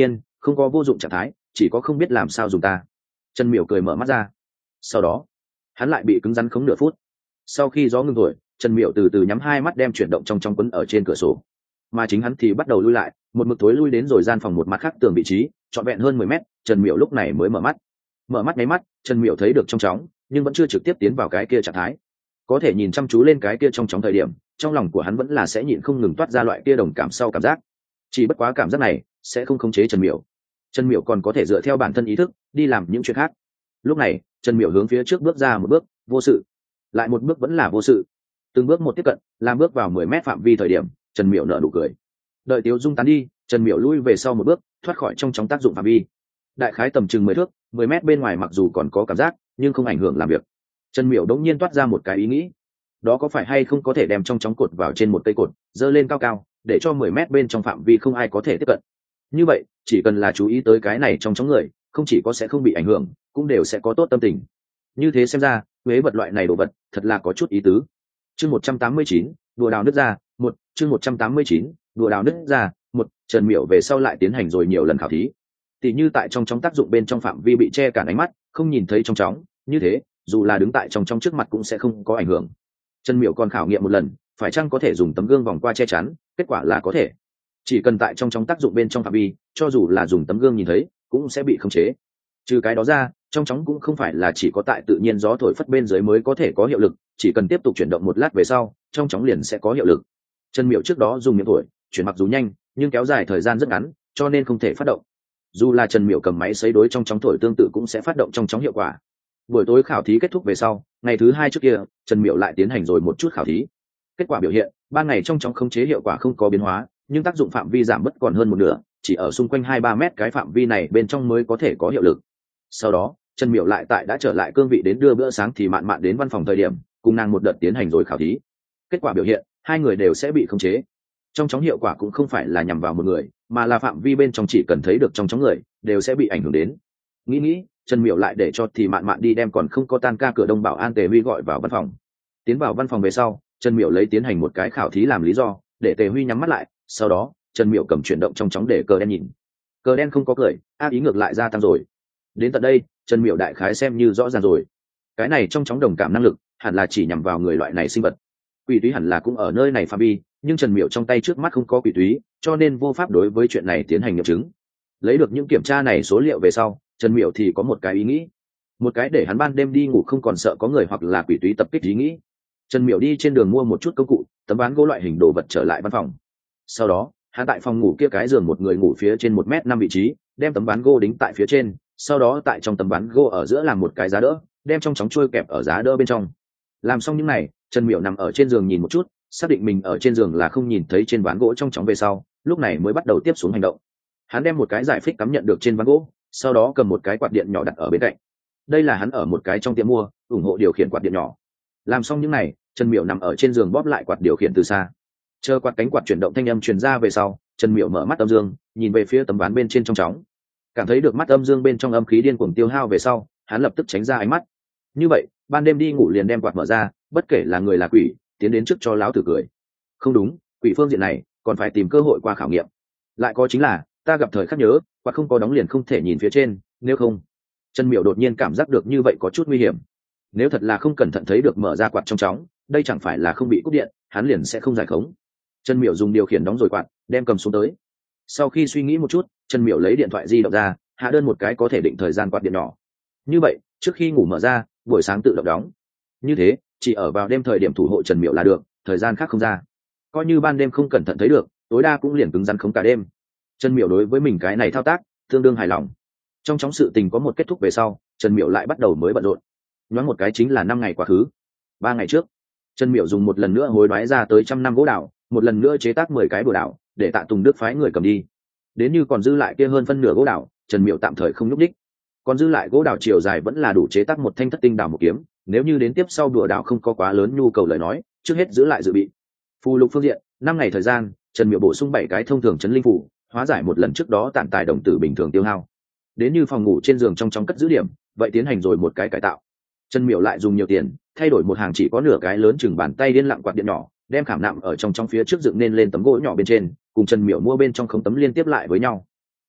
không có vô dụng trạng thái, chỉ có không biết làm sao dùng ta. Trần Miểu cười mở mắt ra. Sau đó hắn lại bị cứng rắn khống nửa phút. Sau khi gió ngừng thổi, Trần Miểu từ từ nhắm hai mắt đem chuyển động trong trong quấn ở trên cửa sổ, mà chính hắn thì bắt đầu lui lại, một mực tối lui đến rồi gian phòng một mặt khác tường vị trí, trọn vẹn hơn mười mét. Trần Miểu lúc này mới mở mắt. Mở mắt mấy mắt, Trần Miểu thấy được trong chóng, nhưng vẫn chưa trực tiếp tiến vào cái kia trạng thái. Có thể nhìn chăm chú lên cái kia trong chóng thời điểm, trong lòng của hắn vẫn là sẽ nhịn không ngừng toát ra loại kia đồng cảm sau cảm giác. Chỉ bất quá cảm giác này sẽ không khống chế Trần Miểu. Trần Miểu còn có thể dựa theo bản thân ý thức đi làm những chuyện khác. Lúc này, Trần Miểu hướng phía trước bước ra một bước, vô sự. Lại một bước vẫn là vô sự. Từng bước một tiếp cận, làm bước vào mười mét phạm vi thời điểm, Trần Miểu nở nụ cười. Đợi Tiếu Dung tán đi, Trần Miểu lui về sau một bước, thoát khỏi trong chóng tác dụng phạm vi. Đại khái tầm chừng mười thước, mười mét bên ngoài mặc dù còn có cảm giác, nhưng không ảnh hưởng làm việc. Trần Miểu đống nhiên toát ra một cái ý nghĩ, đó có phải hay không có thể đem trong chóng cột vào trên một cây cột, dơ lên cao cao, để cho mười mét bên trong phạm vi không ai có thể tiếp cận. Như vậy, chỉ cần là chú ý tới cái này trong chóng người, không chỉ có sẽ không bị ảnh hưởng, cũng đều sẽ có tốt tâm tình. Như thế xem ra, huế vật loại này đồ vật, thật là có chút ý tứ. Chương một trăm tám mươi chín, đùa đào nứt ra, một, chương một trăm tám mươi chín, đùa đào nứt ra, một. Trần Miểu về sau lại tiến hành rồi nhiều lần khảo thí. Tỉ như tại trong chóng tác dụng bên trong phạm vi bị che cản ánh mắt, không nhìn thấy trong chóng, như thế, dù là đứng tại trong trong trước mặt cũng sẽ không có ảnh hưởng. Trần Miểu còn khảo nghiệm một lần, phải chăng có thể dùng tấm gương vòng qua che chắn, kết quả là có thể. Chỉ cần tại trong trong tác dụng bên trong phạm vi, cho dù là dùng tấm gương nhìn thấy, cũng sẽ bị khống chế. Trừ cái đó ra, trong chóng cũng không phải là chỉ có tại tự nhiên gió thổi phất bên dưới mới có thể có hiệu lực, chỉ cần tiếp tục chuyển động một lát về sau, trong chóng liền sẽ có hiệu lực. Trần Miểu trước đó dùng miệng thổi, chuyển mặc dù nhanh, nhưng kéo dài thời gian rất ngắn, cho nên không thể phát động. Dù là Trần Miểu cầm máy sấy đối trong chóng thổi tương tự cũng sẽ phát động trong chóng hiệu quả. Buổi tối khảo thí kết thúc về sau, ngày thứ hai trước kia, Trần Miểu lại tiến hành rồi một chút khảo thí. Kết quả biểu hiện, ban ngày trong chóng khống chế hiệu quả không có biến hóa, nhưng tác dụng phạm vi giảm mất còn hơn một nửa, chỉ ở xung quanh hai ba mét cái phạm vi này bên trong mới có thể có hiệu lực. Sau đó, Trần Miểu lại tại đã trở lại cương vị đến đưa bữa sáng thì mạn mạn đến văn phòng thời điểm, cùng nàng một đợt tiến hành rồi khảo thí. Kết quả biểu hiện, hai người đều sẽ bị khống chế. Trong chóng hiệu quả cũng không phải là nhằm vào một người, mà là phạm vi bên trong chỉ cần thấy được trong chóng người, đều sẽ bị ảnh hưởng đến. Nghĩ nghĩ, Trần Miểu lại để cho thì mạn mạn đi đem còn không có tan ca cửa đông bảo an Tề Huy gọi vào văn phòng. Tiến vào văn phòng về sau, Trần Miểu lấy tiến hành một cái khảo thí làm lý do, để Tề Huy nhắm mắt lại, sau đó, Trần Miểu cầm chuyển động trong chóng để cờ đen nhìn. Cờ đen không có cười, ác ý ngược lại gia tăng rồi. Đến tận đây, Trần Miểu đại khái xem như rõ ràng rồi. Cái này trong chóng đồng cảm năng lực, hẳn là chỉ nhằm vào người loại này sinh vật. Quỷ túy hẳn là cũng ở nơi này phạm vi, nhưng Trần Miểu trong tay trước mắt không có quỷ túy, cho nên vô pháp đối với chuyện này tiến hành nghiệm chứng. Lấy được những kiểm tra này số liệu về sau, Trần Miểu thì có một cái ý nghĩ, một cái để hắn ban đêm đi ngủ không còn sợ có người hoặc là quỷ túy tập kích ý nghĩ. Trần Miểu đi trên đường mua một chút công cụ, tấm ván gỗ loại hình đồ vật trở lại văn phòng. Sau đó, hắn tại phòng ngủ kia cái giường một người ngủ phía trên một mét năm vị trí, đem tấm ván gỗ đính tại phía trên, sau đó tại trong tấm ván gỗ ở giữa làm một cái giá đỡ, đem trong chóng trôi kẹp ở giá đỡ bên trong. Làm xong những này, Trần Miểu nằm ở trên giường nhìn một chút, xác định mình ở trên giường là không nhìn thấy trên ván gỗ trong chóng về sau, lúc này mới bắt đầu tiếp xuống hành động. Hắn đem một cái giải phích cắm nhận được trên ván gỗ, sau đó cầm một cái quạt điện nhỏ đặt ở bên cạnh. Đây là hắn ở một cái trong tiệm mua, ủng hộ điều khiển quạt điện nhỏ. Làm xong những này, Trần Miểu nằm ở trên giường bóp lại quạt điều khiển từ xa. Chờ quạt cánh quạt chuyển động thanh âm truyền ra về sau, Trần Miểu mở mắt âm dương, nhìn về phía tấm ván bên trên trong chóng. Cảm thấy được mắt âm dương bên trong âm khí điên cuồng tiêu hao về sau, hắn lập tức tránh ra ánh mắt. Như vậy, ban đêm đi ngủ liền đem quạt mở ra, bất kể là người là quỷ, tiến đến trước cho lão tử cười. Không đúng, quỷ phương diện này, còn phải tìm cơ hội qua khảo nghiệm. Lại có chính là, ta gặp thời khắc nhớ, quạt không có đóng liền không thể nhìn phía trên, nếu không. Trần Miểu đột nhiên cảm giác được như vậy có chút nguy hiểm. Nếu thật là không cẩn thận thấy được mở ra quạt trong chóng, đây chẳng phải là không bị cúp điện, hắn liền sẽ không giải khống. Trần Miểu dùng điều khiển đóng rồi quạt, đem cầm xuống tới. Sau khi suy nghĩ một chút, Trần Miểu lấy điện thoại di động ra, hạ đơn một cái có thể định thời gian quạt điện nhỏ. Như vậy, trước khi ngủ mở ra, buổi sáng tự động đóng. Như thế, chỉ ở vào đêm thời điểm thủ hộ Trần Miểu là được, thời gian khác không ra. Coi như ban đêm không cẩn thận thấy được, tối đa cũng liền cứng rắn khống cả đêm. Trần Miểu đối với mình cái này thao tác, tương đương hài lòng. Trong chóng sự tình có một kết thúc về sau, Trần Miểu lại bắt đầu mới bận rộn. Nhoáng một cái chính là năm ngày quá khứ. Ba ngày trước, Trần Miểu dùng một lần nữa hối đoái ra tới trăm năm gỗ đào, một lần nữa chế tác mười cái bùa đào, để Tạ Tùng Đức phái người cầm đi. Đến như còn dư lại kia hơn phân nửa gỗ đào, Trần Miểu tạm thời không nhúc đích. Còn dư lại gỗ đào chiều dài vẫn là đủ chế tác một thanh thất tinh đào một kiếm, nếu như đến tiếp sau bùa đào không có quá lớn nhu cầu lời nói, trước hết giữ lại dự bị. Phù lục phương diện, năm ngày thời gian, Trần Miểu bổ sung bảy cái thông thường chấn linh phù, hóa giải một lần trước đó tản tài đồng tử bình thường tiêu hao. Đến như phòng ngủ trên giường trong trong cất giữ điểm, vậy tiến hành rồi một cái cải tạo. Trần Miểu lại dùng nhiều tiền, thay đổi một hàng chỉ có nửa cái lớn chừng bàn tay điên lặng quạt điện nhỏ, đem khảm nạm ở trong trong phía trước dựng nên lên tấm gỗ nhỏ bên trên, cùng Trần Miểu mua bên trong không tấm liên tiếp lại với nhau.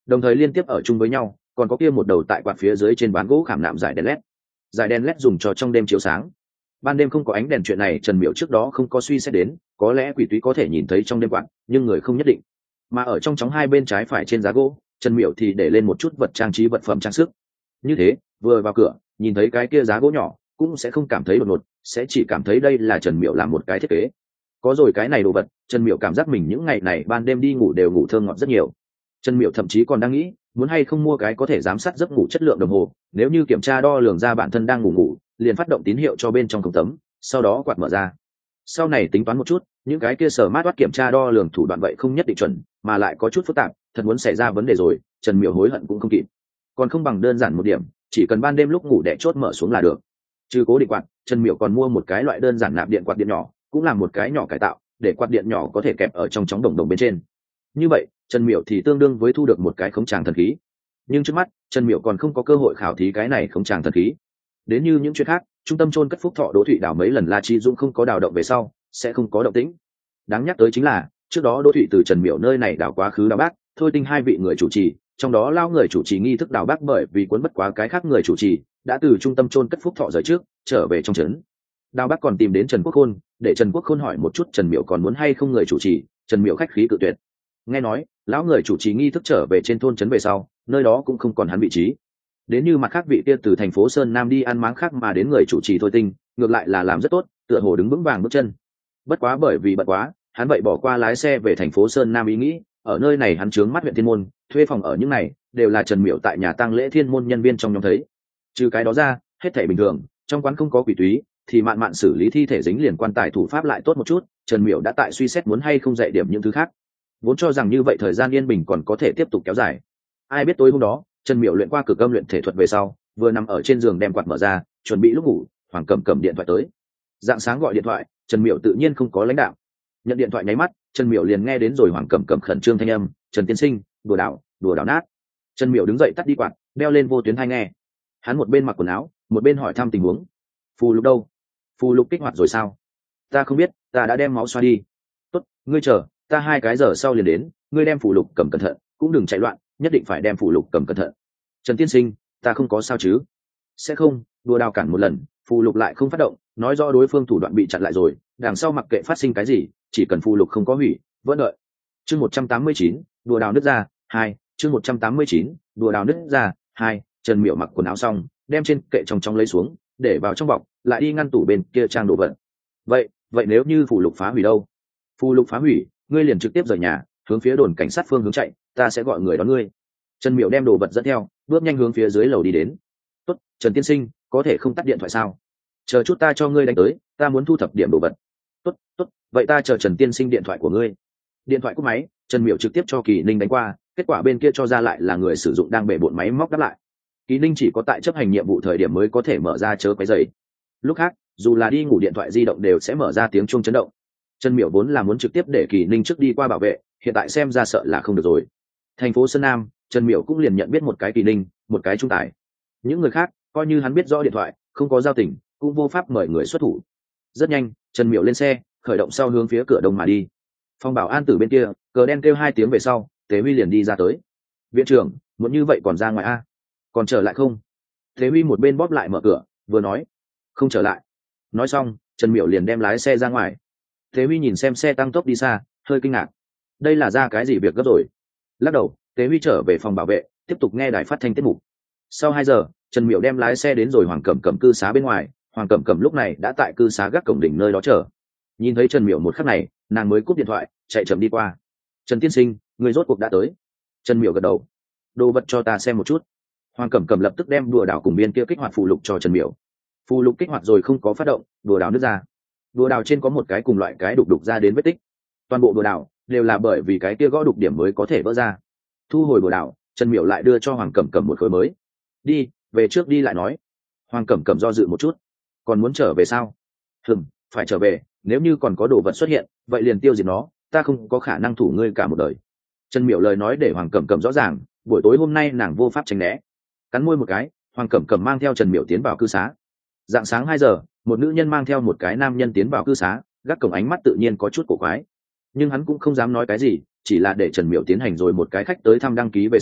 đồng thời liên tiếp ở chung với nhau, còn có kia một đầu tại quạt phía dưới trên bán gỗ khảm nạm giải đèn led. Giải đèn led dùng cho trong đêm chiếu sáng. Ban đêm không có ánh đèn, chuyện này Trần Miểu trước đó không có suy xét đến, có lẽ quỷ túy có thể nhìn thấy trong đêm quạt, nhưng người không nhất định. Mà ở trong chóng hai bên trái phải trên giá gỗ, Trần Miểu thì để lên một chút vật trang trí, vật phẩm trang sức. Như thế, vừa vào cửa, nhìn thấy cái kia giá gỗ nhỏ, cũng sẽ không cảm thấy đột ngột, sẽ chỉ cảm thấy đây là Trần Miểu làm một cái thiết kế. Có rồi cái này đồ vật, Trần Miểu cảm giác mình những ngày này ban đêm đi ngủ đều ngủ thơm ngọt rất nhiều. Trần Miểu thậm chí còn đang nghĩ, muốn hay không mua cái có thể giám sát giấc ngủ chất lượng đồng hồ, nếu như kiểm tra đo lường ra bản thân đang ngủ ngủ, liền phát động tín hiệu cho bên trong không tấm, sau đó quạt mở ra. Sau này tính toán một chút, những cái kia sở mát bắt kiểm tra đo lường thủ đoạn vậy không nhất định chuẩn, mà lại có chút phức tạp, thật muốn xảy ra vấn đề rồi, Trần Miểu hối hận cũng không kịp. Còn không bằng đơn giản một điểm, chỉ cần ban đêm lúc ngủ đè chốt mở xuống là được. Trừ cố định quạt, Trần Miểu còn mua một cái loại đơn giản nạp điện quạt điện nhỏ, cũng là một cái nhỏ cải tạo, để quạt điện nhỏ có thể kẹp ở trong chóng đồng đồng bên trên. Như vậy, Trần Miểu thì tương đương với thu được một cái khống tràng thần khí. Nhưng trước mắt, Trần Miểu còn không có cơ hội khảo thí cái này khống tràng thần khí. Đến như những chuyện khác, trung tâm chôn cất phúc thọ Đỗ Thụy đào mấy lần La Chi Dũng không có đào động về sau, sẽ không có động tĩnh. Đáng nhắc tới chính là, trước đó Đỗ Thụy từ Trần Miểu nơi này đào quá khứ đào bác, thôi tinh hai vị người chủ trì, trong đó lao người chủ trì nghi thức đào bác bởi vì cuốn bất quá cái khác người chủ trì, đã từ trung tâm chôn cất phúc thọ rời trước, trở về trong trấn. Đào bác còn tìm đến Trần Quốc Khôn, để Trần Quốc Khôn hỏi một chút Trần Miểu còn muốn hay không người chủ trì, Trần Miểu khách khí cự tuyệt. Nghe nói, lão người chủ trì nghi thức trở về trên thôn trấn về sau, nơi đó cũng không còn hắn vị trí. Đến như mặt khác vị kia từ thành phố Sơn Nam đi ăn máng khác mà đến người chủ trì thôi tinh, ngược lại là làm rất tốt, tựa hồ đứng vững vàng bước chân. Bất quá bởi vì bận quá, hắn vậy bỏ qua lái xe về thành phố Sơn Nam ý nghĩ, ở nơi này hắn trướng mắt huyện Thiên Môn, thuê phòng ở những này đều là Trần Miểu tại nhà tang lễ Thiên Môn nhân viên trong nhóm thấy. Trừ cái đó ra, hết thảy bình thường, trong quán không có quỷ túy, thì mạn mạn xử lý thi thể dính liền quan tài thủ pháp lại tốt một chút, Trần Miểu đã tại suy xét muốn hay không dạy điểm những thứ khác. Vốn cho rằng như vậy thời gian yên bình còn có thể tiếp tục kéo dài. Ai biết tối hôm đó, Trần Miểu luyện qua cực âm luyện thể thuật về sau, vừa nằm ở trên giường đem quạt mở ra, chuẩn bị lúc ngủ, Hoàng Cẩm cầm điện thoại tới. Dạng sáng gọi điện thoại, Trần Miểu tự nhiên không có lãnh đạo. Nhận điện thoại nháy mắt, Trần Miểu liền nghe đến rồi Hoàng Cẩm cầm khẩn trương thanh âm, "Trần tiên sinh, đùa đảo, đùa đảo nát." Trần Miểu đứng dậy tắt đi quạt, đeo lên vô tuyến tai nghe. Hắn một bên mặc quần áo, một bên hỏi thăm tình huống. "Phù lục đâu? Phù lục kích hoạt rồi sao?" "Ta không biết, ta đã đem máu xoa đi." "Tốt, ngươi chờ, ta hai cái giờ sau liền đến, ngươi đem phù lục cầm cẩn thận, cũng đừng chạy loạn, nhất định phải đem phù lục cầm cẩn thận." "Trần tiên sinh, ta không có sao chứ?" "Sẽ không." Đùa đào cản một lần, phù lục lại không phát động, nói rõ đối phương thủ đoạn bị chặn lại rồi, đằng sau mặc kệ phát sinh cái gì, chỉ cần phù lục không có hủy, vẫn đợi. Chương một trăm tám mươi chín, đùa đào nứt ra, hai, chương một trăm tám mươi chín, đùa đào nứt ra, hai, Trần Miểu mặc quần áo xong, đem trên kệ trong trong lấy xuống, để vào trong bọc, lại đi ngăn tủ bên kia trang đồ vật. "Vậy, vậy nếu như phù lục phá hủy đâu?" "Phù lục phá hủy, ngươi liền trực tiếp rời nhà, hướng phía đồn cảnh sát phương hướng chạy, ta sẽ gọi người đón ngươi." Trần Miểu đem đồ vật dẫn theo, bước nhanh hướng phía dưới lầu đi đến. "Tốt, Trần tiên sinh, có thể không tắt điện thoại sao? Chờ chút ta cho ngươi đánh tới, ta muốn thu thập điểm đồ vật." "Tốt, tốt, vậy ta chờ Trần tiên sinh điện thoại của ngươi." Điện thoại cúp máy, Trần Miểu trực tiếp cho Kỳ Ninh đánh qua, kết quả bên kia cho ra lại là người sử dụng đang bể bộn máy móc đáp lại. Kỳ Ninh chỉ có tại chấp hành nhiệm vụ thời điểm mới có thể mở ra chớ quấy rầy. Lúc khác, dù là đi ngủ điện thoại di động đều sẽ mở ra tiếng chuông chấn động. Trần Miểu vốn là muốn trực tiếp để Kỳ Ninh trước đi qua bảo vệ, hiện tại xem ra sợ là không được rồi. Thành phố Sơn Nam, Trần Miểu cũng liền nhận biết một cái Kỳ Ninh, một cái Trung Tài. Những người khác, coi như hắn biết rõ điện thoại, không có giao tình, cũng vô pháp mời người xuất thủ. Rất nhanh, Trần Miểu lên xe, khởi động sau hướng phía cửa đông mà đi. Phòng bảo an từ bên kia, cờ đen kêu hai tiếng về sau, Tế Huy liền đi ra tới. "Viện trưởng, muốn như vậy còn ra ngoài a? Còn trở lại không?" Tế Huy một bên bóp lại mở cửa, vừa nói, "Không trở lại." Nói xong, Trần Miểu liền đem lái xe ra ngoài. Tế Huy nhìn xem xe tăng tốc đi xa, hơi kinh ngạc. Đây là ra cái gì việc gấp rồi? Lắc đầu, Tế Huy trở về phòng bảo vệ, tiếp tục nghe đài phát thanh tiết mục. Sau hai giờ, Trần Miểu đem lái xe đến rồi Hoàng Cẩm Cẩm cư xá bên ngoài. Hoàng Cẩm Cẩm lúc này đã tại cư xá gác cổng đỉnh nơi đó chờ. Nhìn thấy Trần Miểu một khắc này, nàng mới cúp điện thoại, chạy chậm đi qua. "Trần tiên sinh, người rốt cuộc đã tới." Trần Miểu gật đầu. "Đồ vật cho ta xem một chút." Hoàng Cẩm Cẩm lập tức đem đùa đảo cùng biên kia kích hoạt phù lục cho Trần Miểu. Phù lục kích hoạt rồi không có phát động, đùa đảo nứt ra. Đùa đảo trên có một cái cùng loại cái đục đục ra đến vết tích. Toàn bộ đùa đảo đều là bởi vì cái kia gõ đục điểm mới có thể vỡ ra. Thu hồi đùa đảo, Trần Miểu lại đưa cho Hoàng Cẩm Cẩm một khối mới. "Đi, về trước đi lại nói." Hoàng Cẩm Cẩm do dự một chút. "Còn muốn trở về sao?" "Hừm, phải trở về, nếu như còn có đồ vật xuất hiện, vậy liền tiêu diệt nó, ta không có khả năng thủ ngươi cả một đời." Trần Miểu lời nói để Hoàng Cẩm Cẩm rõ ràng, buổi tối hôm nay nàng vô pháp tránh né. Cắn môi một cái, Hoàng Cẩm Cẩm mang theo Trần Miểu tiến vào cư xá. Dạng sáng hai giờ, một nữ nhân mang theo một cái nam nhân tiến vào cư xá, gác cổng ánh mắt tự nhiên có chút cổ quái. Nhưng hắn cũng không dám nói cái gì, chỉ là để Trần Miểu tiến hành rồi một cái khách tới thăm đăng ký về sau,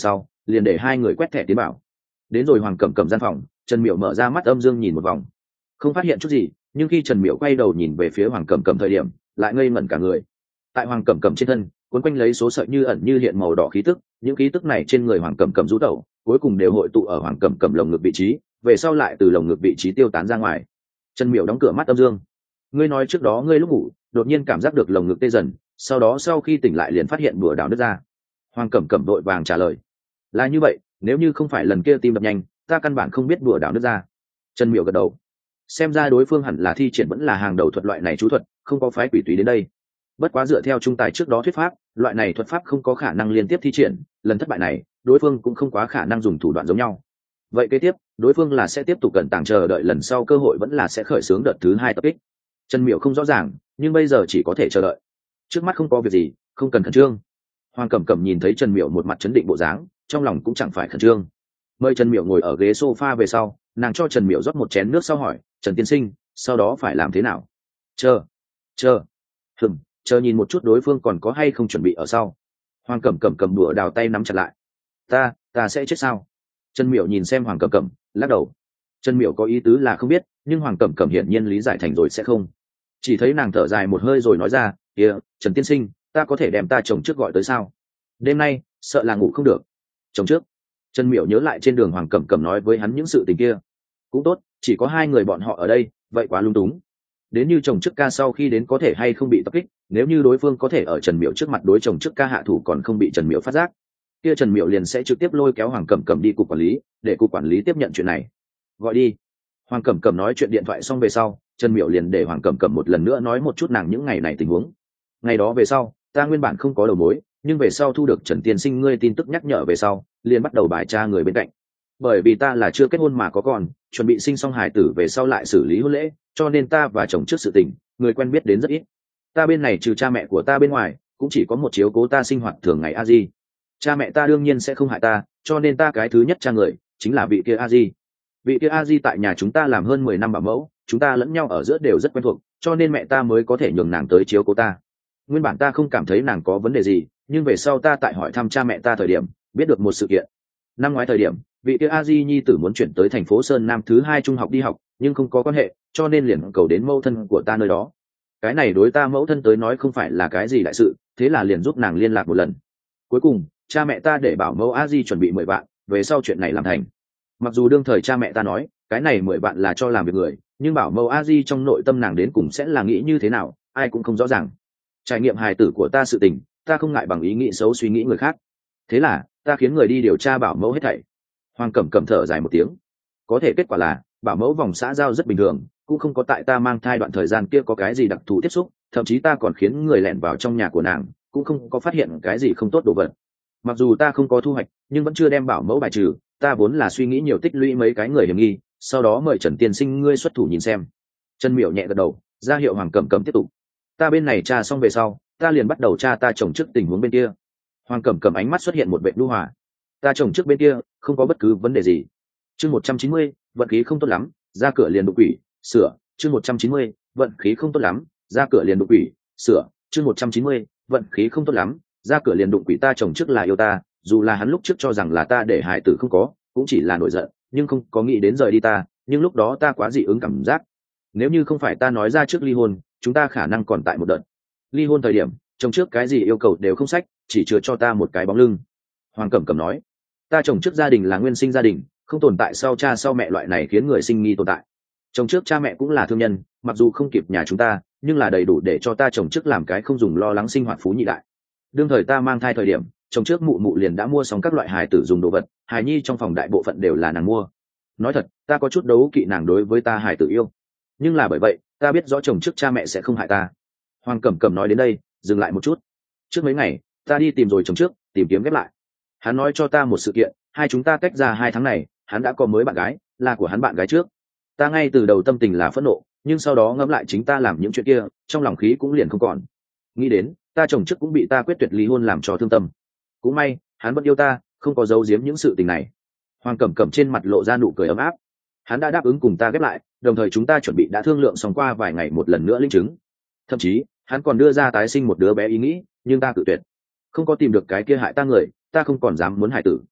liền để hai người quét thẻ tiến bảo. Đến rồi Hoàng Cẩm Cẩm gian phòng, Trần Miểu mở ra mắt âm dương nhìn một vòng, không phát hiện chút gì, nhưng khi Trần Miểu quay đầu nhìn về phía Hoàng Cẩm Cẩm thời điểm, lại ngây ngẩn cả người. Tại Hoàng Cẩm Cẩm trên thân cuốn quanh lấy số sợi như ẩn như hiện màu đỏ khí tức, những khí tức này trên người Hoàng Cẩm Cẩm rũ tẩu, cuối cùng đều hội tụ ở Hoàng Cẩm Cẩm lồng ngực vị trí, về sau lại từ lồng ngực vị trí tiêu tán ra ngoài. Trần Miểu đóng cửa mắt âm dương. Ngươi nói trước đó ngươi lúc ngủ đột nhiên cảm giác được lồng ngực tê dần, sau đó sau khi tỉnh lại liền phát hiện bùa đào nứt ra. Hoàng Cẩm Cẩm đội vàng trả lời, là như vậy, nếu như không phải lần kia tim đập nhanh, ta căn bản không biết bùa đào nứt ra. Trần Miểu gật đầu, xem ra đối phương hẳn là thi triển vẫn là hàng đầu thuật loại này chú thuật, không có phái quỷ túy đến đây. Bất quá dựa theo trung tài trước đó thuyết pháp, loại này thuật pháp không có khả năng liên tiếp thi triển, lần thất bại này đối phương cũng không quá khả năng dùng thủ đoạn giống nhau. Vậy kế tiếp đối phương là sẽ tiếp tục cẩn tàng chờ đợi lần sau cơ hội, vẫn là sẽ khởi xướng đợt thứ hai tập kích. Trần Miểu không rõ ràng, nhưng bây giờ chỉ có thể chờ đợi. Trước mắt không có việc gì, không cần khẩn trương. Hoàng Cẩm Cẩm nhìn thấy Trần Miểu một mặt chấn định bộ dáng, trong lòng cũng chẳng phải khẩn trương. Mời Trần Miểu ngồi ở ghế sofa về sau, nàng cho Trần Miểu rót một chén nước sau hỏi, Trần tiên sinh, sau đó phải làm thế nào? Chờ, chờ, hừm, chờ nhìn một chút đối phương còn có hay không chuẩn bị ở sau. Hoàng Cẩm Cẩm cầm đũa đào tay nắm chặt lại. Ta, ta sẽ chết sao? Trần Miểu nhìn xem Hoàng Cẩm Cẩm, lắc đầu. Trần Miểu có ý tứ là không biết, nhưng Hoàng Cẩm Cẩm hiển nhiên lý giải thành rồi sẽ không. Chỉ thấy nàng thở dài một hơi rồi nói ra, kia, Trần tiên sinh, ta có thể đem ta chồng trước gọi tới sao? Đêm nay sợ là ngủ không được. Chồng trước? Trần Miểu nhớ lại trên đường Hoàng Cẩm Cẩm nói với hắn những sự tình kia. Cũng tốt, chỉ có hai người bọn họ ở đây, vậy quá lung túng. Đến như chồng trước ca sau khi đến có thể hay không bị tập kích, nếu như đối phương có thể ở Trần Miểu trước mặt đối chồng trước ca hạ thủ còn không bị Trần Miểu phát giác, kia Trần Miểu liền sẽ trực tiếp lôi kéo Hoàng Cẩm Cẩm đi cục quản lý, để cục quản lý tiếp nhận chuyện này. Gọi đi. Hoàng Cẩm Cẩm nói chuyện điện thoại xong về sau, Trần Miểu liền để Hoàng Cẩm Cẩm một lần nữa nói một chút nàng những ngày này tình huống. Ngày đó về sau, ta nguyên bản không có đầu mối, nhưng về sau thu được Trần tiên sinh ngươi tin tức nhắc nhở về sau, liền bắt đầu bài tra người bên cạnh. Bởi vì ta là chưa kết hôn mà có con, chuẩn bị sinh xong hài tử về sau lại xử lý hôn lễ, cho nên ta và chồng trước sự tình, người quen biết đến rất ít. Ta bên này trừ cha mẹ của ta bên ngoài, cũng chỉ có một chiếu cố ta sinh hoạt thường ngày a di. Cha mẹ ta đương nhiên sẽ không hại ta, cho nên ta cái thứ nhất cha người chính là vị kia a di. Vị kia a di tại nhà chúng ta làm hơn mười năm bảo mẫu, chúng ta lẫn nhau ở giữa đều rất quen thuộc, cho nên mẹ ta mới có thể nhường nàng tới chiếu cố ta. Nguyên bản ta không cảm thấy nàng có vấn đề gì, nhưng về sau ta tại hỏi thăm cha mẹ ta thời điểm, biết được một sự kiện. Năm ngoái thời điểm, vị kia a di nhi tử muốn chuyển tới thành phố Sơn Nam thứ hai trung học đi học, nhưng không có quan hệ, cho nên liền cầu đến mẫu thân của ta nơi đó. Cái này đối ta mẫu thân tới nói không phải là cái gì đại sự, thế là liền giúp nàng liên lạc một lần. Cuối cùng cha mẹ ta để bảo mẫu a di chuẩn bị mười vạn, về sau chuyện này làm thành. Mặc dù đương thời cha mẹ ta nói cái này mười vạn là cho làm việc người, nhưng bảo mẫu a di trong nội tâm nàng đến cùng sẽ là nghĩ như thế nào, ai cũng không rõ ràng. Trải nghiệm hài tử của ta sự tình, ta không ngại bằng ý nghĩ xấu suy nghĩ người khác, thế là ta khiến người đi điều tra bảo mẫu hết thảy. Hoàng Cẩm Cẩm thở dài một tiếng. Có thể kết quả là bảo mẫu vòng xã giao rất bình thường, cũng không có tại ta mang thai đoạn thời gian kia có cái gì đặc thù tiếp xúc, thậm chí ta còn khiến người lẻn vào trong nhà của nàng, cũng không có phát hiện cái gì không tốt đồ vật. Mặc dù ta không có thu hoạch, nhưng vẫn chưa đem bảo mẫu bài trừ, ta vốn là suy nghĩ nhiều tích lũy mấy cái người hiểm nghi, sau đó mời Trần tiên sinh ngươi xuất thủ nhìn xem. Trần Miểu nhẹ gật đầu, ra hiệu Hoàng Cẩm Cẩm tiếp tục. Ta bên này tra xong về sau, ta liền bắt đầu tra ta chồng trước tình huống bên kia. Hoàng Cẩm Cẩm ánh mắt xuất hiện một vệ lưu hòa. Ta chồng trước bên kia không có bất cứ vấn đề gì. Chương một trăm chín mươi, vận khí không tốt lắm, ra cửa liền đụng quỷ, sửa. Chương một trăm chín mươi, vận khí không tốt lắm, ra cửa liền đụng quỷ, sửa. Chương một trăm chín mươi, vận khí không tốt lắm, ra cửa liền đụng quỷ. Ta chồng trước là yêu ta, dù là hắn lúc trước cho rằng là ta để hại tử không có, cũng chỉ là nổi giận, nhưng không có nghĩ đến rời đi ta, nhưng lúc đó ta quá dị ứng cảm giác. Nếu như không phải ta nói ra trước ly hôn, chúng ta khả năng còn tại một đợt. Ly hôn thời điểm, chồng trước cái gì yêu cầu đều không sách, chỉ chừa cho ta một cái bóng lưng. Hoàng Cẩm Cẩm nói, ta chồng trước gia đình là nguyên sinh gia đình, không tồn tại sau cha sau mẹ loại này khiến người sinh nghi tồn tại. Chồng trước cha mẹ cũng là thương nhân, mặc dù không kịp nhà chúng ta, nhưng là đầy đủ để cho ta chồng trước làm cái không dùng lo lắng sinh hoạt phú nhị đại. Đương thời ta mang thai thời điểm, chồng trước mụ mụ liền đã mua xong các loại hài tử dùng đồ vật, hài nhi trong phòng đại bộ phận đều là nàng mua. Nói thật, ta có chút đấu kỵ nàng đối với ta hài tử yêu, nhưng là bởi vậy ta biết rõ chồng trước cha mẹ sẽ không hại ta. Hoàng Cẩm Cẩm nói đến đây dừng lại một chút. Trước mấy ngày ta đi tìm rồi chồng trước, tìm kiếm ghép lại. Hắn nói cho ta một sự kiện, hai chúng ta cách ra hai tháng này, hắn đã có mới bạn gái, là của hắn bạn gái trước. Ta ngay từ đầu tâm tình là phẫn nộ, nhưng sau đó ngẫm lại chính ta làm những chuyện kia, trong lòng khí cũng liền không còn. Nghĩ đến ta chồng trước cũng bị ta quyết tuyệt ly hôn làm cho thương tâm. Cũng may hắn vẫn yêu ta, không có giấu giếm những sự tình này. Hoàng Cẩm Cẩm trên mặt lộ ra nụ cười ấm áp. Hắn đã đáp ứng cùng ta ghép lại, đồng thời chúng ta chuẩn bị đã thương lượng xong qua vài ngày một lần nữa linh chứng. Thậm chí hắn còn đưa ra tái sinh một đứa bé ý nghĩ, nhưng ta cự tuyệt. Không có tìm được cái kia hại ta người, ta không còn dám muốn hại tử.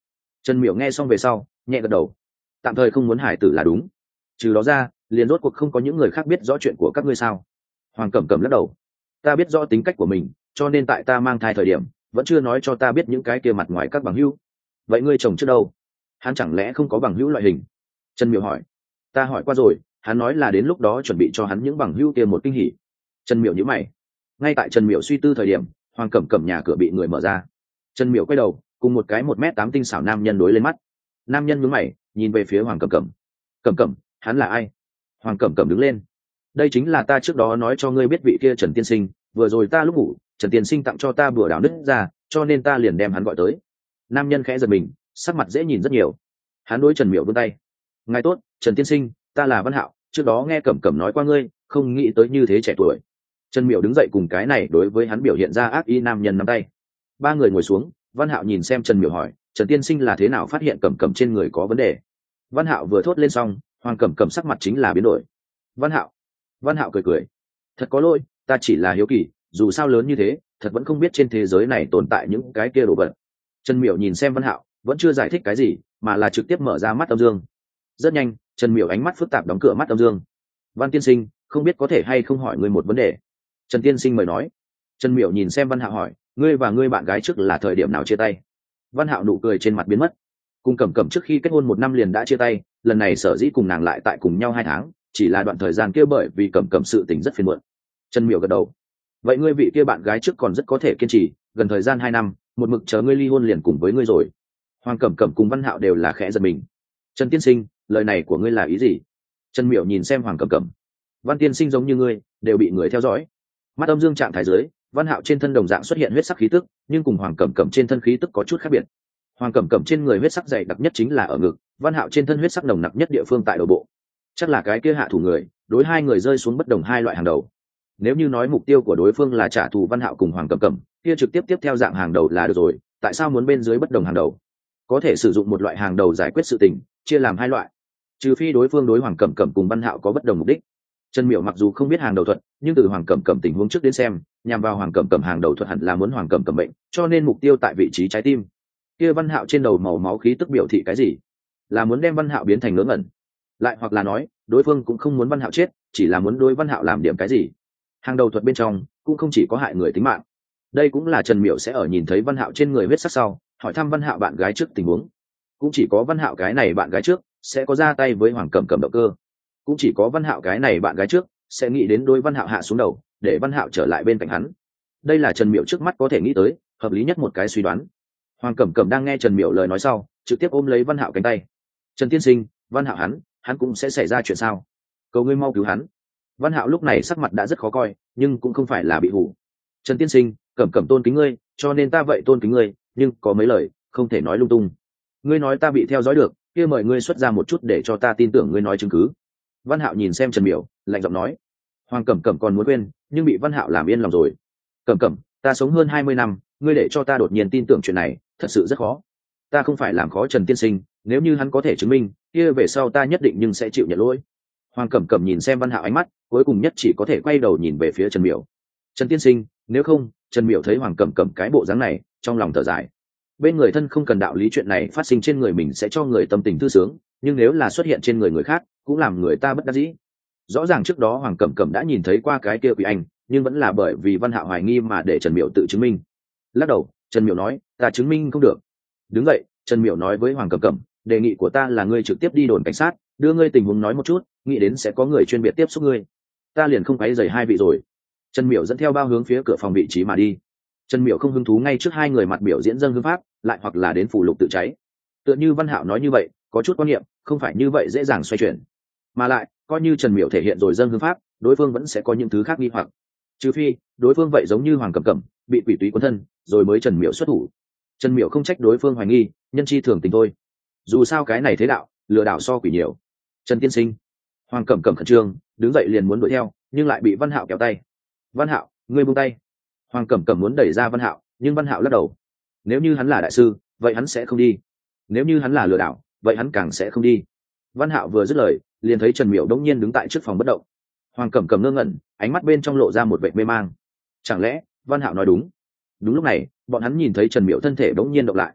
Trần Miểu nghe xong về sau nhẹ gật đầu, tạm thời không muốn hải tử là đúng. Trừ đó ra liền rốt cuộc không có những người khác biết rõ chuyện của các ngươi sao? Hoàng Cẩm Cẩm lắc đầu. Ta biết rõ tính cách của mình, cho nên tại ta mang thai thời điểm vẫn chưa nói cho ta biết những cái kia mặt ngoài các bằng hữu. Vậy ngươi chồng trước đâu? Hắn chẳng lẽ không có bằng hữu loại hình? Trần Miểu hỏi. Ta hỏi qua rồi, hắn nói là đến lúc đó chuẩn bị cho hắn những bằng hữu kia một kinh hỉ. Trần Miểu nhíu mày. Ngay tại Trần Miểu suy tư thời điểm, Hoàng Cẩm Cẩm nhà cửa bị người mở ra. Trần Miểu quay đầu, cùng một cái một mét tám tinh xảo nam nhân đối lên mắt. Nam nhân nhướng mày, nhìn về phía Hoàng Cẩm Cẩm. Cẩm Cẩm, hắn là ai? Hoàng Cẩm Cẩm đứng lên. Đây chính là ta trước đó nói cho ngươi biết vị kia Trần tiên sinh, vừa rồi ta lúc ngủ, Trần tiên sinh tặng cho ta bùa đào nứt ra, cho nên ta liền đem hắn gọi tới. Nam nhân khẽ giật mình, sắc mặt dễ nhìn rất nhiều. Hắn đối Trần Miểu vươn tay. Ngài tốt, Trần tiên sinh, ta là Văn Hạo, trước đó nghe Cẩm Cẩm nói qua ngươi, không nghĩ tới như thế trẻ tuổi. Trần Miểu đứng dậy cùng cái này đối với hắn biểu hiện ra ác ý nam nhân nắm tay. Ba người ngồi xuống, Văn Hạo nhìn xem Trần Miểu hỏi, Trần tiên sinh là thế nào phát hiện Cẩm Cẩm trên người có vấn đề? Văn Hạo vừa thốt lên xong, Hoàng Cẩm Cẩm sắc mặt chính là biến đổi. Văn Hạo. Văn Hạo cười cười. Thật có lỗi, ta chỉ là hiếu kỳ, dù sao lớn như thế, thật vẫn không biết trên thế giới này tồn tại những cái kia đồ vật. Trần Miểu nhìn xem Văn Hạo, vẫn chưa giải thích cái gì, mà là trực tiếp mở ra mắt âm dương. Rất nhanh, Trần Miểu ánh mắt phức tạp đóng cửa mắt âm dương. Văn tiên sinh, không biết có thể hay không hỏi ngươi một vấn đề? Trần tiên sinh mời nói. Trần Miểu nhìn xem Văn Hạo hỏi, ngươi và ngươi bạn gái trước là thời điểm nào chia tay? Văn Hạo nụ cười trên mặt biến mất. Cùng Cẩm Cẩm trước khi kết hôn một năm liền đã chia tay, lần này sở dĩ cùng nàng lại tại cùng nhau hai tháng, chỉ là đoạn thời gian kia bởi vì Cẩm Cẩm sự tình rất phiền muộn. Trần Miểu gật đầu. Vậy ngươi vị kia bạn gái trước còn rất có thể kiên trì, gần thời gian hai năm, một mực chờ ngươi ly hôn liền cùng với ngươi rồi. Hoàng Cẩm Cẩm cùng Văn Hạo đều là khẽ giật mình. Trần tiên sinh, lời này của ngươi là ý gì? Trần Miểu nhìn xem Hoàng Cẩm Cẩm. Văn tiên sinh giống như ngươi, đều bị người theo dõi. Mắt âm dương trạng thái dưới, Văn Hạo trên thân đồng dạng xuất hiện huyết sắc khí tức, nhưng cùng Hoàng Cẩm Cẩm trên thân khí tức có chút khác biệt. Hoàng Cẩm Cẩm trên người huyết sắc dày đặc nhất chính là ở ngực, Văn Hạo trên thân huyết sắc nồng nặc nhất địa phương tại đầu bộ. Chắc là cái kia hạ thủ người, đối hai người rơi xuống bất đồng hai loại hàng đầu. Nếu như nói mục tiêu của đối phương là trả thù Văn Hạo cùng Hoàng Cẩm Cẩm, kia trực tiếp tiếp theo dạng hàng đầu là được rồi, tại sao muốn bên dưới bất đồng hàng đầu? Có thể sử dụng một loại hàng đầu giải quyết sự tình, chia làm hai loại. Trừ phi đối phương đối Hoàng Cẩm Cẩm cùng Văn Hạo có bất đồng mục đích. Trần Miểu mặc dù không biết hàng đầu thuật, nhưng từ Hoàng Cẩm Cẩm tình huống trước đến xem, nhằm vào Hoàng Cẩm Cẩm hàng đầu thuật hẳn là muốn Hoàng Cẩm Cẩm bệnh, cho nên mục tiêu tại vị trí trái tim. Kia Văn Hạo trên đầu màu máu khí tức biểu thị cái gì? Là muốn đem Văn Hạo biến thành ngớ ngẩn, lại hoặc là nói, đối phương cũng không muốn Văn Hạo chết, chỉ là muốn đối Văn Hạo làm điểm cái gì. Hàng đầu thuật bên trong cũng không chỉ có hại người tính mạng. Đây cũng là Trần Miểu sẽ ở nhìn thấy Văn Hạo trên người huyết sắc sau, hỏi thăm Văn Hạo bạn gái trước tình huống. Cũng chỉ có Văn Hạo cái này bạn gái trước sẽ có ra tay với Hoàng Cẩm Cẩm động cơ. Cũng chỉ có Văn Hạo cái này bạn gái trước sẽ nghĩ đến đối Văn Hạo hạ xuống đầu, để Văn Hạo trở lại bên cạnh hắn. Đây là Trần Miểu trước mắt có thể nghĩ tới hợp lý nhất một cái suy đoán. Hoàng Cẩm Cẩm đang nghe Trần Miểu lời nói sau, trực tiếp ôm lấy Văn Hạo cánh tay. Trần tiên sinh, Văn Hạo hắn, hắn cũng sẽ xảy ra chuyện sao? Cầu ngươi mau cứu hắn. Văn Hạo lúc này sắc mặt đã rất khó coi, nhưng cũng không phải là bị hủ. Trần tiên sinh, Cẩm Cẩm tôn kính ngươi, cho nên ta vậy tôn kính ngươi, nhưng có mấy lời không thể nói lung tung. Ngươi nói ta bị theo dõi được, kia mời ngươi xuất ra một chút để cho ta tin tưởng ngươi nói chứng cứ. Văn Hạo nhìn xem Trần Miểu, lạnh giọng nói. Hoàng Cẩm Cẩm còn muốn quên, nhưng bị Văn Hạo làm yên lòng rồi. Cẩm Cẩm, ta sống hơn hai mươi năm, ngươi để cho ta đột nhiên tin tưởng chuyện này, thật sự rất khó. Ta không phải làm khó Trần tiên sinh, nếu như hắn có thể chứng minh, kia về sau ta nhất định nhưng sẽ chịu nhận lỗi. Hoàng Cẩm Cẩm nhìn xem Văn Hạo ánh mắt, cuối cùng nhất chỉ có thể quay đầu nhìn về phía Trần Miểu. Trần tiên sinh, nếu không, Trần Miểu thấy Hoàng Cẩm Cẩm cái bộ dáng này, trong lòng thở dài. Bên người thân không cần đạo lý chuyện này phát sinh trên người mình sẽ cho người tâm tình thư sướng, nhưng nếu là xuất hiện trên người người khác, cũng làm người ta bất đắc dĩ. Rõ ràng trước đó Hoàng Cẩm Cẩm đã nhìn thấy qua cái kia quỷ anh, nhưng vẫn là bởi vì Văn Hạo hoài nghi mà để Trần Miểu tự chứng minh. Lắc đầu, Trần Miểu nói, ta chứng minh không được. Đứng vậy, Trần Miểu nói với Hoàng Cẩm Cẩm, đề nghị của ta là ngươi trực tiếp đi đồn cảnh sát, đưa ngươi tình huống nói một chút, nghĩ đến sẽ có người chuyên biệt tiếp xúc ngươi. Ta liền không quấy rầy hai vị rồi. Trần Miểu dẫn theo bao hướng phía cửa phòng vị trí mà đi. Trần Miểu không hứng thú ngay trước hai người mặt biểu diễn dâng hương pháp, lại hoặc là đến phủ lục tự cháy. Tựa như Văn Hạo nói như vậy, có chút quan niệm, không phải như vậy dễ dàng xoay chuyển. Mà lại, coi như Trần Miểu thể hiện rồi dâng hương pháp, đối phương vẫn sẽ có những thứ khác nghi hoặc. Trừ phi, đối phương vậy giống như Hoàng Cẩm Cẩm, bị quỷ túy cuốn thân, rồi mới Trần Miểu xuất thủ. Trần Miểu không trách đối phương hoài nghi, nhân chi thường tình thôi. Dù sao cái này thế đạo, lừa đảo so quỷ nhiều. Trần tiên sinh. Hoàng Cẩm Cẩm khẩn trương, đứng dậy liền muốn đuổi theo, nhưng lại bị Văn Hạo kéo tay. Văn Hạo, ngươi buông tay. Hoàng Cẩm Cẩm muốn đẩy ra Văn Hạo, nhưng Văn Hạo lắc đầu. Nếu như hắn là đại sư, vậy hắn sẽ không đi. Nếu như hắn là lừa đảo, vậy hắn càng sẽ không đi. Văn Hạo vừa dứt lời, liền thấy Trần Miểu đống nhiên đứng tại trước phòng bất động. Hoàng Cẩm Cẩm ngơ ngẩn, ánh mắt bên trong lộ ra một vẻ mê mang. Chẳng lẽ Văn Hạo nói đúng? Đúng lúc này, bọn hắn nhìn thấy Trần Miểu thân thể đống nhiên động lại.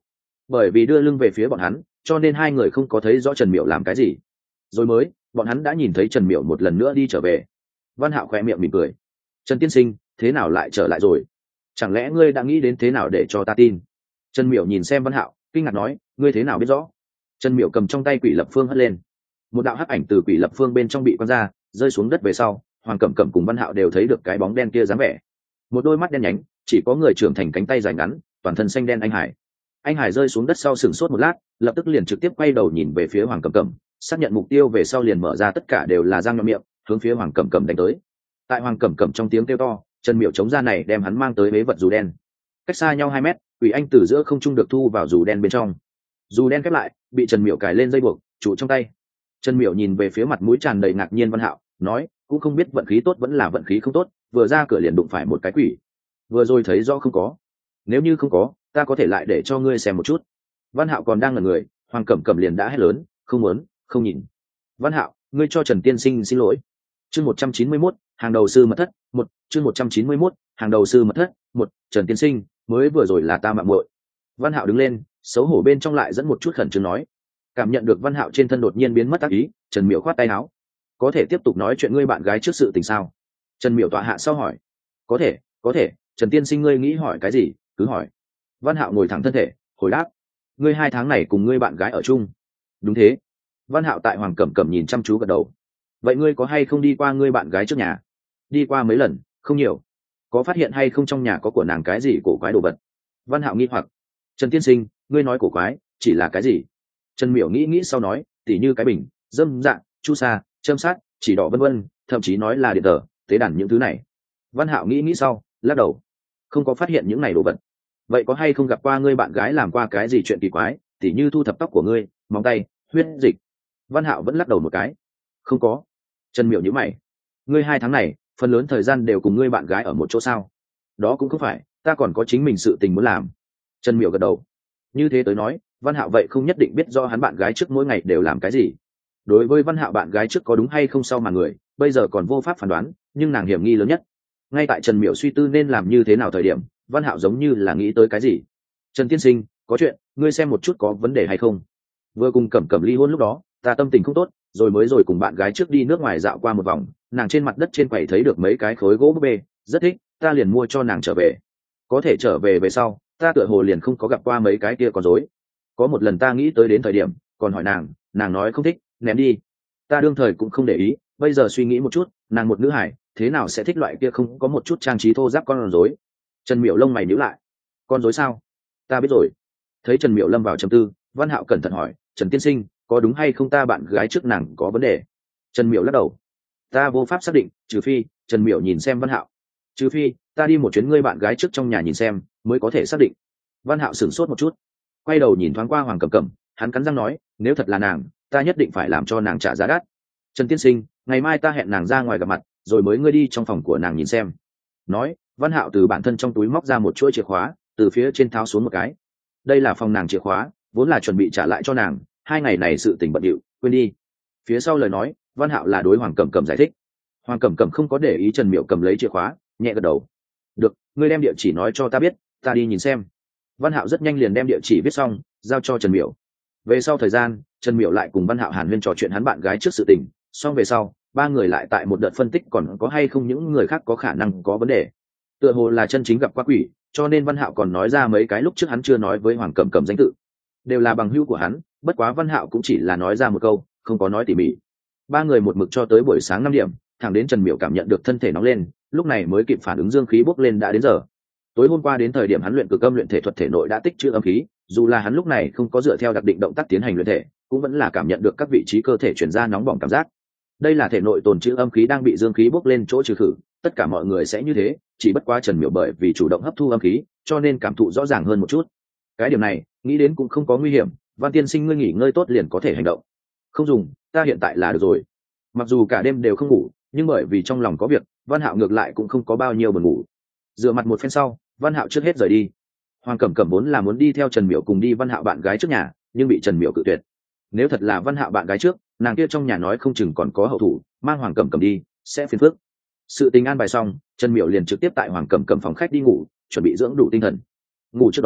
bởi vì đưa lưng về phía bọn hắn cho nên hai người không có thấy rõ Trần Miểu làm cái gì, rồi mới bọn hắn đã nhìn thấy Trần Miểu một lần nữa đi trở về. Văn Hạo khoe miệng mỉm cười. Trần tiên sinh, thế nào lại trở lại rồi? Chẳng lẽ ngươi đã nghĩ đến thế nào để cho ta tin? Trần Miểu nhìn xem Văn Hạo, kinh ngạc nói, ngươi thế nào biết rõ? Trần Miểu cầm trong tay quỷ lập phương hất lên, một đạo hắc ảnh từ quỷ lập phương bên trong bị quăng ra, rơi xuống đất về sau, Hoàng Cẩm Cẩm cùng Văn Hạo đều thấy được cái bóng đen kia dáng vẻ. Một đôi mắt đen nhánh, chỉ có người trưởng thành cánh tay dài ngắn, toàn thân xanh đen anh Hải. Anh Hải rơi xuống đất sau sừng sốt một lát, lập tức liền trực tiếp quay đầu nhìn về phía Hoàng Cẩm Cẩm, xác nhận mục tiêu về sau liền mở ra tất cả đều là răng nhọn miệng, hướng phía Hoàng Cẩm Cẩm đánh tới. Tại Hoàng Cẩm Cẩm trong tiếng kêu to, Trần Miểu chống ra này đem hắn mang tới bế vật dù đen. Cách xa nhau hai mét, quỷ anh từ giữa không trung được thu vào dù đen bên trong. Dù đen khép lại, bị Trần Miểu cài lên dây buộc, trụ trong tay. Trần Miểu nhìn về phía mặt mũi tràn đầy ngạc nhiên Văn Hạo, nói, cũng không biết vận khí tốt vẫn là vận khí không tốt, vừa ra cửa liền đụng phải một cái quỷ. Vừa rồi thấy rõ không có. Nếu như không có, ta có thể lại để cho ngươi xem một chút. Văn Hạo còn đang ngẩn người, Hoàng Cẩm Cẩm liền đã hét lớn, không muốn, không nhìn. Văn Hạo, ngươi cho Trần tiên sinh xin lỗi. Chương một trăm chín mươi mốt, hàng đầu sư mật thất, một, chương một trăm chín mươi mốt, hàng đầu sư mật thất, một, Trần tiên sinh, mới vừa rồi là ta mạo muội. Văn Hạo đứng lên, xấu hổ bên trong lại dẫn một chút khẩn trương nói. Cảm nhận được Văn Hạo trên thân đột nhiên biến mất tác ý, Trần Miểu khoát tay áo. Có thể tiếp tục nói chuyện ngươi bạn gái trước sự tình sao? Trần Miểu tọa hạ sau hỏi. Có thể, có thể, Trần tiên sinh ngươi nghĩ hỏi cái gì, cứ hỏi. Văn Hạo ngồi thẳng thân thể, hồi đáp. Ngươi hai tháng này cùng ngươi bạn gái ở chung? Đúng thế. Văn Hạo tại Hoàng Cẩm Cẩm nhìn chăm chú gật đầu. Vậy ngươi có hay không đi qua ngươi bạn gái trước nhà? Đi qua mấy lần, không nhiều. Có phát hiện hay không trong nhà có của nàng cái gì cổ quái đồ vật? Văn Hạo nghi hoặc. Trần tiên sinh, ngươi nói cổ quái chỉ là cái gì? Trần Miểu nghĩ nghĩ sau nói, tỉ như cái bình, dâm dạng, chu sa, châm sát, chỉ đỏ vân vân, thậm chí nói là điện tờ, tế đàn những thứ này. Văn Hạo nghĩ nghĩ sau, lắc đầu. Không có phát hiện những này đồ vật. Vậy có hay không gặp qua ngươi bạn gái làm qua cái gì chuyện kỳ quái, tỉ như thu thập tóc của ngươi, móng tay, huyết dịch? Văn Hạo vẫn lắc đầu một cái. Không có. Trần Miểu nhíu mày. Ngươi hai tháng này, phần lớn thời gian đều cùng ngươi bạn gái ở một chỗ sao? Đó cũng không phải, ta còn có chính mình sự tình muốn làm. Trần Miểu gật đầu. Như thế tới nói, Văn Hạo vậy không nhất định biết do hắn bạn gái trước mỗi ngày đều làm cái gì. Đối với Văn Hạo bạn gái trước có đúng hay không sau mà người, bây giờ còn vô pháp phán đoán, nhưng nàng hiểm nghi lớn nhất. Ngay tại Trần Miểu suy tư nên làm như thế nào thời điểm, Văn Hạo giống như là nghĩ tới cái gì. Trần tiên sinh, có chuyện, ngươi xem một chút có vấn đề hay không? Vừa cùng Cẩm Cẩm ly hôn lúc đó, ta tâm tình không tốt, rồi mới rồi cùng bạn gái trước đi nước ngoài dạo qua một vòng, nàng trên mặt đất trên quầy thấy được mấy cái khối gỗ búp bê, rất thích, ta liền mua cho nàng trở về. Có thể trở về về sau, ta tựa hồ liền không có gặp qua mấy cái kia con rối. Có một lần ta nghĩ tới đến thời điểm, còn hỏi nàng, nàng nói không thích, ném đi. Ta đương thời cũng không để ý, bây giờ suy nghĩ một chút, nàng một nữ hải, thế nào sẽ thích loại kia không có một chút trang trí thô ráp con rối? Trần Miểu lông mày nhíu lại. Con rối sao? Ta biết rồi. Thấy Trần Miểu lâm vào trầm tư, Văn Hạo cẩn thận hỏi, Trần tiên sinh, có đúng hay không ta bạn gái trước nàng có vấn đề? Trần Miểu lắc đầu. Ta vô pháp xác định, trừ phi. Trần Miểu nhìn xem Văn Hạo. Trừ phi ta đi một chuyến ngươi bạn gái trước trong nhà nhìn xem, mới có thể xác định. Văn Hạo sửng sốt một chút, quay đầu nhìn thoáng qua Hoàng Cẩm Cẩm, hắn cắn răng nói, nếu thật là nàng, ta nhất định phải làm cho nàng trả giá đắt. Trần tiên sinh, ngày mai ta hẹn nàng ra ngoài gặp mặt, rồi mới ngươi đi trong phòng của nàng nhìn xem. Nói, Văn Hạo từ bản thân trong túi móc ra một chuỗi chìa khóa, từ phía trên tháo xuống một cái. Đây là phòng nàng chìa khóa, vốn là chuẩn bị trả lại cho nàng, hai ngày này sự tình bận rộn, quên đi. Phía sau lời nói, Văn Hạo là đối Hoàng Cẩm Cẩm giải thích. Hoàng Cẩm Cẩm không có để ý Trần Miểu cầm lấy chìa khóa, nhẹ gật đầu. Được, ngươi đem địa chỉ nói cho ta biết, ta đi nhìn xem. Văn Hạo rất nhanh liền đem địa chỉ viết xong, giao cho Trần Miểu. Về sau thời gian, Trần Miểu lại cùng Văn Hạo hàn huyên trò chuyện hắn bạn gái trước sự tình, xong về sau, ba người lại tại một đợt phân tích còn có hay không những người khác có khả năng có vấn đề. Tựa hồ là chân chính gặp qua quỷ, cho nên Văn Hạo còn nói ra mấy cái lúc trước hắn chưa nói với Hoàng Cẩm Cẩm danh tự. Đều là bằng hữu của hắn, bất quá Văn Hạo cũng chỉ là nói ra một câu, không có nói tỉ mỉ. Ba người một mực cho tới buổi sáng năm điểm, thẳng đến Trần Miểu cảm nhận được thân thể nóng lên, lúc này mới kịp phản ứng dương khí bốc lên đã đến giờ. Tối hôm qua đến thời điểm hắn luyện cực âm luyện thể thuật thể nội đã tích trữ âm khí, dù là hắn lúc này không có dựa theo đặc định động tác tiến hành luyện thể, cũng vẫn là cảm nhận được các vị trí cơ thể chuyển ra nóng bỏng cảm giác. Đây là thể nội tồn trữ âm khí đang bị dương khí bốc lên chỗ trừ khử, tất cả mọi người sẽ như thế, chỉ bất quá Trần Miểu bởi vì chủ động hấp thu âm khí, cho nên cảm thụ rõ ràng hơn một chút. Cái điểm này, nghĩ đến cũng không có nguy hiểm, Văn tiên sinh ngươi nghỉ ngơi tốt liền có thể hành động. Không dùng, ta hiện tại là được rồi. Mặc dù cả đêm đều không ngủ, nhưng bởi vì trong lòng có việc, Văn Hạo ngược lại cũng không có bao nhiêu buồn ngủ. Rửa mặt một phen sau, Văn Hạo trước hết rời đi. Hoàng Cẩm Cẩm vốn là muốn đi theo Trần Miểu cùng đi Văn Hạo bạn gái trước nhà, nhưng bị Trần Miểu cự tuyệt. Nếu thật là Văn Hạo bạn gái trước, nàng kia trong nhà nói không chừng còn có hậu thủ, mang Hoàng Cẩm Cẩm đi sẽ phiền phức. Sự tình an bài xong, Trần Miểu liền trực tiếp tại Hoàng Cẩm Cẩm phòng khách đi ngủ, chuẩn bị dưỡng đủ tinh thần. Ngủ trước đó,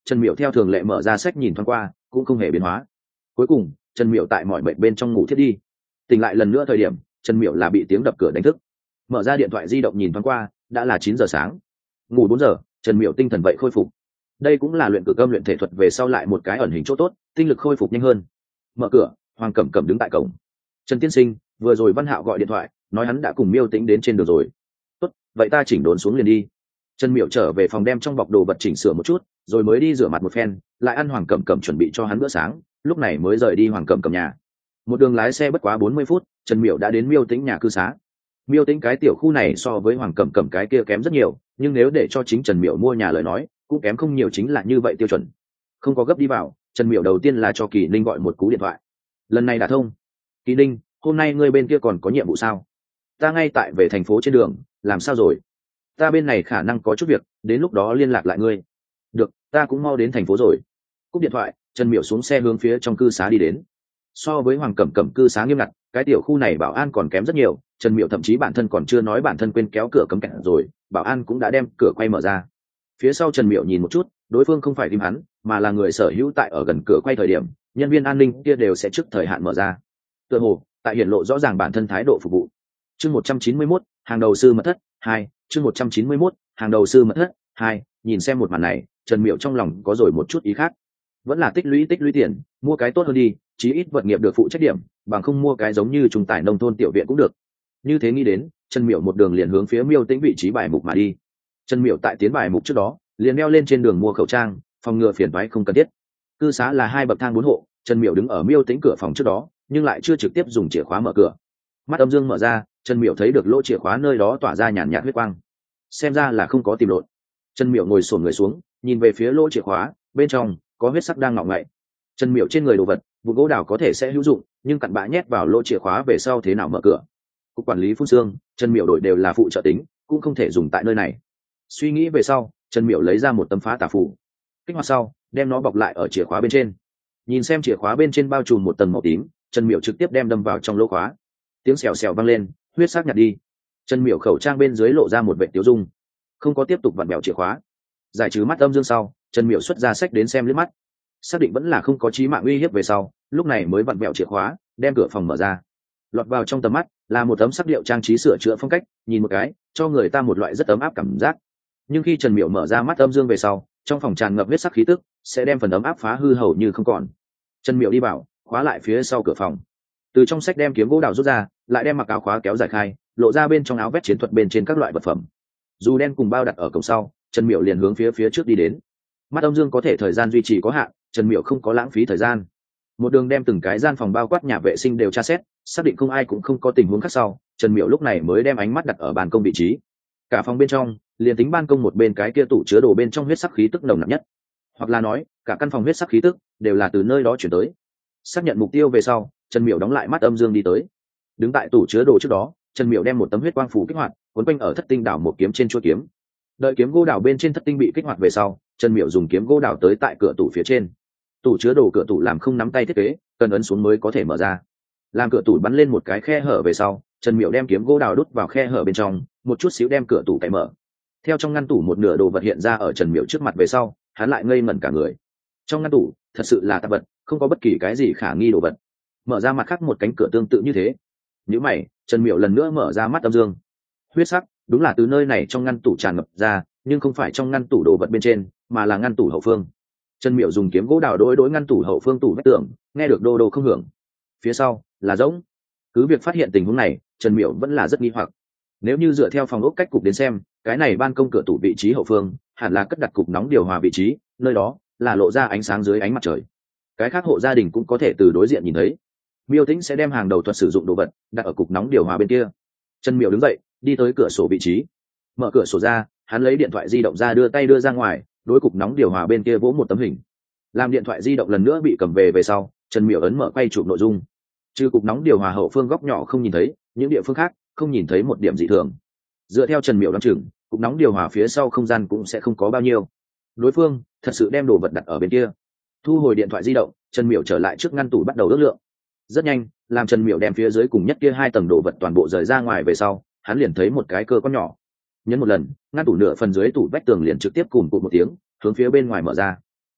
Trần Miểu theo thường lệ mở ra sách nhìn thoáng qua, cũng không hề biến hóa. Cuối cùng Trần Miểu tại mọi mệnh bên trong ngủ thiết đi. Tỉnh lại lần nữa thời điểm, Trần Miểu là bị tiếng đập cửa đánh thức. Mở ra điện thoại di động nhìn thoáng qua, đã là chín giờ sáng. Ngủ bốn giờ, Trần Miểu tinh thần vậy khôi phục. Đây cũng là luyện cử âm luyện thể thuật về sau lại một cái ẩn hình chỗ tốt, tinh lực khôi phục nhanh hơn. Mở cửa, Hoàng Cẩm Cẩm đứng tại cổng. Trần tiên sinh, vừa rồi Văn Hạo gọi điện thoại, nói hắn đã cùng Miêu Tĩnh đến trên đường rồi. Tốt, vậy ta chỉnh đốn xuống liền đi. Trần Miểu trở về phòng đem trong bọc đồ vật chỉnh sửa một chút, rồi mới đi rửa mặt một phen, lại ăn Hoàng Cẩm Cẩm chuẩn bị cho hắn bữa sáng, lúc này mới rời đi Hoàng Cẩm Cẩm nhà. Một đường lái xe bất quá bốn mươi phút, Trần Miểu đã đến Miêu Tĩnh nhà cư xá. Miêu Tĩnh cái tiểu khu này so với Hoàng Cẩm Cẩm cái kia kém rất nhiều, nhưng nếu để cho chính Trần Miểu mua nhà lời nói, cũng kém không nhiều, chính là như vậy tiêu chuẩn. Không có gấp đi vào, Trần Miểu đầu tiên là cho Kỳ Ninh gọi một cú điện thoại. Lần này đã thông. Kỳ Ninh, hôm nay ngươi bên kia còn có nhiệm vụ sao? Ta ngay tại về thành phố trên đường, làm sao rồi? Ta bên này khả năng có chút việc, đến lúc đó liên lạc lại ngươi. Được, ta cũng mau đến thành phố rồi. Cúp điện thoại, Trần Miểu xuống xe hướng phía trong cư xá đi đến. So với Hoàng Cẩm Cẩm cư xá nghiêm ngặt, cái tiểu khu này bảo an còn kém rất nhiều. Trần Miểu thậm chí bản thân còn chưa nói bản thân quên kéo cửa cấm kẹt rồi, bảo an cũng đã đem cửa quay mở ra. Phía sau Trần Miểu nhìn một chút, đối phương không phải tìm hắn, mà là người sở hữu tại ở gần cửa quay thời điểm, nhân viên an ninh kia đều sẽ trước thời hạn mở ra. Tựa hồ tại hiển lộ rõ ràng bản thân thái độ phục vụ. Chương một trăm chín mươi mốt, hàng đầu sư mật thất hai. Chương một trăm chín mươi mốt, hàng đầu sư mật thất hai. Nhìn xem một màn này, Trần Miểu trong lòng có rồi một chút ý khác. Vẫn là tích lũy tích lũy tiền, mua cái tốt hơn đi, chí ít vật nghiệp được phụ trách điểm, bằng không mua cái giống như trung tải nông thôn tiểu viện cũng được. Như thế nghĩ đến, Trần Miểu một đường liền hướng phía Miêu Tĩnh vị trí bài mục mà đi. Trần Miểu tại tiến bài mục trước đó, liền đeo lên trên đường mua khẩu trang, phòng ngừa phiền toái không cần thiết. Cư xá là hai bậc thang bốn hộ, Trần Miểu đứng ở Miêu Tĩnh cửa phòng trước đó, nhưng lại chưa trực tiếp dùng chìa khóa mở cửa. Mắt âm dương mở ra, Trần Miểu thấy được lỗ chìa khóa nơi đó tỏa ra nhàn nhạt huyết quang. Xem ra là không có tìm lộn. Trần Miểu ngồi xổm người xuống, nhìn về phía lỗ chìa khóa, bên trong có huyết sắc đang ngọ ngậy. Trần Miểu trên người đồ vật, vụ gỗ đào có thể sẽ hữu dụng, nhưng cặn bã nhét vào lỗ chìa khóa về sau thế nào mở cửa? Cục quản lý phun xương, Trần Miểu đổi đều là phụ trợ tính, cũng không thể dùng tại nơi này. Suy nghĩ về sau, Trần Miểu lấy ra một tấm phá tà phù, kích hoạt sau, đem nó bọc lại ở chìa khóa bên trên. Nhìn xem chìa khóa bên trên bao trùm một tầng màu tím, Trần Miểu trực tiếp đem đâm vào trong lỗ khóa. Tiếng xèo xèo vang lên, huyết sắc nhạt đi. Trần Miểu khẩu trang bên dưới lộ ra một vệt tiêu dung, không có tiếp tục vặn bèo chìa khóa. Giải trừ mắt âm dương sau, Trần Miểu xuất ra sách đến xem liếc mắt, xác định vẫn là không có chí mạng uy hiếp về sau, lúc này mới vặn bèo chìa khóa, đem cửa phòng mở ra. Lọt vào trong tầm mắt là một tấm sắc điệu trang trí sửa chữa phong cách, nhìn một cái cho người ta một loại rất ấm áp cảm giác. Nhưng khi Trần Miểu mở ra mắt âm dương về sau, trong phòng tràn ngập huyết sắc khí tức, sẽ đem phần ấm áp phá hư hầu như không còn. Trần Miểu đi vào, khóa lại phía sau cửa phòng, từ trong sách đem kiếm gỗ đào rút ra, lại đem mặc áo khóa kéo giải khai, lộ ra bên trong áo vest chiến thuật bên trên các loại vật phẩm. Dù đen cùng bao đặt ở cổng sau, Trần Miểu liền hướng phía phía trước đi đến. Mắt âm dương có thể thời gian duy trì có hạn, Trần Miểu không có lãng phí thời gian, một đường đem từng cái gian phòng bao quát nhà vệ sinh đều tra xét, xác định không ai cũng không có tình huống khác sau, Trần Miểu lúc này mới đem ánh mắt đặt ở ban công vị trí. Cả phòng bên trong, liền tính ban công một bên cái kia tủ chứa đồ bên trong huyết sắc khí tức nồng nặc nhất, hoặc là nói cả căn phòng huyết sắc khí tức đều là từ nơi đó chuyển tới. Xác nhận mục tiêu về sau, Trần Miểu đóng lại mắt âm dương đi tới. Đứng tại tủ chứa đồ trước đó, Trần Miểu đem một tấm huyết quang phủ kích hoạt, cuốn quanh ở thất tinh đảo một kiếm trên chuôi kiếm. Đợi kiếm gỗ đảo bên trên thất tinh bị kích hoạt về sau, Trần Miểu dùng kiếm gỗ đảo tới tại cửa tủ phía trên. Tủ chứa đồ cửa tủ làm không nắm tay thiết kế, cần ấn xuống mới có thể mở ra. Làm cửa tủ bắn lên một cái khe hở về sau, Trần Miểu đem kiếm gỗ đào đút vào khe hở bên trong, một chút xíu đem cửa tủ cậy mở. Theo trong ngăn tủ một nửa đồ vật hiện ra ở Trần Miểu trước mặt về sau, hắn lại ngây ngẩn cả người. Trong ngăn tủ thật sự là tạp vật, không có bất kỳ cái gì khả nghi đồ vật. Mở ra mặt khác một cánh cửa tương tự như thế. Nhíu mày, Trần Miểu lần nữa mở ra mắt âm dương. Huyết sắc, đúng là từ nơi này trong ngăn tủ tràn ngập ra, nhưng không phải trong ngăn tủ đồ vật bên trên, mà là ngăn tủ hậu phương. Trần Miểu dùng kiếm gỗ đào đối đối ngăn tủ hậu phương tủ vách tường, nghe được đô đô không hưởng. Phía sau là rỗng. Cứ việc phát hiện tình huống này, Trần Miểu vẫn là rất nghi hoặc. Nếu như dựa theo phòng ốc cách cục đến xem, cái này ban công cửa tủ vị trí hậu phương hẳn là cất đặt cục nóng điều hòa vị trí, nơi đó là lộ ra ánh sáng dưới ánh mặt trời. Cái khác hộ gia đình cũng có thể từ đối diện nhìn thấy. Miêu Tĩnh sẽ đem hàng đầu thuật sử dụng đồ vật đặt ở cục nóng điều hòa bên kia. Trần Miểu đứng dậy, đi tới cửa sổ vị trí, mở cửa sổ ra, hắn lấy điện thoại di động ra, đưa tay đưa ra ngoài, đối cục nóng điều hòa bên kia vỗ một tấm hình. Làm điện thoại di động lần nữa bị cầm về về sau, Trần Miểu ấn mở quay chụp nội dung. Trừ cục nóng điều hòa hậu phương góc nhỏ không nhìn thấy, những địa phương khác không nhìn thấy một điểm dị thường. Dựa theo Trần Miểu đoán chừng, cục nóng điều hòa phía sau không gian cũng sẽ không có bao nhiêu. Đối phương thật sự đem đồ vật đặt ở bên kia. Thu hồi điện thoại di động, Trần Miểu trở lại trước ngăn tủ bắt đầu ước lượng. Rất nhanh, làm Trần Miểu đem phía dưới cùng nhất kia hai tầng đồ vật toàn bộ rời ra ngoài về sau, hắn liền thấy một cái cơ quan nhỏ. Nhấn một lần, ngăn tủ nửa phần dưới tủ vách tường liền trực tiếp cùn cụt một tiếng, hướng phía bên ngoài mở ra.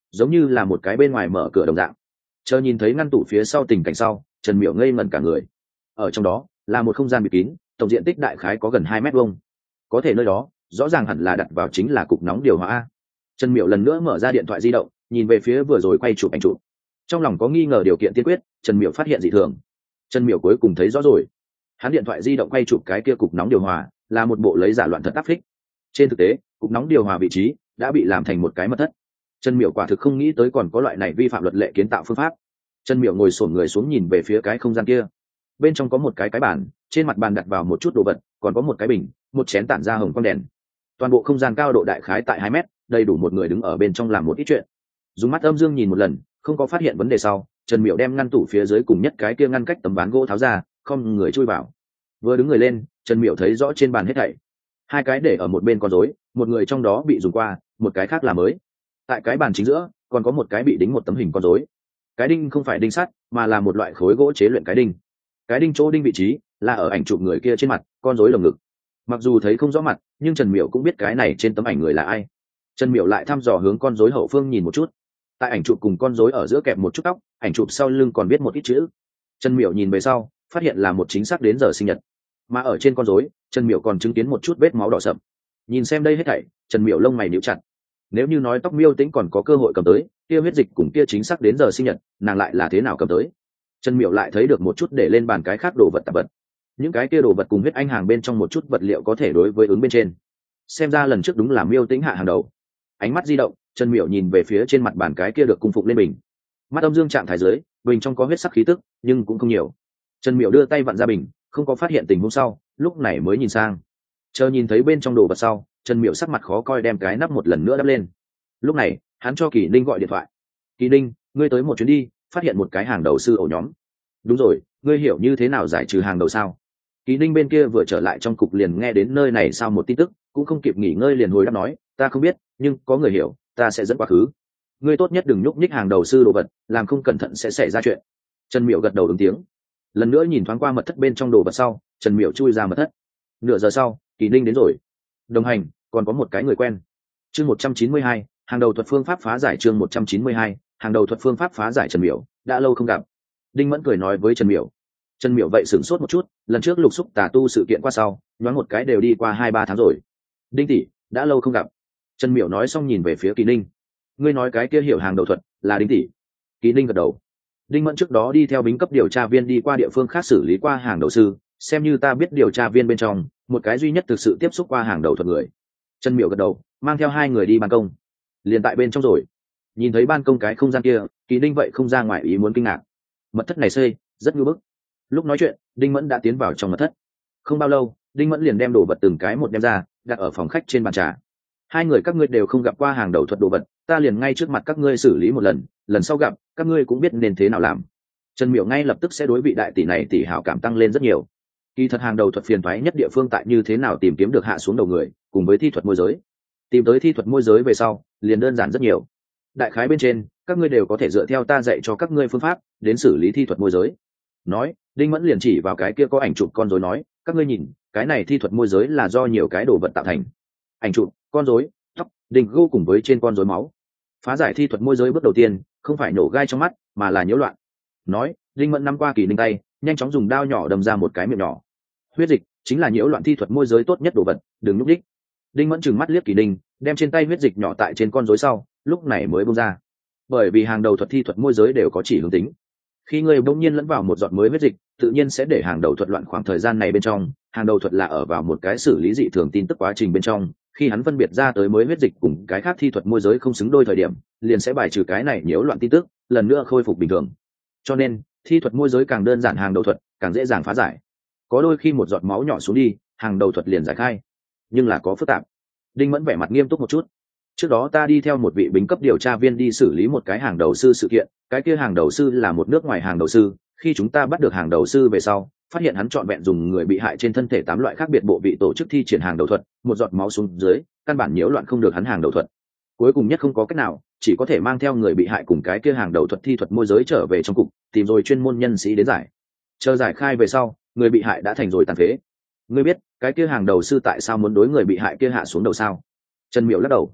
giống như là một cái bên ngoài mở cửa đồng dạng. Chờ nhìn thấy ngăn tủ phía sau tình cảnh sau, Trần Miểu ngây ngẩn cả người. Ở trong đó là một không gian bịt kín, tổng diện tích đại khái có gần hai mét vuông. Có thể nơi đó rõ ràng hẳn là đặt vào chính là cục nóng điều hòa. Trần Miểu lần nữa mở ra điện thoại di động, nhìn về phía vừa rồi quay chụp ảnh chụp. Trong lòng có nghi ngờ điều kiện tiên quyết, Trần Miểu phát hiện dị thường. Trần Miểu cuối cùng thấy rõ rồi. Hắn điện thoại di động quay chụp cái kia cục nóng điều hòa là một bộ lấy giả loạn thật áp phích. Trên thực tế, cục nóng điều hòa vị trí đã bị làm thành một cái mật thất. Trần Miểu quả thực không nghĩ tới còn có loại này vi phạm luật lệ kiến tạo phương pháp. Trần Miểu ngồi xổm người xuống nhìn về phía cái không gian kia. Bên trong có một cái cái bàn, trên mặt bàn đặt vào một chút đồ vật, còn có một cái bình, một chén tản ra hồng quang đèn. Toàn bộ không gian cao độ đại khái tại hai mét, đầy đủ một người đứng ở bên trong làm một ít chuyện. Dùng mắt âm dương nhìn một lần, không có phát hiện vấn đề sau, Trần Miểu đem ngăn tủ phía dưới cùng nhất cái kia ngăn cách tấm ván gỗ tháo ra, không người chui vào. Vừa đứng người lên, Trần Miểu thấy rõ trên bàn hết thảy. Hai cái để ở một bên con rối, một người trong đó bị dùng qua, một cái khác là mới. Tại cái bàn chính giữa, còn có một cái bị đính một tấm hình con rối. Cái đinh không phải đinh sắt, mà là một loại khối gỗ chế luyện cái đinh. Cái đinh chỗ đinh vị trí là ở ảnh chụp người kia trên mặt, con rối lồng ngực. Mặc dù thấy không rõ mặt, nhưng Trần Miểu cũng biết cái này trên tấm ảnh người là ai. Trần Miểu lại thăm dò hướng con rối hậu phương nhìn một chút. Tại ảnh chụp cùng con rối ở giữa kẹp một chút tóc, ảnh chụp sau lưng còn viết một ít chữ. Trần Miểu nhìn về sau, phát hiện là một chính xác đến giờ sinh nhật. Mà ở trên con rối, Trần Miểu còn chứng kiến một chút vết máu đỏ sậm. Nhìn xem đây hết thảy, Trần Miểu lông mày nhíu chặt. Nếu như nói tóc Miêu Tĩnh còn có cơ hội cầm tới, kia huyết dịch cùng kia chính xác đến giờ sinh nhật, nàng lại là thế nào cầm tới? Trần Miểu lại thấy được một chút để lên bàn cái khác đồ vật tạp vật. Những cái kia đồ vật cùng huyết anh hàng bên trong một chút vật liệu có thể đối với ứng bên trên. Xem ra lần trước đúng là Miêu Tĩnh hạ hàng đầu. Ánh mắt di động, Trần Miểu nhìn về phía trên mặt bàn cái kia được cung phục lên bình. Mắt âm dương trạng thái dưới, bình trong có huyết sắc khí tức, nhưng cũng không nhiều. Trần Miểu đưa tay vặn ra bình, không có phát hiện tình huống sau, lúc này mới nhìn sang. Chờ nhìn thấy bên trong đồ vật sau, Trần Miểu sắc mặt khó coi đem cái nắp một lần nữa đắp lên. Lúc này, hắn cho Kỳ Ninh gọi điện thoại. Kỳ Ninh, ngươi tới một chuyến đi, phát hiện một cái hàng đầu sư ổ nhóm. Đúng rồi, ngươi hiểu như thế nào giải trừ hàng đầu sao? Kỳ Ninh bên kia vừa trở lại trong cục liền nghe đến nơi này sau một tin tức, cũng không kịp nghỉ ngơi liền hồi đáp nói, ta không biết, nhưng có người hiểu, ta sẽ dẫn quá khứ. Ngươi tốt nhất đừng nhúc nhích hàng đầu sư đồ vật, làm không cẩn thận sẽ xảy ra chuyện. Trần Miểu gật đầu ứng tiếng. Lần nữa nhìn thoáng qua mật thất bên trong đồ vật sau, Trần Miểu chui ra mật thất. Nửa giờ sau, Kỳ Ninh đến rồi. Đồng hành, còn có một cái người quen. Chương một trăm chín mươi hai, hàng đầu thuật phương pháp phá giải chương một trăm chín mươi hai, hàng đầu thuật phương pháp phá giải Trần Miểu, đã lâu không gặp. Đinh Mẫn cười nói với Trần Miểu. Trần Miểu vậy sửng sốt một chút, lần trước lục xúc tà tu sự kiện qua sau, nhoáng một cái đều đi qua hai ba tháng rồi. Đinh tỷ, đã lâu không gặp. Trần Miểu nói xong nhìn về phía Kỳ Ninh. Ngươi nói cái kia hiểu hàng đầu thuật là Đinh tỷ? Kỳ Ninh gật đầu. Đinh Mẫn trước đó đi theo bính cấp điều tra viên đi qua địa phương khác xử lý qua hàng đầu sư, xem như ta biết điều tra viên bên trong một cái duy nhất thực sự tiếp xúc qua hàng đầu thuật người. Trần Miểu gật đầu, mang theo hai người đi ban công. Liền tại bên trong rồi, nhìn thấy ban công cái không gian kia, Kỳ Ninh vậy không ra ngoài ý muốn kinh ngạc. Mật thất này xây rất ngưu bức. Lúc nói chuyện, Đinh Mẫn đã tiến vào trong mật thất. Không bao lâu, Đinh Mẫn liền đem đồ vật từng cái một đem ra, đặt ở phòng khách trên bàn trà. Hai người các ngươi đều không gặp qua hàng đầu thuật đồ vật, ta liền ngay trước mặt các ngươi xử lý một lần, lần sau gặp các ngươi cũng biết nên thế nào làm. Trần Miểu ngay lập tức sẽ đối vị đại tỷ này tỷ hảo cảm tăng lên rất nhiều. Kỳ thật hàng đầu thuật phiền toái nhất địa phương tại như thế nào tìm kiếm được hạ xuống đầu người, cùng với thi thuật môi giới. Tìm tới thi thuật môi giới về sau, liền đơn giản rất nhiều. Đại khái bên trên, các ngươi đều có thể dựa theo ta dạy cho các ngươi phương pháp đến xử lý thi thuật môi giới. Nói, Đinh Mẫn liền chỉ vào cái kia có ảnh chụp con rối nói, các ngươi nhìn, cái này thi thuật môi giới là do nhiều cái đồ vật tạo thành. Ảnh chụp, con rối, tóc, đinh gô cùng với trên con rối máu. Phá giải thi thuật môi giới bước đầu tiên, không phải nổ gai trong mắt, mà là nhiễu loạn. Nói, Đinh Mẫn nắm qua Kỳ Ninh tay, nhanh chóng dùng dao nhỏ đâm ra một cái miệng nhỏ. Huyết dịch chính là nhiễu loạn thi thuật môi giới tốt nhất đồ vật, đừng núp đích. Đinh Mẫn trừng mắt liếc Kỳ Ninh, đem trên tay huyết dịch nhỏ tại trên con rối sau, lúc này mới buông ra. Bởi vì hàng đầu thuật thi thuật môi giới đều có chỉ hướng tính. Khi người bỗng nhiên lẫn vào một giọt mới huyết dịch, tự nhiên sẽ để hàng đầu thuật loạn khoảng thời gian này bên trong. Hàng đầu thuật là ở vào một cái xử lý dị thường tin tức quá trình bên trong, khi hắn phân biệt ra tới mới huyết dịch cùng cái khác thi thuật môi giới không xứng đôi thời điểm, liền sẽ bài trừ cái này nhiễu loạn tin tức, lần nữa khôi phục bình thường. Cho nên, thi thuật môi giới càng đơn giản hàng đầu thuật càng dễ dàng phá giải. Có đôi khi một giọt máu nhỏ xuống đi, hàng đầu thuật liền giải khai, nhưng là có phức tạp. Đinh Mẫn vẻ mặt nghiêm túc một chút. Trước đó ta đi theo một vị bính cấp điều tra viên đi xử lý một cái hàng đầu sư sự kiện, cái kia hàng đầu sư là một nước ngoài hàng đầu sư. Khi chúng ta bắt được hàng đầu sư về sau, phát hiện hắn trọn vẹn dùng người bị hại trên thân thể tám loại khác biệt bộ vị tổ chức thi triển hàng đầu thuật, một giọt máu xuống dưới, căn bản nhiễu loạn không được hắn hàng đầu thuật. Cuối cùng nhất không có cách nào, chỉ có thể mang theo người bị hại cùng cái kia hàng đầu thuật thi thuật môi giới trở về trong cục, tìm rồi chuyên môn nhân sĩ đến giải. Chờ giải khai về sau, người bị hại đã thành rồi tàn phế. Ngươi biết cái kia hàng đầu sư tại sao muốn đối người bị hại kia hạ xuống đầu sao? Trần Miểu lắc đầu.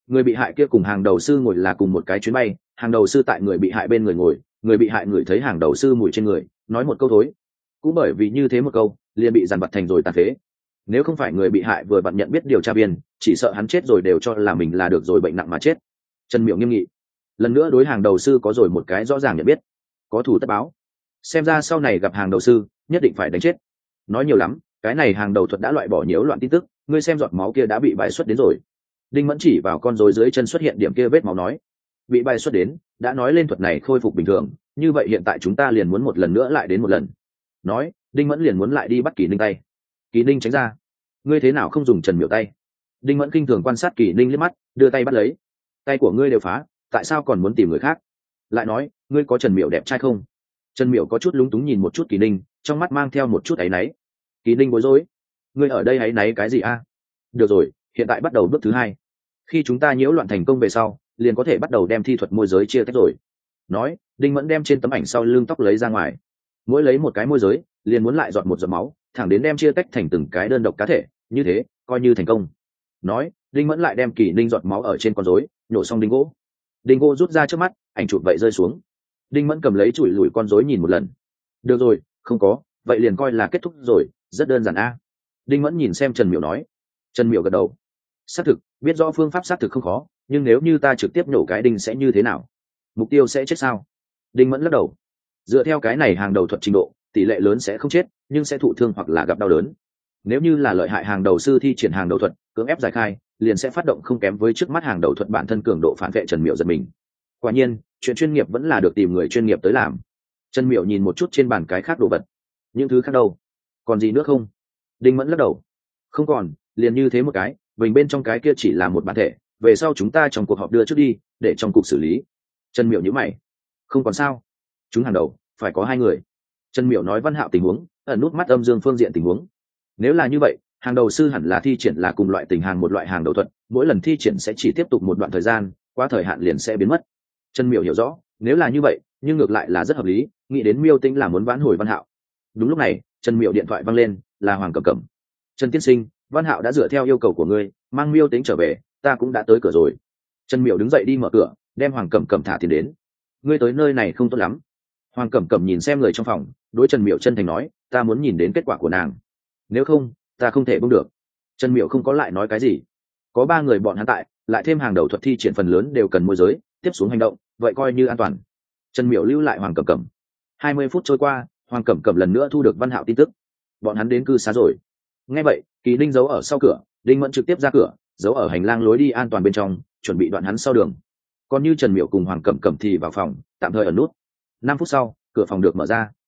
người bị hại kia cùng hàng đầu sư ngồi là cùng một cái chuyến bay, hàng đầu sư tại người bị hại bên người ngồi, người bị hại ngửi thấy hàng đầu sư mùi trên người, nói một câu thối. Cũng bởi vì như thế một câu, liền bị dằn vặt thành rồi tàn phế. Nếu không phải người bị hại vừa vặn nhận biết điều tra viên, chỉ sợ hắn chết rồi đều cho là mình là được rồi bệnh nặng mà chết. Trần Miểu nghiêm nghị, lần nữa đối hàng đầu sư có rồi một cái rõ ràng nhận biết, có thủ tất báo. Xem ra sau này gặp hàng đầu sư, nhất định phải đánh chết. Nói nhiều lắm, cái này hàng đầu thuật đã loại bỏ nhiễu loạn tin tức, ngươi xem giọt máu kia đã bị bài xuất đến rồi. Đinh Mẫn chỉ vào con rối dưới chân xuất hiện điểm kia vết máu nói, bị bài xuất đến, đã nói lên thuật này khôi phục bình thường, như vậy hiện tại chúng ta liền muốn một lần nữa lại đến một lần. Nói, Đinh Mẫn liền muốn lại đi bắt Kỳ Ninh tay. Kỳ Ninh tránh ra, ngươi thế nào không dùng Trần Miểu tay? Đinh Mẫn kinh thường quan sát Kỳ Ninh liếc mắt, đưa tay bắt lấy. Tay của ngươi đều phá, tại sao còn muốn tìm người khác? Lại nói, ngươi có Trần Miểu đẹp trai không? Trần Miểu có chút lúng túng nhìn một chút Kỳ Ninh, trong mắt mang theo một chút áy náy. Kỳ Ninh bối rối, ngươi ở đây áy náy cái gì a? Được rồi, hiện tại bắt đầu bước thứ hai. Khi chúng ta nhiễu loạn thành công về sau, liền có thể bắt đầu đem thi thuật môi giới chia tách rồi. Nói, Đinh Mẫn đem trên tấm ảnh sau lưng tóc lấy ra ngoài, mỗi lấy một cái môi giới, liền muốn lại dọn một giọt máu, thẳng đến đem chia tách thành từng cái đơn độc cá thể, như thế coi như thành công. Nói, Đinh Mẫn lại đem Kỳ Ninh giọt máu ở trên con rối, nhổ xong đinh gỗ. Đinh gỗ rút ra trước mắt, ảnh chụp vậy rơi xuống. Đinh Mẫn cầm lấy chùi lùi con rối nhìn một lần. Được rồi, không có, vậy liền coi là kết thúc rồi, rất đơn giản a. Đinh Mẫn nhìn xem Trần Miểu nói. Trần Miểu gật đầu. Xác thực, biết rõ phương pháp xác thực không khó, nhưng nếu như ta trực tiếp nổ cái đinh sẽ như thế nào? Mục tiêu sẽ chết sao? Đinh Mẫn lắc đầu. Dựa theo cái này hàng đầu thuật trình độ, tỷ lệ lớn sẽ không chết, nhưng sẽ thụ thương hoặc là gặp đau đớn. Nếu như là lợi hại hàng đầu sư thi triển hàng đầu thuật, cưỡng ép giải khai, liền sẽ phát động không kém với trước mắt hàng đầu thuật bản thân cường độ phản vệ. Trần Miểu giật mình. Quả nhiên, chuyện chuyên nghiệp vẫn là được tìm người chuyên nghiệp tới làm. Trần Miểu nhìn một chút trên bàn cái khác đồ vật. Những thứ khác đâu? Còn gì nữa không? Đinh Mẫn lắc đầu. Không còn, liền như thế một cái, bình bên trong cái kia chỉ là một bản thể, về sau chúng ta trong cuộc họp đưa trước đi, để trong cục xử lý. Trần Miểu nhíu mày. Không còn sao? Chúng hàng đầu phải có hai người. Trần Miểu nói Văn Hạo tình huống, ẩn nút mắt âm dương phương diện tình huống. Nếu là như vậy, hàng đầu sư hẳn là thi triển là cùng loại tình hàng một loại hàng đầu thuật, mỗi lần thi triển sẽ chỉ tiếp tục một đoạn thời gian, qua thời hạn liền sẽ biến mất. Trần Miểu hiểu rõ, nếu là như vậy, nhưng ngược lại là rất hợp lý, nghĩ đến Miêu Tĩnh là muốn vãn hồi Văn Hạo. Đúng lúc này, Trần Miểu điện thoại vang lên, là Hoàng Cẩm Cẩm. Trần tiên sinh, Văn Hạo đã dựa theo yêu cầu của ngươi, mang Miêu Tĩnh trở về, ta cũng đã tới cửa rồi. Trần Miểu đứng dậy đi mở cửa, đem Hoàng Cẩm Cẩm thả tiền đến. Ngươi tới nơi này không tốt lắm. Hoàng Cẩm Cẩm nhìn xem người trong phòng, đối Trần Miểu chân thành nói, ta muốn nhìn đến kết quả của nàng. Nếu không, ta không thể buông được. Trần Miểu không có lại nói cái gì. Có ba người bọn hắn tại, lại thêm hàng đầu thuật thi triển phần lớn đều cần môi giới, tiếp xuống hành động, vậy coi như an toàn. Trần Miểu lưu lại Hoàng Cẩm Cẩm. hai mươi phút trôi qua, Hoàng Cẩm Cẩm lần nữa thu được Văn Hạo tin tức. Bọn hắn đến cư xá rồi. Nghe vậy, Kỳ Ninh giấu ở sau cửa, Đinh Mẫn trực tiếp ra cửa, giấu ở hành lang lối đi an toàn bên trong, chuẩn bị đoạn hắn sau đường. Còn như Trần Miểu cùng Hoàng Cẩm Cẩm thì vào phòng, tạm thời ở nút. Năm phút sau, cửa phòng được mở ra.